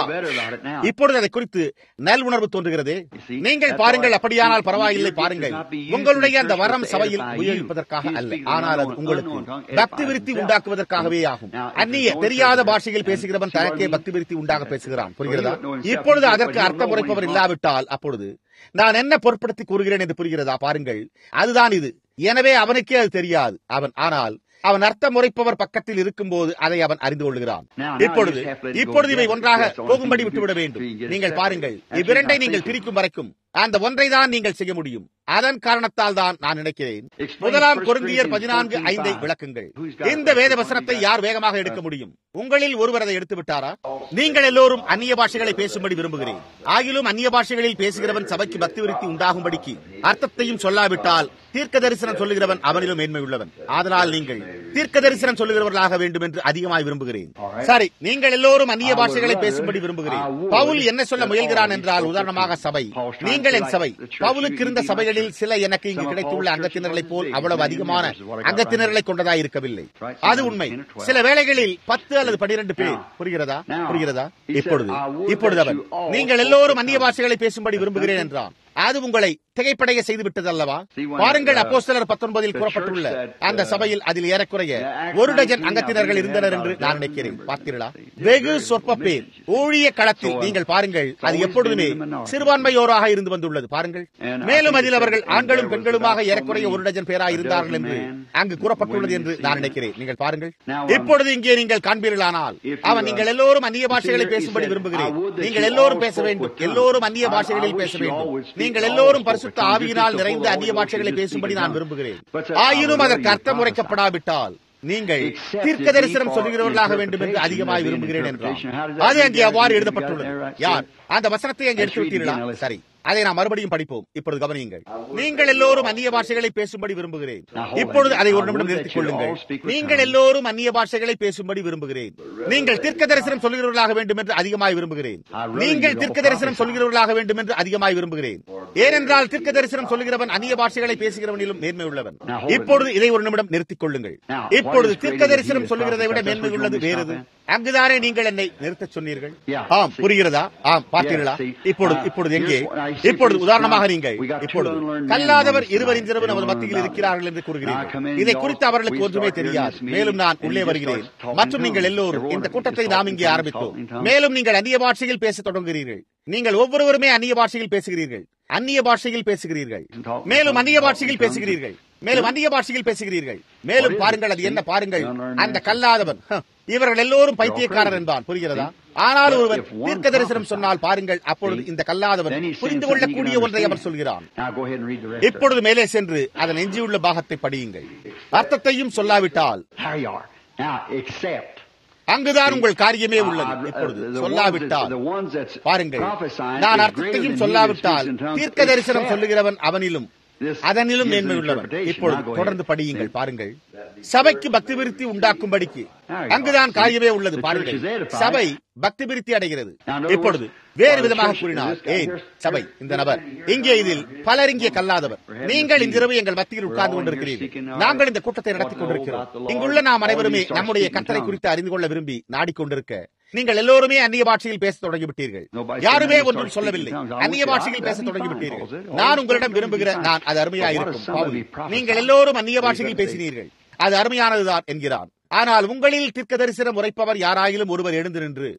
இப்பொழுது அதை குறித்து நல் உணர்வு தோன்றுகிறது. நீங்கள் பாருங்கள், அப்படியானால் பரவாயில்லை. பாருங்கள், உங்களுடைய அந்த வரம் சபையில் உபயோகிப்பதற்காக அல்ல, ஆனால் அது உங்களுக்கு பக்தி விருத்தி உண்டாக்குவதற்காகவே ஆகும். அந்நிய தெரியாத பாஷையில் பேசுகிறவன் தனக்கே பக்தி விருத்தி உண்டாக பேசுகிறான். புரிகிறதா? இப்பொழுது அதற்கு அர்த்தம் உரைப்பவர் இல்லாவிட்டால் அப்பொழுது நான் என்ன பொருட்படுத்தி கூறுகிறேன் என்று புரிகிறதா? பாருங்கள், அதுதான் இது. எனவே அவனுக்கே அது தெரியாது. ஆனால் அவன் அர்த்தம் உரைப்பவர் பக்கத்தில் இருக்கும்போது அதை அவன் அறிந்து கொள்கிறான். இப்பொழுது இவை ஒன்றாக போகும்படி விட்டுவிட வேண்டும். நீங்கள் பாருங்கள், இவ்விரண்டை நீங்கள் பிரிக்கும் வரைக்கும் அந்த ஒன்றை தான் நீங்கள் செய்ய முடியும். அதன் காரணத்தால் தான் நான் நினைக்கிறேன். முதலாம் கொரிந்தியர் 14:5 விளக்குங்கள். இந்த வேத வசனத்தை யார் வேகமாக எடுக்க முடியும்? உங்களில் ஒருவர் அதை எடுத்து விட்டாரா? நீங்கள் எல்லோரும் அந்நிய பாஷைகளை பேசும்படி விரும்புகிறேன். ஆகிலும் அந்நிய பாஷைகளில் பேசுகிறவன் சபைக்கு பக்தி விருத்தி உண்டாகும்படிக்கு அர்த்தத்தையும் சொல்லாவிட்டால் தீர்க்க தரிசனம் சொல்லுகிறவன் அவனிலும் மேன்மை உள்ளவன். அதனால் நீங்கள் தீர்க்க தரிசனம் சொல்லுகிறவர்களாக வேண்டும் என்று அதிகமாய் விரும்புகிறேன். சரி, நீங்கள் எல்லோரும் அந்நிய பாஷைகளை பேசும்படி விரும்புகிறேன். பவுல் என்ன சொல்ல முயல்கிறான் என்றால், உதாரணமாக சபை, நீங்கள் என் சபை. பவுலுக்கு இருந்த சபைகளில் சில எனக்கு இங்கு கிடைத்துள்ள அங்கத்தினர்களை போல் அவ்வளவு அதிகமான அங்கத்தினர்களை கொண்டதாக இருக்கவில்லை. அது உண்மை. சில வேளைகளில் 10 அல்லது 12 பேர். புரிகிறதா? இப்பொழுது அவன், நீங்கள் எல்லோரும் அந்நிய பாஷைகளை பேசும்படி விரும்புகிறேன் என்றான். அது உங்களை திகைப்படைய செய்துவிட்டது அல்லவா? பாருங்கள், அப்போஸ்தலர் 19 கூறப்பட்டுள்ள அந்த சபையில் அதில் ஏறக்குறைய 1 டஜன் அங்கத்தினர்கள் இருந்தனர் என்று நான் நினைக்கிறேன். பார்த்தீர்களா? வெகு சொற்ப பேர். ஊழிய களத்தில் நீங்கள் பாருங்கள், அது எப்பொழுதுமே சிறுபான்மையோராக இருந்து வந்துள்ளது. பாருங்கள், மேலும் அதில் அவர்கள் ஆண்களும் பெண்களுமாக ஏறக்குறைய 1 டஜன் பேராக இருந்தார்கள் என்று அங்கு கூறப்பட்டுள்ளது என்று நான் நினைக்கிறேன். நீங்கள் பாருங்கள், இப்பொழுது இங்கே நீங்கள் காண்பீர்களானால் அவன், நீங்கள் எல்லோரும் அந்நிய பாஷைகளை பேசும்படி விரும்புகிறேன். நீங்கள் எல்லோரும் பேச வேண்டும். எல்லோரும் அந்நிய பாஷைகளில் பேச வேண்டும். நீங்கள் எல்லோரும் பரிசுத்த ஆவியினால் நிறைந்த அந்நிய பாஷைகளை பேசும்படி நான் விரும்புகிறேன். ஆயினும் அதற்கு அர்த்தம் உரைக்கப்படாவிட்டால் நீங்கள் தீர்க்க தரிசனம் சொல்லுகிறவர்களாக வேண்டும் என்று அதிகமாக விரும்புகிறேன் என்றால் அது அங்கே அவ்வாறு எழுதப்பட்டுள்ளது. யார் அந்த வசனத்தை அங்கே எடுத்து விட்டீர்களா? சரி, அதை நாம் மறுபடியும் படிப்போம். இப்பொழுது கவனியுங்கள். நீங்கள் எல்லோரும் அந்நிய பாஷைகளை பேசும்படி விரும்புகிறேன். இப்பொழுது அதை ஒரு நிமிடம் நிறுத்திக் கொள்ளுங்கள். நீங்கள் எல்லோரும் அந்நிய பாஷைகளை பேசும்படி விரும்புகிறேன். நீங்கள் தீர்க்க தரிசனம் சொல்கிறவர்களாக வேண்டும் என்று அதிகமாய் விரும்புகிறேன். நீங்கள் தீர்க்க தரிசனம் சொல்கிறவர்களாக வேண்டும் என்று அதிகமாய் விரும்புகிறேன். ஏனென்றால் தீர்க்க தரிசனம் சொல்கிறவன் அந்நிய பாஷைகளை பேசுகிறவனிலும் மேன்மை உள்ளவன். இப்பொழுது இதை ஒரு நிமிடம் நிறுத்திக் கொள்ளுங்கள். இப்பொழுது தீர்க்க தரிசனம் சொல்கிறதை விட மேன்மை உள்ளது வேறது. அங்குதானே நீங்கள் என்னை நிறுத்தச் சொன்னீர்கள். ஆம், புரிகிறதா? ஆம், பார்த்தீர்களா? இப்பொழுது எங்கே? இப்பொழுது உதாரணமாக நீங்கள் இப்பொழுது கல்லாதவர் 2 இரவு நமது மத்தியில் இருக்கிறார்கள் என்று கூறுகிறீர்கள். இதை குறித்து அவர்களுக்கு ஒன்றுமே தெரியாது. மேலும் நான் உள்ளே வருகிறேன் மற்றும் நீங்கள் எல்லோரும் இந்த கூட்டத்தை நாம் இங்கே ஆரம்பித்தோம். மேலும் நீங்கள் அந்நிய பாஷையில் பேச தொடங்குகிறீர்கள். நீங்கள் ஒவ்வொருவருமே அந்நிய பாஷையில் பேசுகிறீர்கள். மேலும் அந்நிய பாஷையில் பேசுகிறீர்கள். மேலும் பாருங்கள், அது என்ன? பாருங்கள், அந்த கல்லாதவன், இவர்கள் எல்லோரும் பைத்தியக்காரர் என்பான். புரிகிறதா? ஆனால் ஒருவர் தீர்க்க தரிசனம் சொன்னால் பாருங்கள், அப்பொழுது இந்த கல்லாதவன் புரிந்து கொள்ளக்கூடிய ஒன்றை அவர் சொல்கிறான். இப்பொழுது மேலே சென்று அதன் எஞ்சியுள்ள பாகத்தை படியுங்கள். அர்த்தத்தையும் சொல்லாவிட்டால் அங்குதான் உங்கள் காரியமே உள்ளது. இப்பொழுது சொல்லாவிட்டால் பாருங்கள், நான் அர்த்தத்தையும் சொல்லாவிட்டால் தீர்க்க தரிசனம் சொல்லுகிறவன் அவனிலும் அதனிலும் மேன்மை உள்ளவன். இப்பொழுது தொடர்ந்து படியுங்கள். பாருங்கள், சபைக்கு பக்தி விருத்தி உண்டாக்கும்படிக்கு அங்குதான் காரியமே உள்ளது. பாருங்கள், சபை பக்தி விருத்தி அடைகிறது. இப்பொழுது வேறு விதமாக கூறினார், ஏன் சபை? இந்த நபர் இங்கே, இதில் பலர் இங்கே கல்லாதவர். நீங்கள் இன்றிரவு எங்கள் மத்தியில் உட்கார்ந்து கொண்டிருக்கிறீர்கள். நாங்கள் இந்த கூட்டத்தை நடத்திக் கொண்டிருக்கிறோம். இங்குள்ள நாம் அனைவருமே நம்முடைய கர்த்தரை குறித்து அறிந்து கொள்ள விரும்பி நாடிக்கொண்டிருக்க நீங்கள் எல்லோருமே அந்நிய பாஷையில் பேச தொடங்கிவிட்டீர்கள். யாருமே ஒன்றும் சொல்லவில்லை. அந்நிய பாஷையில் பேச தொடங்கிவிட்டீர்கள். நான் உங்களிடம் விரும்புகிற நான் அது அருமையாயிருக்கும். நீங்கள் எல்லோரும் அந்நிய பாஷையில் பேசினீர்கள். அது அருமையானதுதான் என்கிறான். ஆனால் உங்களில் தீர்க்க தரிசனம் உரைப்பவர் யாராயிலும் ஒருவர் எழுந்து நின்று,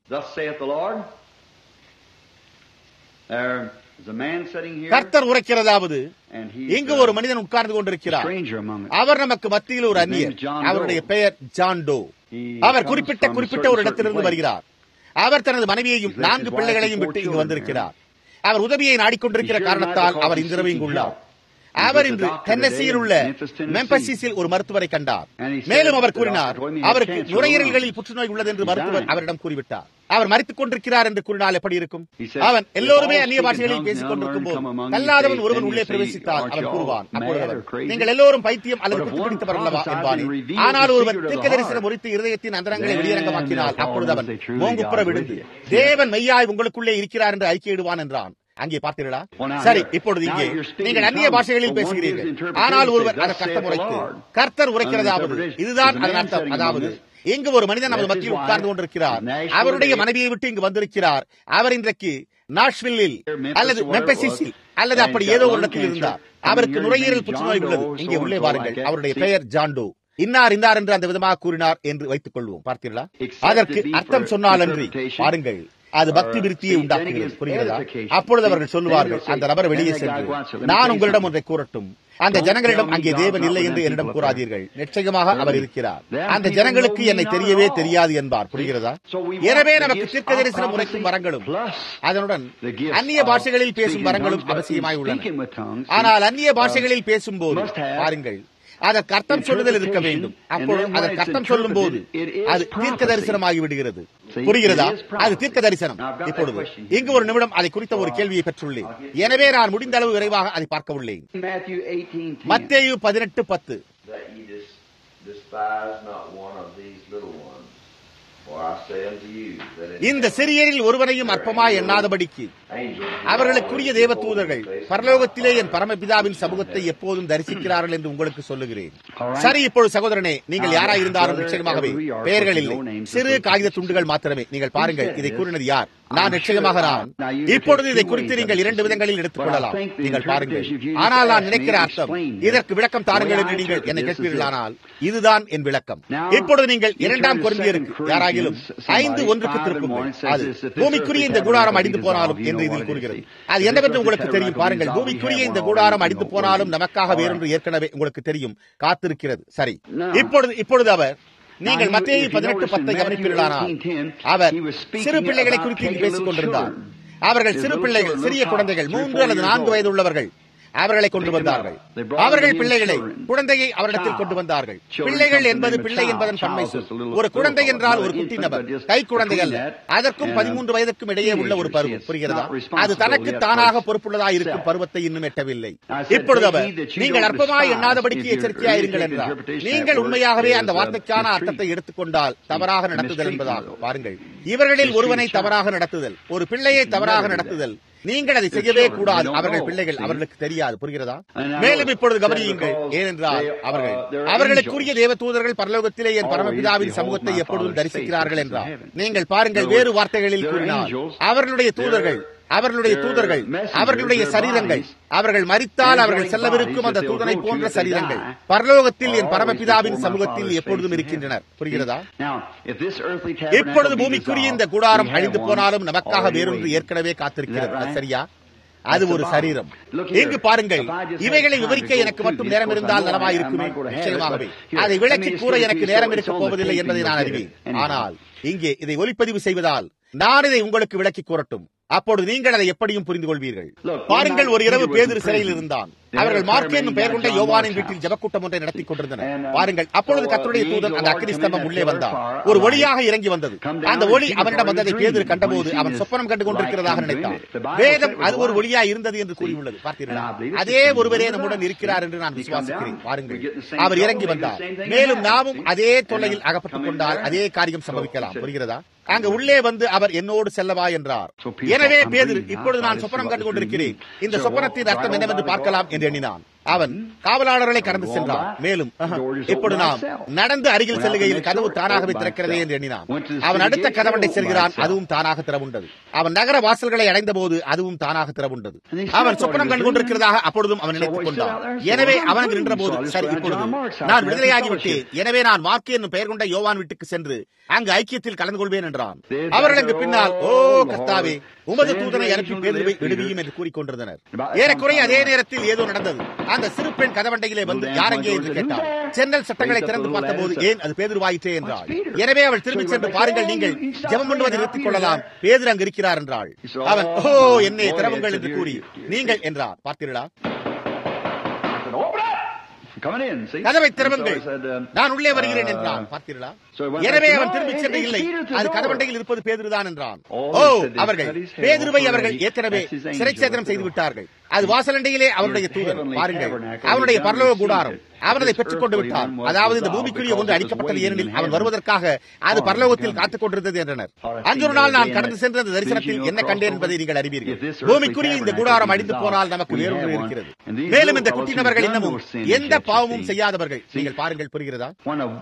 கர்த்தர் உரைக்கிறதாவது, இங்கு ஒரு மனிதன் உட்கார்ந்து கொண்டிருக்கிறார். அவர் நமக்கு மத்தியில் ஒரு அந்நியர். அவருடைய பெயர் ஜான் டோ. அவர் குறிப்பிட்ட ஒரு இடத்திலிருந்து வருகிறார். அவர் தனது மனைவியையும் 4 பிள்ளைகளையும் விட்டு இங்கு வந்திருக்கிறார். அவர் உதவியை நாடிக்கொண்டிருக்கிற காரணத்தால் அவர் இந்த இரவு இங்குள்ளார். அவர் இன்று டென்னசியில் உள்ள மெம்பசிஸில் ஒரு மருத்துவரை கண்டார். மேலும் அவர் கூறினார், அவருக்கு நுரையீரல்களில் புற்றுநோய் உள்ளது என்று மருத்துவர் அவரிடம் கூறிவிட்டார். அவர் மரித்துக் கொண்டிருக்கிறார் என்று கூறினால் எப்படி இருக்கும்? அவன் எல்லோருமே அந்நிய பாஷைகளில் பேசிக் கொண்டிருக்கும் போது கல்லாதவன் ஒருவன் உள்ளே பிரவேசித்தால் அவன் கூறுவான், நீங்கள் எல்லோரும் பைத்தியம் அல்லது பிடித்தவர் அல்லவா என்பானே. ஆனால் ஒருவன் தீர்க்க தரிசனம் உரித்து இருதயத்தின் அந்தரங்களை வெளியரங்கமாக்கினால் அப்பொழுது அவன் மோங்குப்புற விழுந்து தேவன் மெய்யாய் உங்களுக்குள்ளே இருக்கிறார் என்று அறிக்கையிடுவான் என்றான். அங்கே பார்த்தீர்களா? சரி, இப்பொழுது இங்கே நீங்கள் அந்நிய பாஷைகளில் பேசுகிறீர்கள். ஆனால் ஒருவர் அதற்கு அர்த்தம் உரைத்து, கர்த்தர் உரைக்கிறதாவது, இதுதான் அதன் அர்த்தம். அதாவது, இங்கு ஒரு மனிதன் நமது மத்தியில் உட்கார்ந்து கொண்டிருக்கிறார். அவருடைய மனைவியை விட்டு இங்கு வந்திருக்கிறார். அவர் இன்றைக்கு நாஷ்வில்லில் அல்லது மெம்பசிஸில் அல்லது அப்படி ஏதோ ஒரு இடத்தில் இருந்தார். அவருக்கு நுரையீரல் புற்றுநோய் உள்ளது. இங்கே உள்ளே வாருங்கள். அவருடைய பெயர் ஜான் டோ. இன்னார் என்று அந்த விதமாக கூறினார் என்று வைத்துக் கொள்வோம். பார்த்தீர்களா? அதற்கு அர்த்தம் சொன்னால் அன்றி பாருங்கள், அது பக்தி விருத்தியை உண்டாக்குகிறது. புரிகிறதா? அப்பொழுது அவர்கள் சொல்லுவார்கள், அந்த நபர் வெளியே சென்று, நான் உங்களிடம் ஒன்றை கூறட்டும், அந்த ஜனங்களிடம் அங்கே தேவன் இல்லை என்று என்னிடம் கூறாதீர்கள், நிச்சயமாக அவர் இருக்கிறார், அந்த ஜனங்களுக்கு என்னை தெரியவே தெரியாது என்பார். புரிகிறதா? எனவே நமக்கு தீர்க்க தரிசனம் உரைக்கும் வரங்களும் அதனுடன் அந்நிய பாஷைகளில் பேசும் வரங்களும் அவசியமாய் உள்ளன. ஆனால் அந்நிய பாஷைகளில் பேசும்போது பாருங்கள், அதற்கு அர்த்தம் சொல்லுதல் இருக்க வேண்டும். அப்பொழுது அதற்கு அர்த்தம் சொல்லும் போது அது தீர்க்க தரிசனமாகி விடுகிறது. புரிகிறதா? அது தீர்க்க தரிசனம். இப்பொழுது இங்கு ஒரு நிமிடம் அதை குறித்த ஒரு கேள்வியை பெற்றுள்ளேன். எனவே நான் முடிந்த அளவு விரைவாக அதை பார்க்க உள்ளேன். மத்தேயு 18:10. இந்த சிறியரில் ஒருவனையும் அற்பமாய் எண்ணாதபடிக்கு அவர்களுக்குரிய தேவ தூதர்கள் பரலோகத்திலே என் பரமபிதாவின் சமூகத்தை எப்போதும் தரிசிக்கிறார்கள் என்று உங்களுக்கு சொல்லுகிறேன். சரி, இப்பொழுது சகோதரனே, நீங்கள் யாராயிருந்தாலும் நிச்சயமாகவே பெயர்கள் இல்லை, சிறு காகித துண்டுகள் மாத்திரமே. நீங்கள் பாருங்கள், இதை கூறினது யார்? நான் நிச்சயமாக நான். இப்பொழுது இதை குறித்து நீங்கள் இரண்டு விதங்களில் எடுத்துக் கொள்ளலாம். நீங்கள் பாருங்கள், ஆனால் நான் நினைக்கிற அர்த்தம், இதற்கு விளக்கம் தாருங்கள் என்று நீங்கள் என்னை கேட்பீர்களானால் இதுதான் என் விளக்கம். இப்பொழுது நீங்கள் 2 கொரிந்தியருக்கு யாராகிலும் 5:1 திருப்புங்கள். அது பூமிக்குரிய இந்த கூடாரம் அடிந்து போனாலும் என்று இதில் கூறுகிறது. அது என்னவென்று உங்களுக்கு தெரியும். பாருங்கள், பூமிக்குரிய இந்த கூடாரம் அடிந்து போனாலும் நமக்காக வேறொன்று ஏற்கனவே உங்களுக்கு தெரியும் காத்திருக்கிறது. சரி, இப்பொழுது அவர், நீங்கள் மத்தேயு 18:10 கவனிப்பீர்களானால் அவர் சிறு பிள்ளைகளை குறித்து பேசிக் கொண்டிருந்தார். அவர்கள் சிறு பிள்ளைகள், சிறிய குழந்தைகள், 3 அல்லது 4 வயது உள்ளவர்கள் அவர்களை கொண்டு வந்தார்கள். அவர்கள் பிள்ளைகளை, குழந்தையை அவரிடத்தில் கொண்டு வந்தார்கள். பிள்ளைகள் என்பது பிள்ளை என்பதன் பன்மை சொல். ஒரு குழந்தை என்றால் ஒரு குட்டி நபர், கை குழந்தை அல்ல. அதற்கும் 13 வயதுக்கும் இடையே உள்ள ஒரு பருவம். புரிகிறதா? அது தனக்கு தானாக பொறுப்புள்ளதாக இருக்கும் பருவத்தை இன்னும் எட்டவில்லை. இப்பொழுது அவர், நீங்கள் அற்பமாய் எண்ணாதபடிக்கு எச்சரிக்கையாயிருங்கள் என்றார். நீங்கள் உண்மையாகவே அந்த வார்த்தைக்கான அர்த்தத்தை எடுத்துக்கொண்டால் தவறாக நடத்துதல் என்பதாகும். பாருங்கள், இவர்களில் ஒருவனை தவறாக நடத்துதல், ஒரு பிள்ளையை தவறாக நடத்துதல், நீங்கள் அதை செய்யவே கூடாது. அவர்கள் பிள்ளைகள், அவர்களுக்கு தெரியாது. புரிகிறதா? மேலும் இப்பொழுது கவனியுங்கள், ஏனென்றால் அவர்களுக்குரிய தேவ தூதர்கள் பரலோகத்திலே என் பரமபிதாவின் சமூகத்தை எப்பொழுதும் தரிசிக்கிறார்கள் என்றார். நீங்கள் பாருங்கள், வேறு வார்த்தைகளில் கூறினால் அவர்களுடைய தூதர்கள், அவர்களுடைய சரீரங்கள், அவர்கள் மரித்தால் அவர்கள் செல்லவிருக்கும் அந்த தூதனை போன்ற சரீரங்கள் பரலோகத்தில் என் பரமபிதாவின் சமூகத்தில் எப்பொழுதும் இருக்கின்றனர். புரிகிறதா? இப்பொழுது பூமிக்குரிய இந்த கூடாரம் அழிந்து போனாலும் நமக்காக வேறொன்று ஏற்கனவே காத்திருக்கிறது. சரியா? அது ஒரு சரீரம். இங்கு பாருங்கள், இவைகளை விவரிக்க எனக்கு மட்டும் நேரம் இருந்தால் நலமாயிருக்குமே. நிச்சயமாகவே அதை விளக்கி கூற எனக்கு நேரம் இருக்கப் போவதில்லை என்பதை நான் அறிவேன். ஆனால் இங்கே இதை ஒலிப்பதிவு செய்வதால் நான் இதை உங்களுக்கு விளக்கி கூறட்டும். அப்பொழுது நீங்கள் அதை எப்படியும் புரிந்து கொள்வீர்கள். பாருங்கள், ஒரு இரவு பேதுரு சிறையில் இருந்தான். அவர்கள் மார்க் என்னும் பெயர் கொண்ட யோவானின் வீட்டில் ஜெபக்கூட்டம் ஒன்றை நடத்தி கொண்டிருந்தனர். பாருங்கள், அப்பொழுது கர்த்தருடைய தூதன் அந்த அக்கினி ஸ்தம்பம் உள்ளே வந்தார். ஒரு ஒளியாக இறங்கி வந்தது. அந்த ஒளி அவனிடம் வந்ததை பேதுரு கண்டபோது அவன் சொப்பனம் கண்டு கொண்டிருக்கிறதாக நினைத்தான். வேதம் அது ஒரு ஒளியா இருந்தது என்று கூறியுள்ளது. பார்த்தீர்களா? அதே ஒருவரே நம்முடன் இருக்கிறார் என்று நான் விசுவாசிக்கிறேன். பாருங்கள், அவர் இறங்கி வந்தார். மேலும் நாமும் அதே தொல்லையில் அகப்பட்டுக் கொண்டால் அதே காரியம் சம்பவிக்கலாம். புரிகிறதா? அங்கு உள்ளே வந்து அவர் என்னோடு செல்லவா என்றார். எனவே பேதுரு, இப்பொழுது நான் சொப்பனம் கண்டு கொண்டிருக்கிறேன், இந்த சொப்பனத்தின் அர்த்தம் என்னவென்று பார்க்கலாம் என்று எண்ணினான். அவன் காவலாளர்களை கடந்து சென்றான். மேலும் இப்பொழுது நாம் நடந்து அருகில் செல்லுகையில் கதவு தானாகவே திறக்கிறதே என்று எண்ணினான். அவன் அடுத்த கதவண்டை செல்கிறான், அதுவும் தானாக திறவுண்டது. அவன் நகர வாசல்களை அடைந்த போது அதுவும் தானாக திறவுண்டது. அவன் சொப்பனம் கண்டு கொண்டிருக்கிறதாக அப்பொழுதும் அவன் நினைத்துக் கொண்டான். எனவே அவன் நின்ற போது, சரி, இப்பொழுது நான் விடுதலையாகிவிட்டேன், எனவே நான் மார்க் என்னும் பெயர் கொண்ட யோவான் வீட்டுக்கு சென்று அங்கு ஐக்கியத்தில் கலந்து கொள்வேன் என்றான். அவர்களுக்கு பின்னால், ஓ கர்த்தாவே, உமது தூதனை அனுப்பி பேதுருவை விடுவியும் என்று கூறிக்கொண்டிருந்தனர். ஏறக்குறைய அதே நேரத்தில் ஏதோ நடந்தது. அந்த சிறு பெண் கதவண்டையிலே வந்து யாரெங்கே என்று கேட்டார். ஜன்னல் சட்டங்களை திறந்து பார்த்தபோது, ஏன் அது பேதுருவாயிற்றே என்றாள். எனவே அவள் திரும்பி சென்று, பாருங்கள், நீங்கள் ஜெபம் பண்ணுவதை நிறுத்திக் கொள்ளலாம், பேதுரு அங்கு இருக்கிறார் என்றாள். அவன், ஓ என்னை திறவுங்கள் என்று கூறி, நீங்கள் என்றார். பார்த்தீர்களா? கதவை திறவுங்கள், நான் உள்ளே வருகிறேன் என்றான். பார்த்தீர்களா? எனவே அவன் திரும்பி சென்று, இல்லை, அது கதவண்டையில் இருப்பது பேதுருதான் என்றான். ஓ, அவர்கள் பேதுருவை அவர்கள் ஏற்கனவே சிறைச்சேதனம் செய்து விட்டார்கள். அது வாசலண்டையிலே அவனுடைய தூதன். பாருங்கள், அவனுடைய பரலோக கூடாரம். அவன் அதை பெற்றுக் கொண்டு விட்டான். அதாவது இந்த பூமிக்குரிய ஒன்று அடிக்கப்பட்டது, ஏனெனில் அவன் வருவதற்காக அது பரலோகத்தில் காத்துக் கொண்டிருந்தது என்றனர். அன்று ஒரு நாள் நான் கடந்து சென்ற அந்த தரிசனத்தில் என்ன கண்டேன் என்பதை நீங்கள் அறிவீர்கள். பூமிக்குரிய இந்த கூடாரம் அடிந்து போனால் நமக்கு வேறொன்று இருக்கிறது. மேலும் இந்த குட்டி நபர்கள் இன்னமும் எந்த பாவமும் செய்யாதவர்கள். நீங்கள் பாருங்கள், புரிகிறதா?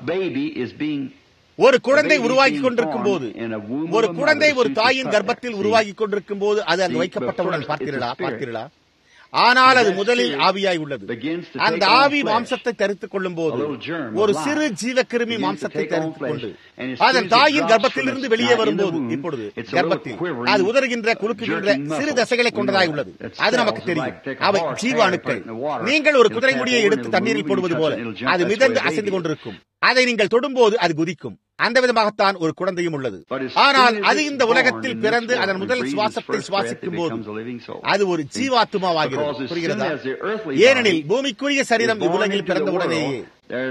ஒரு குழந்தை உருவாகி கொண்டிருக்கும் போது, ஒரு குழந்தை ஒரு தாயின் கர்ப்பத்தில் உருவாகி கொண்டிருக்கும் போது அது அங்கு வைக்கப்பட்டவுடன், பார்த்தீர்களா? ஆனால் அது முதலில் ஆவியாய் உள்ளது. அந்த ஆவி மாம்சத்தை தரித்துக் கொள்ளும் போது ஒரு சிறு ஜீவக்கிருமி மாம்சத்தை தரித்துக் கொண்டு அதன் தாயின் கர்ப்பத்திலிருந்து வெளியே வரும்போது இப்பொழுது கர்ப்பத்தில் அது உதறுகின்ற குலுக்குகின்ற சிறு தசைகளை கொண்டதாய் உள்ளது. அது நமக்கு தெரியும். அவை ஜீவ அணுக்கள். நீங்கள் ஒரு குதிரை முடியை எடுத்து தண்ணீரில் போடுவது போல அது மிதந்து அசைந்து கொண்டிருக்கும். அதை நீங்கள் தொடும்போது அது குதிக்கும். அந்த விதமாகத்தான் ஒரு குழந்தையும் உள்ளது. ஆனால் அது இந்த உலகத்தில் பிறந்து அதன் முதல் சுவாசத்தை சுவாசிக்கும் போது அது ஒரு ஜீவாத்மாவாகிறது. புரிகிறதா? ஏனெனில் பூமிக்குரிய சரீரம் இவ்வுலகில் பிறந்தவுடனேயே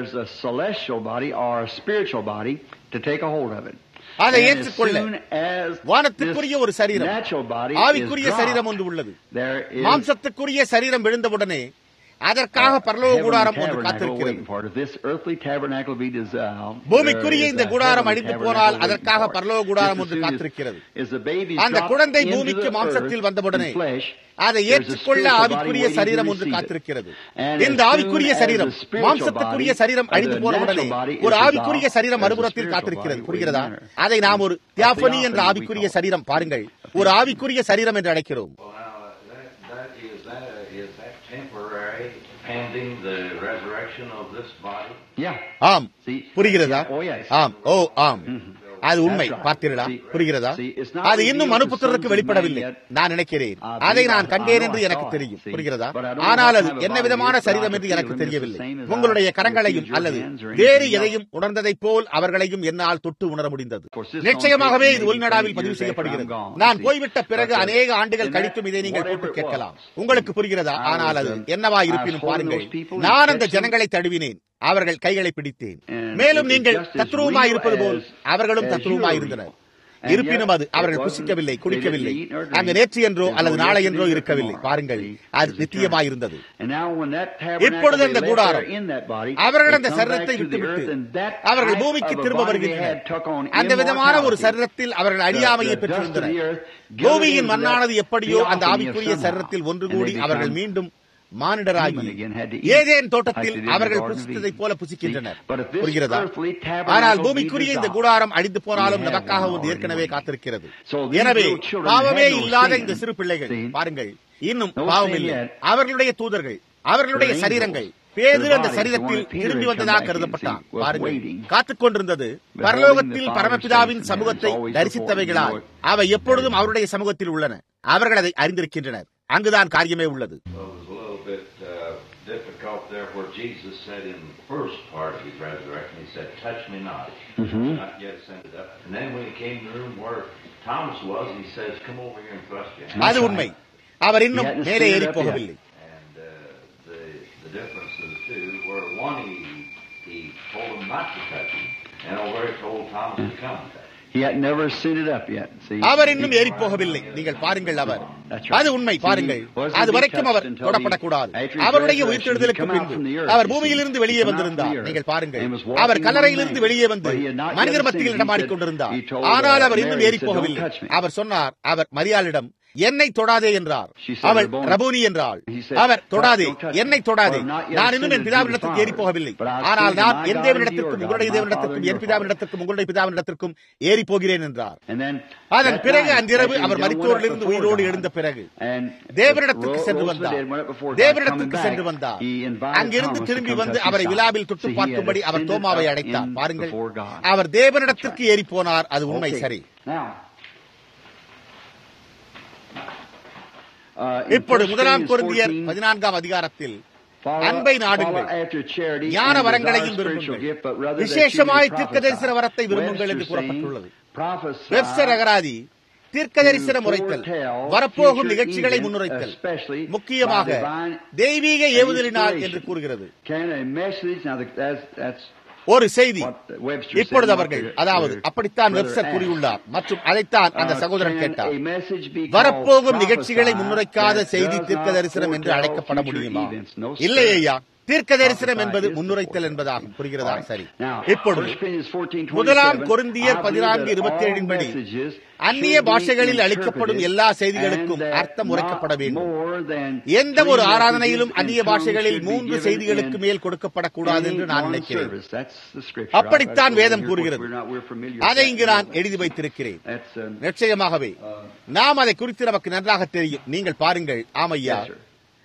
அதை ஏற்றுக்கொள்ள வானத்துக்குரிய ஒரு சரீரம், ஆவிக்குரிய சரீரம் ஒன்று உள்ளது. மாம்சத்துக்குரிய சரீரம் விழுந்தவுடனே அதற்காக பரலோக கூடாரம் ஒன்று காத்திருக்கிறது. பூமிக்குரிய இந்த கூடாரம் அழிந்து போனால் அதற்காக பரலோக கூடாரம் ஒன்று காத்திருக்கிறது. அந்த குழந்தை பூமிக்கு மாம்சத்தில் வந்தவுடனே அதை ஏற்றுக்கொள்ள ஆவிக்குரிய சரீரம் ஒன்று காத்திருக்கிறது. இந்த ஆவிக்குரிய சரீரம் மாம்சத்துக்குரிய சரீரம் அழிந்து போனவுடனே ஒரு ஆவிக்குரிய சரீரம் மறுபுறத்தில் காத்திருக்கிறது. புரிகிறதா? அதை நாம் ஒரு தியாபனி என்ற ஆவிக்குரிய சரீரம், பாருங்கள், ஒரு ஆவிக்குரிய சரீரம் என்று அழைக்கிறோம். ஆம், புரிகிறதா? ஆம், ஓ ஆம், அது உண்மை. பார்த்தீர்களா? புரிகிறதா? அது இன்னும் மனுபுத்திரருக்கு வெளிப்படவில்லை. நான் நினைக்கிறேன் அதை நான் கண்டேன் என்று எனக்கு தெரியும். புரிகிறதா? ஆனால் அது என்ன விதமான சரீரம் என்று எனக்கு தெரியவில்லை. உங்களுடைய கரங்களையும் அல்லது வேறு எதையும் உணர்ந்ததை போல் அவர்களையும் என்னால் தொட்டு உணர முடிந்தது. நிச்சயமாகவே இது உள்நாடாவில் பதிவு செய்யப்படுகிறது. நான் போய்விட்ட பிறகு அநேக ஆண்டுகள் கழித்தும் இதை நீங்கள் போட்டு கேட்கலாம். உங்களுக்கு புரிகிறதா? ஆனால் அது என்னவா இருப்பினும் பாருங்கள், நான் அந்த ஜனங்களை தழுவினேன், அவர்கள் கைகளை பிடித்தேன். மேலும் நீங்கள் தத்ரூபமாய் இருப்பது போல் அவர்களும் தத்ரூபமாய் இருந்தனர். இருப்பினும் அது அவர்கள் புசிக்கவில்லை, குடிக்கவில்லை. அங்கு நேற்று என்றோ அல்லது நாளை என்றோ இருக்கவில்லை. பாருங்கள், அது நித்தியமாயிருந்தது. இப்பொழுது அந்த கூடாரம் அவர்கள் அந்த சரீரத்தை விட்டுவிட்டு அவர்கள் பூமிக்கு திரும்ப வருகின்றனர். அந்த விதமான ஒரு சரீரத்தில் அவர்கள் அழியாமையை பெற்றிருந்தனர். பூமியின் மண்ணானது எப்படியோ அந்த ஆவிக்குரிய சரீரத்தில் ஒன்று கூடி அவர்கள் மீண்டும் மானிடராகி ஏதேன் தோட்டத்தில் அவர்கள் புசித்ததைப் போல புசிக்கின்றனர். புரிகிறதா? ஆனால் பூமிக்குரிய இந்த கூடாரம் அழிந்து போனாலும் நமக்காக ஒன்று ஏற்கனவே காத்திருக்கிறது. எனவே பாவமே இல்லாத இந்த சிறு பிள்ளைகள், பாருங்கள், இன்னும் பாவம் இல்லை. அவர்களுடைய தூதர்கள், அவர்களுடைய சரீரங்கள், பேதுரு அந்த சரீரத்தில் திரும்பி வந்ததாக கருதப்பட்டான். பாருங்கள், காத்துக் கொண்டிருந்தது பரலோகத்தில் பரமபிதாவின் சமூகத்தை தரிசித்தவைகளால் அவை எப்பொழுதும் அவருடைய சமூகத்தில் உள்ளன. அவர்கள் அதை அறிந்திருக்கின்றனர். அங்குதான் காரியமே உள்ளது. Difficult there where Jesus said in the first part of his resurrection, he said, touch me not, not yet ascended up. And then when he came to the room where Thomas was, he says, come over here and thrust your hand. அது உண்மை. அவர் இன்னும் மேலே ஏறி போகவில்லை. And the difference is too, where one he told him not to touch him, and over he told Thomas to come and touch him. He had never ascended up yet. See, அவர் இன்னும் ஏறி போகவில்லை. நீங்கள் பாருங்கள், அவர் அது உண்மை. பாருங்கள், அது வரைக்கும் அவர் தொடப்படக்கூடாது. அவருடைய உயிர்த்தெழுதலுக்கு பின்பு அவர் பூமியிலிருந்து வெளியே வந்திருந்தார். நீங்கள் பாருங்கள், அவர் கல்லறையிலிருந்து வெளியே வந்து மனிதர் மத்தியில் இடமாடிக் கொண்டிருந்தார். ஆனால் அவர் இன்னும் ஏறி போகவில்லை. அவர் சொன்னார், அவர் மரியாளிடம், என்னை தொடாதே என்றார். அவள் ரபூனி என்றாள். அவர் தொடாதே, என்னை தொடாதே, நான் இன்னும் என் பிதாவினிடத்திற்கு ஏறி போகவில்லை. ஆனால் நான் என் தேவனிடத்திற்கும் உங்களுடைய தேவனிடத்திற்கும் என் பிதாவினிடத்திற்கும் உங்களுடைய பிதாவினிடத்திற்கும் ஏறி போகிறேன் என்றார். அதன் பிறகு அன்றிரவு அவர் மரித்தோரிலிருந்து உயிரோடு எழுந்த பிறகு தேவனிடத்திற்கு சென்று வந்தார். தேவனிடத்திற்கு சென்று வந்தார். அங்கிருந்து திரும்பி வந்து அவரை விழாவில் தொட்டு பார்க்கும்படி அவர் தோமாவை அழைத்தார். பாருங்கள், அவர் தேவனிடத்திற்கு ஏறி போனார். அது உண்மை. சரி, இப்பொழுது 1 கொரிந்தியர் 14 அதிகாரத்தில் அன்பை நாடுங்கள், ஞான வரங்களையும் விரும்புங்கள், விசேஷமாய் தீர்க்கதரிசன வரத்தை விரும்புங்கள் என்று கூறப்பட்டுள்ளது. வெப்சர் அகராதி தீர்க்கதரிசன முறைத்தல், வரப்போகும் நிகழ்ச்சிகளை முன்னுரைத்தல், முக்கியமாக தெய்வீக ஏவுதலினால் என்று கூறுகிறது. ஒரு செய்தி. இப்பொழுது அவர்கள், அதாவது அப்படித்தான் வெப்சர் கூறியுள்ளார் மற்றும் அதைத்தான் அந்த சகோதரன் கேட்டார். வரப்போகும் நிகழ்ச்சிகளை முன்னுரைக்காத செய்தி தீர்க்க தரிசனம் என்று அழைக்கப்பட முடியுமா? இல்லை ஐயா, தீர்க்க தரிசனம் என்பது முன்னுரைத்தல் என்பதாகும். புரிகிறதா? சரி. இப்பொழுது 1 கொரிந்தியர் 14:27 படி அந்நிய பாஷைகளில் அளிக்கப்படும் எல்லா செய்திகளுக்கும் அர்த்தம் உரைக்கப்பட வேண்டும். எந்த ஒரு ஆராதனையிலும் அந்நிய பாஷைகளில் 3 செய்திகளுக்கு மேல் கொடுக்கப்படக்கூடாது என்று நான் நினைக்கிறேன். அப்படித்தான் வேதம் கூறுகிறது. அதை இங்கு நான் எழுதி வைத்திருக்கிறேன். நிச்சயமாகவே நாம் அதை குறித்து நமக்கு நன்றாக தெரியும். நீங்கள் பாருங்கள். ஆமையா,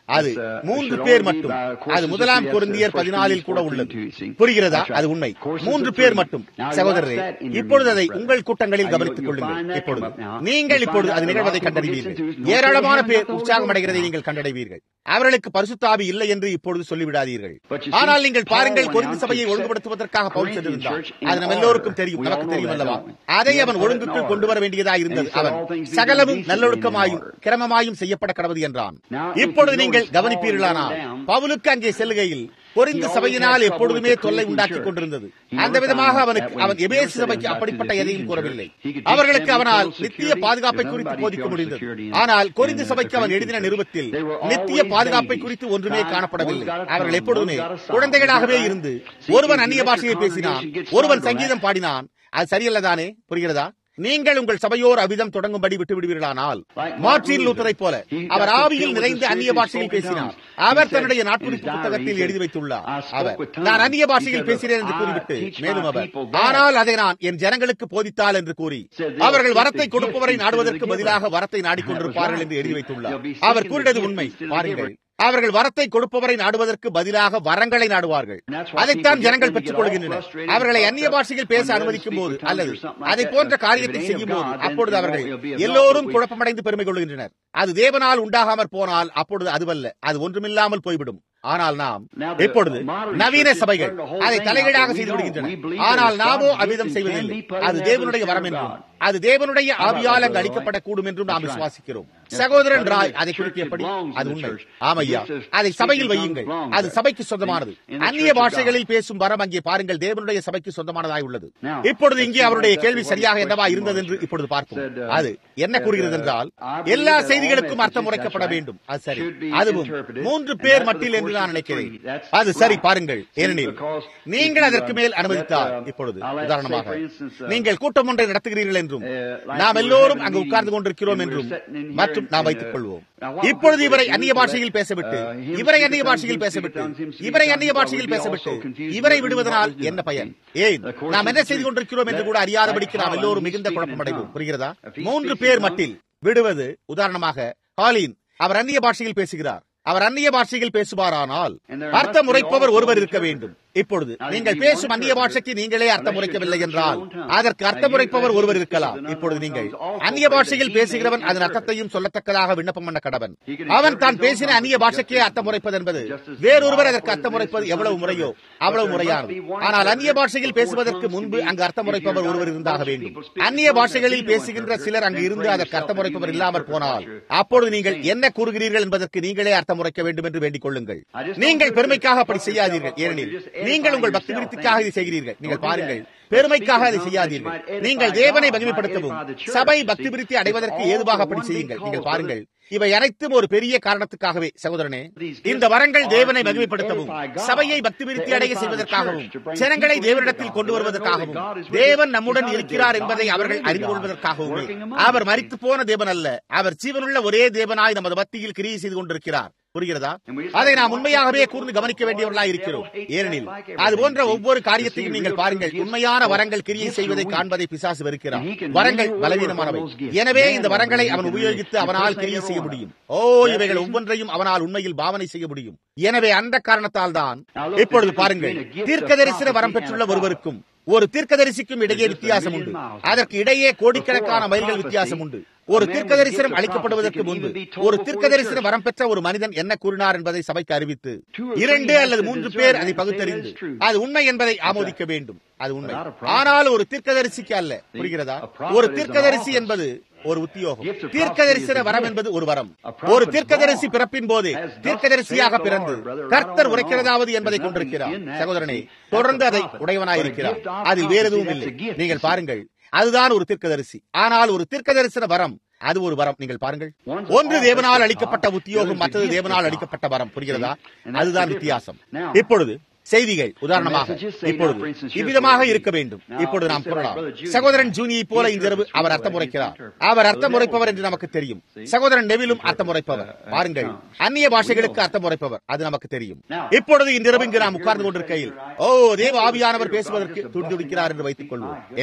அது 3 பேர் மட்டும். அது 1 கொரிந்தியர் 14 கூட உள்ளது. புரிகிறதா? அது உண்மை. 3 பேர் மட்டும். சகோதரரே, இப்பொழுது அதை உங்கள் கூட்டங்களில் கவனித்துக் கொள்ளுங்கள். இப்பொழுது நீங்கள் இப்பொழுது அது நிகழ்வதை கண்டறிவீர்கள். ஏராளமான பேர் உற்சாகம் அடைகிறதை நீங்கள் கண்டடைவீர்கள். அவர்களுக்கு பரிசுத்த ஆவி இல்லை என்று இப்பொழுது சொல்லிவிடாதீர்கள். ஆனால் நீங்கள் பாருங்கள், கொரிந்து சபையை ஒழுங்குபடுத்துவதற்காக பவுல் சென்றிருந்தார். அது நம்ம எல்லோருக்கும் தெரியும், நமக்கு தெரியும் அல்லவா? அதை அவன் ஒழுங்குக்குள் கொண்டு வர வேண்டியதாக இருந்தது. அவன் சகலமும் நல்லொழுக்கமாயும் கிரமமாயும் செய்யப்பட கடவுது என்றான். இப்பொழுது நீங்கள் கவனிப்பீர்களானால், பவுலுக்கு அங்கே செல்லுகையில் கொரிந்து சபையினால் எப்பொழுதுமே தொல்லை உண்டாக்கி கொண்டிருந்தது. அந்த விதமாக அவன் எபேசு சபைக்கு அப்படிப்பட்ட எதையும் கூறவில்லை. அவர்களுக்கு அவனால் நித்திய பாதுகாப்பை குறித்து போதிக்க முடிந்தது. ஆனால் கொரிந்து சபைக்கு அவன் எழுதின நிருபத்தில் நித்திய பாதுகாப்பை குறித்து ஒன்றுமே காணப்படவில்லை. அவர்கள் எப்பொழுதுமே குழந்தைகளாகவே இருந்து, ஒருவன் அந்நிய பாஷையை பேசினான், ஒருவன் சங்கீதம் பாடினான். அது சரியல்லதானே? புரிகிறதா? நீங்கள் உங்கள் சபையோர் அவ்விதம் தொடங்கும்படி விட்டு விடுவீர்களானால், மார்ட்டின் லூத்தரை போல அவர் ஆவியில் நிறைந்து அந்நிய பாஷையில் பேசினார். அவர் தன்னுடைய நாட்குறிப்பு புத்தகத்தில் எழுதி வைத்துள்ளார். அவர், நான் அந்நிய பாஷையில் பேசினேன் என்று கூறிவிட்டு, மேலும் அவர், ஆனால் அதை நான் என் ஜனங்களுக்கு போதித்தால் என்று கூறி, அவர்கள் வரத்தை கொடுப்பவரை நாடுவதற்கு பதிலாக வரத்தை நாடிக்கொண்டிருப்பார்கள் என்று எழுதி வைத்துள்ளார். அவர் கூறியது உண்மை. பாருங்கள், அவர்கள் வரத்தை கொடுப்பவரை நாடுவதற்கு பதிலாக வரங்களை நாடுவார்கள். அதைத்தான் ஜனங்கள் பெற்றுக் கொள்கின்றனர். அவர்களை அந்நிய பாஷையில் பேச அனுமதிக்கும் போது அல்லது அதை போன்ற காரியத்தை செய்யும் போது, அப்பொழுது அவர்கள் எல்லோரும் குழப்பமடைந்து பெருமை கொள்கின்றனர். அது தேவனால் உண்டாகாமற் போனால் அப்பொழுது அதுவல்ல, அது ஒன்றுமில்லாமல் போய்விடும். ஆனால் நாம் இப்பொழுது நவீன சபைகள் அதை தலைகீழாக செய்து விடுகின்றன. ஆனால் நாமோ அவ்விதம் செய்வதில்லை. அது தேவனுடைய வரம் என்றும் அது தேவனுடைய ஆவியால் அங்கு அளிக்கப்படக்கூடும் என்றும் நாம் விசுவாசிக்கிறோம். சகோதரன் ராய் அதை குறிப்பியபடி அது உண்மை. ஆமையா, அதை சபையில் வையுங்கள். அது சபைக்கு சொந்தமானது. அந்நிய பாஷைகளில் பேசும் வரம் அங்கே பாருங்கள், தேவனுடைய சபைக்கு சொந்தமானதாய் உள்ளது. இப்பொழுது இங்கே அவருடைய கேள்வி சரியாக என்னவா இருந்தது என்று இப்பொழுது பார்ப்போம். அது என்ன கூறுகிறது என்றால், எல்லா செய்திகளுக்கும் அர்த்தம் உரைக்கப்பட வேண்டும். அது சரி. அதுவும் 3 பேர் மட்டில் என்று நான் நினைக்கிறேன். அது சரி. பாருங்கள், ஏனெனில் நீங்கள் அதற்கு மேல் அனுமதித்தால், இப்பொழுது உதாரணமாக நீங்கள் கூட்டம் ஒன்றை நடத்துகிறீர்கள் என்றும் நாம் எல்லோரும் அங்கு உட்கார்ந்து கொண்டிருக்கிறோம் என்றும் மற்றும் நாம் வைத்துக் கொள்வோம். இப்பொழுது இவரை அந்நிய பாஷையில் பேசவிட்டு, இவரை அந்நிய பாஷையில் பேசவிட்டு, இவரை அந்நிய பாஷையில் பேசவிட்டு, இவரை விடுவதனால் என்ன பயன்? ஏன் நாம் என்ன செய்து கொண்டிருக்கிறோம் என்று கூட அறியாதபடிக்கு நாம் எல்லோரும் மிகுந்த குழப்பமடைவோம். புரிகிறதா? 3 பேர் மட்டில் விடுவது, உதாரணமாக காலின், அவர் அந்நிய பாஷையில் பேசுகிறார். அவர் அந்நிய பாஷையில் பேசுவாரானால் அர்த்தம் உரைப்பவர் ஒருவர் இருக்க வேண்டும். இப்பொழுது நீங்கள் பேசும் அந்நிய பாஷைக்கு நீங்களே அர்த்தம் உரைக்கவில்லை என்றால் அதற்கு அர்த்தம் உரைப்பவர் ஒருவர் இருக்கலாம். இப்பொழுது நீங்கள் அந்நிய பாஷையில் பேசுகிறவன் அதன் அர்த்தத்தையும் சொல்லத்தக்கதாக விண்ணப்பம் பண்ண கடவன். அவன் தான் பேசின அந்நிய பாஷைக்கே அர்த்தம் உரைப்பது என்பது, வேறொருவர் அதற்கு அர்த்தம் உரைப்பது எவ்வளவு முறையோ அவ்வளவு முறையானது. ஆனால் அந்நிய பாஷையில் பேசுவதற்கு முன்பு அங்கு அர்த்தம் உரைப்பவர் ஒருவர் இருந்தாக வேண்டும். அந்நிய பாஷைகளில் பேசுகின்ற சிலர் அங்கு இருந்து அதற்கு அர்த்தம் உரைப்பவர் இல்லாமற் போனால் அப்பொழுது நீங்கள் என்ன கூறுகிறீர்கள் என்பதற்கு நீங்களே அர்த்தம் உரைக்க வேண்டும் என்று வேண்டிக் கொள்ளுங்கள். நீங்கள் பெருமைக்காக அப்படி செய்யாதீர்கள். ஏனெனில் நீங்கள் உங்கள் பக்தி விருத்திக்காக இதை செய்கிறீர்கள். நீங்கள் பாருங்கள், பெருமைக்காக அதை செய்யாதீர்கள். நீங்கள் தேவனை மகிமைப்படுத்தவும் சபை பக்தி விருத்தி அடைவதற்கு ஏதுவாக அப்படி செய்யுங்கள். நீங்கள் பாருங்கள், இவை அனைத்தும் ஒரு பெரிய காரணத்துக்காகவே சகோதரனே. இந்த வரங்கள் தேவனை மகிமைப்படுத்தவும் சபையை பக்தி விருத்தி அடைய செய்வதற்காகவும் ஜனங்களை தேவனிடத்தில் கொண்டு வருவதற்காகவும் தேவன் நம்முடன் இருக்கிறார் என்பதை அவர்கள் அறிந்து கொள்வதற்காகவுமே. அவர் மரித்து போன தேவன் அல்ல, அவர் ஜீவனுள்ள ஒரே தேவனாய் நமது மத்தியில் கிரியை செய்து கொண்டிருக்கிறார். புரிகிறதா? அதை நாம் உண்மையாகவே கூர்ந்து கவனிக்க வேண்டியவர்களாக இருக்கிறோம். ஏனெனில் அது போன்ற ஒவ்வொரு காரியத்தையும் நீங்கள் பாருங்கள், உண்மையான வரங்கள் கிரியை செய்வதை காண்பதை பிசாசு வெறுக்கிறார். வரங்கள் பலவீனமானவை. எனவே இந்த வரங்களை அவன் உபயோகித்து அவனால் கிரியை செய்ய முடியும். இவைகள் ஒவ்வொன்றையும் அவனால் உண்மையில் பாவனை செய்ய முடியும். எனவே அந்த காரணத்தால் தான் இப்பொழுது பாருங்கள், தீர்க்கதரிசன வரம் பெற்றுள்ள ஒருவருக்கும் ஒரு தீர்க்கதரிசிக்கும் இடையே வித்தியாசம் உண்டு. அதற்கு இடையே கோடிக்கணக்கான மைல்கள் வித்தியாசம் உண்டு. ஒரு தீர்க்கதரிசனம் அளிக்கப்படுவதற்கு முன்பு ஒரு தீர்க்கதரிசன வரம் பெற்ற ஒரு மனிதன் என்ன கூறினார் என்பதை சபைக்கு அறிவித்து 2 அல்லது 3 பேர் அதை பகுத்தறிந்து அது உண்மை என்பதை ஆமோதிக்க வேண்டும். அது உண்மை. ஆனால் ஒரு தீர்க்கதரிசிக்கு அல்ல. புரிகிறதா? ஒரு தீர்க்கதரிசி என்பது ஒரு உத்தியோகம். தீர்க்கதரிசன வரம் என்பது ஒரு வரம். ஒரு தீர்க்கதரிசி பிறப்பின் போது தீர்க்கதரிசியாக பிறந்து கர்த்தர் உரைக்கிறதாவது என்பதை கொண்டிருக்கிறார். சகோதரனே, தொடர்ந்து அதை உடையவனாயிருக்கிறார். அதில் வேறு எதுவும் இல்லை. நீங்கள் பாருங்கள், அதுதான் ஒரு தீர்க்கதரிசி. ஆனால் ஒரு தீர்க்கதரிசன வரம் அது ஒரு வரம். நீங்கள் பாருங்கள், ஒன்று தேவனால் அளிக்கப்பட்ட உத்தியோகம், மற்றது தேவனால் அளிக்கப்பட்ட வரம். புரிகிறதா? அதுதான் வித்தியாசம். இப்பொழுது செய்திகள் உதாரணமாக இப்பொழுது இவ்விதமாக இருக்க வேண்டும். இப்பொழுது நாம் கூறலாம், சகோதரன் ஜூனியை போல இந்த இரவு அவர் அர்த்தம் உரைக்கிறார். அவர் அர்த்தம் உரைப்பவர் என்று நமக்கு தெரியும். சகோதரன் நெவிலும் அர்த்தம் உரைப்பவர். பாருங்கள், அந்நிய பாஷைகளுக்கு அர்த்தம் உரைப்பவர், அது நமக்கு தெரியும். இப்பொழுது இந்த இரவு இங்கு நாம் உட்கார்ந்து கொண்டிருக்கையில் தேவ ஆவியானவர் பேசுவதற்கு துடிதுடிக்கிறார் என்று வைத்துக் கொள்வோம். என்னே,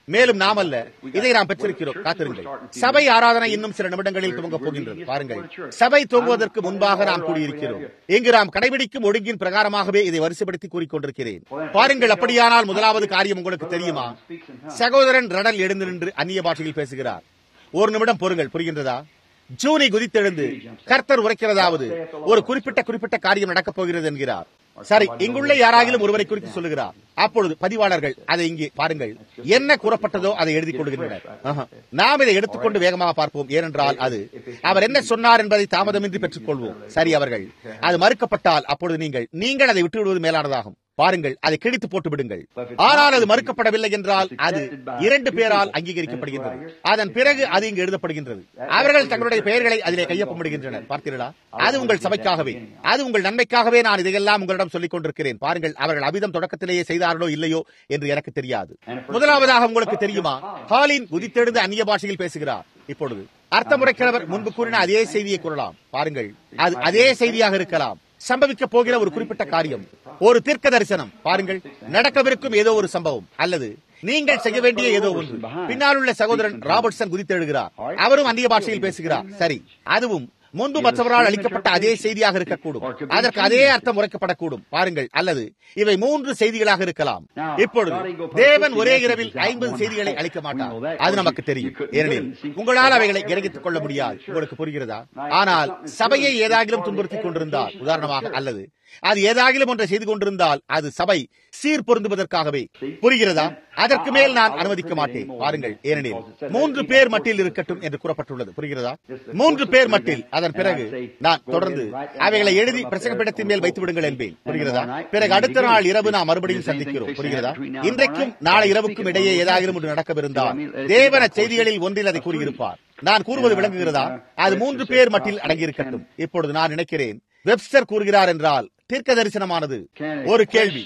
மேலும் நாம் அல்ல, இதை நாம் பெற்றிருக்கிறோம். காத்திருங்கள். சபை ஆராதனை இன்னும் சில நிமிடங்களில் துவங்கப் போகின்றது. பாருங்கள், சபை துவங்குவதற்கு முன்பாக நாம் கூடியிருக்கிறோம். இங்கு நாம் கடைபிடிக்கும் ஒழுங்கின் பிரகாரமாகவே இதை வரிசைப்படுத்தி கூறிக்கொண்டிருக்கிறேன். பாருங்கள், அப்படியானால் முதலாவது காரியம் உங்களுக்கு தெரியுமா? சகோதரன் ரடல் எழுந்து நின்று அந்நிய பாஷையில் பேசுகிறார். ஒரு நிமிடம் பொறுங்கள். புரிகின்றதா? ஜூனி குதித்தெழுந்து கர்த்தர் உரைக்கிறதாவது ஒரு குறிப்பிட்ட காரியம் நடக்கப் போகிறது என்கிறார். சரி, இங்குள்ள யாராகிலும் ஒருவரை குறித்து சொல்லுகிறார். அப்பொழுது பதிவாளர்கள் அதை இங்கே பாருங்கள், என்ன கூறப்பட்டதோ அதை எழுதிக் கொள்கின்றனர். நாம் இதை எடுத்துக்கொண்டு வேகமாக பார்ப்போம். ஏனென்றால் அது அவர் என்ன சொன்னார் என்பதை தாமதமின்றி பெற்றுக் கொள்வோம். சரி, அவர்கள் அது மறுக்கப்பட்டால் அப்பொழுது நீங்கள் அதை விட்டுவிடுவது மேலானதாகும். பாருங்கள், அதை கிழித்து போட்டு விடுங்கள். ஆனால் அது மறுக்கப்படவில்லை என்றால் அது 2 பேரால் அங்கீகரிக்கப்படுகின்றது. அதன் பிறகு அது இங்கு எழுதப்படுகின்றது. அவர்கள் தங்களுடைய பெயர்களை அதிலே கையொப்பமிடுகின்றனர். பார்த்தீர்களா? அது உங்கள் சபைக்காகவே, அது உங்கள் நன்மைக்காகவே நான் இதையெல்லாம் உங்களிடம் சொல்லிக் கொண்டிருக்கிறேன். பாருங்கள், அவர்கள் அபிதம் தொடக்கத்திலேயே செய்தார்களோ இல்லையோ என்று எனக்கு தெரியாது. முதலாவதாக உங்களுக்கு தெரியுமா, ஹாலின் குதித்தெழுந்து அந்நிய பாஷையில் பேசுகிறார். இப்பொழுது அர்த்தமுறைக்கிறவர் முன்பு கூறின அதே செய்தியை கூறலாம். பாருங்கள், அது அதே செய்தியாக இருக்கலாம். சம்பவிக்க போகிற ஒரு குறிப்பிட்ட காரியம், ஒரு தீர்க்க தரிசனம். பாருங்கள், நடக்கவிருக்கும் ஏதோ ஒரு சம்பவம் அல்லது நீங்கள் செய்ய வேண்டிய ஏதோ ஒன்று. பின்னால் உள்ள சகோதரன் ராபர்ட்சன் குதித்தெழுகிறார். அவரும் அந்நிய பாஷையில் பேசுகிறார். சரி, அதுவும் முன்பு மற்றவரால் அளிக்கப்பட்ட அதே செய்தியாக இருக்கக்கூடும். அதற்கு அதே அர்த்தம் உரைக்கப்படக்கூடும். பாருங்கள், அல்லது இவை 3 செய்திகளாக இருக்கலாம். இப்பொழுது தேவன் ஒரே இரவில் 50 செய்திகளை அளிக்க மாட்டார். அது நமக்கு தெரியும். ஏனெனில் உங்களால் அவைகளை கிரகித்துக் கொள்ள முடியாது. உங்களுக்கு புரிகிறதா? ஆனால் சபையை ஏதாகிலும் துன்புறுத்திக் கொண்டிருந்தால், உதாரணமாக, அல்லது அது ஏதாகிலும் ஒன்றை செய்து கொண்டிருந்தால் அது சபை சீர் பொருந்துவதற்காகவே. புரிகிறதா? அதற்கு மேல் நான் அனுமதிக்க மாட்டேன். பாருங்கள், ஏனெனில் 3 பேர் மட்டில் இருக்கட்டும் என்று கூறப்பட்டுள்ளது. புரிகிறதா? 3 பேர் மட்டில். அதன் பிறகு நான் தொடர்ந்து அவைகளை எழுதி பிரசங்கப்பீடத்தின் மேல் வைத்து விடுங்கள் என்பேன். புரிகிறதா? பிறகு அடுத்த நாள் இரவு நாம் மறுபடியும் சந்திக்கிறோம். புரிகிறதா? இன்றைக்கும் நாளை இரவுக்கும் இடையே ஏதாகிலும் ஒன்று நடக்கவிருந்தால் தேவன செய்திகளில் ஒன்றில் அதை கூறியிருப்பார். நான் கூறுவது விளங்குகிறதா? அது 3 பேர் மட்டில் அடங்கியிருக்கட்டும். இப்பொழுது நான் நினைக்கிறேன் வெப்ஸ்டர் கூறுகிறார் என்றால் தீர்க்க தரிசனமானது ஒரு கேள்வி.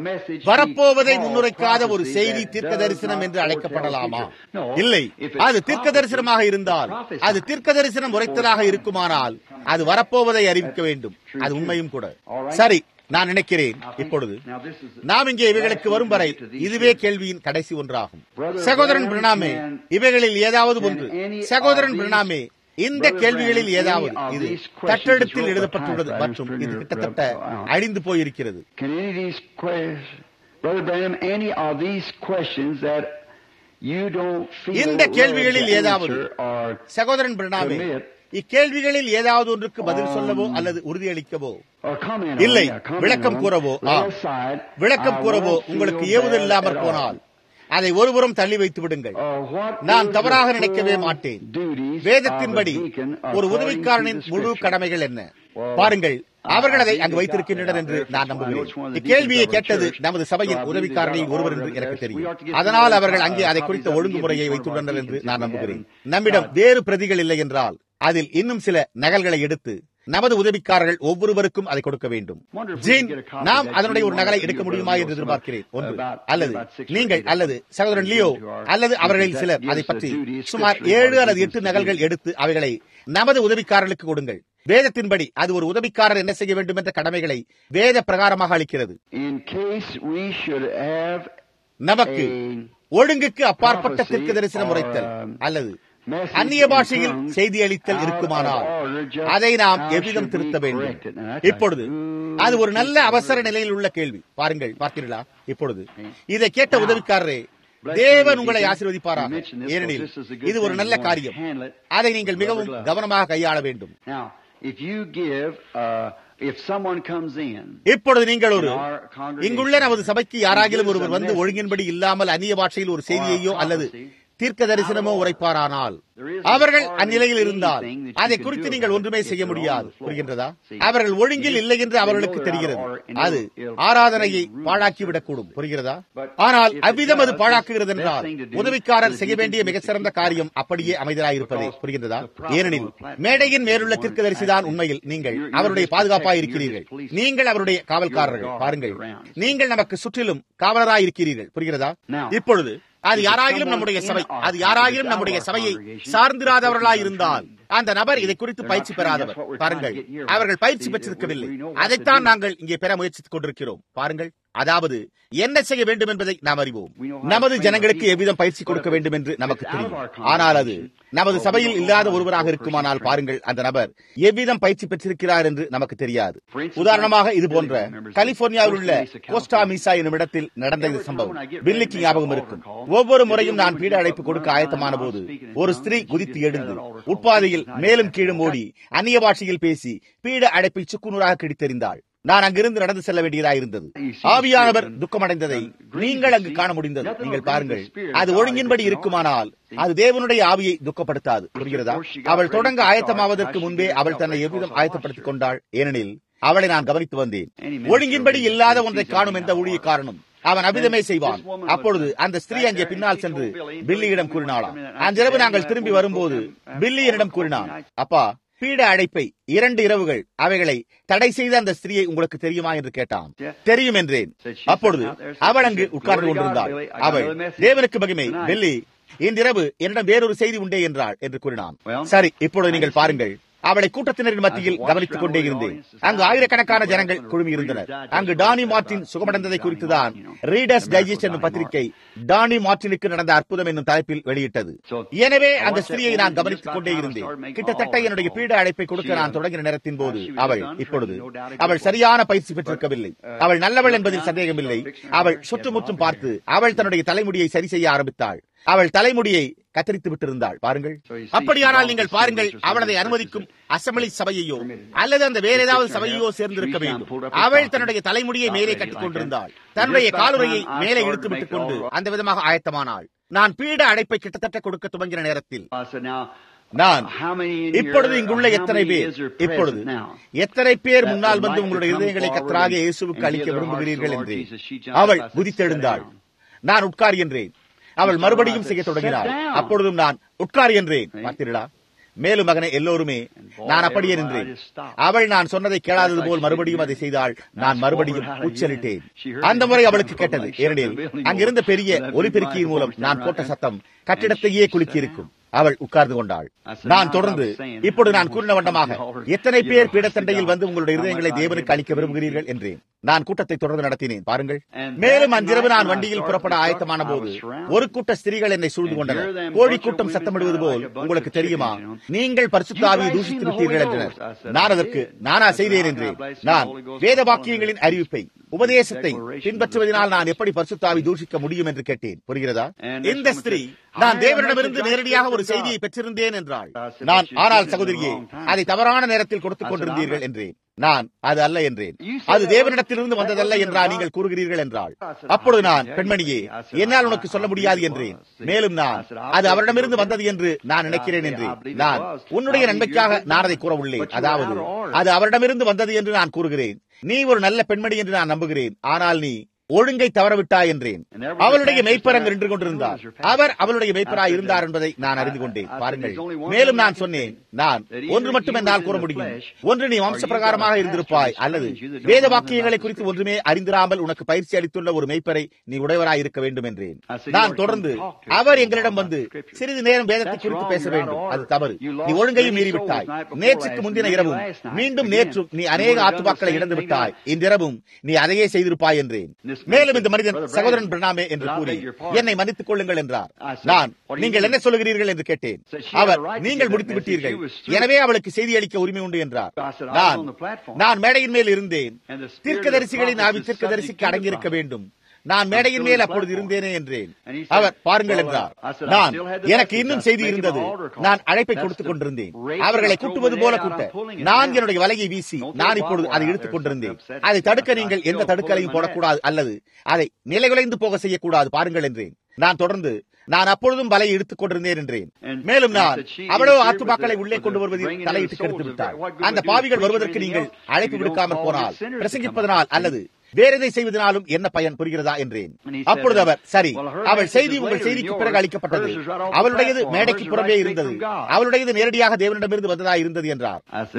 வரப்போவதை முன்னுரைக்காத ஒரு செய்தி தீர்க்க தரிசனம் என்று அழைக்கப்படலாமா? இல்லை. அது தீர்க்க தரிசனமாக இருந்தால், அது தீர்க்க தரிசனம் உரைத்ததாக இருக்குமானால் அது வரப்போவதை அறிவிக்க வேண்டும். அது உண்மையும் கூட. சரி, நான் நினைக்கிறேன் இப்பொழுது நாம் இங்கே இவைகளுக்கு வரும் வரை இதுவே கேள்வியின் கடைசி ஒன்றாகும். சகோதரன் பிரணாமே, இவைகளில் ஏதாவது ஒன்று. சகோதரன் பிரணாமே, இந்த கேள்விகளில் ஏதாவது இது தட்டெடுத்தில் எழுதப்பட்டுள்ளது மற்றும் இது கிட்டத்தட்ட அழிந்து போயிருக்கிறது. இந்த கேள்விகளில் ஏதாவது சகோதரன் பிரணாமே, இக்கேள்விகளில் ஏதாவது ஒன்றுக்கு பதில் சொல்லவோ அல்லது உறுதியளிக்கவோ இல்லை, விளக்கம் கூறவோ உங்களுக்கு ஏவுதல் இல்லாமற் போனால் அதை ஒருபுறம் தள்ளி வைத்து விடுங்கள். நான் தவறாக நினைக்கவே மாட்டேன். வேதத்தின்படி ஒரு உதவிக்காரனின் முழு கடமைகள் என்ன? பாருங்கள், அவர்கள் அதை அங்கு வைத்திருக்கின்றனர் என்று நான் நம்புகிறேன். இக்கேள்வியை கேட்டது நமது சபையின் உதவிக்காரனில் ஒருவர் என்று எனக்கு தெரியும். அதனால் அவர்கள் அங்கே அதை குறித்த ஒழுங்குமுறையை வைத்துள்ளனர் என்று நான் நம்புகிறேன். நம்மிடம் வேறு பிரதிகள் இல்லை என்றால் அதில் இன்னும் சில நகல்களை எடுத்து நமது உதவிக்காரர்கள் ஒவ்வொருவருக்கும் அதை கொடுக்க வேண்டும். ஜீன், நாம் அதனுடைய ஒரு நகலை எடுக்க முடியுமா என்று எதிர்பார்க்கிறேன். ஒன்று அல்லது நீங்கள் அல்லது சகோதரன் லியோ அல்லது அவர்களில் சிலர் அதை பற்றி சுமார் 7 அல்லது 8 நகல்கள் எடுத்து அவைகளை நமது உதவிக்காரர்களுக்கு கொடுங்கள். வேதத்தின்படி அது ஒரு உதவிக்காரர் என்ன செய்ய வேண்டும் என்ற கடமைகளை வேத பிரகாரமாக அளிக்கிறது. நமக்கு ஒழுங்குக்கு அப்பாற்பட்ட தீர்க்க தரிசனம் உரைத்தல் அல்லது அந்நிய பாஷையில் செய்தி அளித்தல் இருக்குமானால் அதை நாம் எவ்விதம் திருத்த வேண்டும்? இப்பொழுது அது ஒரு நல்ல அவசர நிலையில் உள்ள கேள்வி. பாருங்கள், பார்த்தீர்களா? இப்பொழுது இதை கேட்ட உதவிக்காரரே, தேவன் உங்களை ஆசீர்வதிப்பாராக. ஏனெனில் இது ஒரு நல்ல காரியம். அதை நீங்கள் மிகவும் கவனமாக கையாள வேண்டும். இப்பொழுது நீங்கள் இங்குள்ள நமது சபைக்கு யாராகிலும் ஒருவர் வந்து ஒழுங்கின்படி இல்லாமல் அந்நிய பாஷையில் ஒரு செய்தியையோ அல்லது தீர்க்க தரிசனமோ உரைப்பாரானால் அவர்கள் அந்நிலையில் இருந்தால் அதை குறித்து நீங்கள் ஒன்றுமே செய்ய முடியாது. புரிகின்றதா? அவர்கள் ஒழுங்கில் இல்லை என்று அவர்களுக்கு தெரிகிறது. அது ஆராதனையை பாழாக்கிவிடக்கூடும். புரிகிறதா? ஆனால் அவ்விதம் அது பாழாக்குகிறது என்றால் உதவிக்காரர் செய்ய வேண்டிய மிக சிறந்த காரியம் அப்படியே அமைதலாயிருப்பதே. புரிகின்றதா? ஏனெனில் மேடையின் மேலுள்ள தீர்க்கதரிசிதான் உண்மையில் நீங்கள் அவருடைய பாதுகாப்பாக இருக்கிறீர்கள். நீங்கள் அவருடைய காவல்காரர்கள். பாருங்கள், நீங்கள் நமக்கு சுற்றிலும் காவலராக இருக்கிறீர்கள். புரிகிறதா? இப்பொழுது அது யாராகிலும் நம்முடைய சபையை சார்ந்திராதவர்களாய் இருந்தால் அந்த நபர் இதை குறித்து பயிற்சி பெறாதவர். பாருங்கள், அவர்கள் பயிற்சி பெற்றிருக்கவில்லை. அதைத்தான் நாங்கள் இங்கே பெற முயற்சித்துக் கொண்டிருக்கிறோம். பாருங்கள், அதாவது என்ன செய்ய வேண்டும் என்பதை நாம் அறிவோம். நமது ஜனங்களுக்கு எவ்விதம் பயிற்சி கொடுக்க வேண்டும் என்று நமக்கு தெரியும். ஆனால் அது நமது சபையில் இல்லாத ஒருவராக இருக்குமானால் பாருங்கள், அந்த நபர் எவ்விதம் பயிற்சி பெற்றிருக்கிறார் என்று நமக்கு தெரியாது. உதாரணமாக, இது போன்ற கலிபோர்னியாவில் உள்ள கோஸ்டா மீசா என்னும் இடத்தில் நடந்த இந்த சம்பவம் பில்லிக்கு ஞாபகம் இருக்கும். ஒவ்வொரு முறையும் நான் பீட அழைப்பு கொடுக்க ஆயத்தமான போது ஒரு ஸ்திரீ குதித்து எழுந்து உட்பாதையில் மேலும் கீழும் ஓடி அந்நிய பாஷையில் பேசி பீட அழைப்பில் சுக்குநூறாக கிழித்தெறிந்தாள். நான் அங்கிருந்து நடந்து செல்ல வேண்டியதாயிருந்தது. ஆவியானவர் துக்கமடைந்ததை நீங்கள் அங்கு காண முடிந்தது. நீங்கள் பாருங்கள், அது ஒழுங்கின்படி இருக்குமானால் அது தேவனுடைய ஆவியை துக்கப்படுத்தாது. புரிகிறதா? அவள் தொடங்க ஆயத்தமாவதற்கு முன்பே அவள் தன்னை எவ்விதம் ஆயத்தப்படுத்திக் கொண்டாள். ஏனெனில் அவளை நான் கவனித்து வந்தேன். ஒழுங்கின்படி இல்லாத ஒன்றை காணும் எந்த ஊழியக்காரனும் அவன் அபிதமே செய்வான். அப்பொழுது அந்த ஸ்திரீ அங்கே பின்னால் சென்று பில்லியிடம் கூறினாளாம். அன்றிரவு நாங்கள் திரும்பி வரும்போது பில்லி என்னிடம் கூறினான், அப்பா, பீட அழைப்பை 2 இரவுகள் அவைகளை தடை செய்த அந்த ஸ்திரீயை உங்களுக்கு தெரியுமா என்று கேட்டான். தெரியும் என்றேன். அப்பொழுது அவள் அங்கு உட்கார்ந்து கொண்டிருந்தாள். அவள், தேவனுக்கு மகிமை, பில்லி, இன்றிரவு என்னிடம் வேறொரு செய்தி உண்டே என்றாள் என்று கூறினான். சரி, இப்பொழுது நீங்கள் பாருங்கள், அவளை கூட்டத்தினரின் மத்தியில் கவனித்துக் கொண்டே இருந்தேன். அங்கு ஆயிரக்கணக்கான ஜனங்கள் குழுமியிருந்தனர். அங்கு டானி மார்டின் சுகமடைந்ததை குறித்துதான் ரீடர்ஸ் டைஜஸ்ட் என்னும் பத்திரிகை டானி மார்டினுக்கு நடந்த அற்புதம் என்னும் தலைப்பில் வெளியிட்டது. எனவே அந்த ஸ்திரியை நான் கவனித்துக் கொண்டே இருந்தேன். கிட்டத்தட்ட என்னுடைய பீட அழைப்பை கொடுக்க நான் தொடங்கின நேரத்தின் போது அவள் சரியான பயிற்சி பெற்றிருக்கவில்லை. அவள் நல்லவள் என்பதில் சந்தேகமில்லை. அவள் சுற்றுமுற்றும் பார்த்து அவள் தன்னுடைய தலைமுடியை சரி செய்ய ஆரம்பித்தாள். அவள் தலைமுடியை கத்தரித்து விட்டிருந்தாள். பாருங்கள், அப்படியானால் நீங்கள் பாருங்கள், அவள் அதை அனுமதிக்கும் அசம்பிளி சபையையோ அல்லது அந்த வேற ஏதாவது சபையோ சேர்ந்திருக்க வேண்டும். அவள் தன்னுடைய தலைமுடியை மேலே கட்டிக் கொண்டிருந்தாள். தன்னுடைய காலுறையை மேலே இழுத்து விட்டுக் கொண்டு அந்த விதமாக ஆயத்தமானாள். நான் பீட அழைப்பை கிட்டத்தட்ட கொடுக்க துவங்கின நேரத்தில் நான், இப்பொழுது இங்குள்ள எத்தனை பேர் முன்னால் வந்து உங்களுடைய இதயங்களை கர்த்தராகிய இயேசுவுக்கு அளிக்க விரும்புகிறீர்கள் என்று அவள் குதித்தெழுந்தாள். நான் உட்கார் என்றேன். அவள் மறுபடியும் செய்ய தொடங்கினாள். அப்பொழுதும் நான் உட்கார் என்றேன். பார்த்தீர்களா? மேலும் மகனை எல்லோருமே நான் அப்படியே நின்றேன். அவள் நான் சொன்னதை கேளாதது போல் மறுபடியும் அதை செய்தாள். நான் மறுபடியும் உச்சரிட்டேன். அந்த முறை அவளுக்கு கேட்டது. ஏனெனில் அங்கிருந்த பெரிய ஒலிபெருக்கியின் மூலம் நான் போட்ட சத்தம் கட்டிடத்தையே குலுக்கி இருக்கும். அவள் உட்கார்ந்து கொண்டாள். நான் தொடர்ந்து, இப்பொழுது நான் கூறின வண்ணமாக எத்தனை பேர் பீடத்தண்டையில் வந்து உங்களுடைய இருதயங்களை தேவனுக்கு அளிக்க விரும்புகிறீர்கள் என்றேன். நான் கூட்டத்தை தொடர்ந்து நடத்தினேன். பாருங்கள், மேலும் அன்றிரவு நான் வண்டியில் புறப்பட ஆயத்தமான போது ஒரு கூட்ட ஸ்திரீகள் என்னை சூழ்ந்து கொண்டனர். கோழி கூட்டம் சத்தமிடுவது போல். உங்களுக்கு தெரியுமா, நீங்கள் பரிசுத்த ஆவியை தூஷித்து விட்டீர்கள் என்றனர். நான் அதற்கு நானா செய்தேன் என்றேன். நான் வேத வாக்கியங்களின் அறிவிப்பை, உபதேசத்தை பின்பற்றுவதனால் நான் எப்படி பரிசுத்த ஆவி தூஷிக்க முடியும் என்று கேட்டேன். புரிகிறதா? இந்த ஸ்திரீ, நான் தேவனிடமிருந்து நேரடியாக ஒரு செய்தியை பெற்றிருந்தேன் என்றாள். நான், ஆனால் சகோதரியே, அதை தவறான நேரத்தில் கொடுத்துக் கொண்டிருந்தீர்கள் என்றேன். நான், அது அல்ல என்றேன். அது தேவனிடத்திலிருந்து வந்ததல்ல என்றா நீங்கள் கூறுகிறீர்கள் என்றாள். அப்பொழுது நான், பெண்மணியே, என்னால் உனக்கு சொல்ல முடியாது என்றேன். மேலும் நான், அது அவரிடமிருந்து வந்தது என்று நான் நினைக்கிறேன் என்றேன். நான் உன்னுடைய நன்மைக்காக நான் அதை கூற உள்ளேன். அதாவது அது அவரிடமிருந்து வந்தது என்று நான் கூறுகிறேன். நீ ஒரு நல்ல பெண்மணி என்று நான் நம்புகிறேன். ஆனால் நீ ஒழுங்கை தவறவிட்டாய் என்றேன். அவளுடைய மெய்ப்பர் அங்கு நின்று கொண்டிருந்தார். அவர் அவளுடைய மெய்ப்பராய் இருந்தார் என்பதை நான் அறிந்து கொண்டேன். பாருங்கள், மேலும் நான் சொன்னேன், நான் ஒன்று மட்டும் என்னால் கூற முடியும். ஒன்று, நீ வம்ச பிரகாரமாக இருந்திருப்பாய், அல்லது வேத வாக்கியங்களை குறித்து ஒன்றுமே அறிந்திராமல் உனக்கு பயிற்சி அளித்துள்ள ஒரு மெய்ப்பரை நீ உடையவராய் இருக்க வேண்டும் என்றேன். நான் தொடர்ந்து, அவர் எங்களிடம் வந்து சிறிது நேரம் வேதத்தை குறித்து பேச வேண்டும். அது தவறு. நீ ஒழுங்கையும் மீறிவிட்டாய். நேற்றுக்கு முந்தின இரவும் மீண்டும் நேற்றும் நீ அநேக ஆத்துமாக்களை இழந்து விட்டாய். இன்றிரவும் நீ அதையே செய்திருப்பாய் என்றேன். மேலும் இந்த மனிதன், சகோதரன் பிரணாமே என்று கூறி என்னை மன்னித்துக் கொள்ளுங்கள் என்றார். நான், நீங்கள் என்ன சொல்லுகிறீர்கள் என்று கேட்டேன். அவர், நீங்கள் முடித்து விட்டீர்கள், எனவே அவளுக்கு செய்தி அளிக்க உரிமை உண்டு என்றார். நான் மேடையின் மேல் இருந்தேன். தீர்க்கதரிசிகளின் ஆவி தீர்க்கதரிசிக்கு அடங்கியிருக்க வேண்டும். நான் மேடையின் மேல் அப்பொழுது இருந்தேனே என்றேன். அவர், பாருங்கள் என்றார். நான், எனக்கு இன்னும் செய்தி இருந்தது. நான் அழைப்பை கொடுத்துக் கொண்டிருந்தேன். அவர்களை கூட்டுவது போல கூட்ட நான் என்னுடைய வலையை வீசி நான் இப்பொழுது அதை இழுத்துக் கொண்டிருந்தேன். அதை தடுக்க நீங்கள் எந்த தடுக்கலையும் போடக்கூடாது, அல்லது அதை நிலைகுலைந்து போக செய்யக்கூடாது. பாருங்கள் என்றேன். நான் தொடர்ந்து, நான் அப்பொழுதும் வலையை இழுத்துக் கொண்டிருந்தேன் என்றேன். மேலும் நான், அவளோ ஆத்துமாக்களை உள்ளே கொண்டு வருவதில் தலையிட்டு கெடுத்து விட்டார். அந்த பாவிகள் வருவதற்கு நீங்கள் அழைப்பு விடுக்காமல் போனால் பிரசங்கிப்பதனால் அல்லது வேற எதை செய்வதனாலும் என்ன பயன்? புரிகிறதா என்றேன். அப்பொழுது அவர், சரி, அவள் செய்தி உங்கள் செய்திக்கு பிறகு அளிக்கப்பட்டது. அவளுடையது மேடைக்கு புறமே இருந்தது. அவளுடையது நேரடியாக தேவனிடமிருந்து வந்ததா இருந்தது என்றார். நான்,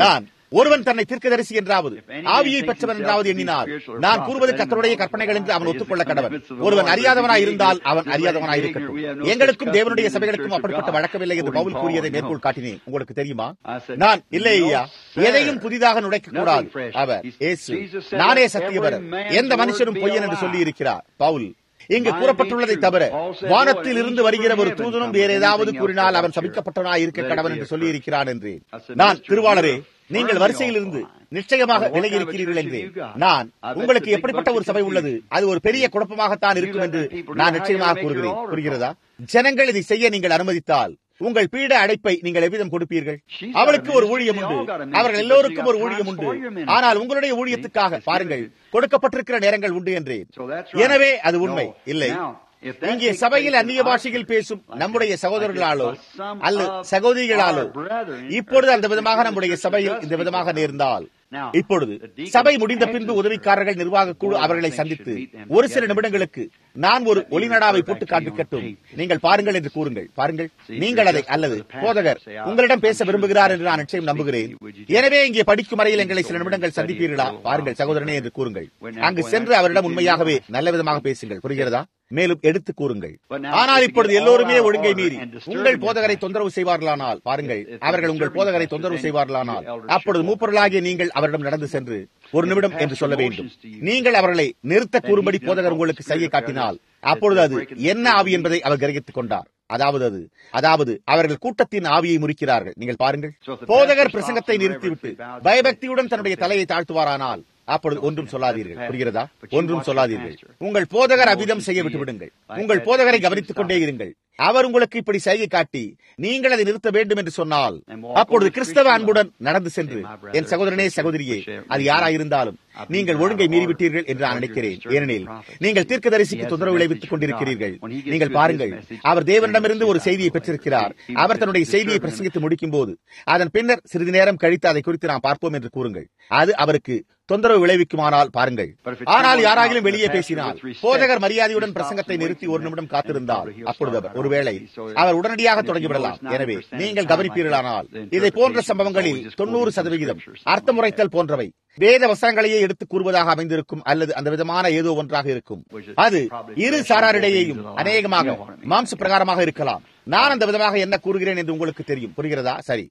ஒருவன் தன்னை தீர்க்கதரிசி என்றாவது ஆவியை பெற்றவன் என்றாவது எண்ணினார், நான் கூறுவது கர்த்தருடைய கற்பனைகள் என்று அவன் ஒத்துக்கொள்ள கடவன். ஒருவன் அறியாதவனாய் இருந்தால் அவன் அறியாதவனாய் இருக்கட்டும். எங்களுக்கும் தேவனுடைய சபைகளுக்கும் அப்படிப்பட்ட வழக்கமில்லை என்று பவுல் கூறியதை மேற்கோள் காட்டினேன். உங்களுக்கு தெரியுமா? நான் இல்லை ஐயா, எதையும் புதிதாக நுழைக்க கூடாது. அவர் இயேசு நானே சத்தியவர், எந்த மனுஷனும் பொய்யன் என்று சொல்லி இருக்கிறார். பவுல் இங்கு கூறப்பட்டுள்ளதை தவிர வானத்தில் இருந்து வருகிற ஒரு தூதனும் வேற ஏதாவது கூறினால் அவன் சபிக்கப்பட்டவனாய் இருக்க கடவன் என்று சொல்லி இருக்கிறான் என்றேன். நான் திருவாளரே, நீங்கள் வரிசையில் இருந்து நிச்சயமாக விலகி இருக்கிறீர்கள் என்று நான் உங்களுக்கு எப்படிப்பட்ட ஒரு சபை உள்ளது, அது ஒரு பெரிய குழப்பமாகத்தான் இருக்கும் என்று நான் நிச்சயமாக கூறுகிறேன். புரிகிறதா? ஜனங்கள் இதை செய்ய நீங்கள் அனுமதித்தால் உங்கள் பீட அடைப்பை நீங்கள் எவ்விதம் கொடுப்பீர்கள்? அவளுக்கு ஒரு ஊழியம் உண்டு, அவர்கள் எல்லோருக்கும் ஒரு ஊழியம் உண்டு, ஆனால் உங்களுடைய ஊழியத்துக்காக பாருங்கள் கொடுக்கப்பட்டிருக்கிற நேரங்கள் உண்டு என்றேன். எனவே அது உண்மை இல்லை. இங்கே சபையில் அந்நிய பாஷைகள் பேசும் நம்முடைய சகோதரர்களாலோ அல்லது சகோதரிகளாலோ இப்பொழுது அந்த விதமாக நம்முடைய சபையில் இந்த விதமாக நேர்ந்தால், இப்பொழுது சபை முடிந்த பின்பு உதவிக்காரர்கள் நிர்வாக குழு அவர்களை சந்தித்து ஒரு சில நிமிடங்களுக்கு நான் ஒரு ஒளிநடாவை போட்டு காண்பிக்கட்டும், நீங்கள் பாருங்கள் என்று கூறுங்கள். பாருங்கள், நீங்கள் அதை அல்லது போதகர் உங்களிடம் பேச விரும்புகிறார் என்று நான் நிச்சயம் நம்புகிறேன். எனவே இங்கே படிக்கும் வரையில் எங்களை சில நிமிடங்கள் சந்திப்பீர்களா? பாருங்கள் சகோதரனே என்று கூறுங்கள். அங்கு சென்று அவரிடம் உண்மையாகவே நல்ல விதமாக பேசுங்கள். புரிகிறதா? மேலும் எடுத்து கூறுங்கள். ஆனால் இப்பொழுது எல்லோருமே ஒழுங்கை மீறி உங்கள் போதகரை தொந்தரவு செய்வார்களானால், பாருங்கள், அவர்கள் உங்கள் போதகரை தொந்தரவு செய்வார்களானால், அப்பொழுது மூப்பொருளாகிய நீங்கள் அவரிடம் நடந்து சென்று ஒரு நிமிடம் என்று சொல்ல வேண்டும். நீங்கள் அவர்களை நிறுத்த கூறும்படி போதகர் உங்களுக்கு செய்ய காட்டினால், அப்பொழுது அது என்ன ஆவி என்பதை அவர் கிரகித்துக் கொண்டார். அதாவது அவர்கள் கூட்டத்தின் ஆவியை முறிக்கிறார்கள். நீங்கள் பாருங்கள், போதகர் பிரசங்கத்தை நிறுத்திவிட்டு பயபக்தியுடன் தன்னுடைய தலையை தாழ்த்துவாரானால் அப்பொழுது ஒன்றும் சொல்லாதீர்கள். புரிகிறதா? ஒன்றும் சொல்லாதீர்கள். உங்கள் போதகர் அவ்விதம் செய்ய விட்டு விடுங்கள். உங்கள் போதகரை கவனித்துக் கொண்டே இருங்கள். அவர் உங்களுக்கு இப்படி செய்கை காட்டி நீங்கள் அதை நிறுத்த வேண்டும் என்று சொன்னால், அப்பொழுது கிறிஸ்தவ அன்புடன் நடந்து சென்று, என் சகோதரனே சகோதரியே, அது யாராயிருந்தாலும் நீங்கள் ஒழுங்கை மீறிவிட்டீர்கள் என்று நான் நினைக்கிறேன். ஏனெனில் நீங்கள் தீர்க்கதரிசிக்கு தொந்தரவு விளைவித்துக் கொண்டிருக்கிறீர்கள். நீங்கள் பாருங்கள், அவர் தேவனிடமிருந்து ஒரு செய்தியை பெற்றிருக்கிறார். அவர் தன்னுடைய செய்தியை பிரசங்கித்து முடிக்கும் போது அதன் பின்னர் சிறிது நேரம் கழித்து அதை குறித்து நாம் பார்ப்போம் என்று கூறுங்கள். அது அவருக்கு தொந்தரவு விளைவிக்குமானால் பாருங்கள். ஆனால் யாராகிலும் வெளியே பேசினால், போதகர் மரியாதையுடன் பிரசங்கத்தை நிறுத்தி ஒரு நிமிடம் காத்திருந்தால், அப்பொழுது அவர் ஒருவேளை அவர் உடனடியாக தொடங்கிவிடலாம். எனவே நீங்கள் கவனிப்பீர்களானால் இதை போன்ற சம்பவங்களில் 90% அர்த்தமுறைத்தல் போன்றவை வேத வசனங்களையே எடுத்து கூறுவதாக அமைந்திருக்கும் அல்லது அந்த விதமான ஏதோ ஒன்றாக இருக்கும். அது இரு சாராரிடையேயும் அநேகமாக மாம்ச பிரகாரமாக இருக்கலாம். நான் அந்த விதமாக என்ன கூறுகிறேன் என்று உங்களுக்கு தெரியும். புரிகிறதா? சரி,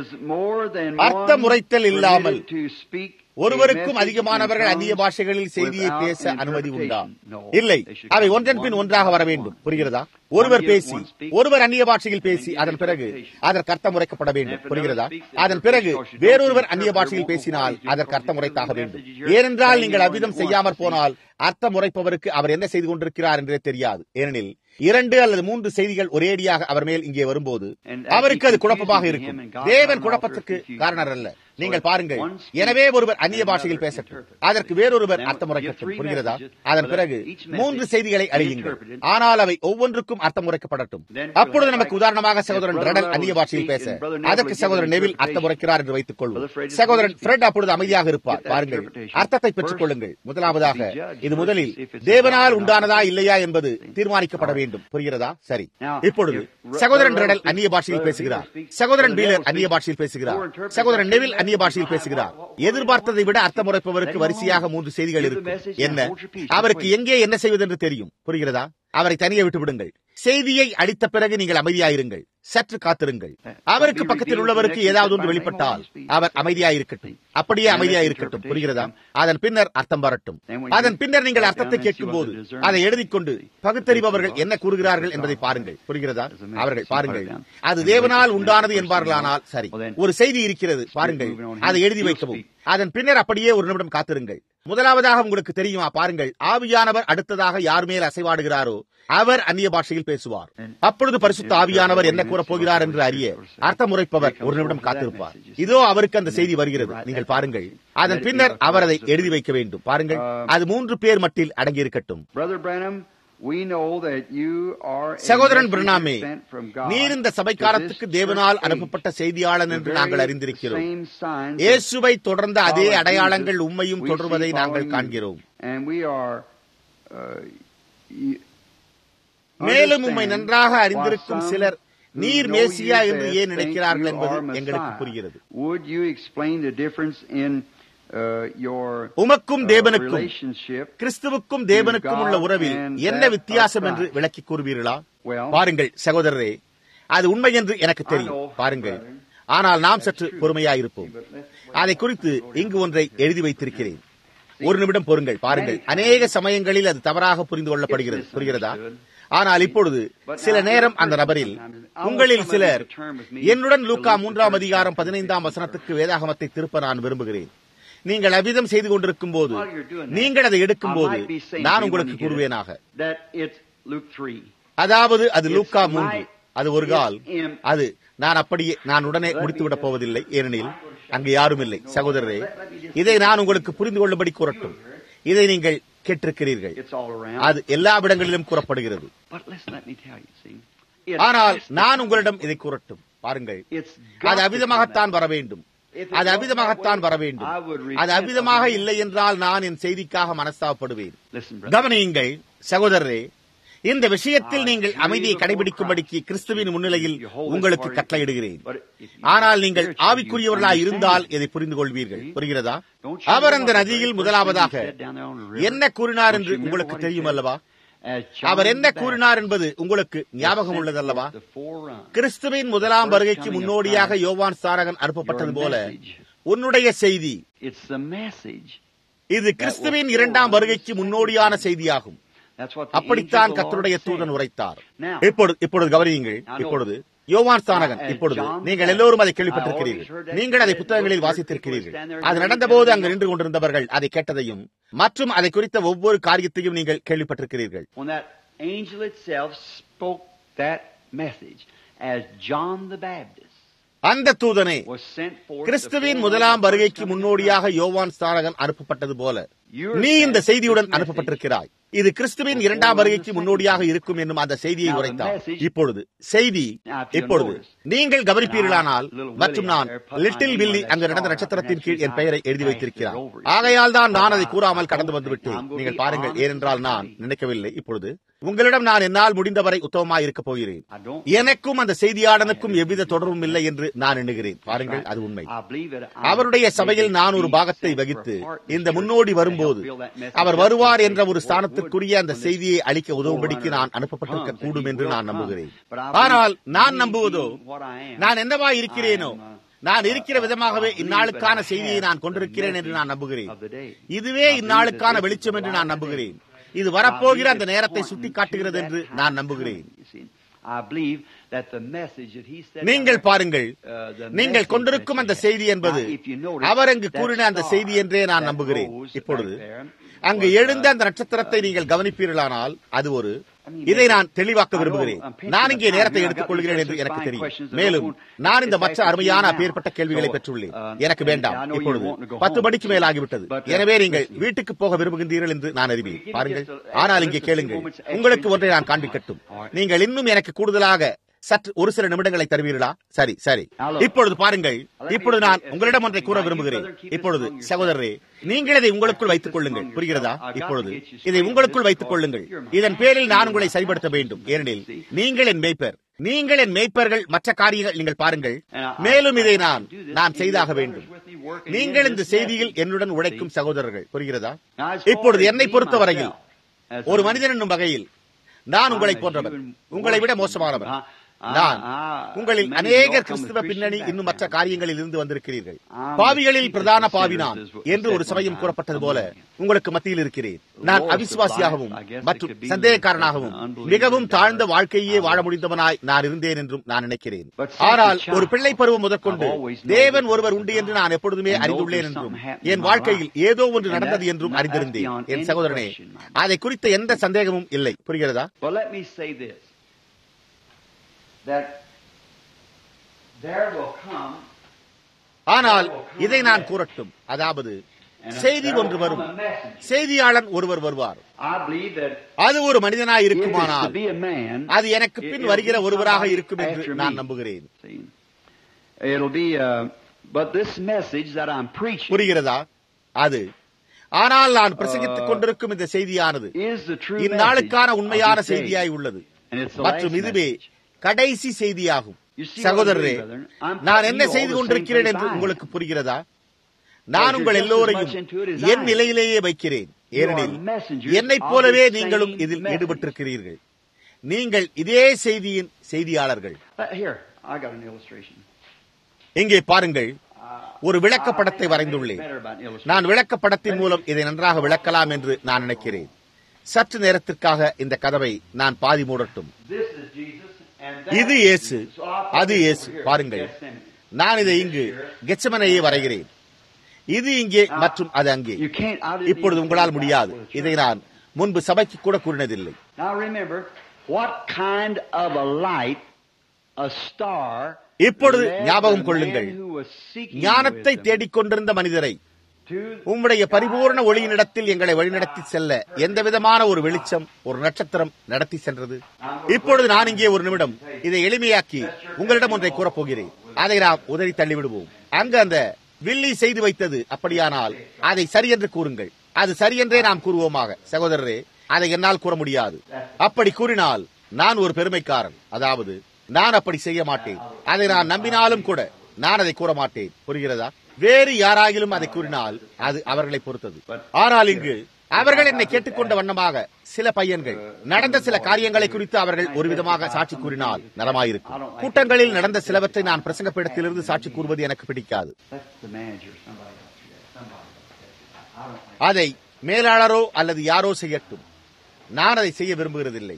அர்த்தமுறைத்தல் இல்லாமல் ஒருவருக்கும் அதிகமானவர்கள் அந்நிய பாஷைகளில் செய்தியை பேச அனுமதி உண்டா? இல்லை, அவை ஒன்றன் பின் ஒன்றாக வர வேண்டும். புரிகிறதா? ஒருவர் பேசி ஒருவர் அந்நிய பாஷையில் பேசி அதன் பிறகு அதற்கு அர்த்தம் உரைக்கப்பட வேண்டும். புரிகிறதா? அதன் பிறகு வேறொருவர் அந்நிய பாஷையில் பேசினால் அதற்கு அர்த்தம் உரைத்தாக வேண்டும். ஏனென்றால் நீங்கள் அவ்விதம் செய்யாமற் போனால் அர்த்தம் உரைப்பவருக்கு அவர் என்ன செய்து கொண்டிருக்கிறார் என்றே தெரியாது. ஏனெனில் 2 அல்லது 3 செய்திகள் ஒரேடியாக அவர் மேல் இங்கே வரும்போது அவருக்கு அது குழப்பமாக இருக்கும். தேவன் குழப்பத்துக்கு காரணர் அல்ல. நீங்கள் பாருங்கள், எனவே ஒருவர் அந்நிய பாஷையில் பேசட்டும், அதற்கு வேறொருவர் அர்த்தம் உரைக்கட்டும். புரிகிறதா? அதன் பிறகு 3 செய்திகளை அறியுங்கள், ஆனால் அவை ஒவ்வொன்றுக்கும் அர்த்தம் உரைக்கப்படட்டும். அப்பொழுது நமக்கு உதாரணமாக சகோதரன் ரெடல் அந்நிய பாஷையில் பேச அதற்கு சகோதரன் நெவில் அர்த்தம் உரைக்கிறார் என்று வைத்துக் கொள்வோம். சகோதரன் ஃப்ரெட் அப்பொழுது அமைதியாக இருப்பார். பாருங்கள், அர்த்தத்தை பெற்றுக் கொள்ளுங்கள். முதலாவதாக இது முதலில் தேவனால் உண்டானதா இல்லையா என்பது தீர்மானிக்கப்பட வேண்டும். புரிகிறதா? சரி, இப்பொழுது சகோதரன் ரெடல் அந்நிய பாஷையில் பேசுகிறார், சகோதரன் பீலர் அந்நிய பாஷையில் பேசுகிறார், சகோதரன் நெவில் அந்நிய பாஷையில் பேசுகிறார். எதிர்பார்த்ததை விட அர்த்தம் உரைப்பவருக்கு வரிசையாக 3 செய்திகள் இருக்கும். என்ன, அவருக்கு எங்கே என்ன செய்வது என்று தெரியும். புரிகிறதா? அவரை தனியே விட்டு விடுங்கள். செய்தியை அளித்த பிறகு நீங்கள் அமைதியாயிருங்கள், சற்று காத்திருங்கள். அவருக்கு பக்கத்தில் உள்ளவருக்கு ஏதாவது ஒன்று வெளிப்பட்டால் அவர் அமைதியாயிருக்கட்டும், அப்படியே அமைதியாயிருக்கட்டும். புரிகிறதா? அதன் பின்னர் அர்த்தம் வரட்டும். அதன் பின்னர் நீங்கள் அர்த்தத்தை கேட்கும் போது அதை எழுதிக் கொண்டு பகுத்தறிபவர்கள் என்ன கூறுகிறார்கள் என்பதை பாருங்கள். புரிகிறதா? அவர்கள் பாருங்கள், அது தேவனால் உண்டானது என்பார்களானால் சரி, ஒரு செய்தி இருக்கிறது, பாருங்கள், அதை எழுதி வைக்கவும். அதன் பின்னர் அப்படியே ஒரு நிமிடம் காத்திருங்கள். முதலாவதாக உங்களுக்கு தெரியுமா? பாருங்கள், ஆவியானவர் அடுத்ததாக யார் மேல் அசைவாடுகிறாரோ அவர் அந்நிய பாஷையில் பேசுவார். அப்பொழுது பரிசுத்த ஆவியானவர் என்ன கூறப் போகிறார் என்று அறிய அர்த்தம் உரைப்பவர் ஒரு நிமிடம் காத்திருப்பார். இதோ அவருக்கு அந்த செய்தி வருகிறது. நீங்கள் பாருங்கள், அதன் பின்னர் அவர் அதை எழுதி வைக்க வேண்டும். பாருங்கள், அது 3 பேர் மட்டில் அடங்கியிருக்கட்டும். சகோதரன் பிரணாமே, நீர் இந்த சபைக்காரத்துக்கு தேவனால் அனுப்பப்பட்ட செய்தியாளன் என்று நாங்கள் அறிந்திருக்கிறோம். இயேசுவை தொடர்ந்த அதே அடையாளங்கள் உம்மையும் தொடர்வதை நாங்கள் காண்கிறோம். மேலும் உம்மை நன்றாக அறிந்திருக்கும் சிலர் நீர் know மேசியா you என்று best ஏன் think நினைக்கிறார்கள் you என்பது are எங்களுக்கு Messiah. புரிகிறது. Would you explain the difference in your உமக்கும் தேவனுக்கும் relationship? கிறிஸ்துவுக்கும் தேவனுக்கும் உள்ள உறவில் என்ன வித்தியாசம் என்று விளக்கி கூறுவீர்களா? பாருங்கள் சகோதரரே, அது உண்மை என்று எனக்கு தெரியும். பாருங்கள், ஆனால் நாம் சற்று பொறுமையாயிருப்போம். அதை குறித்து இங்கு ஒன்றை எழுதி வைத்திருக்கிறேன். ஒரு நிமிடம் பொறுங்கள். பாருங்கள், அநேக சமயங்களில் அது தவறாக புரிந்து கொள்ளப்படுகிறது. புரிகிறதா? ஆனால் இப்பொழுது சில நேரம் அந்த நபரில் உங்களில் சிலர் என்னுடன் லூக்கா 3ஆம் அதிகாரம் 15ஆம் வசனத்துக்கு வேதாகமத்தை திருப்ப நான் விரும்புகிறேன். நீங்கள் அவ்விதம் செய்து கொண்டிருக்கும் போது, நீங்கள் அதை எடுக்கும் போது நான் உங்களுக்கு கூறுவேனாக, அதாவது அது லூக்கா 3. அது ஒரு கால், அது நான் உடனே முடித்துவிடப் போவதில்லை, ஏனெனில் அங்கு யாரும் இல்லை. சகோதரரே, இதை நான் உங்களுக்கு புரிந்து கொள்ளும்படி கூறட்டும். இதை நீங்கள் கேட்டிருக்கிறீர்கள், அது எல்லா இடங்களிலும் கூறப்படுகிறது. ஆனால் நான் உங்களிடம் இதை கூறட்டும். பாருங்கள், அது அவ்விதமாகத்தான் வர வேண்டும். அது அவ்விதமாகத்தான் வர வேண்டும். அது அவ்விதமாக இல்லை என்றால் நான் என் செய்திக்காக மனஸ்தாபப்படுவேன். கவனியுங்கள் சகோதரரே, இந்த விஷயத்தில் நீங்கள் அமைதியை கடைபிடிக்கும்படிக்கு கிறிஸ்துவின் முன்னிலையில் உங்களுக்கு கட்டளையிடுகிறேன். ஆனால் நீங்கள் ஆவிக்குரியவர்களாய் இருந்தால் இதை புரிந்து கொள்வீர்கள். புரிகிறதா? அவர் அந்த நதியில் முதலாவதாக என்ன கூறினார் என்று உங்களுக்கு தெரியும் அல்லவா? அவர் என்ன கூறினார் என்பது உங்களுக்கு ஞாபகம் உள்ளதல்லவா? கிறிஸ்துவின் முதலாம் வருகைக்கு முன்னோடியாக யோவான் ஸ்நானகன் அனுப்பப்பட்டது போல உன்னுடைய செய்தி இது கிறிஸ்துவின் 2ஆம் வருகைக்கு முன்னோடியான செய்தியாகும். அப்படித்தான் கர்த்தருடைய தூதன் உரைத்தார். இப்பொழுது கவனியுங்கள். இப்பொழுது யோவான் ஸ்நானகன், இப்பொழுது நீங்கள் எல்லோரும் அதை கேள்விப்பட்டிருக்கிறீர்கள். நீங்கள் அதை புத்தகங்களில் வாசித்திருக்கிறீர்கள். அது நடந்தபோது அங்கு நின்று கொண்டிருந்தவர்கள் அதை கேட்டதையும் மற்றும் அதை குறித்த ஒவ்வொரு காரியத்தையும் நீங்கள் கேள்விப்பட்டிருக்கிறீர்கள். அந்த தூதனே கிறிஸ்துவின் முதலாம் வருகைக்கு முன்னோடியாக யோவான் ஸ்நானகன் அனுப்பப்பட்டது போல நீ இந்த செய்தியுடன் அனுப்பப்பட்டிருக்கிறாய். இது கிறிஸ்துவின் 2ஆம் வருகைக்கு முன்னோடியாக இருக்கும் என்னும் அந்த செய்தியை உரைத்தார். இப்பொழுது செய்தி, இப்பொழுது நீங்கள் கவனிப்பீர்களானால், மற்றும் நான் லிட்டில் வில்லி அங்கு நடந்த நட்சத்திரத்தின் கீழ் என் பெயரை எழுதி வைத்திருக்கிறார். ஆகையால் தான் நான் அதை கூறாமல் கடந்து வந்துவிட்டேன். நீங்கள் பாருங்கள், ஏனென்றால் நான் நினைக்கவில்லை. இப்பொழுது உங்களிடம் நான் என்னால் முடிந்தவரை உத்தமமாய் இருக்கப் போகிறேன். எனக்கும் அந்த செய்தியாளனுக்கும் எவ்வித தொடர்பும் இல்லை என்று நான் எண்ணுகிறேன். பாருங்கள், அது உண்மை. அவருடைய சபையில் நான் ஒரு பாகத்தை வகித்து இந்த முன்னோடி வரும்போது அவர் வருவார் என்ற ஒரு ஸ்தானத்திற்குரிய அந்த செய்தியை அளிக்க உதவும்படிக்கு நான் அனுப்பப்பட்டிருக்க கூடும் என்று நான் நம்புகிறேன். ஆனால் நான் நம்புவதோ, நான் என்னவா இருக்கிறேனோ, நான் இருக்கிற விதமாகவே இந்நாளுக்கான செய்தியை நான் கொண்டிருக்கிறேன் என்று நான் நம்புகிறேன். இதுவே இந்நாளுக்கான வெளிச்சம் என்று நான் நம்புகிறேன். இது வரப்போகிற அந்த நேரத்தை சுட்டி காட்டுகிறது என்று நான் நம்புகிறேன். நீங்கள் பாருங்கள், நீங்கள் கொண்டிருக்கும் அந்த செய்தி என்பது அவர் அங்கு கூறின அந்த செய்தி என்றே நான் நம்புகிறேன். இப்பொழுது அங்கு எழுந்த அந்த நட்சத்திரத்தை நீங்கள் கவனிப்பீர்களானால் அது ஒரு, இதை நான் தெளிவாக்க விரும்புகிறேன். நான் இங்கே நேரத்தை எடுத்துக் கொள்கிறேன் என்று எனக்கு தெரியும். மேலும் நான் இந்த மற்ற அருமையான அப்பேற்பட்ட கேள்விகளை பெற்றுள்ளேன். எனக்கு வேண்டாம். இப்பொழுது 10 மணிக்கு மேலாகிவிட்டது. எனவே நீங்கள் வீட்டுக்கு போக விரும்புகின்றீர்கள் என்று நான் அறிவேன். பாருங்கள், ஆனால் இங்கே கேளுங்கள். உங்களுக்கு ஒன்றை நான் காண்பிக்கட்டும். நீங்கள் இன்னும் எனக்கு கூடுதலாக சற்று ஒரு சில நிமிடங்களை தருவீர்களா? சரி சரி. இப்பொழுது பாருங்கள், இப்பொழுது நான் உங்களிடம் ஒன்றை கூற விரும்புகிறேன். இப்பொழுது சகோதரரே, நீங்கள் இதை உங்களுக்குள் வைத்துக் கொள்ளுங்கள். புரிகிறதா? இப்பொழுது இதை உங்களுக்குள் வைத்துக் கொள்ளுங்கள். இதன் பேரில் நான் உங்களை சரிபடுத்த வேண்டும். ஏனெனில் நீங்கள் என் மேய்ப்பர். நீங்கள் என் மேய்ப்பர்கள். மற்ற காரியங்கள் நீங்கள் பாருங்கள். மேலும் இதை நான் செய்தாக வேண்டும். நீங்கள் இந்த செய்தியில் என்னுடன் உழைக்கும் சகோதரர்கள். புரிகிறதா? இப்பொழுது என்னை பொறுத்தவரையில் ஒரு மனிதன் என்னும் வகையில் நான் உங்களை போன்றவர், உங்களை விட மோசமானவர். நான் உங்களில் அநேகர் கிறிஸ்துவ பின்னணி இன்னும் மற்ற காரியங்களில் இருந்து வந்திருக்கிறீர்கள். பாவிகளில் பிரதான பாவி நான் என்று ஒரு சமயம் கூறப்பட்டது போல உங்களுக்கு மத்தியில் இருக்கிறேன். நான் அவிசுவாசியாகவும் மற்றும் சந்தேகக்காரனாகவும் மிகவும் தாழ்ந்த வாழ்க்கையே வாழ முடிந்தவனாய் நான் இருந்தேன் என்றும் நான் நினைக்கிறேன். ஆனால் ஒரு பிள்ளை பருவம் முதற்கொண்டு தேவன் ஒருவர் உண்டு என்று நான் எப்பொழுதுமே அறிந்துள்ளேன் என்றும் என் வாழ்க்கையில் ஏதோ ஒன்று நடந்தது என்றும் அறிந்திருந்தேன். என் சகோதரனே, அதை குறித்த எந்த சந்தேகமும் இல்லை. புரிகிறதா? ஆனால் இதை நான் கூறட்டும். அதாவது செய்தி ஒன்று வரும், செய்தியாளன் ஒருவர் வருவார். அது ஒரு மனிதனாய் இருக்குமானால் அது எனக்கு பின் வருகிற ஒருவராக இருக்கும் என்று நான் நம்புகிறேன். புரிகிறதா? அது ஆனால் நான் பிரசங்கித்துக் கொண்டிருக்கும் இந்த செய்தியானது இந்நாளுக்கான உண்மையான செய்தியாய் உள்ளது. மற்றும் இதுவே கடைசி செய்தியாகும். சகோதரரே, நான் என்ன செய்து கொண்டிருக்கிறேன் என்று உங்களுக்கு புரிகிறதா? நான் உங்கள் எல்லோரையும் என் நிலையிலேயே வைக்கிறேன். ஏனெனில் என்னைப் போலவே நீங்களும் இதில் ஈடுபட்டிருக்கிறீர்கள். நீங்கள் இதே செய்தியின் செய்தியாளர்கள். இங்கே பாருங்கள், ஒரு விளக்கப்படத்தை வரைந்துள்ளேன். நான் விளக்கப்படத்தின் மூலம் இதை நன்றாக விளக்கலாம் என்று நான் நினைக்கிறேன். சற்று நேரத்திற்காக இந்த கதவை நான் பாதி மூடட்டும். இது இயேசு, அது இயேசு. பாருங்கள், நான் இதை இங்கு கெத்செமனேயை வரைகிறேன். இது இங்கே மற்றும் அது அங்கே. இப்பொழுது உங்களால் முடியாது. இதை நான் முன்பு சபைக்கு கூட கூறினதில்லை. இப்பொழுது ஞாபகம் கொள்ளுங்கள், ஞானத்தை தேடிக்கொண்டிருந்த மனிதரை உம்முடைய பரிபூர்ண ஒளியினிடத்தில் எங்களை வழிநடத்தி செல்ல எந்த விதமான ஒரு வெளிச்சம், ஒரு நட்சத்திரம் நடத்தி சென்றது. இப்பொழுது நான் இங்கே ஒரு நிமிடம் இதை எளிமையாக்கி உங்களிடம் ஒன்றை கூறப்போகிறேன். அதை நாம் உதறி தள்ளிவிடுவோம். அங்கு அந்த வில்லி செய்து வைத்தது அப்படியானால் அதை சரியென்று கூறுங்கள். அது சரியென்றே நாம் கூறுவோமாக. சகோதரரே, அதை என்னால் கூற முடியாது. அப்படி கூறினால் நான் ஒரு பெருமைக்காரன். அதாவது நான் அப்படி செய்ய மாட்டேன். அதை நான் நம்பினாலும் கூட நான் அதை கூற மாட்டேன். புரிகிறதா? வேறு யாராயிலும் அதை கூறினால் அது அவர்களை பொறுத்தது. ஆனால் இங்கு அவர்கள் என்னை கேட்டுக்கொண்ட வண்ணமாக சில பையன்கள் நடந்த சில காரியங்களை குறித்து அவர்கள் ஒரு விதமாக சாட்சி கூறினால் நலமாயிருக்கும். கூட்டங்களில் நடந்த சிலவற்றை நான் பிரசங்கப்பீடத்திலிருந்து சாட்சி கூறுவது எனக்கு பிடிக்காது. அதை மேலாளரோ அல்லது யாரோ செய்யட்டும். நான் அதை செய்ய விரும்புகிறதில்லை.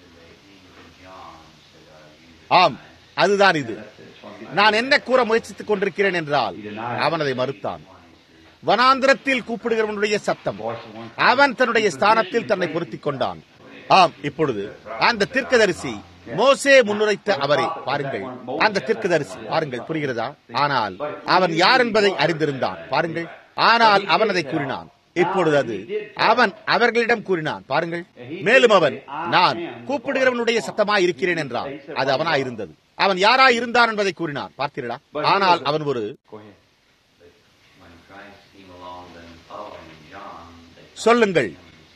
ஆம், அதுதான் இது. நான் என்ன கூற முயற்சித்துக் கொண்டிருக்கிறேன் என்றால், அவன் அதை மறுத்தான். வனாந்திரத்தில் கூப்பிடுகிறவனுடைய சத்தம். அவன் தன்னுடைய ஸ்தானத்தில் தன்னை பொருத்திக் கொண்டான். ஆம், இப்பொழுது அந்த தீர்க்கதரிசி மோசே முன்னுரைத்த அவரே. பாருங்கள், அந்த தீர்க்கதரிசி. பாருங்கள், புரிகிறதா? ஆனால் அவன் யார் என்பதை அறிந்திருந்தான். பாருங்கள், ஆனால் அவன் அதை கூறினான். இப்பொழுது அது அவன் அவர்களிடம் கூறினான். பாருங்கள், மேலும் அவன் நான் கூப்பிடுகிறவனுடைய சத்தமாய் இருக்கிறேன் என்றான். அது அவனாயிருந்தது. அவன் யாராய் இருந்தான் என்பதை கூறினான். பார்த்தீர்களா? ஆனால் அவன் ஒரு சொல்லுங்கள்.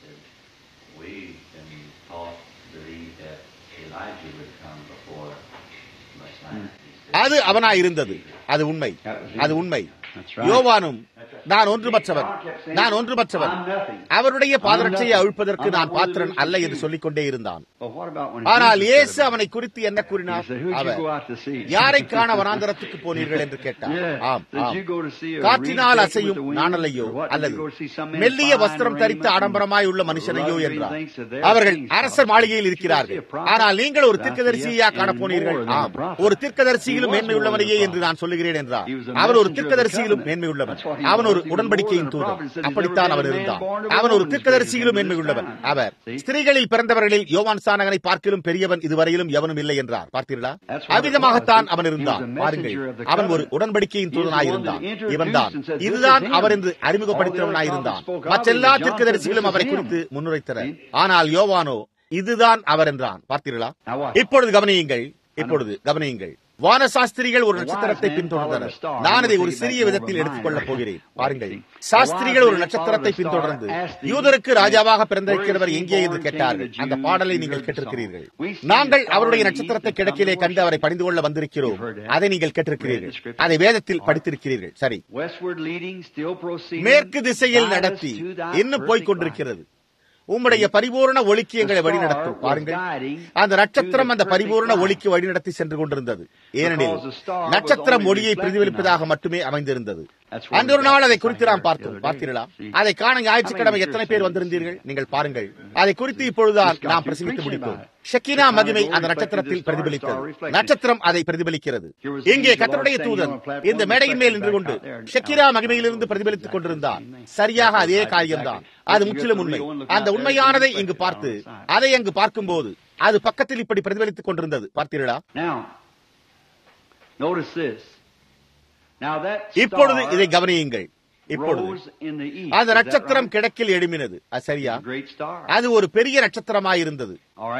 அது அவனாயிருந்தது. அது உண்மை, அது உண்மை. யோவானும் நான் ஒன்றுமற்றவன், நான் ஒன்றுமற்றவன், அவருடைய பாதரட்சையை அவிழ்ப்பதற்கு நான் பாத்திரன் அல்ல என்று சொல்லிக் கொண்டே இருந்தான். ஆனால் இயேசு அவனை குறித்து என்ன கூறினார்? அவர் யாரை காண வனாந்தரத்துக்கு போனீர்கள் என்று கேட்டார். ஆம், ஆம், காற்றினால் அசையும் நாணலையோ அல்லது மெல்லிய வஸ்திரம் தரித்த ஆடம்பரமாய் உள்ள மனுஷனையோ என்றார். அவர்கள் அரசர் மாளிகையில் இருக்கிறார்கள். ஆனால் நீங்கள் ஒரு தீர்க்கதரிசியா காண போனீர்கள். ஆம், ஒரு தீர்க்கதரிசியிலும் மேன்மையுள்ளவனையே என்று நான் சொல்லுகிறேன் என்றார். அவர் ஒரு தீர்க்கதரிசியிலும் மேன்மையுள்ளவன். அவன் ஒரு உடன்படிக்கையின் தூதன். அப்படித்தான் அவன் இருந்தான். அவன் ஒரு தீர்க்கதரிசியிலும் மேன்மையுள்ளவன். அவர் ஸ்திரீகளில் பிறந்தவர்களில் யோவான் ஸ்நானகனை பார்க்கிலும் பெரியவன் இதுவரையிலும் எவனும் இல்லை என்றார். பார்த்தீர்களா? அவ்விதமாகத்தான் அவன் இருந்தான். பாருங்கள், அவன் ஒரு உடன்படிக்கையின் தூதனாயிருந்தான். இவன்தான், இதுதான் அவர் என்று அறிமுகப்படுத்தினவனாயிருந்தான். மற்றெல்லா தீர்க்கதரிசிகளும் அவரை குறித்து முன்னுரைத்தனர். ஆனால் யோவானோ இதுதான் அவர் என்றான். பார்த்தீர்களா? இப்பொழுது கவனியுங்கள், இப்பொழுது கவனியுங்கள். வானசாஸ்திரிகள் ஒரு நட்சத்திரத்தை பின்தொடர்ந்தனர். நான் இதை ஒரு சிறிய விதத்தில் எடுத்துக் கொள்ளப் போகிறேன். பாருங்கள், சாஸ்திரிகள் ஒரு நட்சத்திரத்தை பின்தொடர்ந்து யூதருக்கு ராஜாவாக பிறந்திருக்கிறவர் எங்கே என்று கேட்டார்கள். அந்த பாடலை நீங்கள் கேட்டிருக்கிறீர்கள். நாங்கள் அவருடைய நட்சத்திரத்தை கிழக்கிலே கண்டு அவரை பணிந்து கொள்ள வந்திருக்கிறோம். அதை நீங்கள் கேட்டிருக்கிறீர்கள். அதை வேதத்தில் படித்திருக்கிறீர்கள். சரி, மேற்கு திசையில் நடத்தி இன்னும் போய்க் கொண்டிருக்கிறது. உம்முடைய பரிபூர்ண ஒளிக்கு எங்களை வழிநடத்தும். பாருங்கள், அந்த நட்சத்திரம் அந்த பரிபூர்ண ஒளிக்கு வழிநடத்தி சென்று கொண்டிருந்தது. ஏனெனில் நட்சத்திரம் ஒளியை பிரதிபலிப்பதாக மட்டுமே அமைந்திருந்தது. அன்று ஒரு நாள் அதை குறித்து நாம் பார்த்தோம். பார்த்தீர்களா? அதை காண ஞாயிற்றுக்கிழமை எத்தனை பேர் வந்திருந்தீர்கள்? நீங்கள் பாருங்கள். அதை குறித்து இப்பொழுதுதான் நாம் பிரசங்கித்து முடித்தோம். ஷெக்கினா மகிமை அந்த நட்சத்திரத்தில் பிரதிபலித்தது. நட்சத்திரம் அதை பிரதிபலிக்கிறது. இங்கே கர்த்தருடைய தூதன் இந்த மேடையின் மேல் நின்று கொண்டு ஷெக்கினா மகிமையிலிருந்து பிரதிபலித்துக் கொண்டிருந்தார். சரியாக அதே காரியம்தான். அது முற்றிலும் உண்மை. அந்த உண்மையானதை இங்கு பார்த்து அதை அங்கு பார்க்கும்போது அது பக்கத்தில் இப்படி பிரதிபலித்துக் கொண்டிருந்தது. பார்த்தீர்களா? இப்பொழுது இதை கவனியுங்கள். இப்பொழுது அந்த நட்சத்திரம் கிழக்கில் எழும்பினது. சரியா? அது ஒரு பெரிய நட்சத்திரமாயிருந்தது.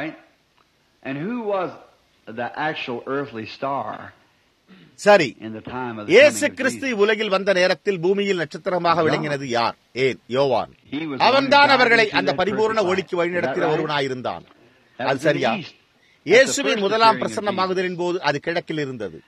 சரி, இயேசு கிறிஸ்து உலகில் வந்த நேரத்தில் பூமியில் நட்சத்திரமாக விளங்கினது யார்? ஏன்? யோவான். அவன்தான் அவர்களை அந்த பரிபூர்ண ஒளிக்கு வழிநடத்தின ஒருவனாயிருந்தான். அது சரியா? இயேசுவின் முதலாம் பிரசன்னமாகுதலின் போது அது கிழக்கில் இருந்தது.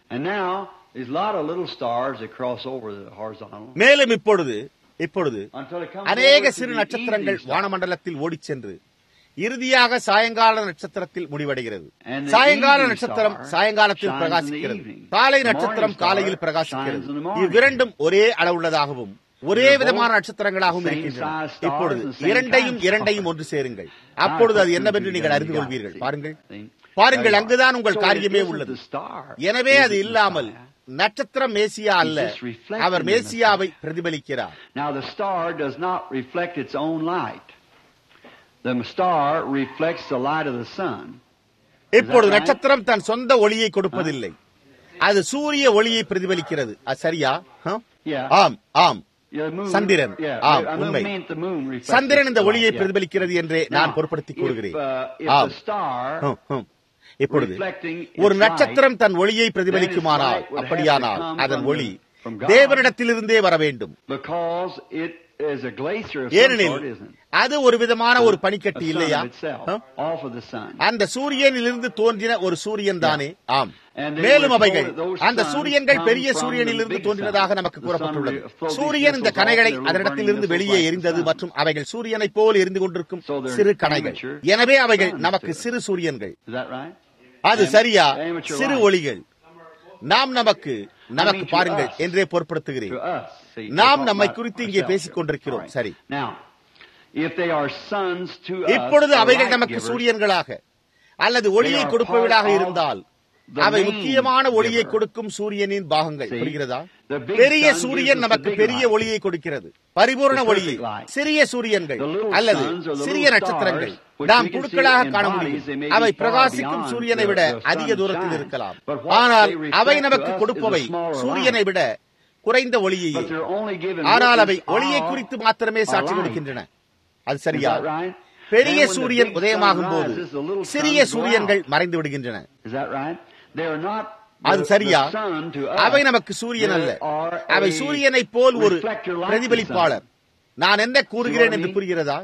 மேலும் இப்பொழுது அநேக சிறு நட்சத்திரங்கள் வானமண்டலத்தில் ஓடிச் சென்று இறுதியாக சாயங்கால நட்சத்திரத்தில் முடிவடைகிறது. சாயங்கால நட்சத்திரம் சாயங்காலத்தில் பிரகாசிக்கிறது, காலை நட்சத்திரம் காலையில் பிரகாசிக்கிறது. இவ்விரண்டும் ஒரே அளவுள்ளதாகவும் ஒரே விதமான நட்சத்திரங்களாகவும் இருக்கின்றன. இப்பொழுது இரண்டையும் ஒன்று சேருங்கள், அப்பொழுது அது என்னவென்று நீங்கள் அறிந்து கொள்வீர்கள். பாருங்கள், அங்குதான் உங்கள் காரியமே உள்ளது. எனவே அது இல்லாமல் நட்சத்திரம் மேசியா அல்ல, அவர் மேசியாவை பிரதிபலிக்கிறார். Now the star does not reflect its own light. The star reflects the light of the sun. இப்பொழுது நட்சத்திரம் தன் சொந்த ஒளியை கொடுப்பதில்லை, அது சூரிய ஒளியை பிரதிபலிக்கிறது. அது சரியா? ஆம் ஆம். சந்திரன், ஆம் உண்மை, சந்திரன் இந்த ஒளியை பிரதிபலிக்கிறது என்றே நான் பொருட்படுத்திக் கூறுகிறேன். இப்பொழுது ஒரு நட்சத்திரம் தன் ஒளியை பிரதிபலிக்குமானால், அப்படியானால் அதன் ஒளி தேவனிடத்திலிருந்தே வர வேண்டும். ஏனெனில் அது ஒரு விதமான ஒரு பனிக்கட்டி இல்லையா? அந்த சூரியனிலிருந்து தோன்றின ஒரு சூரியன் தானே? ஆம். மேலும் அவைகள் அந்த சூரியன்கள் பெரிய சூரியனிலிருந்து தோன்றினதாக நமக்கு கூறப்பட்டுள்ளது. சூரியன் இந்த கணைகளை அதனிடத்திலிருந்து வெளியே எரிந்தது மற்றும் அவைகள் சூரியனை போல் எரிந்து கொண்டிருக்கும் சிறு கணைகள். எனவே அவைகள் நமக்கு சிறு சூரியன்கள். அது சரியா? சிறு ஒளிகள். நாம் நமக்கு பாருங்கள் என்றே பொருட்படுத்துகிறேன். நாம் நம்மை குறித்து இங்கே பேசிக் கொண்டிருக்கிறோம். சரி, இப்பொழுது அவைகள் நமக்கு சூரியன்களாக அல்லது ஒளியை கொடுப்பவர்களாக இருந்தால் அவை முக்கியமான ஒளியை கொடுக்கும் சூரியனின் பாகங்கள். புரிகிறதா? பெரிய சூரியன் நமக்கு பெரிய ஒளியை கொடுக்கிறது, பரிபூர்ண ஒளியை. சிறிய சூரியன்கள் அல்லது சிறிய நட்சத்திரங்கள் நாம் குழுக்களாக காண முடியும். அவை பிரகாசிக்கும் சூரியனை விட அதிக தூரத்தில் இருக்கலாம், ஆனால் அவை நமக்கு கொடுப்பவை சூரியனை விட குறைந்த ஒளியையே. ஆனால் அவை ஒளியை குறித்து மாத்திரமே சாட்சி கொடுக்கின்றன. அது சரியா? பெரிய சூரியன் உதயமாகும் போது சிறிய சூரியன்கள் மறைந்து விடுகின்றன. அது சரியா? அவை நமக்கு சூரியன் அல்ல, அவை சூரியனை போல் ஒரு பிரதிபலிப்பாளர். நான் என்ன கூறுகிறேன் என்று புரிகிறதா?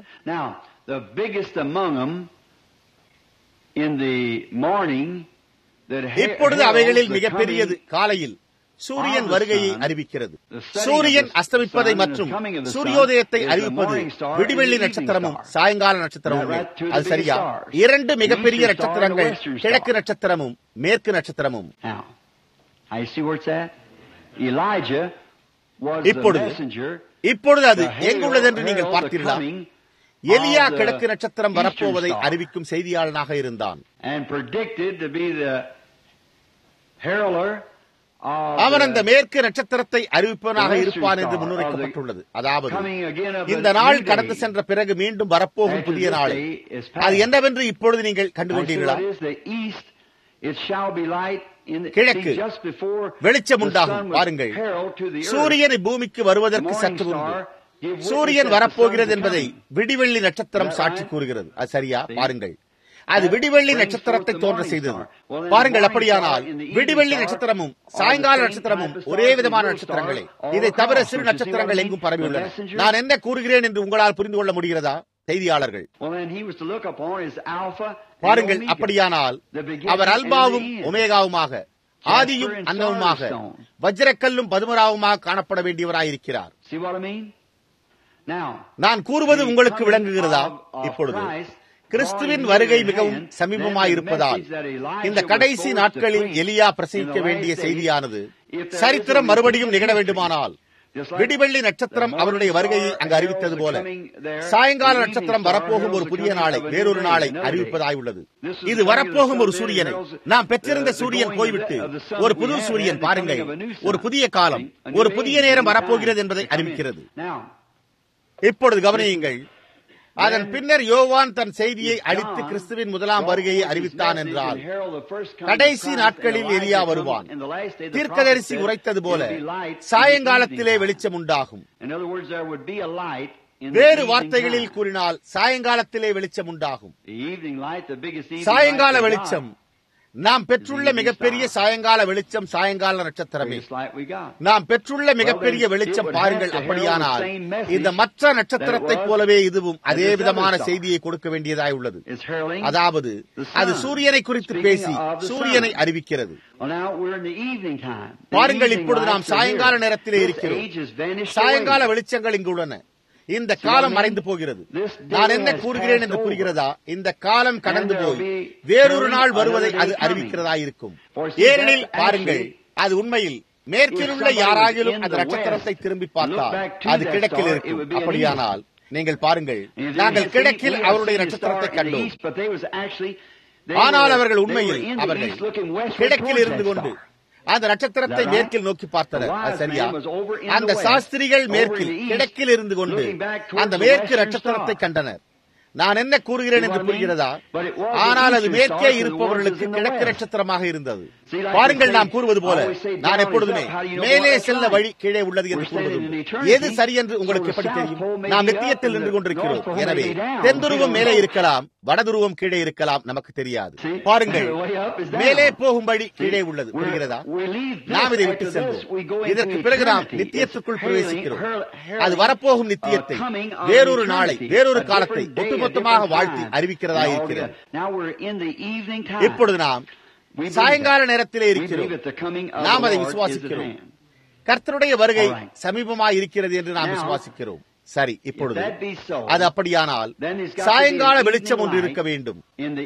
இப்பொழுது அவைகளில் மிகப்பெரியது காலையில் சூரியன் வருகையை அறிவிக்கிறது. சூரியன் அஸ்தமிப்பதை மற்றும் சூரியோதயத்தை அறிவிப்பது விடிவெள்ளி நட்சத்திரமும் சாயங்கால நட்சத்திரமும். அது சரியா? இரண்டு மிகப்பெரிய நட்சத்திரங்கள், கிழக்கு நட்சத்திரமும் மேற்கு நட்சத்திரமும். இப்பொழுது அது எங்குள்ளது என்று நீங்கள் பார்த்தீர்களா? எலியா கிழக்கு நட்சத்திரம் வரப்போவதை அறிவிக்கும் செய்தியாளனாக இருந்தான். அவன் அந்த மேற்கு நட்சத்திரத்தை அறிவிப்பவனாக இருப்பான் என்று முன்னுரைக்கப்பட்டுள்ளது. அதாவது இந்த நாள் கடந்து சென்ற பிறகு மீண்டும் வரப்போகும் புதிய நாளை. அது என்னவென்று இப்பொழுது நீங்கள் கண்டுகொண்டீர்களா? கிழக்கு வெளிச்சம் உண்டாகும். பாருங்கள், சூரியனை பூமிக்கு வருவதற்கு சற்று முன்பு சூரியன் வரப்போகிறது என்பதை விடிவெள்ளி நட்சத்திரம் சாட்சி கூறுகிறது. அது சரியா? பாருங்கள், அது விடிவெள்ளி நட்சத்திரத்தை தோன்ற செய்தது. பாருங்கள், அப்படியானால் விடிவெள்ளி நட்சத்திரமும் சாயங்கால நட்சத்திரமும் ஒரே விதமான நட்சத்திரங்களே. இதை தவிர சிறு நட்சத்திரங்கள் எங்கும் பரவியுள்ளன. நான் என்ன கூறுகிறேன் என்று உங்களால் புரிந்து கொள்ள முடிகிறதா செய்தியாளர்கள்? பாருங்கள், அப்படியானால் அவர் அல்பாவும் ஒமேகாவுமாக, ஆதியும் அந்தமுமாக, வஜ்ரக்கல்லும் பதுமராவுமாக காணப்பட வேண்டியவராயிருக்கிறார். நான் கூறுவது உங்களுக்கு விளங்குகிறதா? இப்பொழுது கிறிஸ்துவின் வருகை மிகவும் சமீபமாயிருப்பதால் இந்த கடைசி நாட்களில் எலியா பிரசங்கிக்க வேண்டிய செய்தியானது சரித்திரம் மறுபடியும் நிகழ வேண்டுமானால் விடிவெள்ளி நட்சத்திரம் அவருடைய வருகையை அங்கு அறிவித்தது போல சாயங்கால நட்சத்திரம் வரப்போகும் ஒரு புதிய நாளை, வேறொரு நாளை அறிவிப்பதாய் உள்ளது. இது வரப்போகும் ஒரு சூரியனை, நாம் பெற்றிருந்த சூரியன் போய்விட்டு ஒரு புது சூரியன், பாருங்கள், ஒரு புதிய காலம், ஒரு புதிய நேரம் வரப்போகிறது என்பதை அறிவிக்கிறது. இப்பொழுது கவனியுங்கள். அதன் பின்னர் யோவான் தன் செய்தியை அளித்து கிறிஸ்துவின் முதலாம் வருகையை அறிவித்தான் என்றால் கடைசி நாட்களில் எலியா வருவான். தீர்க்கதரிசி உரைத்தது போல சாயங்காலத்திலே வெளிச்சம் உண்டாகும். வேறு வார்த்தைகளில் கூறினால் சாயங்காலத்திலே வெளிச்சம் உண்டாகும். சாயங்கால வெளிச்சம் நாம் பெற்றுள்ள மிகப்பெரிய சாயங்கால வெளிச்சம் சாயங்கால நட்சத்திரமே. நாம் பெற்றுள்ள மிகப்பெரிய வெளிச்சம் பாருங்கள். அப்படியானால் இந்த மற்ற நட்சத்திரத்தைப் போலவே இதுவும் அதே விதமான செய்தியை கொடுக்க வேண்டியதாய் உள்ளது. அதாவது அது சூரியனை குறித்து பேசி சூரியனை அறிவிக்கிறது. பாருங்கள், இப்பொழுது நாம் சாயங்கால நேரத்திலே இருக்கிறோம். சாயங்கால வெளிச்சங்கள் இங்கு உள்ளன. இந்த காலம் மறைந்து போகிறது. நான் என்ன கூறுகிறேன் என்று புரிகிறதா? இந்த காலம் கடந்து போய் வேறொரு நாள் வருவதை அது அறிவிக்கிறதா இருக்கும். ஏனெனில் பாருங்கள், அது உண்மையில் மேற்கில் உள்ள யாராகிலும் அந்த நட்சத்திரத்தை திரும்பி பார்த்தால் அது கிழக்கில் இருக்கும். அப்படியானால் நீங்கள் பாருங்கள், நாங்கள் கிழக்கில் அவருடைய நட்சத்திரத்தை கண்டோம். ஆனால் அவர்கள் உண்மையில் அவர்கள் கிழக்கில் இருந்து கொண்டு அந்த நட்சத்திரத்தை மேற்கில் நோக்கி பார்த்தனர். அது சரியா? அந்த சாஸ்திரிகள் மேற்கில் கிழக்கில் இருந்து கொண்டு அந்த மேற்கு நட்சத்திரத்தை கண்டனர். நான் என்ன கூறுகிறேன் என்று புரிகிறதா? ஆனால் அது மேற்கே இருப்பவர்களுக்கு கிழக்கு நட்சத்திரமாக இருந்தது. பாருங்கள், நாம் கூறுவது போல நான் எப்பொழுதுமே மேலே செல்ல வழி கீழே உள்ளது என்று கூறுவது. எது சரி என்று உங்களுக்கு எப்படி தெரியும்? நாம் நித்தியத்தில் நின்று கொண்டிருக்கிறோம். எனவே தென்துருவம் மேலே இருக்கலாம், வடதுருவம் கீழே இருக்கலாம், நமக்கு தெரியாது. பாருங்கள், மேலே போகும் வழி கீழே உள்ளது. புரிகிறதா? நாம் இதை விட்டு செல்வோம். இதற்கு பிறகு நாம் நித்தியத்துக்குள் பிரவேசிக்கிறோம். அது வரப்போகும் நித்தியத்தை, வேறொரு நாளை, வேறொரு காலத்தை ஒட்டுமொத்தமாக வாழ்த்தி அறிவிக்கிறதா இருக்கிறது. இப்பொழுது நாம் சாயங்கால நேரத்திலே இருக்கிறோம். நாம் அதை விசுவாசிக்கிறோம். கர்த்தருடைய வருகை சமீபமாய் இருக்கிறது என்று நாம் விசுவாசிக்கிறோம். சரி, இப்பொழுது அது அப்படியானால் சாயங்கால வெளிச்சம் ஒன்று இருக்க வேண்டும்.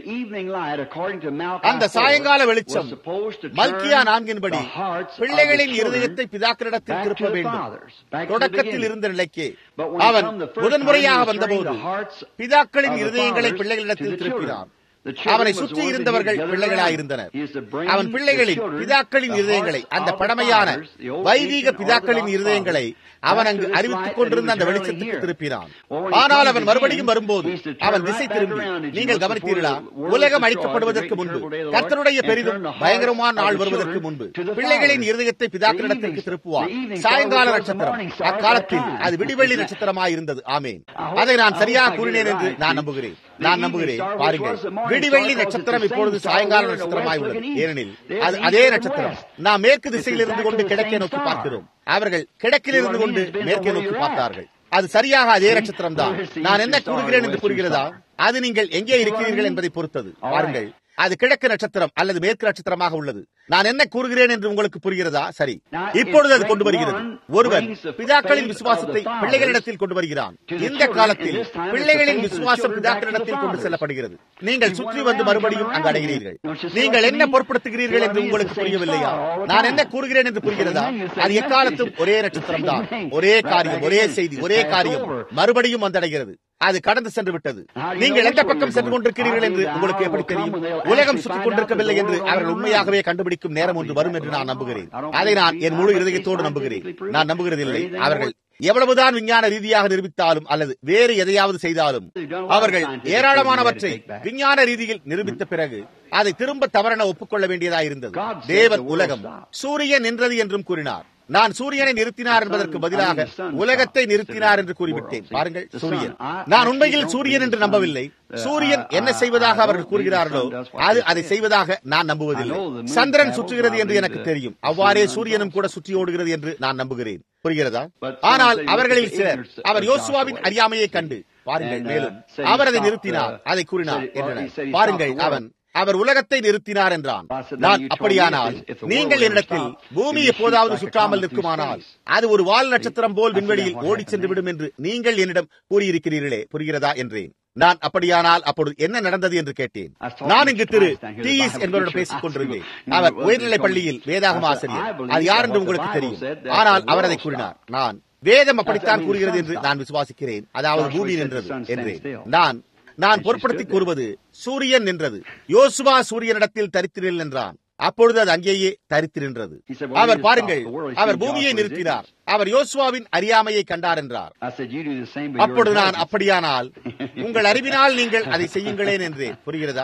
அந்த சாயங்கால வெளிச்சம் மல்கியா 4 பிள்ளைகளின் இருதயத்தை பிதாக்களிடத்தில் திருப்ப வேண்டும். தொடக்கத்தில் இருந்த நிலைக்கு அவன் முதன்முறையாக வந்தபோது பிதாக்களின் இருதயங்களை பிள்ளைகளிடத்தில் திருப்பினான். அவனை சுற்றி இருந்தவர்கள் பிள்ளைகளாயிருந்தனர். அவன் பிள்ளைகளின் பிதாக்களின் இருதயங்களை, அந்த பழமையான வைதீக பிதாக்களின் இருதயங்களை அவன் அங்கு அறிவித்துக் கொண்டிருந்த அந்த வெளிச்சத்துக்கு திருப்பினான். ஆனால் அவன் மறுபடியும் வரும்போது அவன் திசை திரும்பி, நீங்கள் கவனித்தீர்களா, உலகம் அழிக்கப்படுவதற்கு முன்பு, கர்த்தருடைய பெரிதும் பயங்கரமான நாள் வருவதற்கு முன்பு பிள்ளைகளின் இருதயத்தை பிதாக்களிடத்திற்கு திருப்புவார். சாயங்கால நட்சத்திரம் அக்காலத்தில் அது விடிவெள்ளி நட்சத்திரமாய் இருந்தது. ஆமேன். அதை நான் சரியாக கூறினேன் என்று நான் நம்புகிறேன். பாருங்கள், விடிவெள்ளி நட்சத்திரம் இப்பொழுது சாயங்கால நட்சத்திரமாய் உள்ளது. ஏனெனில் அது அதே நட்சத்திரம். நாம் மேற்கு திசையில் இருந்து கொண்டு கிழக்கே நோக்கி பார்க்கிறோம். அவர்கள் கிழக்கில் இருந்து கொண்டு மேற்கே நோக்கி பார்த்தார்கள். அது சரியாக அதே நட்சத்திரம் தான். நான் என்ன கூறுகிறேன் என்று புரிகிறதா? அது நீங்கள் எங்கே இருக்கிறீர்கள் என்பதை பொறுத்தது. பாருங்கள், அது கிழக்கு நட்சத்திரம் அல்லது மேற்கு நட்சத்திரமாக உள்ளது. நான் என்ன கூறுகிறேன் என்று உங்களுக்கு புரிகிறதா? சரி, இப்பொழுது அது கொண்டு வருகிறது. ஒருவன் பிதாக்களின் விசுவாசத்தை பிள்ளைகளிடத்தில் கொண்டு வருகிறான். இந்த காலத்தில் பிள்ளைகளின் விசுவாசம் பிதாக்களிடத்தில் கொண்டு செல்லப்படுகிறது. நீங்கள் சுற்றி வந்து மறுபடியும் அங்கு அடைகிறீர்கள். நீங்கள் என்ன பொருட்படுத்துகிறீர்கள் என்று உங்களுக்கு புரியவில்லையா? நான் என்ன கூறுகிறேன் என்று புரிகிறதா? அது எக்காலத்தும் ஒரே நட்சத்திரம் தான். ஒரே காரியம், ஒரே செய்தி, ஒரே காரியம் மறுபடியும் வந்தடைகிறது. அது கடந்து சென்று விட்டது. நீங்கள் எந்த பக்கம் சென்று கொண்டிருக்கிறீர்கள் என்று உங்களுக்கு எப்படி தெரியும்? உலகம் சுற்றிக் கொண்டிருக்கவில்லை என்று அவர்கள் உண்மையாகவே கண்டுபிடிக்கும் நேரம் ஒன்று வரும் என்று நான் நம்புகிறேன். அதை நான் என் முழு இருதயத்தோடு நம்புகிறேன். நான் நம்புகிறதில்லை அவர்கள் எவ்வளவுதான் விஞ்ஞான ரீதியாக நிரூபித்தாலும் அல்லது வேறு எதையாவது செய்தாலும் அவர்கள் ஏராளமானவற்றை விஞ்ஞான ரீதியில் நிரூபித்த பிறகு அதை திரும்ப தவறென ஒப்புக்கொள்ள வேண்டியதாயிருந்தது. தேவன் உலகம் சூரியன் நின்றது என்றும் கூறினார். நான் சூரியனை நிறுத்தினார் என்பதற்கு பதிலாக உலகத்தை நிறுத்தினார் என்று கூறிவிட்டேன். பாருங்கள், சூரியன். நான் உண்மையில் சூரியன் என்று நம்பவில்லை. சூரியன் என்ன செய்வதாக அவர்கள் கூறுகிறார்களோ அது அதை செய்வதாக நான் நம்புவதில்லை. சந்திரன் சுற்றுகிறது என்று எனக்கு தெரியும். அவ்வாறே சூரியனும் கூட சுற்றி ஓடுகிறது என்று நான் நம்புகிறேன். புரிகிறதா? ஆனால் அவர்களில் சிலர் அவர் யோசுவாவின் அறியாமையை கண்டு, பாருங்கள், மேலும் அவர் அதை நிறுத்தினார், அதை கூறினார் என்றனர். பாருங்கள், அவர் உலகத்தை நிறுத்தினார் என்றான். நான் அப்படியானால் நீங்கள் என்னிடத்தில் பூமி எப்போதாவது சுற்றாமல் நிற்குமானால் அது ஒரு வால் நட்சத்திரம் போல் விண்வெளியில் ஓடி சென்று விடும் என்று நீங்கள் என்னிடம் கூறியிருக்கிறீர்களே, புரிகிறதா என்றேன். நான் அப்படியானால் அப்பொழுது என்ன நடந்தது என்று கேட்டேன். நான் இங்கு திரு டிஎஸ் என்பவருடன் பேசிக் கொண்டிருந்தேன். அவர் உயர்நிலைப் பள்ளியில் வேதாகம ஆசிரியர். அது யார் என்று உங்களுக்கு தெரியும். ஆனால் அவர் அதை கூறினார். நான் வேதம் அப்படித்தான் கூறுகிறது என்று நான் விசுவாசிக்கிறேன். அதாவது பூமி நின்றது என்றேன். நான் பொருட்படுத்தி கூறுவது சூரியன் நின்றது. யோசுவா சூரியனிடத்தில் தரித்திரில் என்றான். அப்பொழுது அது அங்கேயே தரித்து நின்றது. அவர் பாருங்கள், அவர் பூமியை நிறுத்தினார். அவர் யோசுவாவின் அறியாமையை கண்டார் என்றார். அப்பொழுது நான் அப்படியானால் உங்கள் அறிவினால் நீங்கள் அதை செய்யுங்களேன் என்றேன். புரிகிறதா?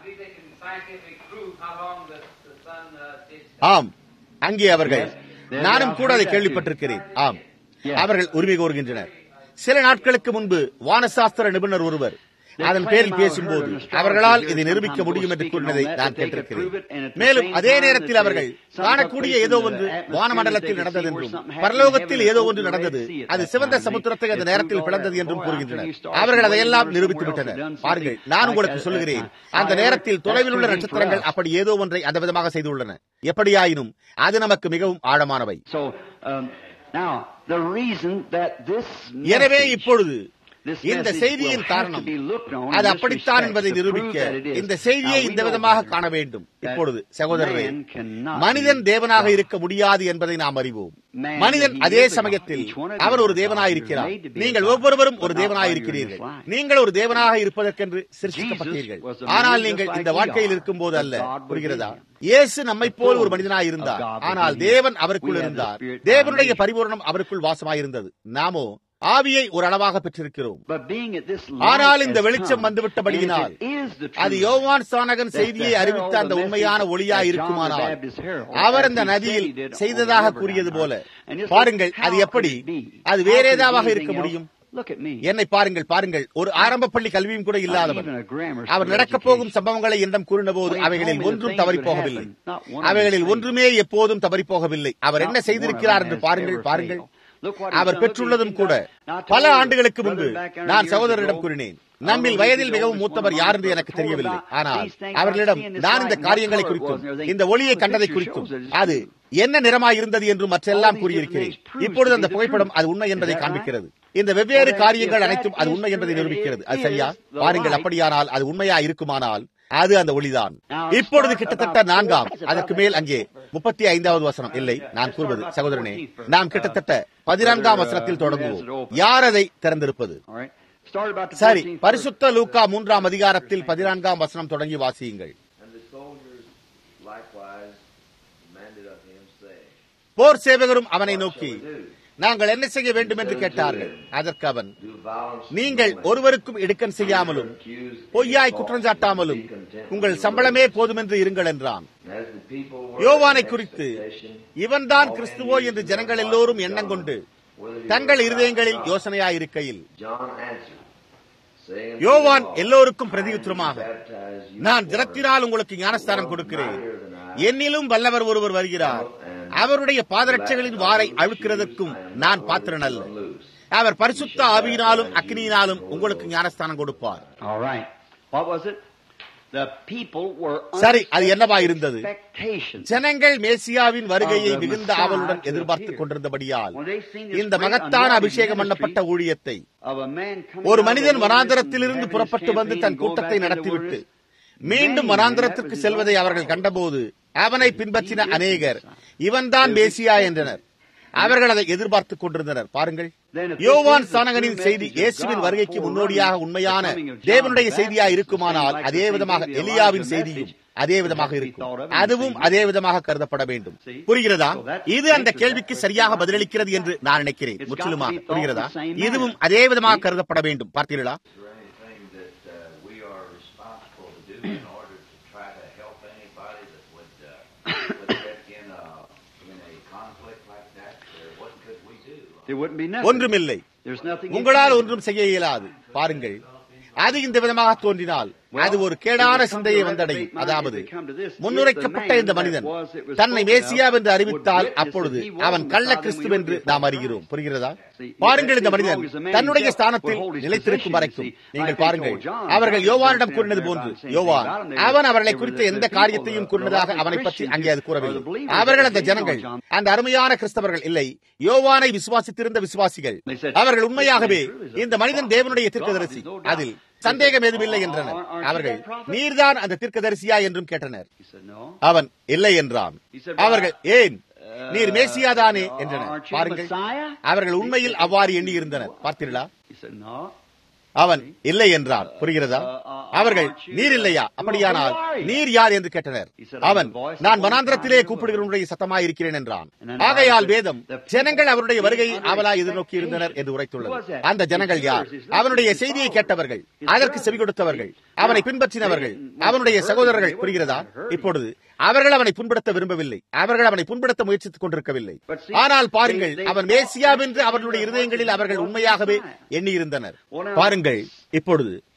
ஆம், அங்கே அவர்கள், நானும் கூட அதை கேள்விப்பட்டிருக்கிறேன். ஆம், அவர்கள் உரிமை கோருகின்றனர். சில நாட்களுக்கு முன்பு வானசாஸ்திர நிபுணர் ஒருவர் அதன் பேரில் பேசும்போது அவர்களால் இதை நிரூபிக்க முடியும் என்று கூறினதை நான் கேட்டிருக்கிறேன். மேலும் அதே நேரத்தில் அவர்கள் காணக்கூடிய ஏதோ ஒன்று வானமண்டலத்தில் நடந்தது என்றும் பரலோகத்தில் ஏதோ ஒன்று நடந்தது, அது சிவந்த சமுத்திரத்தை அந்த நேரத்தில் பிளந்தது என்றும் கூறுகின்றனர். அவர்கள் அதையெல்லாம் நிரூபித்து விட்டனர். பாருங்கள், நான் உங்களுக்கு சொல்லுகிறேன், அந்த நேரத்தில் தொலைவில் உள்ள நட்சத்திரங்கள் அப்படி ஏதோ ஒன்றை அந்த விதமாக செய்துள்ளன. எப்படியாயினும் அது நமக்கு மிகவும் ஆழமானவை. எனவே இப்பொழுது இந்த செய்தியின் காரணம் அது அப்படித்தான் என்பதை நிரூபிக்க இந்த செய்தியை இந்த விதமாக காண வேண்டும். இப்பொழுது சகோதரரே, மனிதன் தேவனாக இருக்க முடியாது என்பதை நாம் அறிவோம். மனிதன் அதே சமயத்தில் அவர் ஒரு தேவனாயிருக்கிறார். நீங்கள் ஒவ்வொருவரும் ஒரு தேவனாயிருக்கிறீர்கள். நீங்கள் ஒரு தேவனாக இருப்பதற்கென்று சிருஷ்டிக்கப்பட்டீர்கள். ஆனால் நீங்கள் இந்த வாழ்க்கையில் இருக்கும் போது அல்ல. புரிகிறதா? இயேசு நம்மை போல் ஒரு மனிதனாய் இருந்தார், ஆனால் தேவன் அவருக்குள் இருந்தார். தேவனுடைய பரிபூரணம் அவருக்குள் வாசமாயிருந்தது. நாமோ ஆவியை ஒரு அளவாக பெற்றிருக்கிறோம். ஆனால் இந்த வெளிச்சம் வந்துவிட்டபடியினால் அது யோவான் ஸ்நானகன் செய்தியை அறிவித்த அந்த உண்மையான ஒளியா இருக்குமானால் அவர் அந்த நதியில் செய்ததாக கூறியது போல, பாருங்கள், அது எப்படி அது வேற ஏதாவது இருக்க முடியும்? என்னை பாருங்கள், பாருங்கள், ஒரு ஆரம்ப பள்ளி கல்வியும் கூட இல்லாதவர் அவர் நடக்கப் போகும் சம்பவங்களை என்னிடம் கூறின போது அவைகளில் ஒன்றும் தவறிப்போகவில்லை. அவைகளில் ஒன்றுமே எப்போதும் தவறிப்போகவில்லை. அவர் என்ன செய்திருக்கிறார் என்று பாருங்கள், பாருங்கள். அவர் பெற்றுள்ளதும் கூட. பல ஆண்டுகளுக்கு முன்பு நான் சகோதரரிடம் கூறினேன், நம்மில் வயதில் மிகவும் மூத்தவர் யார் என்று எனக்கு தெரியவில்லை. ஆனால் அவர்களிடம் நான் இந்த காரியங்களை குறித்தும் இந்த ஒளியை கண்டதை குறித்தும் அது என்ன நிறமாய் இருந்தது என்றும் மற்றெல்லாம் கூறியிருக்கிறேன். இப்பொழுது அந்த புகைப்படம் அது உண்மை என்பதை காண்பிக்கிறது. இந்த வெவ்வேறு காரியங்கள் அனைத்தும் அது உண்மை என்பதை நிரூபிக்கிறது. அது சரியா? பாருங்கள், அப்படியானால் அது உண்மையா இருக்குமானால் அது அந்த ஒளிதான். இப்பொழுது கிட்டத்தட்ட 4ஆம் அதற்கு மேல் அங்கே 35வது வசனம் இல்லை. நான் கூறுவது சகோதரனே, நாம் கிட்டத்தட்ட 14ஆம் வசனத்தில் தொடங்குவோம். யார் அதை திறந்திருப்பது? சரி, பரிசுத்த லூக்கா 3ஆம் அதிகாரத்தில் 14ஆம் வசனம் தொடங்கி வாசியுங்கள். போர் சேவகரும் அவனை நோக்கி, நாங்கள் என்ன செய்ய வேண்டும் என்று கேட்டார்கள். அதற்கு அவன், நீங்கள் ஒருவருக்கும் இடுக்கண் செய்யாமலும் பொய்யாய் குற்றஞ்சாட்டாமலும் உங்கள் சம்பளமே போதுமென்று இருங்கள் என்றான். யோவானை குறித்து இவன்தான் கிறிஸ்துவோ என்று ஜனங்கள் எல்லோரும் எண்ணம் கொண்டு தங்கள் இருதயங்களில் யோசனையாயிருக்கையில் யோவான் எல்லோருக்கும் பிரதியுத்தரமாக, நான் ஜலத்தினால் உங்களுக்கு ஞானஸ்தானம் கொடுக்கிறேன், என்னிலும் வல்லவர் ஒருவர் வருகிறார், அவருடைய பாதரட்சைகளின் வாரை அழுக்கிறதற்கும் நான் பாத்திரன் அல்ல. அவர் பரிசுத்த ஆவியினாலும் அக்னியினாலும் உங்களுக்கு ஞானஸ்தானம் கொடுப்பார். சரி, அது என்னவா இருந்தது? ஜனங்கள் மேசியாவின் வருகையை மிகுந்த ஆவலுடன் எதிர்பார்த்துக் கொண்டிருந்தபடியால் இந்த மகத்தான அபிஷேகம் பண்ணப்பட்ட ஊழியத்தை ஒரு மனிதன் வனாந்தரத்திலிருந்து புறப்பட்டு வந்து தன் கூட்டத்தை நடத்திவிட்டு மீண்டும் வனாந்தரத்திற்கு செல்வதை அவர்கள் கண்டபோது அவனை பின்பற்றின அநேகர் இவன்தான் மேசியா என்றனர். அவர்கள் அதை எதிர்பார்த்துக் கொண்டிருந்தனர். பாருங்கள், யோவான் ஸ்நானகனின் செய்தி இயேசுவின் வருகைக்கு முன்னோடியாக உண்மையான தேவனுடைய செய்தியாக இருக்குமானால் அதே விதமாக எலியாவின் செய்தியும் அதே விதமாக இருக்கும். அதுவும் அதே விதமாக கருதப்பட வேண்டும். புரிகிறதா? இது அந்த கேள்விக்கு சரியாக பதிலளிக்கிறது என்று நான் நினைக்கிறேன். முற்றிலுமாக புரிகிறதா? இதுவும் அதே விதமாக கருதப்பட வேண்டும். பார்த்தீர்களா? ஒன்றுமில்லை, உங்களால் ஒன்றும் செய்ய இயலாது. பாருங்கள், அது இந்த விதமாக தோன்றினால் அது ஒரு கேடான சிந்தையை வந்தடையும். அதாவது முன்னுரைக்கப்பட்ட இந்த மனிதன் தன்னை மேசியா என்று அறிவித்தால் அப்பொழுது அவன் கள்ள கிறிஸ்து என்று நாம் அறிகிறோம். புரிகிறதா? பாருங்கள், இந்த மனிதன் தன்னுடைய ஸ்தானத்தில் நிலைத்திருக்கும் வரைக்கும் நீங்கள் பாருங்கள், அவர்கள் யோவானிடம் கூறினது போன்று யோவான் அவன் அவர்களை குறித்த எந்த காரியத்தையும் கூறினதாக அவனை பற்றி அங்கே அது கூறவில்லை. அவர்கள் அந்த ஜனங்கள், அந்த அருமையான கிறிஸ்தவர்கள் இல்லை, யோவானை விசுவாசித்திருந்த விசுவாசிகள், அவர்கள் உண்மையாகவே இந்த மனிதன் தேவனுடைய தீர்க்கதரிசி, அதில் சந்தேகம் எதுவில்லை என்றனர். அவர்கள், நீர்தான் அந்த தீர்க்கதரிசியா என்றும் கேட்டனர். அவன் இல்லை என்றான். அவர்கள், ஏன், நீர் மேசியாதானே என்றனர். பாருங்கள், அவர்கள் உண்மையில் அவ்வாறு எண்ணி இருந்தனர். பார்த்தீர்களா? அவன் இல்லை என்றான். புரிகிறதா? அவர்கள், நீர் இல்லையா? அப்படியானால் நீர் யார் என்று கேட்டனர். அவன், நான் வனாந்திரத்திலே கூப்பிடுகிறவனுடைய சத்தமாய் இருக்கிறேன் என்றான். ஆகையால் வேதம் ஜனங்கள் அவருடைய வருகையை ஆவலாய் எதிர்நோக்கி இருந்தனர் என்று உரைத்துள்ளது. அந்த ஜனங்கள் யார்? அவனுடைய செய்தியை கேட்டவர்கள், அதற்கு செவி கொடுத்தவர்கள், அவனை பின்பற்றினவர்கள், அவனுடைய சகோதரர்கள். புரிகிறதா? இப்பொழுது அவர்கள் அவனை புண்படுத்த விரும்பவில்லை. அவர்கள் அவனை புண்படுத்த முயற்சித்துக் கொண்டிருக்கவில்லை. ஆனால் பாருங்கள், அவன் மேசியாவென்று அவர்களுடைய இருதயங்களில் அவர்கள் உண்மையாகவே எண்ணியிருந்தனர். பாருங்கள், இப்பொழுது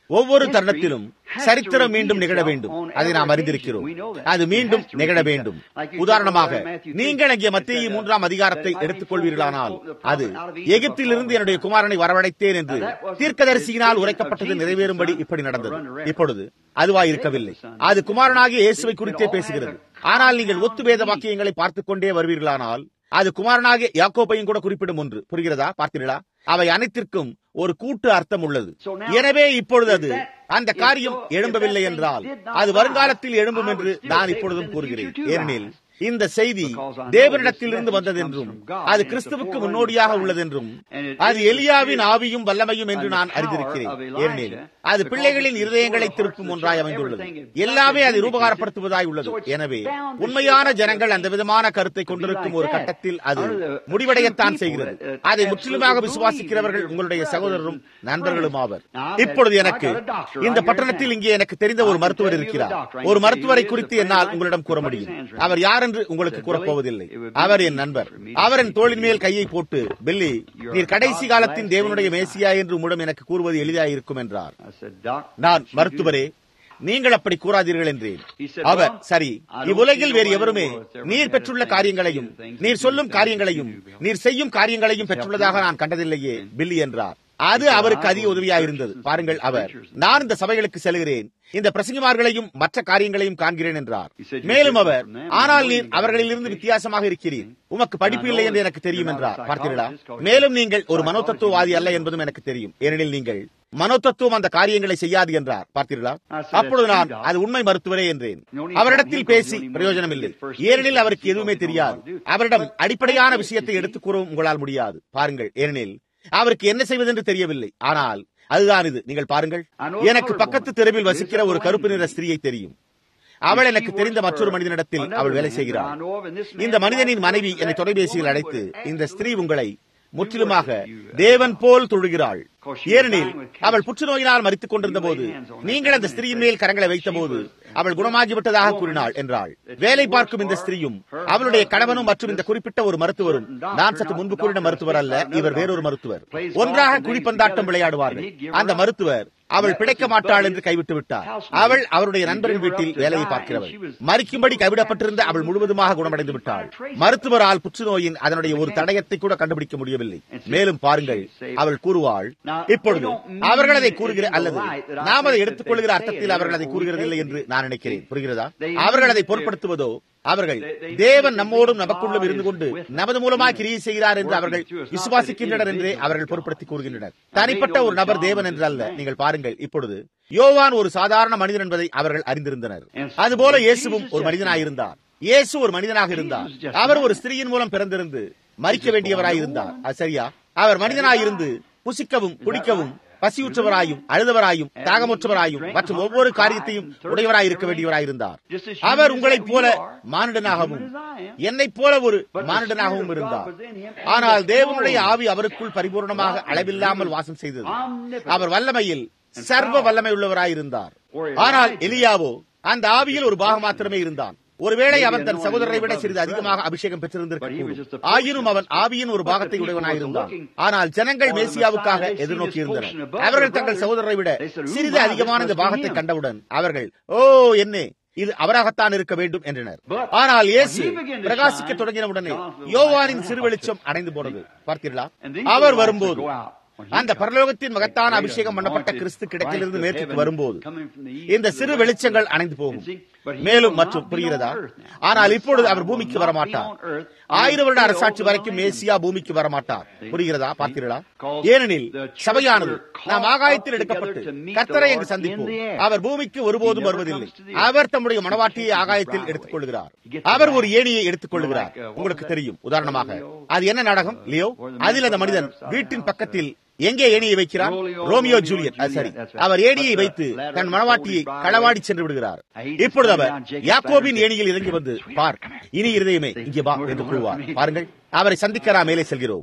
ஒவ்வொரு தருணத்திலும் சரித்திரம் மீண்டும் நிகழ வேண்டும். அதை நாம் அறிந்திருக்கிறோம். அது மீண்டும் நிகழ வேண்டும். உதாரணமாக, நீங்கள் அங்கே மத்தேயு 3 அதிகாரத்தை எடுத்துக் கொள்வீர்களானால், அது எகிப்திலிருந்து என்னுடைய குமாரனை வரவழைத்தேன் என்று தீர்க்கதரிசியினால் உரைக்கப்பட்டது நிறைவேறும்படி இப்படி நடந்தது. இப்பொழுது அதுவாயிருக்கவில்லை. அது குமாரனாகிய இயேசுவை குறித்தே பேசுகிறது. ஆனால் நீங்கள் ஒத்து வேத வாக்கியங்களை பார்த்துக் கொண்டே வருவீர்களானால், அது குமாரனாகிய யாக்கோபையும் கூட குறிப்பிடும் ஒன்று. புரிகிறதா? பார்த்தீர்களா? அவை அனைத்திற்கும் ஒரு கூட்டு அர்த்தம் உள்ளது. எனவே இப்பொழுது அது அந்த காரியம் எழும்பவில்லை என்றால், அது வருங்காலத்தில் எழும்பும் என்று நான் இப்பொழுதும் கூறுகிறேன். ஏனெனில் இந்த செய்தி தேவனிடத்திலிருந்து வந்ததென்றும், அது கிறிஸ்துவுக்கு முன்னோடியாக உள்ளதென்றும், அது எலியாவின் ஆவியும் வல்லமையும் என்று நான் அறிந்திருக்கிறேன். ஏனெனில் அது பிள்ளைகளின் இருதயங்களை திருப்பும் ஒன்றாய் அமைந்துள்ளது. எல்லாமே அதை ரூபகாரப்படுத்துவதாய் உள்ளது. எனவே உண்மையான ஜனங்கள் அந்த விதமான கருத்தை கொண்டிருக்கும் ஒரு கட்டத்தில் அது முடிவடையத்தான் செய்கிறது. அதை முற்றிலுமாக விசுவாசிக்கிறவர்கள் உங்களுடைய சகோதரரும் நண்பர்களும் ஆவர். இப்பொழுது எனக்கு இந்த பட்டணத்தில் இங்கே எனக்கு தெரிந்த ஒரு மருத்துவர் இருக்கிறார். ஒரு மருத்துவரை குறித்து என்னால் உங்களிடம் கூற முடியும். அவர் யார் என்று உங்களுக்கு கூறப்போவதில்லை. அவர் என் நண்பர். அவர் என் தோளின் மேல் கையை போட்டு, பில்லி, நீர் கடைசி காலத்தின் தேவனுடைய மேசியா என்று உம்மிடம் எனக்கு கூறுவது எளிதாயிருக்கும் என்றார். நான், மருத்துவரே, நீங்கள் அப்படி கூறாதீர்கள் என்றேன். அவர், சரி, இவ்வுலகில் வேறு எவருமே நீர் பெற்றுள்ள காரியங்களையும் நீர் சொல்லும் காரியங்களையும் நீர் செய்யும் காரியங்களையும் பெற்றுள்ளதாக நான் கண்டதில்லையே பில்லி என்றார். அது அவருக்கு அதிக உதவியாயிருந்தது. பாருங்கள், அவர், நான் இந்த சபைகளுக்கு செல்கிறேன், இந்த பிரசங்கிமார்களையும் மற்ற காரியங்களையும் காண்கிறேன் என்றார். மேலும் அவர், ஆனால் நீர் அவர்களிலிருந்து வித்தியாசமாக இருக்கிறீர், உமக்கு படிப்பு இல்லை என்று எனக்கு தெரியும் என்றார். பார்த்தீர்களா? மேலும் நீங்கள் ஒரு மனோதத்துவவாதி அல்ல என்பதும் எனக்கு தெரியும். ஏனெனில் நீங்கள் மனோதத்துவம் அந்த காரியங்களை செய்யாது என்றார். பார்த்தீர்களா? அப்பொழுது நான், அது உண்மை மருத்துவரே என்றேன். அவரிடத்தில் பேசி பிரயோஜனம் இல்லை. ஏனெனில் அவருக்கு எதுவுமே தெரியாது. அவரிடம் அடிப்படையான விஷயத்தை எடுத்துக் கூறவும் உங்களால் முடியாது. பாருங்கள், ஏனெனில் அவருக்கு என்ன செய்வதென்று தெரியவில்லை. ஆனால் அதுதான் இது. நீங்கள் பாருங்கள், எனக்கு பக்கத்து தெருவில் வசிக்கிற ஒரு கருப்பு நிற ஸ்திரீயை தெரியும். அவள் எனக்கு தெரிந்த மற்றொரு மனிதனிடத்தில் அவள் வேலை செய்கிறாள். இந்த மனிதனின் மனைவி என்னை தொலைபேசியில் அழைத்து, இந்த ஸ்திரீ உங்களை முற்றிலுமாக தேவன் போல் தொழுகிறாள். ஏனெனில் அவள் புற்றுநோயினால் மரித்துக் கொண்டிருந்த போது நீங்கள் அந்த ஸ்திரீயின் மேல் கரங்களை வைத்த போது அவள் குணமாகிவிட்டதாக கூறினாள் என்றாள். வேலை பார்க்கும் இந்த ஸ்திரீயும் அவளுடைய கணவனும் மற்றும் இந்த குறிப்பிட்ட ஒரு மருத்துவரும், நான் சற்று முன்பு கூறின மருத்துவர் அல்ல, இவர் வேறொரு மருத்துவர், ஒன்றாக குழிப்பந்தாட்டம் விளையாடுவார்கள். அந்த மருத்துவர் அவள் பிழைக்க மாட்டாள் என்று கைவிட்டு விட்டார். அவள் அவருடைய நண்பரின் வீட்டில் வேலையை பார்க்கிறவள். மறிக்கும்படி கைவிடப்பட்டிருந்த அவள் முழுவதுமாக குணமடைந்து விட்டாள். மருத்துவரால் புற்றுநோயின் அதனுடைய ஒரு தடயத்தை கூட கண்டுபிடிக்க முடியவில்லை. மேலும் பாருங்கள், அவள் கூறுவாள், இப்பொழுது அவர்கள் அதை கூறுகிற அல்லது நாம் அதை எடுத்துக் கொள்கிற அர்த்தத்தில் அவர்கள் அதை கூறுகிறதில்லை என்று நான் நினைக்கிறேன். புரிகிறதா? அவர்கள் அதை பொருட்படுத்துவதோ, அவர்கள் தேவன் நம்மோடும் நமக்குள்ளும் இருந்து கொண்டு நமது மூலமாக கிரியை செய்கிறார் என்று அவர்கள் விசுவாசிக்கின்றனர் என்றே அவர்கள் பொருட்படுத்தி கூறுகின்றனர். தனிப்பட்ட ஒரு நபர் தேவன் என்று அல்ல. நீங்கள் பாருங்கள், இப்பொழுது யோவான் ஒரு சாதாரண மனிதன் என்பதை அவர்கள் அறிந்திருந்தனர். அதுபோல இயேசுவும் ஒரு மனிதனாயிருந்தார். இயேசு ஒரு மனிதனாக இருந்தார். அவர் ஒரு ஸ்திரீயின் மூலம் பிறந்திருந்து மரிக்க வேண்டியவராயிருந்தார். அது சரியா? அவர் மனிதனாயிருந்து புசிக்கவும் குடிக்கவும் பசியுற்றவராயும் அழுதவராயும் தாகமுற்றவராயும் மற்றும் ஒவ்வொரு காரியத்தையும் உடையவராய் இருக்க வேண்டியவராயிருந்தார். அவர் உங்களைப் போல மானிடனாகவும் என்னைப் போல ஒரு மானிடனாகவும் இருந்தார். ஆனால் தேவனுடைய ஆவி அவருக்குள் பரிபூர்ணமாக அளவில்லாமல் வாசம் செய்தது. அவர் வல்லமையில் சர்வ வல்லமை உள்ளவராயிருந்தார். ஆனால் எலியாவோ அந்த ஆவியில் ஒரு பாகம் மாத்திரமே இருந்தான். ஒருவேளை அவன் தன் சகோதரரை விட சிறிது அதிகமாக அபிஷேகம் பெற்றிருந்திருக்க, ஆயினும் அவன் ஆவியின் ஒரு பாகத்தை உடையவனாயிருந்தான். ஆனால் ஜனங்கள் மேசியாவுக்காக எதிர்நோக்கி இருந்தனர். அவர்கள் தங்கள் சகோதரரை விட சிறிது அதிகமான இந்த பாகத்தை கண்டவுடன் அவர்கள், ஓ, என்ன, இது அவராகத்தான் இருக்க வேண்டும் என்றனர். ஆனால் இயேசு பிரகாசிக்க தொடங்கினவுடனே யோவானின் சிறு வெளிச்சம் அடைந்து போனது. பார்த்தீர்களா? அவர் வரும்போது, அந்த பரலோகத்தின் மகத்தான அபிஷேகம் பண்ணப்பட்ட கிறிஸ்து கிடக்கிலிருந்து மேற்கு வரும்போது இந்த சிறு வெளிச்சங்கள் அணைந்து போகும். மேலும் மற்றும், புரிகிறதா? ஆனால் இப்பொழுது அவர் பூமிக்கு வரமாட்டார். 1000 வருட அரசாட்சி வரைக்கும் மேசியா பூமிக்கு வரமாட்டார். புரிகிறதா? பார்த்தீர்களா? ஏனெனில் சபையானது நாம் ஆகாயத்தில் எடுக்கப்பட்டு கர்த்தரை அங்கு சந்திப்போம். அவர் பூமிக்கு ஒருபோதும் வருவதில்லை. அவர் தம்முடைய மனவாட்டியை ஆகாயத்தில் எடுத்துக் கொள்கிறார். அவர் ஒரு ஏணியை எடுத்துக் கொள்கிறார். உங்களுக்கு தெரியும், உதாரணமாக அது என்ன நாடகம், லியோ? அதில் அந்த மனிதன் வீட்டின் பக்கத்தில் எங்கே ஏணியை வைக்கிறார்? Romeo Juliet. சரி, அவர் ஏணியை வைத்து தன் மனவாட்டியை களவாடி சென்று விடுகிறார். இப்பொழுது அவர் யாக்கோபின் ஏணியில் இறங்கி வந்து, பார், இனி இருதயமே இங்கே வா என்று கூறுவார். பாருங்கள், அவரை சந்திக்க நாம் மேலே செல்கிறோம்.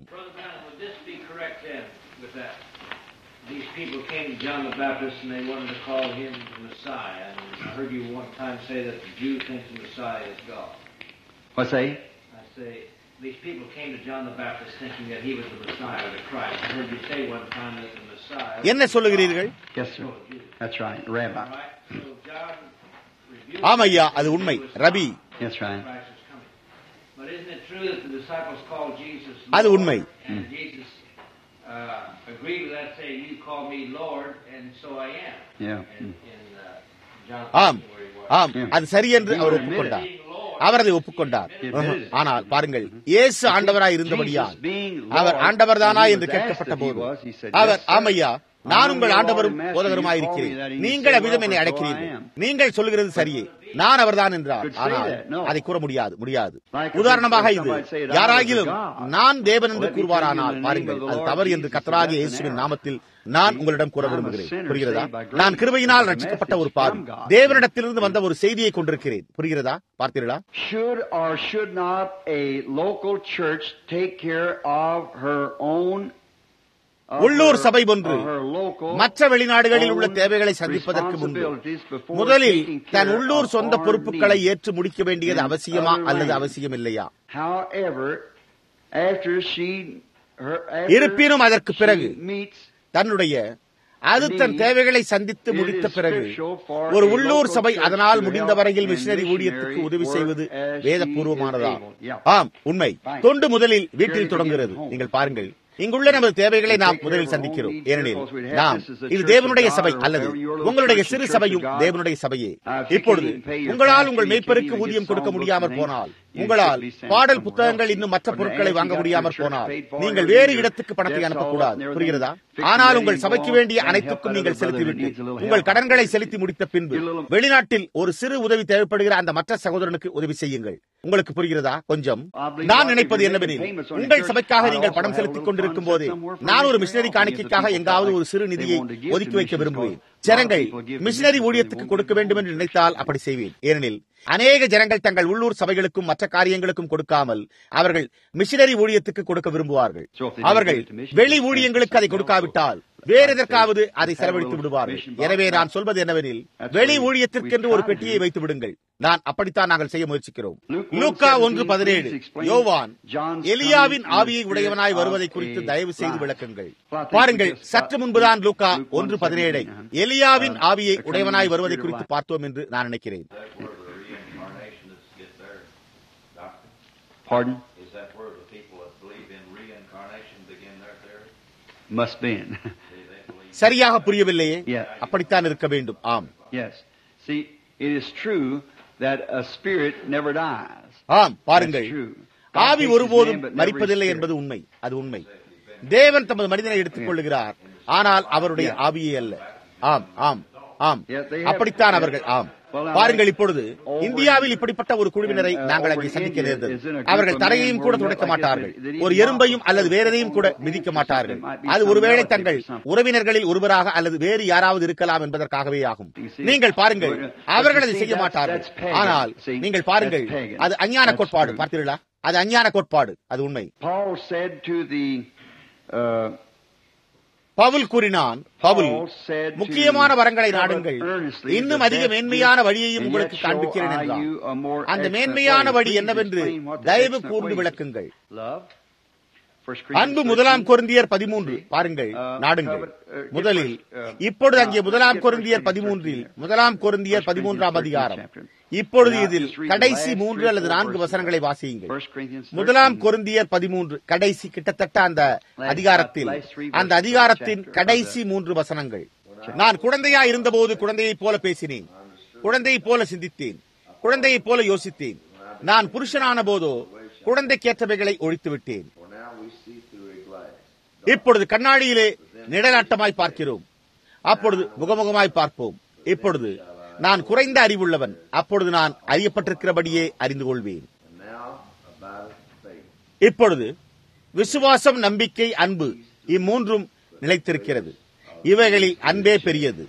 These people came to John the Baptist thinking that he was the Messiah or the Christ. I heard you say one time that the Messiah. என்ன சொல்லுகிறீர்கள்? Yes, sir. That's right. Rabbi. All right? So John revealed ஆமையா, அது உண்மை. ரபி, That's right. Christ was coming. But isn't it true that the disciples called Jesus அது Lord? உண்மை. And Jesus agreed with that, saying, "You call me Lord, and so I am." Yeah. In John ஆம், 15, where he was. ஆம், அது சரி என்று அவர் ஒப்புக்கொண்டார். அவர் அதை ஒப்புக்கொண்டார். ஆனால் பாருங்கள், இயேசு ஆண்டவராய் இருந்தபடியால் அவர் ஆண்டவர்தானா என்று கேட்கப்பட்ட போது அவர், ஆமையா, நான் உங்கள் ஆண்டவரும் போதகருமாயிருக்கிறேன், நீங்கள் அவ்விதம் என்னை அழைக்கிறீர்கள், நீங்கள் சொல்லுகிறது சரியே, நான் அவர்தான் என்றார். ஆனால் அதை கூற முடியாது. உதாரணமாக இது யாராகிலும் நான் தேவன் என்று கூறுவாரானால், பாருங்கள், அது தவறு என்று கர்த்தராகிய இயேசுவின் நாமத்தில் நான் உங்களிடம் கூற விரும்புகிறேன். புரிகிறதா? நான் கிருபையினால் ரட்சிக்கப்பட்ட ஒரு பாவி, தேவனிடத்திலிருந்து வந்த ஒரு செய்தியை கொண்டிருக்கிறேன். புரிகிறதா? பார்த்தீர்களா? Should or should not a local church take care of her own உள்ளூர் சபை ஒன்று மற்ற வெளிநாடுகளில் உள்ள தேவைகளை சந்திப்பதற்கு முன்பு முதலில் தன் உள்ளூர் சொந்த பொறுப்புகளை ஏற்று முடிக்க வேண்டியது அவசியமா அல்லது அவசியம் இல்லையா? இருப்பினும் அதற்கு பிறகு தன்னுடைய தன் தேவைகளை சந்தித்து முடித்த பிறகு ஒரு உள்ளூர் சபை அதனால் முடிந்த வரையில் மிஷனரி ஊழியத்துக்கு உதவி செய்வது வேதபூர்வமானதா? ஆம், உண்மை. தொண்டு முதலில் வீட்டில் தொடங்குகிறது. நீங்கள் பாருங்கள், இங்குள்ள நமது தேவைகளை நாம் முதலில் சந்திக்கிறோம். ஏனெனில் நாம் இது தேவனுடைய சபை அல்லது உங்களுடைய சிறு சபையும் தேவனுடைய சபையே. இப்பொழுது உங்களால் உங்கள் மேய்ப்பருக்கு ஊதியம் கொடுக்க முடியாமற் போனால், உங்களால் பாடல் புத்தகங்கள் இன்னும் மற்ற பொருட்களை வாங்க முடியாமற் போனால், நீங்கள் வேறு இடத்துக்கு பணத்தை அனுப்பக்கூடாது. புரிகிறதா? ஆனால் உங்கள் சபைக்கு வேண்டிய அனைத்துக்கும் நீங்கள் செலுத்திவிட்டு உங்கள் கடன்களை செலுத்தி முடித்த பின்பு வெளிநாட்டில் ஒரு சிறு உதவி தேவைப்படுகிற அந்த மற்ற சகோதரனுக்கு உதவி செய்யுங்கள். உங்களுக்கு புரிகிறதா? கொஞ்சம் நான் நினைப்பது என்னவெனில், உங்கள் சபைக்காக நீங்கள் பணம் செலுத்திக் கொண்டிருக்கும் போதே நான் ஒரு மிஷனரி காணிக்கைக்காக எங்காவது ஒரு சிறு நிதியை ஒதுக்கி வைக்க விரும்புவேன். ஜனங்கள் மிஷனரி ஊழியத்துக்கு கொடுக்க வேண்டும் என்று நினைத்தால் அப்படி செய்வேன். ஏனெனில் அநேக ஜனங்கள் தங்கள் உள்ளூர் சபைகளுக்கும் மற்ற காரியங்களுக்கும் கொடுக்காமல் அவர்கள் மிஷனரி ஊழியத்துக்கு கொடுக்க விரும்புவார்கள். அவர்கள் வெளி ஊழியங்களுக்கு அதை கொடுக்காவிட்டால் வேறு எதற்காவது அதை செலவழித்து விடுவார்கள். எனவே நான் சொல்வது என்னவெனில், வெளி ஊழியத்திற்கென்று ஒரு பெட்டியை வைத்து விடுங்கள். நான் அப்படித்தான் நாங்கள் செய்ய முயற்சிக்கிறோம். லூக்கா 1:17 யோவான் எலியாவின் ஆவியை உடையவனாய் வருவதை குறித்து தயவு செய்து விளக்குங்கள். பாருங்கள், சற்று முன்புதான் லூக்கா 1:17 எலியாவின் ஆவியை உடையவனாய் வருவதை குறித்து பார்த்தோம் என்று நான் நினைக்கிறேன். Pardon? Is that where the people that believe in reincarnation begin their theory? Must be. சரியாக புரியவில்லையே? அப்படித்தான் இருக்க வேண்டும். ஆம். Yes. See, it is true that a spirit never dies. ஆம், பாருங்கள், ஆவி ஒருபோதும் மரிப்பதில்லை என்பது உண்மை. அது உண்மை. தேவன் தமது மனிதனை எடுத்துக் கொள்ளுகிறார், ஆனால் அவருடைய ஆவியே அல்ல. ஆம், ஆம், ஆம், அப்படித்தான் அவர்கள். ஆம், பாருங்கள், இப்பொழுது இந்தியாவில் இப்படிப்பட்ட ஒரு குழுவினரை நாங்கள் அங்கே சந்திக்க நேர்ந்தது. அவர்கள் தரையையும் கூட துடைக்க மாட்டார்கள், ஒரு எறும்பையும் அல்லது வேற எதையும் கூட மிதிக்க மாட்டார்கள். அது ஒருவேளை தங்கள் உறவினர்களில் ஒருவராக அல்லது வேறு யாராவது இருக்கலாம் என்பதற்காகவே ஆகும். நீங்கள் பாருங்கள், அவர்கள் அதை செய்ய மாட்டார்கள். ஆனால் நீங்கள் பாருங்கள், அது அஞ்ஞான கோட்பாடு. பார்த்தீர்களா? அது அஞ்ஞான கோட்பாடு. அது உண்மை. பவுல் கூறினான், பவுல் முக்கியமான வரங்களை நாடுங்கள், இன்னும் அதிக மேன்மையான வழியையும் உங்களுக்கு காண்பிக்கிறேன் என்றார். அந்த மேன்மையான வழி என்னவென்று தயவு கூர்ந்து விளக்குங்கள். அன்பு 1 கொரிந்தியர் 13 பாருங்கள், நாடுங்கள். முதலில் இப்பொழுது அங்கே 1 கொரிந்தியர் 13 1 கொரிந்தியர் 13ஆம் அதிகாரம். இப்பொழுது இதில் கடைசி 3 அல்லது 4 வசனங்களை வாசியுங்கள். 1 கொரிந்தியர் 13 கடைசி, கிட்டத்தட்ட அந்த அதிகாரத்தின் கடைசி 3 வசனங்கள். நான் குழந்தையா இருந்தபோது குழந்தையைப் போல பேசினேன், குழந்தையைப் போல சிந்தித்தேன், குழந்தையைப் போல யோசித்தேன். நான் புருஷனான போதோ குழந்தைக்கேற்றவைகளை ஒழித்து விட்டேன். இப்பொழுது கண்ணாடியிலே நிழலாட்டமாய் பார்க்கிறோம், அப்பொழுது முகமுகமாய் பார்ப்போம். இப்பொழுது நான் குறைந்த அறிவுள்ளவன், அப்பொழுது நான் அறியப்பட்டிருக்கிறபடியே அறிந்து கொள்வேன். இப்பொழுது விசுவாசம், நம்பிக்கை, அன்பு, இம்மூன்றும் நிலைத்திருக்கிறது. இவைகளில் அன்பே பெரியது.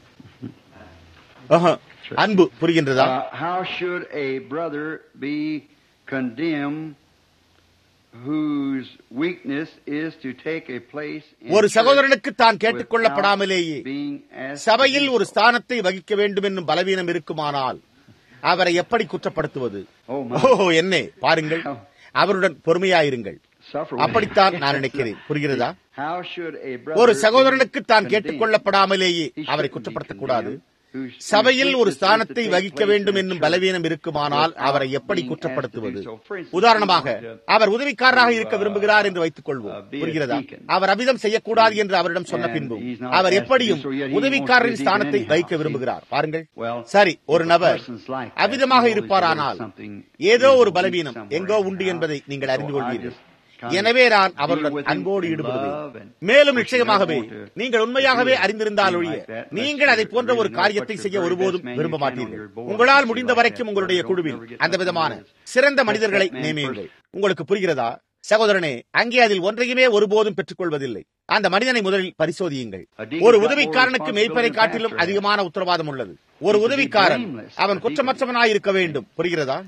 அன்பு புரிகின்றதா? How should a brother be condemned whose weakness is to take a place in ஒரு சகோதரனுக்கு தான் கேட்டுக்கொள்ளப்படாமலேயே சபையில் ஒரு ஸ்தானத்தை வகிக்க வேண்டும் என்னும் பலவீனம் இருக்குமானால் அவரை எப்படி குற்றப்படுத்துவது? ஓ, என்னே, பாருங்கள், அவருடன் பொறுமையாயிருங்கள். அப்படித்தான் நான் நினைக்கிறேன். புரிகிறதா? ஒரு சகோதரனுக்கு தான் கேட்டுக் கொள்ளப்படாமலேயே அவரை குற்றப்படுத்தக்கூடாது. சபையில் ஒரு ஸ்தானத்தை வகிக்க வேண்டும் என்னும் பலவீனம் இருக்குமானால் அவரை எப்படி குற்றப்படுத்துவது? உதாரணமாக, அவர் உதவிக்காரராக இருக்க விரும்புகிறார் என்று வைத்துக் கொள்வோம். புரிகிறதா? அவர் அவ்விதம் செய்யக்கூடாது என்று அவரிடம் சொன்ன பின்பும் அவர் எப்படியும் உதவிக்காரரின் ஸ்தானத்தை வகிக்க விரும்புகிறார். பாருங்கள், சரி, ஒரு நபர் அவ்விதமாக இருப்பாரானால் ஏதோ ஒரு பலவீனம் எங்கோ உண்டு என்பதை நீங்கள் அறிந்து கொள்வீர்கள். எனவே நான் அவருடன் அன்போடு ஈடுபடுவேன். மேலும் நிச்சயமாகவே நீங்கள் உண்மையாகவே அறிந்திருந்தால் ஒழிய நீங்கள் அதை போன்ற ஒரு காரியத்தை செய்ய ஒருபோதும் விரும்ப மாட்டீர்கள். உங்களால் முடிந்த வரைக்கும் உங்களுடைய குழுவில் அந்த விதமான சிறந்த மனிதர்களை நியமியுங்கள். உங்களுக்கு புரிகிறதா சகோதரனே? அங்கே அதில் ஒன்றையுமே ஒருபோதும் பெற்றுக் கொள்வதில்லை. அந்த மனிதனை முதலில் பரிசோதியுங்கள். ஒரு உதவிக்காரனுக்கு மேய்ப்பரை காட்டிலும் அதிகமான உத்தரவாதம் உள்ளது. ஒரு உதவிக்காரன் அவன் குற்றமற்றவனாய் இருக்க வேண்டும். புரிகிறதா?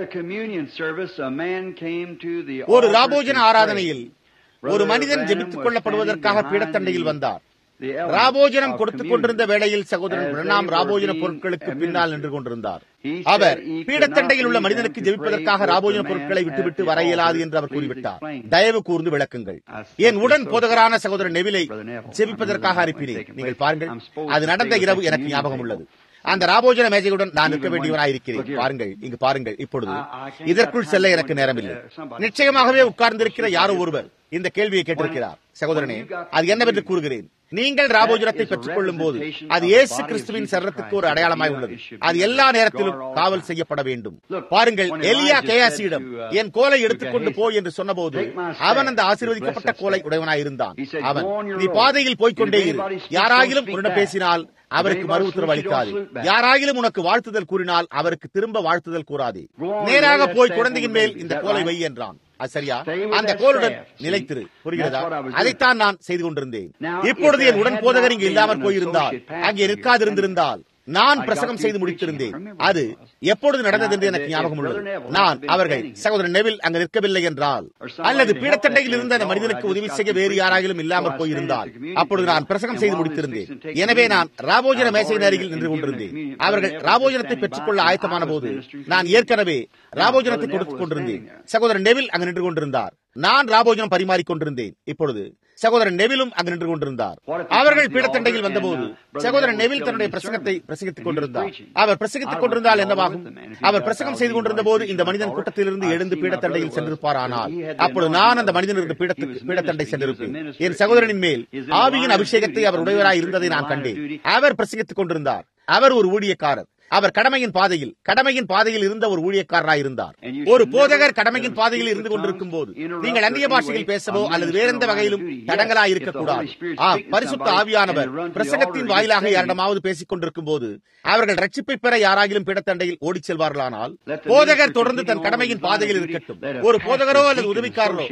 ஒரு ராபோஜன ஆராதனையில் ஒரு மனிதன் ஜெபித்துக் கொள்ளப்படுவதற்காக பீடத்தண்டையில் வந்தார். ராபோஜனம் கொடுத்துக் கொண்டிருந்த வேளையில் சகோதரன் பிரணாம் ராபோஜன பொருட்களுக்கு பின்னால் நின்று கொண்டிருந்தார். அவர் பீடத்தண்டையில் உள்ள மனிதனுக்கு ஜெபிப்பதற்காக ராபோஜன பொருட்களை விட்டுவிட்டு வர இயலாது என்று அவர் கூறிவிட்டார். தயவு கூர்ந்து விளக்குங்கள். என் உடன் போதகரான சகோதரன் நெவிலை ஜெபிப்பதற்காக அனுப்பினேன். நீங்கள் பாருங்கள், அது நடந்த இரவு எனக்கு ஞாபகம் உள்ளது. அந்த ராபோஜன மேஜையுடன் நான் இருக்க வேண்டியவனாயிருக்கிறேன். பாருங்கள், இங்கு பாருங்கள். இப்பொழுது இதற்குள் செல்ல எனக்கு நேரமில்லை. நிச்சயமாகவே உட்கார்ந்திருக்கிற யாரோ ஒருவர் இந்த கேள்வியை கேட்டிருக்கிறார். சகோதரனே, அது என்னவென்று கூறுகிறேன். நீங்கள் ராபோஜனத்தை பெற்றுக் கொள்ளும் போது அது இயேசு கிறிஸ்துவின் சரீரத்துக்கு ஒரு அடையாளமாய் உள்ளது. அது எல்லா நேரத்திலும் காவல் செய்யப்பட வேண்டும். பாருங்கள், எலியா கேயாசியிடம் என் கோலை எடுத்துக்கொண்டு போய் என்று சொன்னபோது அவன் அந்த ஆசீர்வதிக்கப்பட்ட கோலை உடையவனாய் இருந்தான். அவன், நீ பாதையில் போய்கொண்டே இரு, யாராயிலும் உன்னிடம் பேசினால் அவருக்கு மறு உத்தரவு அளிக்காது, யாராயிலும் உனக்கு வாழ்த்துதல் கூறினால் அவருக்கு திரும்ப வாழ்த்துதல் கூறாதே, நேராக போய் குழந்தையின் மேல் இந்த கோலை வை என்றான். அது சரியா? அந்த கோலுடன் நிலைத்திரு. புரிகிறதா? அதைத்தான் நான் செய்து கொண்டிருந்தேன். இப்பொழுது என் உடன் போதகர் இங்கு இல்லாமல் போயிருந்தால், அங்கே நிற்காதிருந்திருந்தால் நான் பிரசங்கம் செய்து முடித்திருந்தேன். அது எப்பொழுது நடந்தது என்று எனக்கு ஞாபகம் உள்ளது. நான் அவர்கள் சகோதரன் நெவில் அங்கு நிற்கவில்லை என்றால், அல்லது பீடத்தண்டையில் இருந்த அந்த மனிதனுக்கு உதவி செய்ய வேறு யாராகிலும் இல்லாமல் போயிருந்தால், அப்பொழுது நான் பிரசங்கம் செய்து முடித்திருந்தேன். எனவே நான் ராபோஜன மேசையின் அருகில் நின்று கொண்டிருந்தேன். அவர்கள் ராபோஜனத்தை பெற்றுக் கொள்ள ஆயத்தமான போது நான் ஏற்கனவே ராபோஜனத்தை கொடுத்துக் கொண்டிருந்தேன். சகோதரன் நெவில் அங்கு நின்று கொண்டிருந்தார். நான் ராபோஜனம் பரிமாறிக் கொண்டிருந்தேன். இப்பொழுது சகோதரன் நெவிலும் அங்கு நின்று கொண்டிருந்தார். அவர்கள் பீடத்தண்டையில் வந்தபோது சகோதரன் நெவில் தன்னுடைய பிரசங்கத்தை பிரசங்கித்துக் கொண்டிருந்தார். அவர் பிரசங்கித்துக் கொண்டிருந்தால் என்னவாகும்? அவர் பிரசங்கம் செய்து கொண்டிருந்த போது இந்த மனிதன் கூட்டத்திலிருந்து எழுந்து பீடத்தண்டையில் சென்றிருப்பார். ஆனால் அப்பொழுது நான் அந்த மனிதனுக்கு பீடத்தண்டை சென்றிருப்பேன். என் சகோதரனின் மேல் ஆவியின் அபிஷேகத்தை அவர் உடையவராய் இருந்ததை நான் கண்டேன். அவர் பிரசங்கித்துக் கொண்டிருந்தார். அவர் ஒரு ஊழியக்காரர். அவர் கடமையின் பாதையில் இருந்த ஒரு ஊழியக்காரராய் இருந்தார். ஒரு போதகர் கடமையின் பாதையில் இருந்து கொண்டிருக்கும் போது நீங்கள் அந்நிய பாஷையில் பேசவோ அல்லது வேறெந்த வகையிலும் தடங்களாய் இருக்கக்கூடாது. பரிசுத்த ஆவியானவர் பிரசங்கத்தின் வாயிலாக யாரிடமாவது பேசிக் கொண்டிருக்கும் போது அவர்கள் ரட்சிப்பை பெற யாராகிலும் பீடத்தண்டையில் ஓடிச் செல்வார்களானால் போதகர் தொடர்ந்து தன் கடமையின் பாதையில் இருக்கட்டும். ஒரு போதகரோ அல்லது உதவிக்காரரோ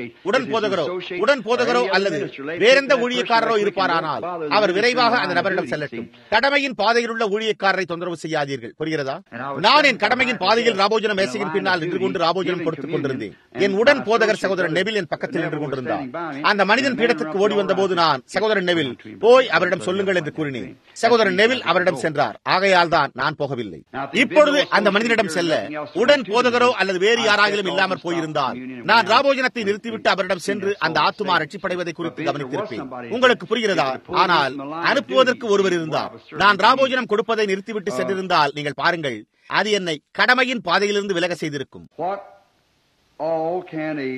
உடன் போதகரோ அல்லது வேறெந்த ஊழியக்காரரோ இருப்பாரானால் அவர் விரைவாக அந்த நபரிடம் செல்லட்டும். கடமையின் பாதையில் உள்ள ஊழியக்காரரை தொந்தரவு செய்யாதீர்கள். புரிகிறதா? நான் என் கடமையின் பாதையில் ராபோஜன மேசையின் பின்னால் நின்று கொண்டு ராபோஜனம் கொடுத்துக் கொண்டிருந்தேன். என் உடன் போதகர் சகோதரன் நெவில் என் பக்கத்தில் நின்று கொண்டிருந்தார். அந்த மனிதன் பீடத்துக்கு ஓடி வந்த போது நான், சகோதரன் நெவில் போய் அவரிடம் சொல்லுங்கள் என்று கூறினேன். சகோதரன் நெவில் அவரிடம் சென்றார். ஆகையால் தான் நான் போகவில்லை. இப்பொழுது அந்த மனிதனிடம் செல்ல உடன் போதகரோ அல்லது வேறு யாராகிலும் இல்லாமல் போயிருந்தால் நான் ராபோஜனத்தை நிறுத்திவிட்டு அவரிடம் சென்று அந்த ஆத்துமா ரட்சிப்படைவதை குறித்து கவனித்திருப்பேன். உங்களுக்கு புரிகிறதா? ஆனால் அனுப்புவதற்கு ஒருவர் இருந்தார். நான் ராபோஜனம் கொடுப்பதை நிறுத்திவிட்டு சென்றிருந்தால் நீங்கள் பாருங்கள், அது என்னை கடமையின் பாதையிலிருந்து விலக செய்திருக்கும். What all can a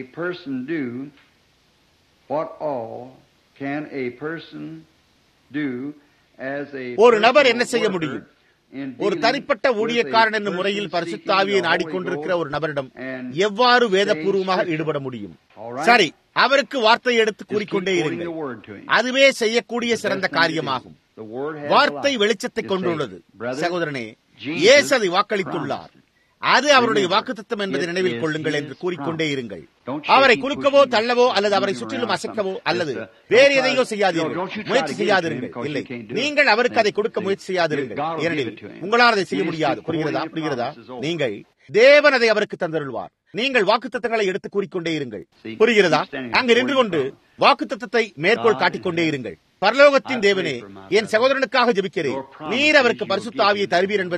person do as a ஒரு நபர் என்ன செய்ய முடியும்? ஒரு தனிப்பட்ட ஊழியக்காரன் என்னும் முறையில் பரிசுத்த ஆவியை நாடிக்கொண்டிருக்கிற ஒரு நபரிடம் எவ்வாறு வேதபூர்வமாக ஈடுபட முடியும்? சரி, அவருக்கு வார்த்தை எடுத்து கூறிக்கொண்டே இருங்கள். அதுவே செய்யக்கூடிய சிறந்த காரியமாகும். வார்த்தை வெளிச்சத்தை கொண்டுள்ளது. சகோதரனே, இயேசு அதை வாக்களித்துள்ளார். அது அவருடைய வாக்குத்தத்தம் என்பதை நினைவில் கொள்ளுங்கள் என்று கூறிக்கொண்டே இருங்கள். அவரை குலுக்கவோ தள்ளவோ அல்லது அவரை சுற்றிலும் அசைக்கவோ அல்லது வேறு எதையோ செய்யாதீர்கள். முயற்சி செய்யாதிருங்கள். இல்லை, நீங்கள் அவருக்கு அதை கொடுக்க முயற்சி செய்யாதிருங்கள். ஏனெனில் உங்களால் அதை செய்ய முடியாது. புரிகிறதா? நீங்கள் தேவன் அதை அவருக்கு தந்தருள்வார். நீங்கள் வாக்குத்தத்தங்களை எடுத்து கூறிக்கொண்டே இருங்கள். புரிகிறதா? அங்கு நின்று கொண்டு வாக்குத்தத்தத்தை மேற்கோள் காட்டிக்கொண்டே இருங்கள். பரலோகத்தின் தேவனே, என் சகோதரனுக்காக ஜெபிக்கிறேன். நீர் அவருக்கு பரிசுத்த ஆவியை தருவீர் என்பதே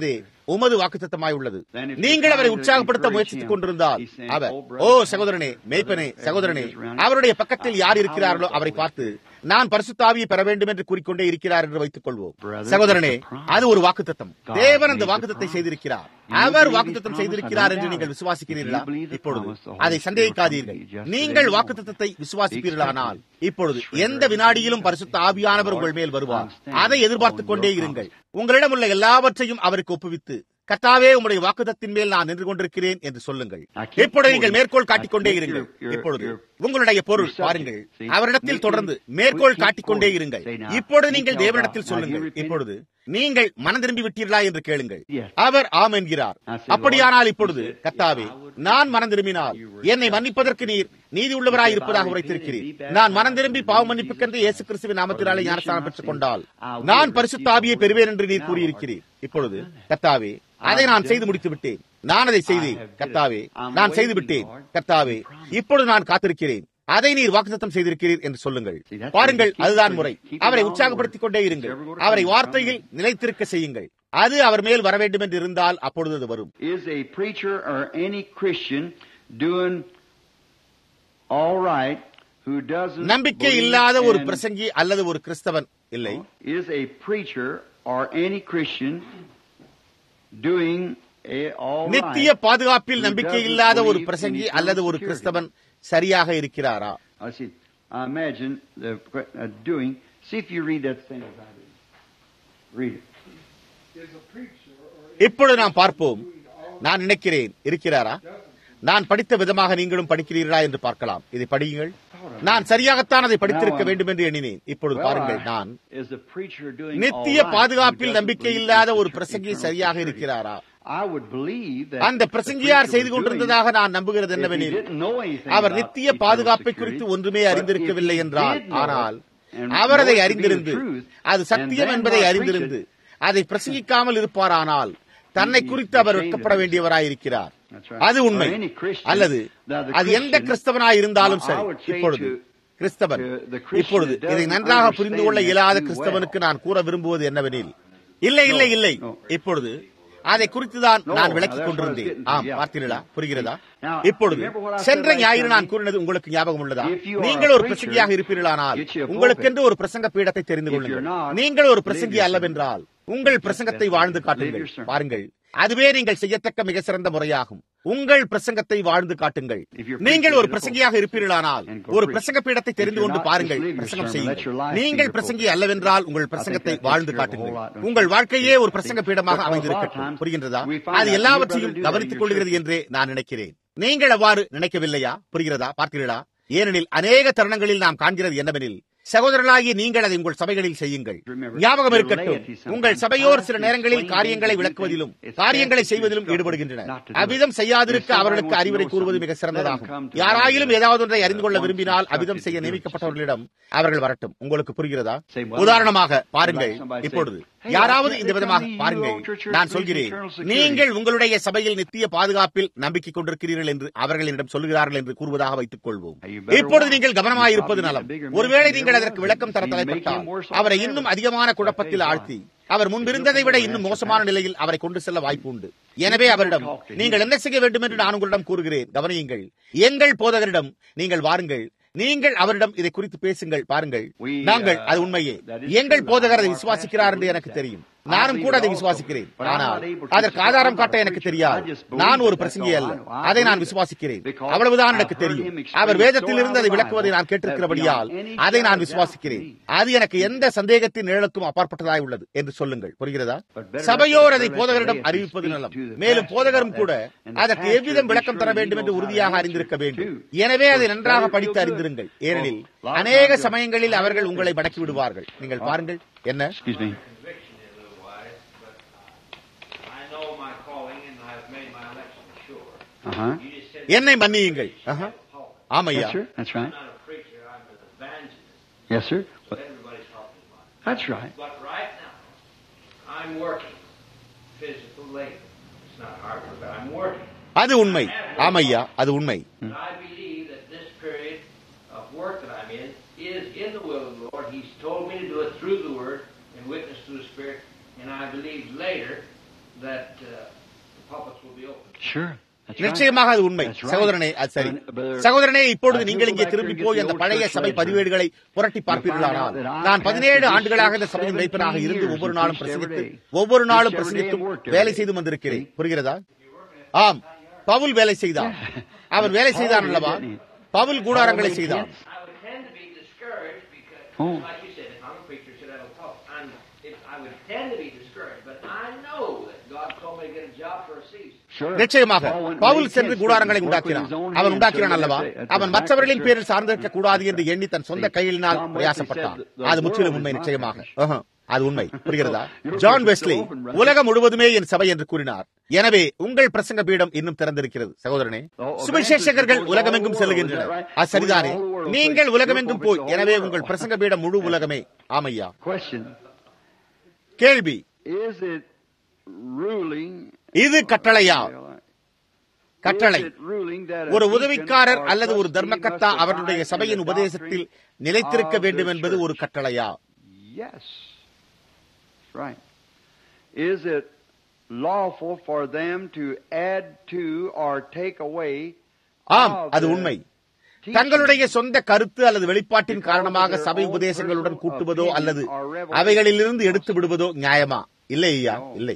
உமது வாக்குத்தத்தமாய் உள்ளது. நீங்கள் அவரை உற்சாகப்படுத்த முயற்சித்துக் கொண்டிருந்தால் அவர், ஓ சகோதரனே, மேய்ப்பனே, சகோதரனே, அவருடைய பக்கத்தில் யார் இருக்கிறார்களோ அவரை பார்த்து, நான் பரிசுத்த ஆவியை பெற வேண்டும் என்று கூறிக்கொண்டே இருக்கிறார் என்று வைத்துக் கொள்வோம். சகோதரனே, அது ஒரு வாக்குத்தத்தம். தேவன் அந்த வாக்குத்தத்தை செய்திருக்கிறார். அவர் வாக்குத்தத்தம் செய்திருக்கிறார் என்று நீங்கள் விசுவாசிக்கிறீர்களா? இப்பொழுது அதை சந்தேகிக்காதீர்கள். நீங்கள் வாக்குத்தத்தத்தை விசுவாசிப்பீர்களானால் இப்பொழுது எந்த வினாடியிலும் பரிசுத்த ஆவியானவர் உங்கள் மேல் வருவார். அதை எதிர்பார்த்துக் கொண்டே இருங்கள். உங்களிடம் உள்ள எல்லாவற்றையும் அவருக்கு ஒப்புவித்து, கர்த்தாவே, உம்முடைய வாக்குத்தத்தின் மேல் நான் நின்று கொண்டிருக்கிறேன் என்று சொல்லுங்கள். இப்பொழுது நீங்கள் மேற்கோள் காட்டிக்கொண்டே இருங்கள். இப்பொழுது உங்களுடைய பொருள் பாருங்கள், அவரிடத்தில் தொடர்ந்து மேற்கோள் காட்டிக்கொண்டே இருங்கள். இப்பொழுது நீங்கள் தேவனிடத்தில் சொல்லுங்கள். இப்பொழுது நீங்கள் மனம் திரும்பி விட்டீர்களா என்று கேளுங்கள். அவர் ஆம் என்கிறார். அப்படியானால் இப்பொழுது, கர்த்தாவே, நான் மனம் திரும்பினால் என்னை மன்னிப்பதற்கு நீர் நீதி உள்ளவராய் இருப்பதாக உரைத்திருக்கிறீர். நான் மனம் திரும்பி பாவ மன்னிப்புக்கென்று இயேசு கிறிஸ்துவின் நாமத்தினாலே ஞானஸ்நானம் பெற்றுக் கொண்டால் நான் பரிசுத்த ஆவியை பெறுவேன் என்று நீர் கூறியிருக்கிறீர். இப்பொழுது கர்த்தாவே, அதை நான் செய்து முடித்து விட்டேன். நான் அதை செய்தேன் கர்த்தாவே, நான் செய்து விட்டேன் கர்த்தாவே. இப்பொழுது நான் காத்திருக்கிறேன். அதை நீர் வாக்குத்தத்தம் செய்திருக்கிறீர் என்று சொல்லுங்கள். பாருங்கள், அதுதான் முறை. அவரை உற்சாகப்படுத்திக் கொண்டே இருங்கள். அவரை வார்த்தையில் நிலைத்திருக்க செய்யுங்கள். அது அவர் மேல் வர வேண்டும் என்று இருந்தால் அப்பொழுது அது வரும். Is a preacher or any Christian doing all right who doesn't நம்பிக்கை இல்லாத ஒரு பிரசங்கி அல்லது ஒரு கிறிஸ்தவன் இல்லை. Is a preacher or any Christian doing all right? நித்திய பாதுகாப்பில் நம்பிக்கை இல்லாத ஒரு பிரசங்கி அல்லது ஒரு கிறிஸ்தவன் சரியாக இருக்கிறாரா? I see. I imagine the doing. See if you read that thing about it. Read it. Is a preacher or இப்பொழுது நாம் பார்ப்போம். நான் நினைக்கிறேன் இருக்கிறாரா? நான் படித்த விதமாக நீங்களும் படிக்கிறீர்களா என்று பார்க்கலாம். இதை படியுங்கள். நான் சரியாகத்தான் அதை படித்திருக்க வேண்டும் என்று எண்ணினேன். இப்பொழுது பாருங்கள், நான் நித்திய பாதுகாப்பில் நம்பிக்கை இல்லாத ஒரு பிரசங்கி சரியாக இருக்கிறாரா? அந்த பிரசங்கியார் செய்து கொண்டிருந்ததாக நான் நம்புகிறது என்னவெனில், அவர் நித்திய பாதுகாப்பை குறித்து ஒன்றுமே அறிந்திருக்கவில்லை என்றால், ஆனால் அவர் அதை அறிந்திருந்து, அது சத்தியம் என்பதை அறிந்திருந்து அதை பிரசங்கிக்காமல் இருப்பாரானால் தன்னை குறித்து அவர் வெட்கப்பட வேண்டியவராயிருக்கிறார். அது உண்மை. அல்லது அது எந்த கிறிஸ்தவனாய் இருந்தாலும் சரி. இப்பொழுது கிறிஸ்தவன், இப்பொழுது இதை நன்றாக புரிந்து கொள்ள இயலாத கிறிஸ்தவனுக்கு நான் கூற விரும்புவது என்னவெனில், இல்லை இல்லை இல்லை, இப்பொழுது அதை குறித்துதான் நான் விளக்கிக் கொண்டிருந்தேன். ஆம், பார்த்தீர்களா? புரிகிறதா? இப்பொழுது சென்ற ஞாயிறு நான் கூறினது உங்களுக்கு ஞாபகம் உள்ளதா? நீங்கள் ஒரு பிரசங்கியாக இருப்பீர்களானால் உங்களுக்கென்று ஒரு பிரசங்க பீடத்தை தெரிந்து கொள்ளுங்கள். நீங்கள் ஒரு பிரசங்கி அல்லவென்றால் உங்கள் பிரசங்கத்தை வாழ்ந்து காட்டுங்கள். பாருங்கள், அதுவே நீங்கள் செய்யத்தக்க மிக சிறந்த முறையாகும். உங்கள் பிரசங்கத்தை வாழ்ந்து காட்டுங்கள். நீங்கள் ஒரு பிரசங்கியாக இருப்பீர்களானால் ஒரு பிரசங்க பீடத்தை தெரிந்து கொண்டு பாருங்கள், பிரசங்கம் செய்யுங்கள். நீங்கள் பிரசங்கி அல்லவென்றால் உங்கள் பிரசங்கத்தை வாழ்ந்து காட்டுங்கள். உங்கள் வாழ்க்கையே ஒரு பிரசங்க பீடமாக அமைந்திருக்கட்டும். புரிகின்றதா? அது எல்லாவற்றையும் கவனித்துக் கொள்கிறது என்றே நான் நினைக்கிறேன். நீங்கள் அவ்வாறு நினைக்கவில்லையா? புரிகிறதா? பார்த்தீர்களா? ஏனெனில் அநேக தருணங்களில் நாம் காண்கிறது என்னவெனில், சகோதரர்களாகிய நீங்கள் அதை உங்கள் சபைகளில் செய்யுங்கள். ஞாபகம் இருக்கட்டும், உங்கள் சபையோர் சில நேரங்களில் காரியங்களை விளக்குவதிலும் காரியங்களை செய்வதிலும் ஈடுபடுகின்றனர். அவ்விதம் செய்யாதிருக்க அவர்களுக்கு அறிவுரை கூறுவது மிக சிறந்ததாகும். யாராயிலும் ஏதாவது ஒன்றை அறிந்து கொள்ள விரும்பினால் அவ்விதம் செய்ய நியமிக்கப்பட்டவர்களிடம் அவர்கள் வரட்டும். உங்களுக்கு புரிகிறதா? உதாரணமாக பாருங்கள், இப்பொழுது யாராவது இந்த விதமாக பாருங்கள், நான் சொல்கிறேன், நீங்கள் உங்களுடைய சபையில் நித்திய பாதுகாப்பில் நம்பிக்கை கொண்டிருக்கிறீர்கள் என்று அவர்கள் என்னிடம் சொல்லுகிறார்கள் என்று கூறுவதாக வைத்துக் கொள்வோம். இப்பொழுது நீங்கள் கவனமாயிருப்பது நலம். ஒருவேளை நீங்கள் அதற்கு விளக்கம் தர தலைப்பட்டால் அவரை இன்னும் அதிகமான குழப்பத்தில் ஆழ்த்தி அவர் முன்பிருந்ததை விட இன்னும் மோசமான நிலையில் அவரை கொண்டு செல்ல வாய்ப்பு உண்டு. எனவே அவரிடம் நீங்கள் என்ன செய்ய வேண்டும் என்று நான் உங்களிடம் கூறுகிறேன். கவனியுங்கள், எங்கள் போதகரிடம் நீங்கள் வாருங்கள், நீங்கள் அவரிடம் இதை குறித்து பேசுங்கள். பாருங்கள், நாங்கள் அது உண்மையே, எங்கள் போதகர் அதை விசுவாசிக்கிறார் என்று எனக்கு தெரியும். நானும் கூட அதை விசுவாசிக்கிறேன். ஆனால் அதற்கு ஆதாரம் காட்ட எனக்கு தெரியாது. நான் ஒரு பிரசங்கி அல்ல, அதை நான் விசுவாசிக்கிறேன். அவ்வளவுதான் எனக்கு தெரியும். அவர் வேதத்திலிருந்து அதை விளக்குவதை நான் கேட்டிருக்கிறபடியால் அதை நான் விசுவாசிக்கிறேன். அது எனக்கு எந்த சந்தேகத்தின் நிழலுக்கும் அப்பாற்பட்டதாய் உள்ளது என்று சொல்லுங்கள். புரிகிறதா? சபையோர் அதை போதகரிடம் அறிவிப்பது நலம். மேலும் போதகரும் கூட அதற்கு எவ்விதம் விளக்கம் தர வேண்டும் என்று உறுதியாக அறிந்திருக்க வேண்டும். எனவே அதை நன்றாக படித்து அறிந்திருங்கள். ஏனெனில் அநேக சமயங்களில் அவர்கள் உங்களை மடக்கி விடுவார்கள். நீங்கள் பாருங்கள் என்ன. என்னை மன்னியுங்கள். ஆமையா, that's right. Yes, sir. That's right. But right now, I'm working physical labor. It's not hard work, but I'm working. அது உண்மை. ஆமையா, அது உண்மை. I believe that this period of work that I'm in is in the will of the Lord. He's told me to do it through the Word and witness through the Spirit. And I believe later that the pulpits will be open. Sure. That's right. நிச்சயமாக அது உண்மை. That's right. சகோதரனே, அது சரி. Brother, சகோதரனே, இப்பொழுது நீங்கள் இங்கே திரும்பி போய் அந்த பழைய சபை பதிவேடுகளை புரட்டி பார்ப்பீர்களானால், நான் 17 ஆண்டுகளாக இந்த சபையின் வைப்பனாக இருந்து ஒவ்வொரு நாளும் பிரசங்கித்து ஒவ்வொரு நாளும் பிரசங்கித்தும் வேலை செய்து வந்திருக்கிறேன். புரிகிறதா? ஆம், பவுல் வேலை செய்தான். அவன் வேலை செய்தான் அல்லவா? பவுல் கூடாரங்களை செய்தான். I would tend to be discouraged because, like you said, if I'm a preacher, should I talk? I would tend to be discouraged, but I know that God told me to get a job for a season. நிச்சயமாக பவுல் சென்று கூடாரங்களை உண்டாக்கினான். அவன் உண்டாக்கினான் அல்லவா? அவன் மற்றவர்களின் பேரில் சார்ந்திருக்க கூடாது என்று எண்ணி தன் சொந்த கையினால் பிரயாசப்பட்டான். அது முற்றிலும் உண்மை. நிச்சயமாக அது உண்மை. புரிகிறதா? ஜான் வெஸ்லி உலகம் முழுவதுமே என் சபை என்று கூறினார். எனவே உங்கள் பிரசங்க பீடம் இன்னும் திறந்திருக்கிறது. சகோதரனே, சுவிசேஷகர்கள் உலகமெங்கும் செல்லுகின்றனர். அது சரிதானே? நீங்கள் உலகமெங்கும் போய், எனவே உங்கள் பிரசங்க பீடம் முழு உலகமே. ஆமையா. கேள்வி, இது கட்டளையா? கட்டளை. ஒரு உதவிக்காரர் அல்லது ஒரு தர்மகர்த்தா அவர்களுடைய சபையின் உபதேசத்தில் நிலைத்திருக்க வேண்டும் என்பது ஒரு கட்டளையா? Right. Is it lawful for them to add to or take away? ஆம், அது உண்மை. தங்களுடைய சொந்த கருத்து அல்லது வெளிப்பாட்டின் காரணமாக சபை உபதேசங்களுடன் கூட்டுவதோ அல்லது அவைகளிலிருந்து எடுத்து விடுவதோ நியாயமா? இல்லை ஐயா, இல்லை.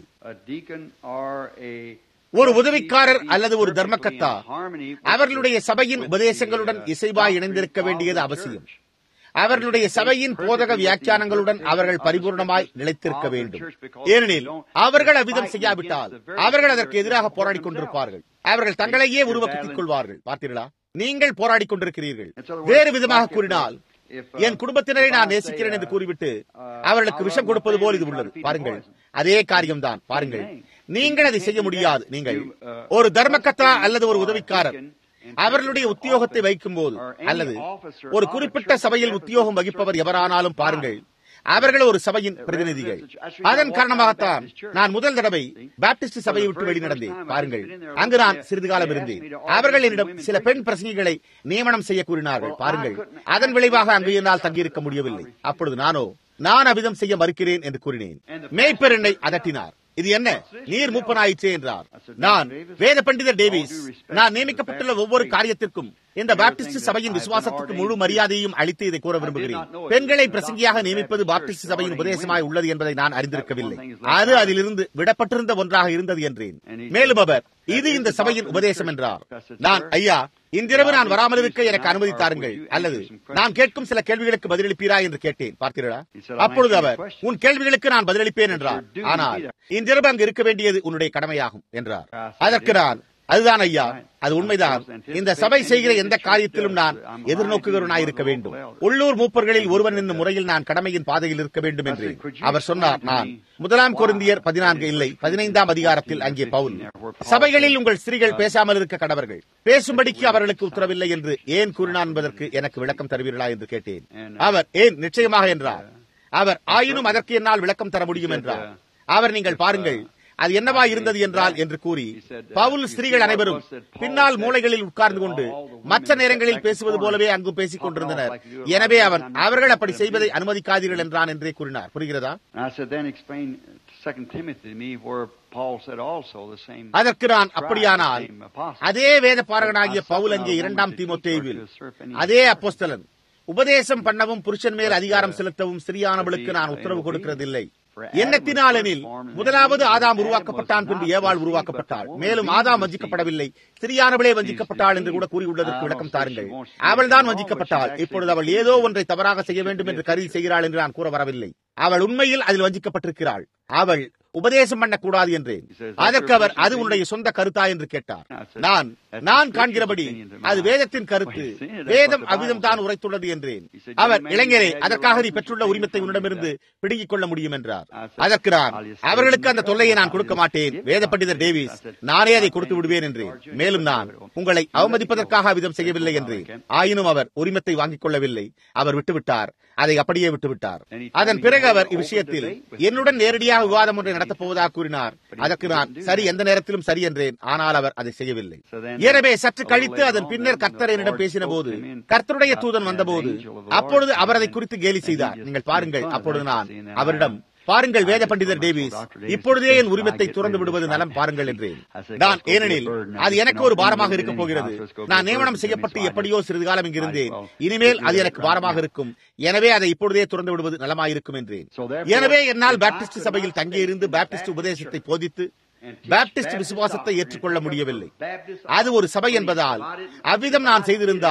ஒரு உதவிக்காரர் அல்லது ஒரு தர்மகர்த்தா அவர்களுடைய சபையின் உபதேசங்களுடன் இசைவாய் இணைந்திருக்க வேண்டியது அவசியம். அவர்களுடைய சபையின் போதக வியாக்கியானங்களுடன் அவர்கள் பரிபூர்ணமாய் நிலைத்திருக்க வேண்டும். ஏனெனில் அவர்கள் அவ்விதம் செய்யாவிட்டால் அவர்கள் அதற்கு எதிராக போராடிக் கொண்டிருப்பார்கள். அவர்கள் தங்களையே உருவக்குத்திக் கொள்வார்கள். பார்த்தீர்களா? நீங்கள் போராடிக் கொண்டிருக்கிறீர்கள். வேறு விதமாக கூறினால், என் குடும்பத்தினரை நான் நேசிக்கிறேன் என்று கூறிவிட்டு அவர்களுக்கு விஷம் கொடுப்பது போல் இது உள்ளது. பாருங்கள், அதே காரியம்தான். பாருங்கள், நீங்கள் அதை செய்ய முடியாது. நீங்கள் ஒரு தர்மகர்த்தா அல்லது ஒரு உதவிக்காரர் அவர்களுடைய உத்தியோகத்தை வைக்கும் போது அல்லது ஒரு குறிப்பிட்ட சபையில் உத்தியோகம் வகிப்பவர் எவரானாலும் பாருங்கள், அவர்கள் ஒரு சபையின் பிரதிநிதிகள். அதன் காரணமாகத்தான் நான் முதல் தடவை பாப்டிஸ்ட் சபையை விட்டு வெளிநடந்தேன். பாருங்கள், அங்கு நான் சிறிது காலம் இருந்தேன். அவர்கள் என்னிடம் சில பெண் பிரசங்கிகளை நியமனம் செய்ய கூறினார்கள். பாருங்கள், அதன் விளைவாக அங்கு என்னால் தங்கியிருக்க முடியவில்லை. அப்பொழுது நான் அவ்விதம் செய்ய மறுக்கிறேன் என்று கூறினேன். மேய்ப்பர் என்னை அதட்டினார். இது என்ன, நீர் மூப்பனாயிற்றே என்றார். நான், வேத பண்டிதர் டேவிஸ், நான் நியமிக்கப்பட்டுள்ள ஒவ்வொரு காரியத்திற்கும் இந்த பாப்டிஸ்ட் சபையின் விசுவாசத்துக்கு முழு மரியாதையும் அளித்து இதை கூற விரும்புகிறேன். பெண்களை பிரசங்கியாக நியமிப்பது பாப்டிஸ்ட் சபையின் உபதேசமாய் உள்ளது என்பதை நான் அறிந்திருக்கவில்லை. அது அதிலிருந்து விடப்பட்டிருந்த ஒன்றாக இருந்தது என்றேன். மேலும் அவர், இது இந்த சபையின் உபதேசம் என்றார். நான், ஐயா, இன்றிரவு நான் வராமல் இருக்க எனக்கு அனுமதி தாருங்கள், அல்லது நான் கேட்கும் சில கேள்விகளுக்கு பதிலளிப்பீரா என்று கேட்டேன். பார்த்தீர்களா? அப்பொழுது அவர், உன் கேள்விகளுக்கு நான் பதிலளிப்பேன் என்றார். ஆனால் இன்றிரவு அங்கு இருக்க வேண்டியது உன்னுடைய கடமையாகும் என்றார். அதற்கு நான், அதுதான் ஐயா, அது உண்மைதான். இந்த சபை செய்கிற எந்த காரியத்திலும் நான் எதிர்நோக்குகிறவனாய் இருக்க வேண்டும். உள்ளூர் மூப்பர்களில் ஒருவன் என்னும் முறையில் நான் கடமையின் பாதையில் இருக்க வேண்டும் என்று அவர் சொன்னார். நான் 1 கொரிந்தியர் 14 இல்லை 15ஆம் அதிகாரத்தில் அங்கே பவுல், சபைகளில் உங்கள் ஸ்திரீகள் பேசாமல் இருக்க கடவர்கள், பேசும்படிக்கு அவர்களுக்கு உத்தரவில்லை என்று ஏன் கூறினான் என்பதற்கு எனக்கு விளக்கம் தருவீர்களா என்று கேட்டேன். அவர், ஏன், நிச்சயமாக என்றார். அவர், ஆயினும் அதற்கு என்னால் விளக்கம் தர முடியும் என்றார். அவர், நீங்கள் பாருங்கள், அது என்னவா இருந்தது என்றால் என்று கூறி, பவுல் ஸ்திரீகள் அனைவரும் பின்னால் மூலைகளில் உட்கார்ந்து கொண்டு மற்ற நேரங்களில் பேசுவது போலவே அங்கு பேசிக் கொண்டிருந்தனர். எனவே அவர்கள் அப்படி செய்வதை அனுமதிக்காதீர்கள் என்றான் என்றே கூறினார். புரிகிறதா? அதற்கு நான், அப்படியானால் அதே வேத பாரகனாகிய பவுல் அங்கே 2 தீமோத்தேயுவில் அதே அப்போஸ்தலன், உபதேசம் பண்ணவும் புருஷன் மேல் அதிகாரம் செலுத்தவும் ஸ்திரீயானவளுக்கு நான் உத்தரவு கொடுக்கிறதில்லை. எண்ணத்தினாலெனில் முதலாவது ஆதாம் உருவாக்கப்பட்டான், பின்பு ஏவாள் உருவாக்கப்பட்டாள். மேலும் ஆதாம் வஞ்சிக்கப்படவில்லை, ஸ்திரீயானவளே வஞ்சிக்கப்பட்டாள் என்று கூட கூறியுள்ளதற்கு விளக்கம் தாருங்கள். அவள் தான் வஞ்சிக்கப்பட்டாள். இப்பொழுது அவள் ஏதோ ஒன்றை தவறாக செய்ய வேண்டும் என்று கருதி செய்கிறாள் என்று நான் கூற வரவில்லை. அவள் உண்மையில் அதில் வஞ்சிக்கப்பட்டிருக்கிறாள். அவள் உபதேசம் பண்ணக்கூடாது என்றேன். அதற்கு அவர், அது உன்னுடைய சொந்த கருத்தா என்று கேட்டார். நான் காண்கிறபடி அது வேதத்தின் கருத்து, வேதம் அவ்விதம் தான் உரைத்துள்ளது என்றேன். அவர், இளைஞரே, அதற்காக நீ பெற்றுள்ள உரிமத்தை உன்னிடமிருந்து பிடுங்கிக் கொள்ள முடியும் என்றார். அதற்கு நான், அவர்களுக்கு அந்த தொல்லையை நான் கொடுக்க மாட்டேன், வேத பண்டிதர் டேவிஸ், நானே அதை கொடுத்து விடுவேன் என்றேன். மேலும் நான் உங்களை அவமதிப்பதற்காக அவ்விதம் செய்யவில்லை என்றேன். ஆயினும் அவர் உரிமத்தை வாங்கிக் கொள்ளவில்லை. அவர் விட்டுவிட்டார், அதை அப்படியே விட்டுவிட்டார். அதன் பிறகு அவர் இவ்விஷயத்தில் என்னுடன் நேரடியாக விவாதம் ஒன்றை நடத்தப் போவதாக கூறினார். அதற்கு நான், சரி, எந்த நேரத்திலும் சரி என்றேன். ஆனால் அவர் அதை செய்யவில்லை. எனவே சற்று கழித்து அதன் பின்னர் கர்த்தர் என்னிடம் பேசின போது, கர்த்தருடைய தூதன் வந்தபோது, அப்பொழுது அவர் அதை குறித்து கேலி செய்தார். நீங்கள் பாருங்கள், அப்பொழுது நான் அவரிடம், பாருங்கள் வேத பண்டிதர் டேவிஸ், இப்பொழுதே என் உரிமத்தை துறந்து விடுவது நலம் பாருங்கள் என்றேன். நான் ஏனெனில் அது எனக்கு ஒரு பாரமாக இருக்கப் போகிறது. நான் நியமனம் செய்யப்பட்டு எப்படியோ சிறிது காலம் இங்கிருந்தேன். இனிமேல் அது எனக்கு பாரமாக இருக்கும். எனவே அதை இப்பொழுதே துறந்து விடுவது நலமாயிருக்கும் என்றேன். எனவே என்னால் பாப்டிஸ்ட் சபையில் தங்கியிருந்து பாப்டிஸ்ட் உபதேசத்தை போதித்து பாப்டிஸ்ட் விசுவாசத்தை ஏற்றுக்கொள்ள முடியவில்லை. அது ஒரு சபை என்பதால் அவ்விதம் நான்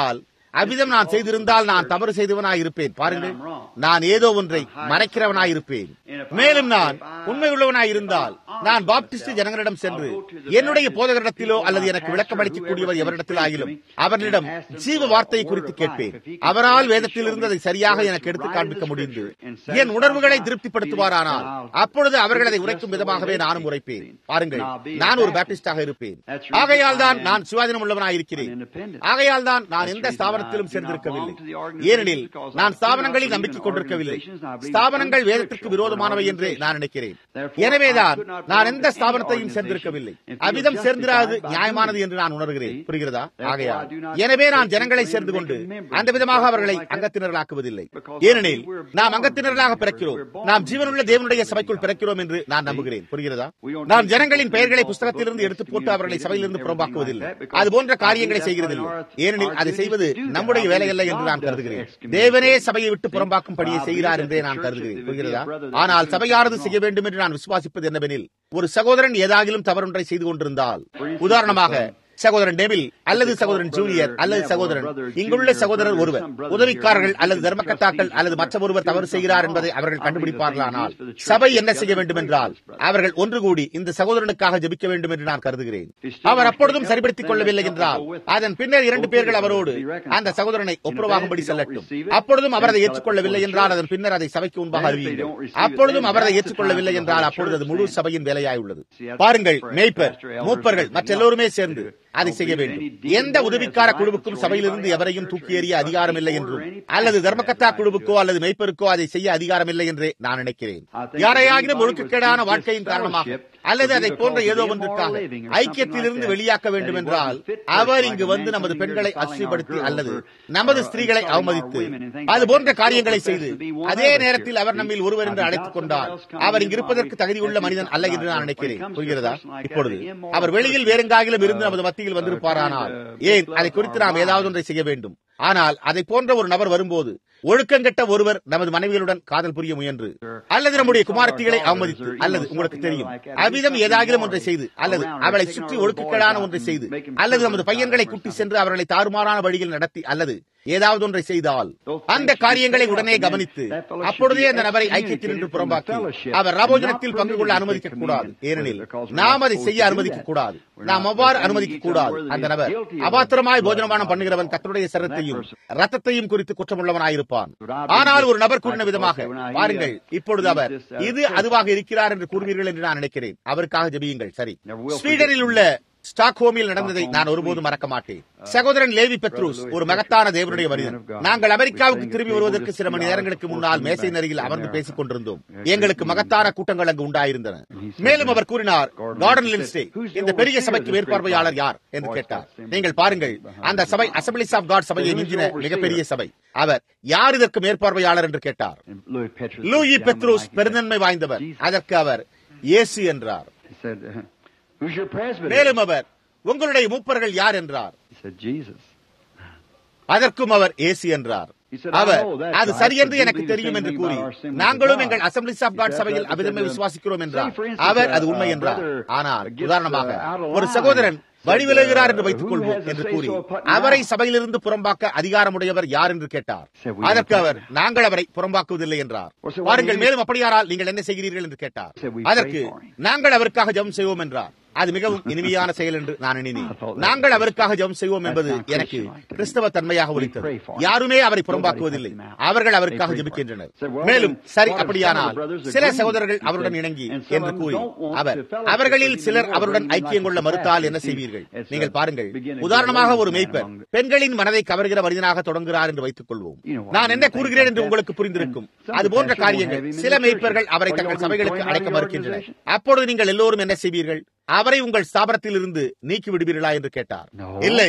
செய்திருந்தால் நான் தவறு செய்தவனாயிருப்பேன். பாருங்கள், நான் ஏதோ ஒன்றை மறைக்கிறவனாயிருப்பேன். மேலும் நான் உண்மையுள்ளவனாயிருந்தால் நான் பாப்டிஸ்ட் ஜனங்களிடம் சென்று என்னுடைய போதகரிடத்திலோ அல்லது எனக்கு விளக்கம் அளிக்கக்கூடியவர் எவரிடத்தில் ஆகிலும் அவர்களிடம் ஜீவ வார்த்தையை குறித்து கேட்பேன். அவரால் வேதத்திலிருந்து அதை சரியாக எனக்கு எடுத்து காண்பிக்க முடிந்து என் உணர்வுகளை திருப்திப்படுத்துவாரானால் அப்பொழுது அவர்கள் அதை உரைக்கும் விதமாகவே நானும் உரைப்பேன். பாருங்கள், நான் ஒரு பாப்டிஸ்டாக இருப்பேன். ஆகையால் தான் நான் சுயாதீனம் உள்ளவனாயிருக்கிறேன். ஆகையால் தான் நான் எந்த ஸ்தாபனத்திலும் சேர்ந்திருக்கவில்லை. ஏனெனில் நான் ஸ்தாபனங்களில் நம்பிக்கை கொண்டிருக்கவில்லை. ஸ்தாபனங்கள் வேதத்திற்கு விரோதமானவை என்று நான் நினைக்கிறேன். எனவேதான் நான் எந்த ஸ்தாபனத்தையும் சேர்ந்திருக்கவில்லை. அவ்விதம் சேர்ந்திராது நியாயமானது என்று நான் உணர்கிறேன். புரிகிறதா? ஆகையால் எனவே நான் ஜனங்களை சேர்ந்து கொண்டு அந்த விதமாக அவர்களை அங்கத்தினர்களாக்குவதில்லை. ஏனெனில் நாம் அங்கத்தினர்களாக பிறக்கிறோம். நாம் ஜீவனுள்ள தேவனுடைய சபைக்குள் பிறக்கிறோம் என்று நான் நம்புகிறேன். புரிகிறதா? நாம் ஜனங்களின் பெயர்களை புஸ்தகத்திலிருந்து எடுத்து போட்டு அவர்களை சபையிலிருந்து புறம்பாக்குவதில்லை. அது போன்ற காரியங்களை செய்கிறதில்லை. ஏனெனில் அதை செய்வது நம்முடைய வேலையல்ல என்று நான் கருதுகிறேன். தேவனே சபையை விட்டு புறம்பாக்கும் படியை செய்கிறார் என்றே நான் கருதுகிறேன். புரிகிறதா? ஆனால் சபையானது செய்ய வேண்டும் என்று நான் விசுவாசிப்பது என்னவெனில், ஒரு சகோதரன் ஏதாகிலும் தவறொன்றை செய்து கொண்டிருந்தால், உதாரணமாக சகோதரன் டெவில் அல்லது சகோதரன் ஜூனியர் அல்லது சகோதரன் இங்குள்ள சகோதரர் ஒருவர், உதவிக்காரர்கள் அல்லது தர்மகர்த்தாக்கள் அல்லது மற்ற ஒருவர் தவறு செய்கிறார் என்பதை அவர்கள் கண்டுபிடிப்பார்களானால் சபை என்ன செய்ய வேண்டும் என்றால் அவர்கள் ஒன்று கூடி இந்த சகோதரனுக்காக ஜெபிக்க வேண்டும் என்று நான் கருதுகிறேன். அவர் அப்பொழுதும் சரிபடுத்திக் கொள்ளவில்லை என்றால் அதன் பின்னர் 2 பேர்கள் அவரோடு அந்த சகோதரனை ஒப்புரவாகும்படி செல்லட்டும். அப்பொழுதும் அவர் அதை ஏற்றுக்கொள்ளவில்லை என்றால் அதன் பின்னர் அதை சபைக்கு முன்பாக அறிவியுங்கள். அப்பொழுதும் அவர் அதை ஏற்றுக்கொள்ளவில்லை என்றால் அப்பொழுது அது முழு சபையின் வேலையாய் உள்ளது. பாருங்கள், மேய்ப்பர், மூப்பர்கள் மற்ற எல்லோருமே சேர்ந்து அதை செய்ய வேண்டும். எந்த உதவிக்கார குழுவுக்கும் சபையிலிருந்து எவரையும் தூக்கி எறிய அதிகாரம் இல்லை என்றும் அல்லது தர்மகர்த்தா குழுவுக்கோ அல்லது மெய்ப்பருக்கோ அதை செய்ய அதிகாரம் இல்லை என்றே நான் நினைக்கிறேன். யாரையாகிலும் ஒழுக்கக்கேடான வாழ்க்கையின் காரணமாக அல்லது அதை போன்ற ஏதோ ஒன்றுக்காக ஐக்கியத்திலிருந்து வெளியாக்க வேண்டும் என்றால் அவர் இங்கு வந்து நமது பெண்களை அசுப்படுத்தி அல்லது நமது ஸ்திரீகளை அவமதித்து அது போன்ற காரியங்களை செய்து அதே நேரத்தில் அவர் நம்மில் ஒருவர் என்று அழைத்துக் கொண்டால் அவர் இங்கு இருப்பதற்கு தகுதியுள்ள மனிதன் அல்ல என்று நான் நினைக்கிறேன். புரிகிறதா? இப்பொழுது அவர் வெளியில் வேறெங்காகிலும் இருந்து நமது மத்தியில் வந்திருப்பாரானால் ஏன் அதை குறித்து நாம் ஏதாவது ஒன்றை செய்ய வேண்டும். ஆனால் அதை போன்ற ஒரு நபர் வரும்போது ஒழுக்கங்கெட்ட ஒருவர் நமது மனைவிகளுடன் காதல் புரிய முயன்று அல்லது நம்முடைய குமாரத்திகளை அவமதித்து அல்லது உங்களுக்கு தெரியும் அவ்விதம் ஏதாகிலும் ஒன்றை செய்து அல்லது அவளை சுற்றி ஒழுக்கக்கேடான ஒன்றை செய்து அல்லது நமது பையன்களை கூட்டி சென்று அவர்களை தாறுமாறான வழியில் நடத்தி அல்லது ஏதாவது ஒன்றை செய்தால் அந்த காரியங்களை உடனே கவனித்து அப்பொழுதே அந்த நபரை ஐக்கியத்தினின்று புறம்பாக்கி அவர் ராபோஜனத்தில் பங்கு கொள்ள அனுமதிக்க கூடாது. ஏனெனில் நாம் அதை செய்ய அனுமதிக்க கூடாது. நாம் அவ்வாறு அனுமதிக்க கூடாது. அந்த நபர் அபாத்திரமாய் போஜனமானம் பண்ணுகிறவன் கர்த்தருடைய சரீரத்தையும் ரத்தத்தையும் குறித்து குற்றமுள்ளவனாயிருப்பான். ஆனால் ஒரு நபர் கூறின விதமாக, பாருங்கள், இப்பொழுது அவர் இது அதுவாக இருக்கிறார் என்று கூறுவீர்கள் என்று நான் நினைக்கிறேன். அவருக்காக ஜெபியுங்கள். சரி, ஸ்வீடனில் உள்ள ஸ்டாக்ஹோமில் நடந்ததை நான் ஒருபோதும் மறக்க மாட்டேன். சகோதரன் லேவி பெத்ரூஸ் ஒரு மகத்தான தேவனுடைய மனிதன். நாங்கள் அமெரிக்காவுக்கு திரும்பி வருவதற்கு சில மணி நேரங்களுக்கு முன்னால் மேசையின் அருகில் அமர்ந்து பேசிக் கொண்டிருந்தோம். எங்களுக்கு மகத்தான கூட்டங்கள் அங்கு உண்டாயிருந்தன. மேலும் அவர் கூறினார், கார்டன் லின்ஸ்டே இந்த பெரிய சபைக்கு மேற்பார்வையாளர் யார் என்று கேட்டார். நீங்கள் பாருங்கள், அந்த சபை அசம்பிளிஸ் ஆஃப் காட் சபையை மிஞ்சின மிகப்பெரிய சபை. அவர் யார் இதற்கு மேற்பார்வையாளர் என்று கேட்டார். லூயி பெத்ரூஸ் பெருந்தன்மை வாய்ந்தவர். அதற்கு அவர் இயேசு என்றார். மேலும் அவர் உங்களுடைய மூப்பர்கள் யார் என்றார். அதற்கும் அவர் இயேசு என்றார். அவர் அது சரியென்று எனக்கு தெரியும் என்று கூறி நாங்களும் எங்கள் அசம்பிளிஸ் ஆஃப் காட் சபையில் அவ்விதமே விசுவாசிக்கிறோம் என்றார். அவர் அது உண்மை என்றார். ஆனால் உதாரணமாக ஒரு சகோதரன் வழிவிலகுகிறார் என்று வைத்துக் கொள்வோம் என்று கூறி அவரை சபையிலிருந்து புறம்பாக்க அதிகாரமுடையவர் யார் என்று கேட்டார். அதற்கு அவர் நாங்கள் அவரை புறம்பாக்குவதில்லை என்றார். பாருங்கள், மேலும் அப்படியானால் நீங்கள் என்ன செய்கிறீர்கள் என்று கேட்டார். அதற்கு நாங்கள் அவருக்காக ஜெபம் செய்வோம் என்றார். அது மிகவும் இனிமையான செயல் என்று நான் எண்ணினேன். நாங்கள் அவருக்காக ஜெபம் செய்வோம் என்பது எனக்கு கிறிஸ்தவ தன்மையாக ஒலித்தது. யாருமே அவரை புறம்பாக்குவதில்லை, அவர்கள் அவருக்காக ஜெபிக்கின்றனர். மேலும் சரி, அப்படியானால் சில சகோதரர்கள் அவருடன் இணங்கி என்று கூறி அவர்களில் சிலர் அவருடன் ஐக்கியம் கொள்ள மறுத்தால் என்ன செய்வீர்கள்? நீங்கள் பாருங்கள், உதாரணமாக ஒரு மேய்ப்பர் பெண்களின் மனதை கவர்கிற மனிதனாக தொடங்குகிறார் என்று வைத்துக் கொள்வோம். நான் என்ன கூறுகிறேன் என்று உங்களுக்கு புரிந்திருக்கும். அது போன்ற காரியங்கள் சில மேய்ப்பர்கள் அவரை தங்கள் சபைகளுக்கு அழைக்க மறுக்கின்றனர். அப்பொழுது நீங்கள் எல்லோரும் என்ன செய்வீர்கள்? அவரை உங்கள் ஸ்தாபனத்தில் இருந்து நீக்கி விடுவீர்களா என்று கேட்டார். இல்லை,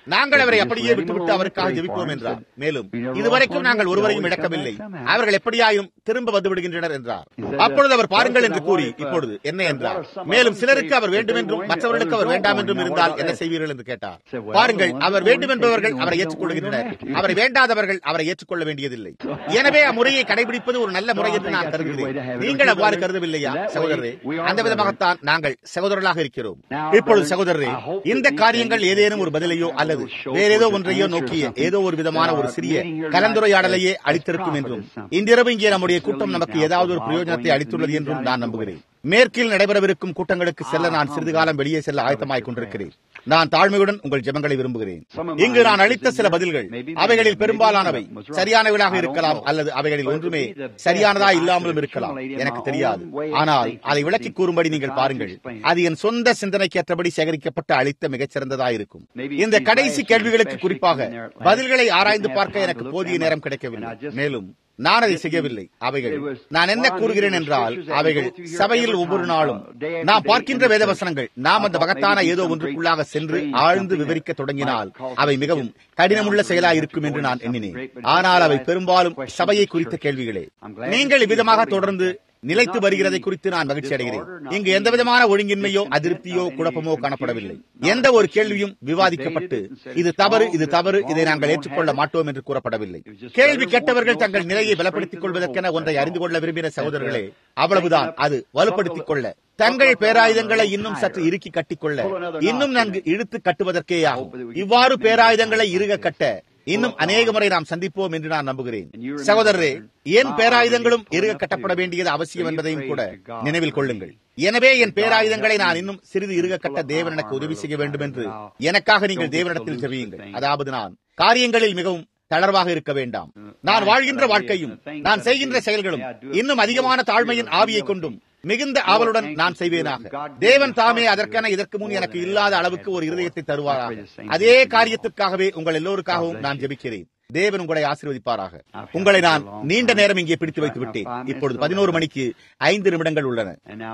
நாங்கள் அவரை அப்படியே விட்டுவிட்டு அவருக்காக ஜெபிப்போம் என்றார். மேலும் இதுவரைக்கும் நாங்கள் ஒருவரையும் இழக்கவில்லை, அவர்கள் எப்படியாயும் திரும்ப வந்து விடுகின்றனர் என்றார். அப்பொழுது அவர் பாருங்கள் என்று கூறி இப்பொழுது என்ன என்றார். மேலும் சிலருக்கு அவர் வேண்டும் என்றும் மற்றவர்களுக்கு அவர் வேண்டாம் என்றும் இருந்தால் என்ன செய்வீர்கள் என்று கேட்டார். பாருங்கள், அவர் வேண்டும் என்பவர்கள் அவரை ஏற்றுக்கொள்கின்றனர், அவரை வேண்டாதவர்கள் அவரை ஏற்றுக்கொள்ள வேண்டியதில்லை. எனவே அம்முறையை கடைபிடிப்பது ஒரு நல்ல முறை என்று நான் கருதுகிறேன். நீங்கள் அவ்வாறு கருதவில்லையா சகோதரரே? அந்த விதமாகத்தான் நாங்கள் சகோதரர்களாக இருக்கிறோம். இப்பொழுது சகோதரரே, இந்த காரியங்கள் ஏதேனும் ஒரு பதிலையோ அல்லது வேறேதோ ஒன்றையோ நோக்கிய ஏதோ ஒரு விதமான ஒரு சிறிய கலந்துரையாடலையே அளித்திருக்கும் என்றும் இன்றிரவு இங்கே நம்முடைய கூட்டம் நமக்கு ஏதாவது ஒரு பிரயோஜனத்தை அளித்துள்ளது என்றும் நான் நம்புகிறேன். மேற்கில் நடைபெறவிருக்கும் கூட்டங்களுக்கு செல்ல நான் சிறிது காலம் வெளியே செல்ல ஆயத்தமாய் கொண்டிருக்கிறேன். நான் தாழ்மையுடன் உங்கள் ஜெபங்களை விரும்புகிறேன். இங்கு நான் அளித்த சில பதில்கள், அவைகளில் பெரும்பாலானவை சரியானவைகளாக இருக்கலாம் அல்லது அவைகளில் ஒன்றுமே சரியானதா இல்லாமலும் இருக்கலாம், எனக்கு தெரியாது. ஆனால் அதை விளக்கி கூறும்படி நீங்கள் பாருங்கள், அது என் சொந்த சிந்தனைக்கு ஏற்றபடி சேகரிக்கப்பட்டு அளித்த மிகச்சிறந்ததாயிருக்கும். இந்த கடைசி கேள்விகளுக்கு குறிப்பாக பதில்களை ஆராய்ந்து பார்க்க எனக்கு போதிய நேரம் கிடைக்கவில்லை. மேலும் நான் அதை செய்யவில்லை. அவைகள் நான் என்ன கூறுகிறேன் என்றால், அவைகள் சபையில் ஒவ்வொரு நாளும் நாம் பார்க்கின்ற வேத வசனங்கள் நாம் அந்த மகத்தான ஏதோ ஒன்றுக்குள்ளாக சென்று ஆழ்ந்து விவரிக்க தொடங்கினால் அவை மிகவும் கடினமுள்ள செயலாய் இருக்கும் என்று நான் எண்ணினேன். ஆனால் அவை பெரும்பாலும் சபையை குறித்த கேள்விகளே. நீங்கள் இவ்விதமாக தொடர்ந்து நிலைத்து வருகிறதை குறித்து நான் மகிழ்ச்சி அடைகிறேன். இங்கு எந்த விதமான ஒழுங்கின்மையோ அதிருப்தியோ குழப்பமோ காணப்படவில்லை. எந்த ஒரு கேள்வியும் விவாதிக்கப்பட்டு இது தவறு, இது தவறு, இதை நாங்கள் ஏற்றுக்கொள்ள மாட்டோம் என்று கூறப்படவில்லை. கேள்வி கேட்டவர்கள் தங்கள் நிலையை பலப்படுத்திக் கொள்வதற்கென ஒன்றை அறிந்து கொள்ள விரும்பின சகோதரர்களே, அவ்வளவுதான். அது வலுப்படுத்திக் கொள்ள, தங்கள் பேராயுதங்களை இன்னும் சற்று இறுக்கி கட்டிக்கொள்ள, இன்னும் நன்கு இழுத்து கட்டுவதற்கே ஆகும். இவ்வாறு பேராயுதங்களை இறுக கட்ட இன்னும் அநேக முறை நாம் சந்திப்போம் என்று நான் நம்புகிறேன். சகோதரரே, என் பேராயுதங்களும் இறுக கட்டப்பட வேண்டியது அவசியம் என்பதையும் கூட நினைவில் கொள்ளுங்கள். எனவே என் பேராயுதங்களை நான் இன்னும் சிறிது இறுக கட்ட தேவன் எனக்கு உதவி செய்ய வேண்டும் என்று எனக்காக நீங்கள் தேவனிடத்தில் ஜெபியுங்கள். அதாவது நான் காரியங்களில் மிகவும் தளர்வாக இருக்க வேண்டாம். நான் வாழ்கின்ற வாழ்க்கையும் நான் செய்கின்ற செயல்களும் இன்னும் அதிகமான தாழ்மையின் ஆவியை கொண்டும் மிகுந்த ஆவலுடன் நான் செய்வேனாக. தேவன் தாமே அதற்கென இதற்கு முன் எனக்கு இல்லாத அளவுக்கு ஒரு இருதயத்தை தருவாராக. அதே காரியத்திற்காகவே உங்கள் எல்லோருக்காகவும் நான் ஜெபிக்கிறேன். தேவன் உங்களை ஆசீர்வதிப்பாராக. உங்களை நான் நீண்ட நேரம் இங்கே பிடித்து வைத்து விட்டேன். இப்பொழுது 11 மணிக்கு 5 நிமிடங்கள் உள்ளன.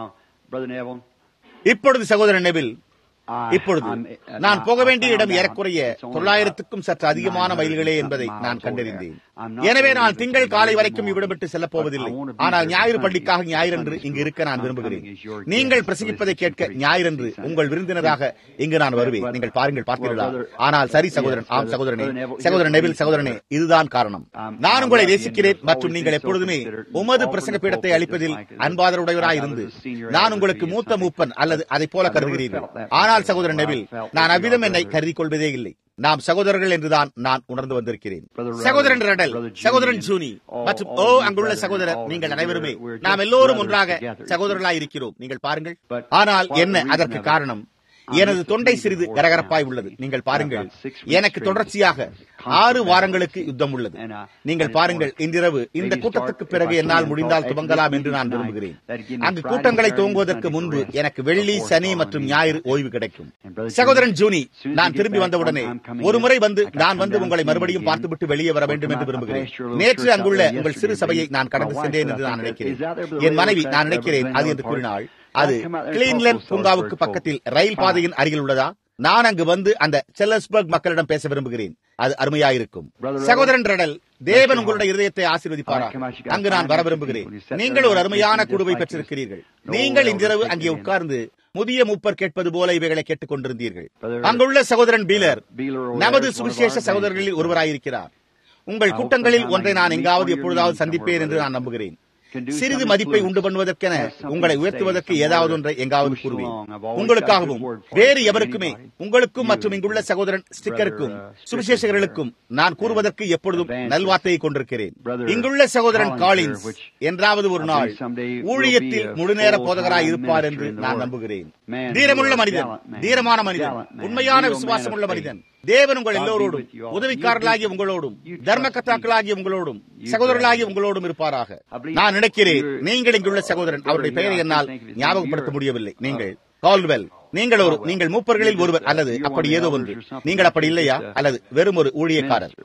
இப்பொழுது சகோதரன் நெவில், இப்பொழுது நான் போக வேண்டிய இடம் ஏறக்குறைய 900க்கும் சற்று அதிகமான மைல்களே என்பதை நான் கண்டறிந்தேன். எனவே நான் திங்கள் காலை வரைக்கும் இவ்விடம் விட்டு செல்லப் போவதில்லை. ஆனால் ஞாயிறு பள்ளிக்காக ஞாயிறன்று இங்கு இருக்க நான் விரும்புகிறேன். நீங்கள் பிரசங்கிப்பதை கேட்க ஞாயிறன்று உங்கள் விருந்தினராக இங்கு நான் வருவேன். நீங்கள் பாருங்கள், பார்த்தீர்களா? ஆனால் சரி சகோதரன், ஆம் சகோதரனே, சகோதரன் நெவில் சகோதரனே, இதுதான் காரணம். நான் உங்களை நேசிக்கிறேன் மற்றும் நீங்கள் எப்பொழுதுமே உமது பிரசங்க பீடத்தை அளிப்பதில் அன்பாதருடையவராய் இருந்து நான் உங்களுக்கு மூத்த மூப்பன் அல்லது அதை போல கருதுகிறீர்கள். ஆனால் சகோதரன் நெவில், நான் அவ்விதம் என்னை கருதி கொள்வதே இல்லை. நாம் சகோதரர்கள் என்றுதான் நான் உணர்ந்து வந்திருக்கிறேன். சகோதரன் ரெடல், சகோதரன் ஜூனி மற்றும் அங்குள்ள சகோதரர், நீங்கள் அனைவருமே நாம் எல்லோரும் ஒன்றாக சகோதரர்களாய் இருக்கிறோம். நீங்கள் பாருங்கள். ஆனால் என்ன அதற்கு காரணம்? எனது தொண்டை சிறிது கரகரப்பாய் உள்ளது. நீங்கள் பாருங்கள், எனக்கு தொடர்ச்சியாக 6 வாரங்களுக்கு யுத்தம் உள்ளது. நீங்கள் பாருங்கள், இன்றிரவு இந்த கூட்டத்துக்கு பிறகு என்னால் முடிந்தால் துவங்கலாம் என்று நான் விரும்புகிறேன். அங்கு கூட்டங்களை துவங்குவதற்கு முன்பு எனக்கு வெள்ளி, சனி மற்றும் ஞாயிறு ஓய்வு கிடைக்கும். சகோதரன் ஜூனி, நான் திரும்பி வந்தவுடனே ஒரு முறை நான் வந்து உங்களை மறுபடியும் பார்த்துவிட்டு வெளியே வர வேண்டும் என்று விரும்புகிறேன். நேற்று அங்குள்ள உங்கள் சிறு சபையை நான் கடந்து சென்றேன் என்று நான் நினைக்கிறேன். என் மனைவி, நான் நினைக்கிறேன் அது என்று கூறினாள். அது கிளீன்லேண்ட் பூங்காவுக்கு பக்கத்தில் ரயில் பாதையின் அருகில் உள்ளதா? நான் அங்கு வந்து அந்த செல்லஸ்பர்க் மக்களிடம் பேச விரும்புகிறேன். அது அருமையாயிருக்கும். சகோதரன் ரெடல், தேவன் உங்களுடைய இருதயத்தை ஆசீர்வதிப்பாரா. அங்கு நான் வர விரும்புகிறேன். நீங்கள் ஒரு அருமையான குழுவை பெற்றிருக்கிறீர்கள். நீங்கள் இன்றிரவு அங்கே உட்கார்ந்து முதிய மூப்பர் கேட்பது போல இவைகளை கேட்டுக் கொண்டிருந்தீர்கள். அங்குள்ள சகோதரன் பீலர் நமது சுவிசேஷ சகோதரர்களில் ஒருவராயிருக்கிறார். உங்கள் கூட்டங்களில் ஒன்றை நான் எங்காவது எப்பொழுதாவது சந்திப்பேன் என்று நான் நம்புகிறேன். சிறிது மதிப்பை உண்டு பண்ணுவதற்கென உங்களை உயர்த்துவதற்கு ஏதாவது ஒன்றை எங்காவது கூறுவேன். உங்களுக்காகவும் வேறு எவருக்குமே, உங்களுக்கும் மற்றும் இங்குள்ள சகோதரன் ஸ்டிக்கருக்கும் சுவிசேஷகர்களுக்கும் நான் கூறுவதற்கு எப்பொழுதும் நல்வார்த்தையை கொண்டிருக்கிறேன். இங்குள்ள சகோதரன் காலின்ஸ் என்றாவது ஒரு நாள் ஊழியத்தில் முழுநேர போதகராய் இருப்பார் என்று நான் நம்புகிறேன். தீரமுள்ள மனிதன், தீரமான மனிதன், உண்மையான விசுவாசம் உள்ள மனிதன். தேவன் உங்கள் எல்லோரோடும், உதவிக்காரர்களாகிய உங்களோடும், தர்மகர்த்தாக்களாகிய உங்களோடும், சகோதரர்களாகிய உங்களோடும் இருப்பாராக. நான் நினைக்கிறேன் நீங்கள் இங்குள்ள சகோதரன், அவருடைய பெயரை என்னால் ஞாபகப்படுத்த முடியவில்லை. நீங்கள் கால்வெல், நீங்கள் மூப்பர்களில் ஒருவர் அல்லது அப்படி ஏதோ ஒன்று. நீங்கள் அப்படி இல்லையா? அல்லது வெறும் ஒரு ஊழியக்காரர்?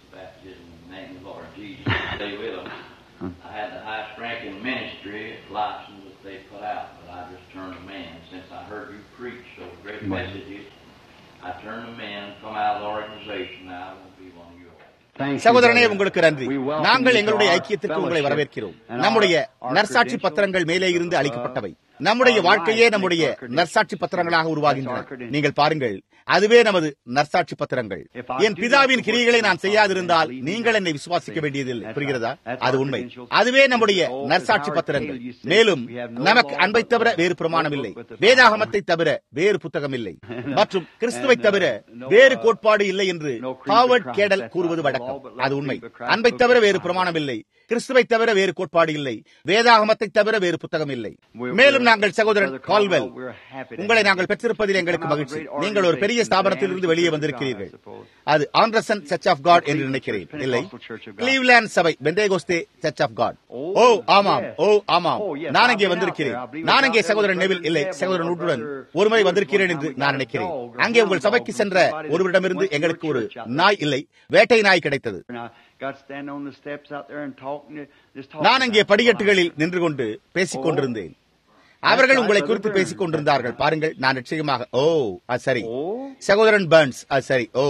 I had the highest ranking ministry, like messages. I turned them in, come out of the organization. Now I won't be one of yours. சகோதரனே, உங்களுக்கு நன்றி. நாங்கள் எங்களுடைய ஐக்கியத்திற்கு உங்களை வரவேற்கிறோம். நம்முடைய நற்சாட்சி பத்திரங்கள் மேலே இருந்து அளிக்கப்பட்டவை. நம்முடைய வாழ்க்கையே நம்முடைய நற்சாட்சி பத்திரங்களாக உருவாகின்றன. நீங்கள் பாருங்கள், அதுவே நமது நற்சாட்சி பத்திரங்கள். என் பிதாவின் கிரியைகளை நான் செய்யாதிருந்தால் நீங்கள் என்னை விசுவாசிக்க வேண்டியதில்லை. புரிகிறதா? அது உண்மை. அதுவே நம்முடைய நற்சாட்சி பத்திரங்கள். மேலும் நமக்கு அன்பை தவிர வேறு பிரமாணம் இல்லை, வேதாகமத்தை தவிர வேறு புத்தகம் இல்லை, மற்றும் கிறிஸ்துவை தவிர வேறு கோட்பாடு இல்லை என்று ஹாவர்ட் கேடல் கூறுவது வழக்கம். அது உண்மை. அன்பை தவிர வேறு பிரமாணம் இல்லை, கிறிஸ்துவை தவிர வேறு கோட்பாடு இல்லை, வேதாகமத்தை தவிர வேறு புத்தகம் இல்லை. மேலும் நாங்கள் சகோதரன் கால்வெல், உங்களை நாங்கள் பெற்றிருப்பதில் எங்களுக்கு மகிழ்ச்சி. நீங்கள் ஒரு பெரிய ஸ்தாபனத்திலிருந்து வெளியே வந்திருக்கிறீர்கள். அது ஆண்டர்சன் சர்ச் ஆஃப் காட் என்று நினைக்கிறேன், இல்லை? கிளீவ்லாந்து சபை பெந்தேகோஸ்தே சர்ச் ஆஃப் காட். ஓ ஆமாம், ஓ ஆமாம், நான் அங்கே வந்திருக்கிறேன். நான் அங்கே சகோதரன் நெவில், இல்லை சகோதரன் உட்டுடன் ஒருமுறை வந்திருக்கிறேன் என்று நான் நினைக்கிறேன். அங்கே உங்கள் சபைக்கு சென்ற ஒருவரிடமிருந்து எங்களுக்கு ஒரு நாய், இல்லை வேட்டை நாய் கிடைத்தது. நான் அங்கே படிக்கட்டுகளில் நின்று கொண்டு பேசிக் கொண்டிருந்தேன். அவர்கள் உங்களை குறித்து பேசிக் கொண்டிருந்தார்கள். பாருங்கள், நான் நிச்சயமாக ஓ சரி சகோதரன் பர்ன்ஸ், சரி ஓ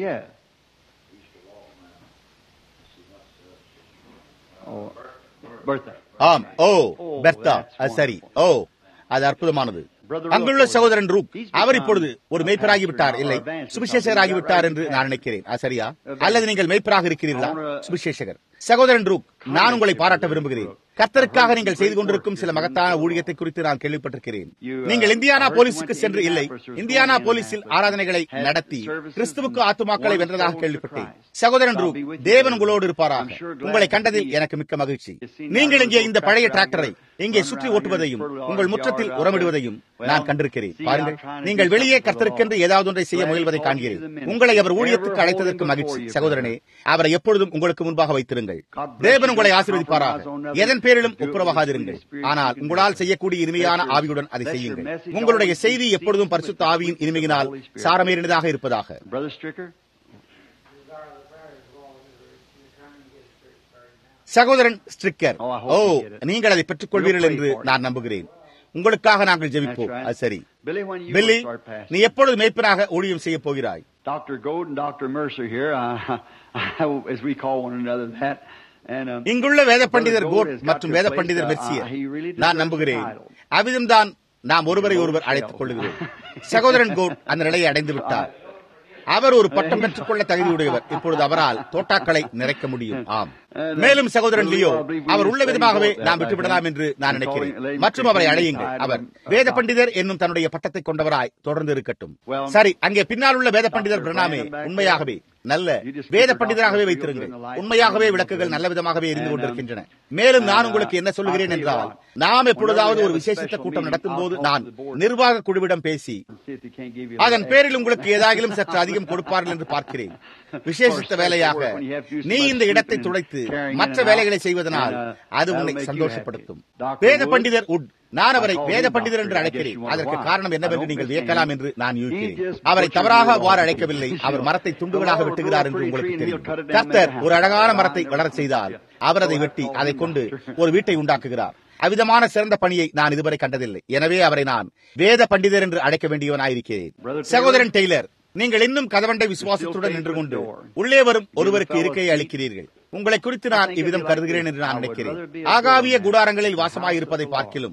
ஆம், ஓ பெர்தா, சரி ஓ அது அற்புதமானது. அங்குள்ள சகோதரன் ரூக், அவர் இப்பொழுது ஒரு மேய்ப்பராகிவிட்டார், இல்லை சுவிசேஷகராகிவிட்டார் என்று நான் நினைக்கிறேன். சரியா? அல்லது நீங்கள் மேய்ப்பராக இருக்கிறீர்களா? சுவிசேஷகர். சகோதரன் ரூக், நான் உங்களை பாராட்ட விரும்புகிறேன். கர்த்தருக்காக நீங்கள் செய்து கொண்டிருக்கும் சில மகத்தான ஊழியத்தை குறித்து நான் கேள்விப்பட்டிருக்கிறேன். நீங்கள் இந்தியானா போலீஸுக்கு சென்று, இல்லை இந்தியானா போலீஸில் ஆராதனைகளை நடத்தி கிறிஸ்துவுக்கு ஆத்துமாக்களை வென்றதாக கேள்விப்பட்டேன். சகோதரன் ரூக், தேவன் உங்களோடு இருப்பாராக. உங்களை கண்டதில் எனக்கு மிக்க மகிழ்ச்சி. நீங்கள் இங்கே இந்த பழைய டிராக்டரை இங்கே சுற்றி ஓட்டுவதையும் உங்கள் முற்றத்தில் உரமிடுவதையும் நான் கண்டிருக்கிறேன். பாருங்கள், நீங்கள் வெளியே கர்த்தருக்கென்று ஏதாவது ஒன்றை செய்ய முயல்வதை காண்கிறேன். உங்களை அவர் ஊழியத்துக்கு அழைத்ததற்கு மகிழ்ச்சி. சகோதரனே, அவரை எப்பொழுதும் உங்களுக்கு முன்பாக வைத்திருங்கள். தேவன் உங்களை ஆசீர்வதிப்பாராக. எதன் பேரிலும் ஒப்புரவாகாதிருங்கள், ஆனால் உங்களால் செய்யக்கூடிய இனிமையான ஆவியுடன் அதை செய்யுங்கள். உங்களுடைய செய்தி எப்பொழுதும் பரிசுத்த ஆவியின் இனிமையினால் சாரமேறினதாக இருப்பதாக. சகோதரன் ஸ்ட்ரிக்கர், ஓ நீங்கள் அதை பெற்றுக் கொள்வீர்கள் என்று நான் நம்புகிறேன். உங்களுக்காக நாங்கள் ஜெபிப்போம். சரி பில்லி, நீ எப்பொழுது மேய்ப்பனாக ஊழியம் செய்ய போகிறாய்? Dr. Gold and Dr. Mercer here, as we call one another that. இங்குள்ள வேத பண்டிதர் கோட் மற்றும் வேத பண்டிதர் மெர்சியர், நான் நம்புகிறேன் அவ்விதம்தான் நாம் ஒருவரை ஒருவர் அழைத்துக் கொள்கிறோம். சகோதரன் கோட் அந்த நிலையை அடைந்து விட்டார். அவர் ஒரு பட்டம் பெற்றுக் கொள்ள தகுதியுடையவர். இப்பொழுது அவரால் தோட்டாக்களை நிறைக்க முடியும். ஆம். மேலும் சகோதரன் லியோ, அவர் உள்ள விதமாகவே நாம் விட்டுவிடலாம் என்று நான் நினைக்கிறேன். மற்றும் அவரை அழையுங்கள். அவர் வேத பண்டிதர் என்னும் தன்னுடைய பட்டத்தை கொண்டவராய் தொடர்ந்து இருக்கட்டும். சரி, அங்கே பின்னால் உள்ள வேத பண்டிதர் பிரணாமே, உண்மையாகவே நல்ல வேத பண்டிதராகவே வைத்திருங்கள். உண்மையாகவே விளக்குகள் நல்ல விதமாகவே எரிந்து கொண்டிருக்கின்றன. மேலும் நான் உங்களுக்கு என்ன சொல்லுகிறேன் என்றால், நாம் எப்பொழுதாவது ஒரு விசேஷித்த கூட்டம் நடத்தும் போது நான் நிர்வாக குழுவிடம் பேசி அதன் பேரில் உங்களுக்கு ஏதாகிலும் சற்று அதிகம் கொடுப்பார்கள் என்று பார்க்கிறேன். விசேஷித்த வேலையாக நீ இந்த இடத்தை துடைத்து மற்ற வேலைகளை செய்வதனால் அது உன்னை சந்தோஷப்படுத்தும். வேத பண்டிதர் உட், நான் அவரை வேத பண்டிதர் என்று அழைக்கிறேன். அதற்கு காரணம் என்னவென்று நீங்கள் வியக்கலாம் என்று நான் யூகிக்கிறேன். அவரை தவறாக அவ்வாறு அழைக்கவில்லை. அவர் மரத்தை துண்டுகளாக வெட்டுகிறார் என்று உங்களுக்கு தெரியும். கர்த்தர் ஒரு அழகான மரத்தை வளரச் செய்தால் அவர் அதை வெட்டி அதை கொண்டு ஒரு வீட்டை உண்டாக்குகிறார். அவ்விதமான சிறந்த பணியை நான் இதுவரை கண்டதில்லை. எனவே அவரை நான் வேத பண்டிதர் என்று அழைக்க வேண்டியவனாயிருக்கிறேன். சகோதரன் டெய்லர், நீங்கள் இன்னும் கதவண்டை விசுவாசத்துடன் நின்று கொண்டு உள்ளே வரும் ஒருவருக்கு இருக்கையை அளிக்கிறீர்கள். உங்களை குறித்து நான் இவ்விதம் கருதுகிறேன் என்று நான் நினைக்கிறேன். ஆகாவிய குடாரங்களில் வாசமாயிருப்பதை பார்க்கிலும்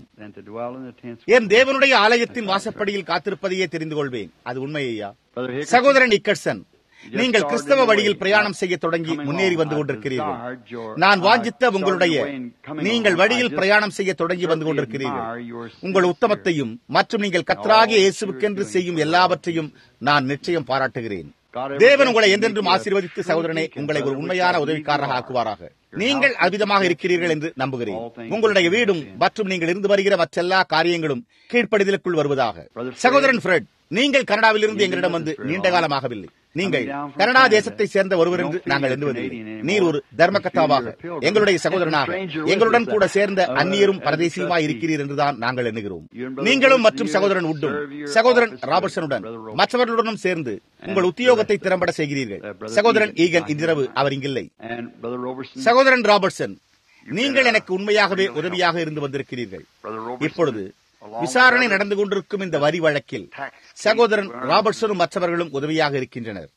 என் தேவனுடைய ஆலயத்தின் வாசப்படியில் காத்திருப்பதையே தெரிந்து கொள்வேன். அது உண்மையா? சகோதரன் இக்கர்சன், நீங்கள் கிறிஸ்தவ வழியில் பிரயாணம் செய்ய தொடங்கி முன்னேறி வந்து கொண்டிருக்கிறீர்கள். நான் வாஞ்சித்த உங்களுடைய நீங்கள் வழியில் பிரயாணம் செய்ய தொடங்கி வந்து கொண்டிருக்கிறீர்கள். உங்கள் உத்தமத்தையும் மற்றும் நீங்கள் கர்த்தராகிய இயேசுவுக்கென்று செய்யும் எல்லாவற்றையும் நான் நிச்சயம் பாராட்டுகிறேன். தேவன் உங்களை என்றென்றும் ஆசீர்வதித்து சகோதரனே உங்களை ஒரு உண்மையான உதவிக்காரராக ஆக்குவாராக. நீங்கள் அவ்விதமாக இருக்கிறீர்கள் என்று நம்புகிறேன். உங்களுடைய வீடும் மற்றும் நீங்கள் இருந்து வருகிற மற்றெல்லா காரியங்களும் கீழ்ப்படிதலுக்குள் வருவதாக. சகோதரன் ஃப்ரெட், நீங்கள் கனடாவிலிருந்து எங்களிடம் வந்து நீண்ட காலமாகவில்லை. நீங்கள் கனடா தேசத்தை சேர்ந்த ஒருவர் என்று நாங்கள் எண்ணுவதில்லை. நீர் ஒரு தர்மகர்த்தாவாக, எங்களுடைய சகோதரனாக, எங்களுடன் கூட சேர்ந்த அந்நியரும் பரதேசியுமாய் இருக்கிறீர் என்றுதான் நாங்கள் எண்ணுகிறோம். நீங்களும் மற்றும் சகோதரன் உட்டும் சகோதரன் ராபர்ட்சனுடன் மற்றவர்களுடனும் சேர்ந்து உங்கள் உத்தியோகத்தை திறம்பட செய்கிறீர்கள். சகோதரன் ஈகன் இன்றிரவு அவர் இங்கில்லை. சகோதரன் ராபர்ட்சன், நீங்கள் எனக்கு உண்மையாகவே உதவியாக இருந்து வந்திருக்கிறீர்கள். இப்பொழுது விசாரணை நடந்து கொண்டிருக்கும் இந்த வரி வழக்கில் சகோதரன் ராபர்ட்சனும் மற்றவர்களும் உதவியாக இருக்கின்றனர்.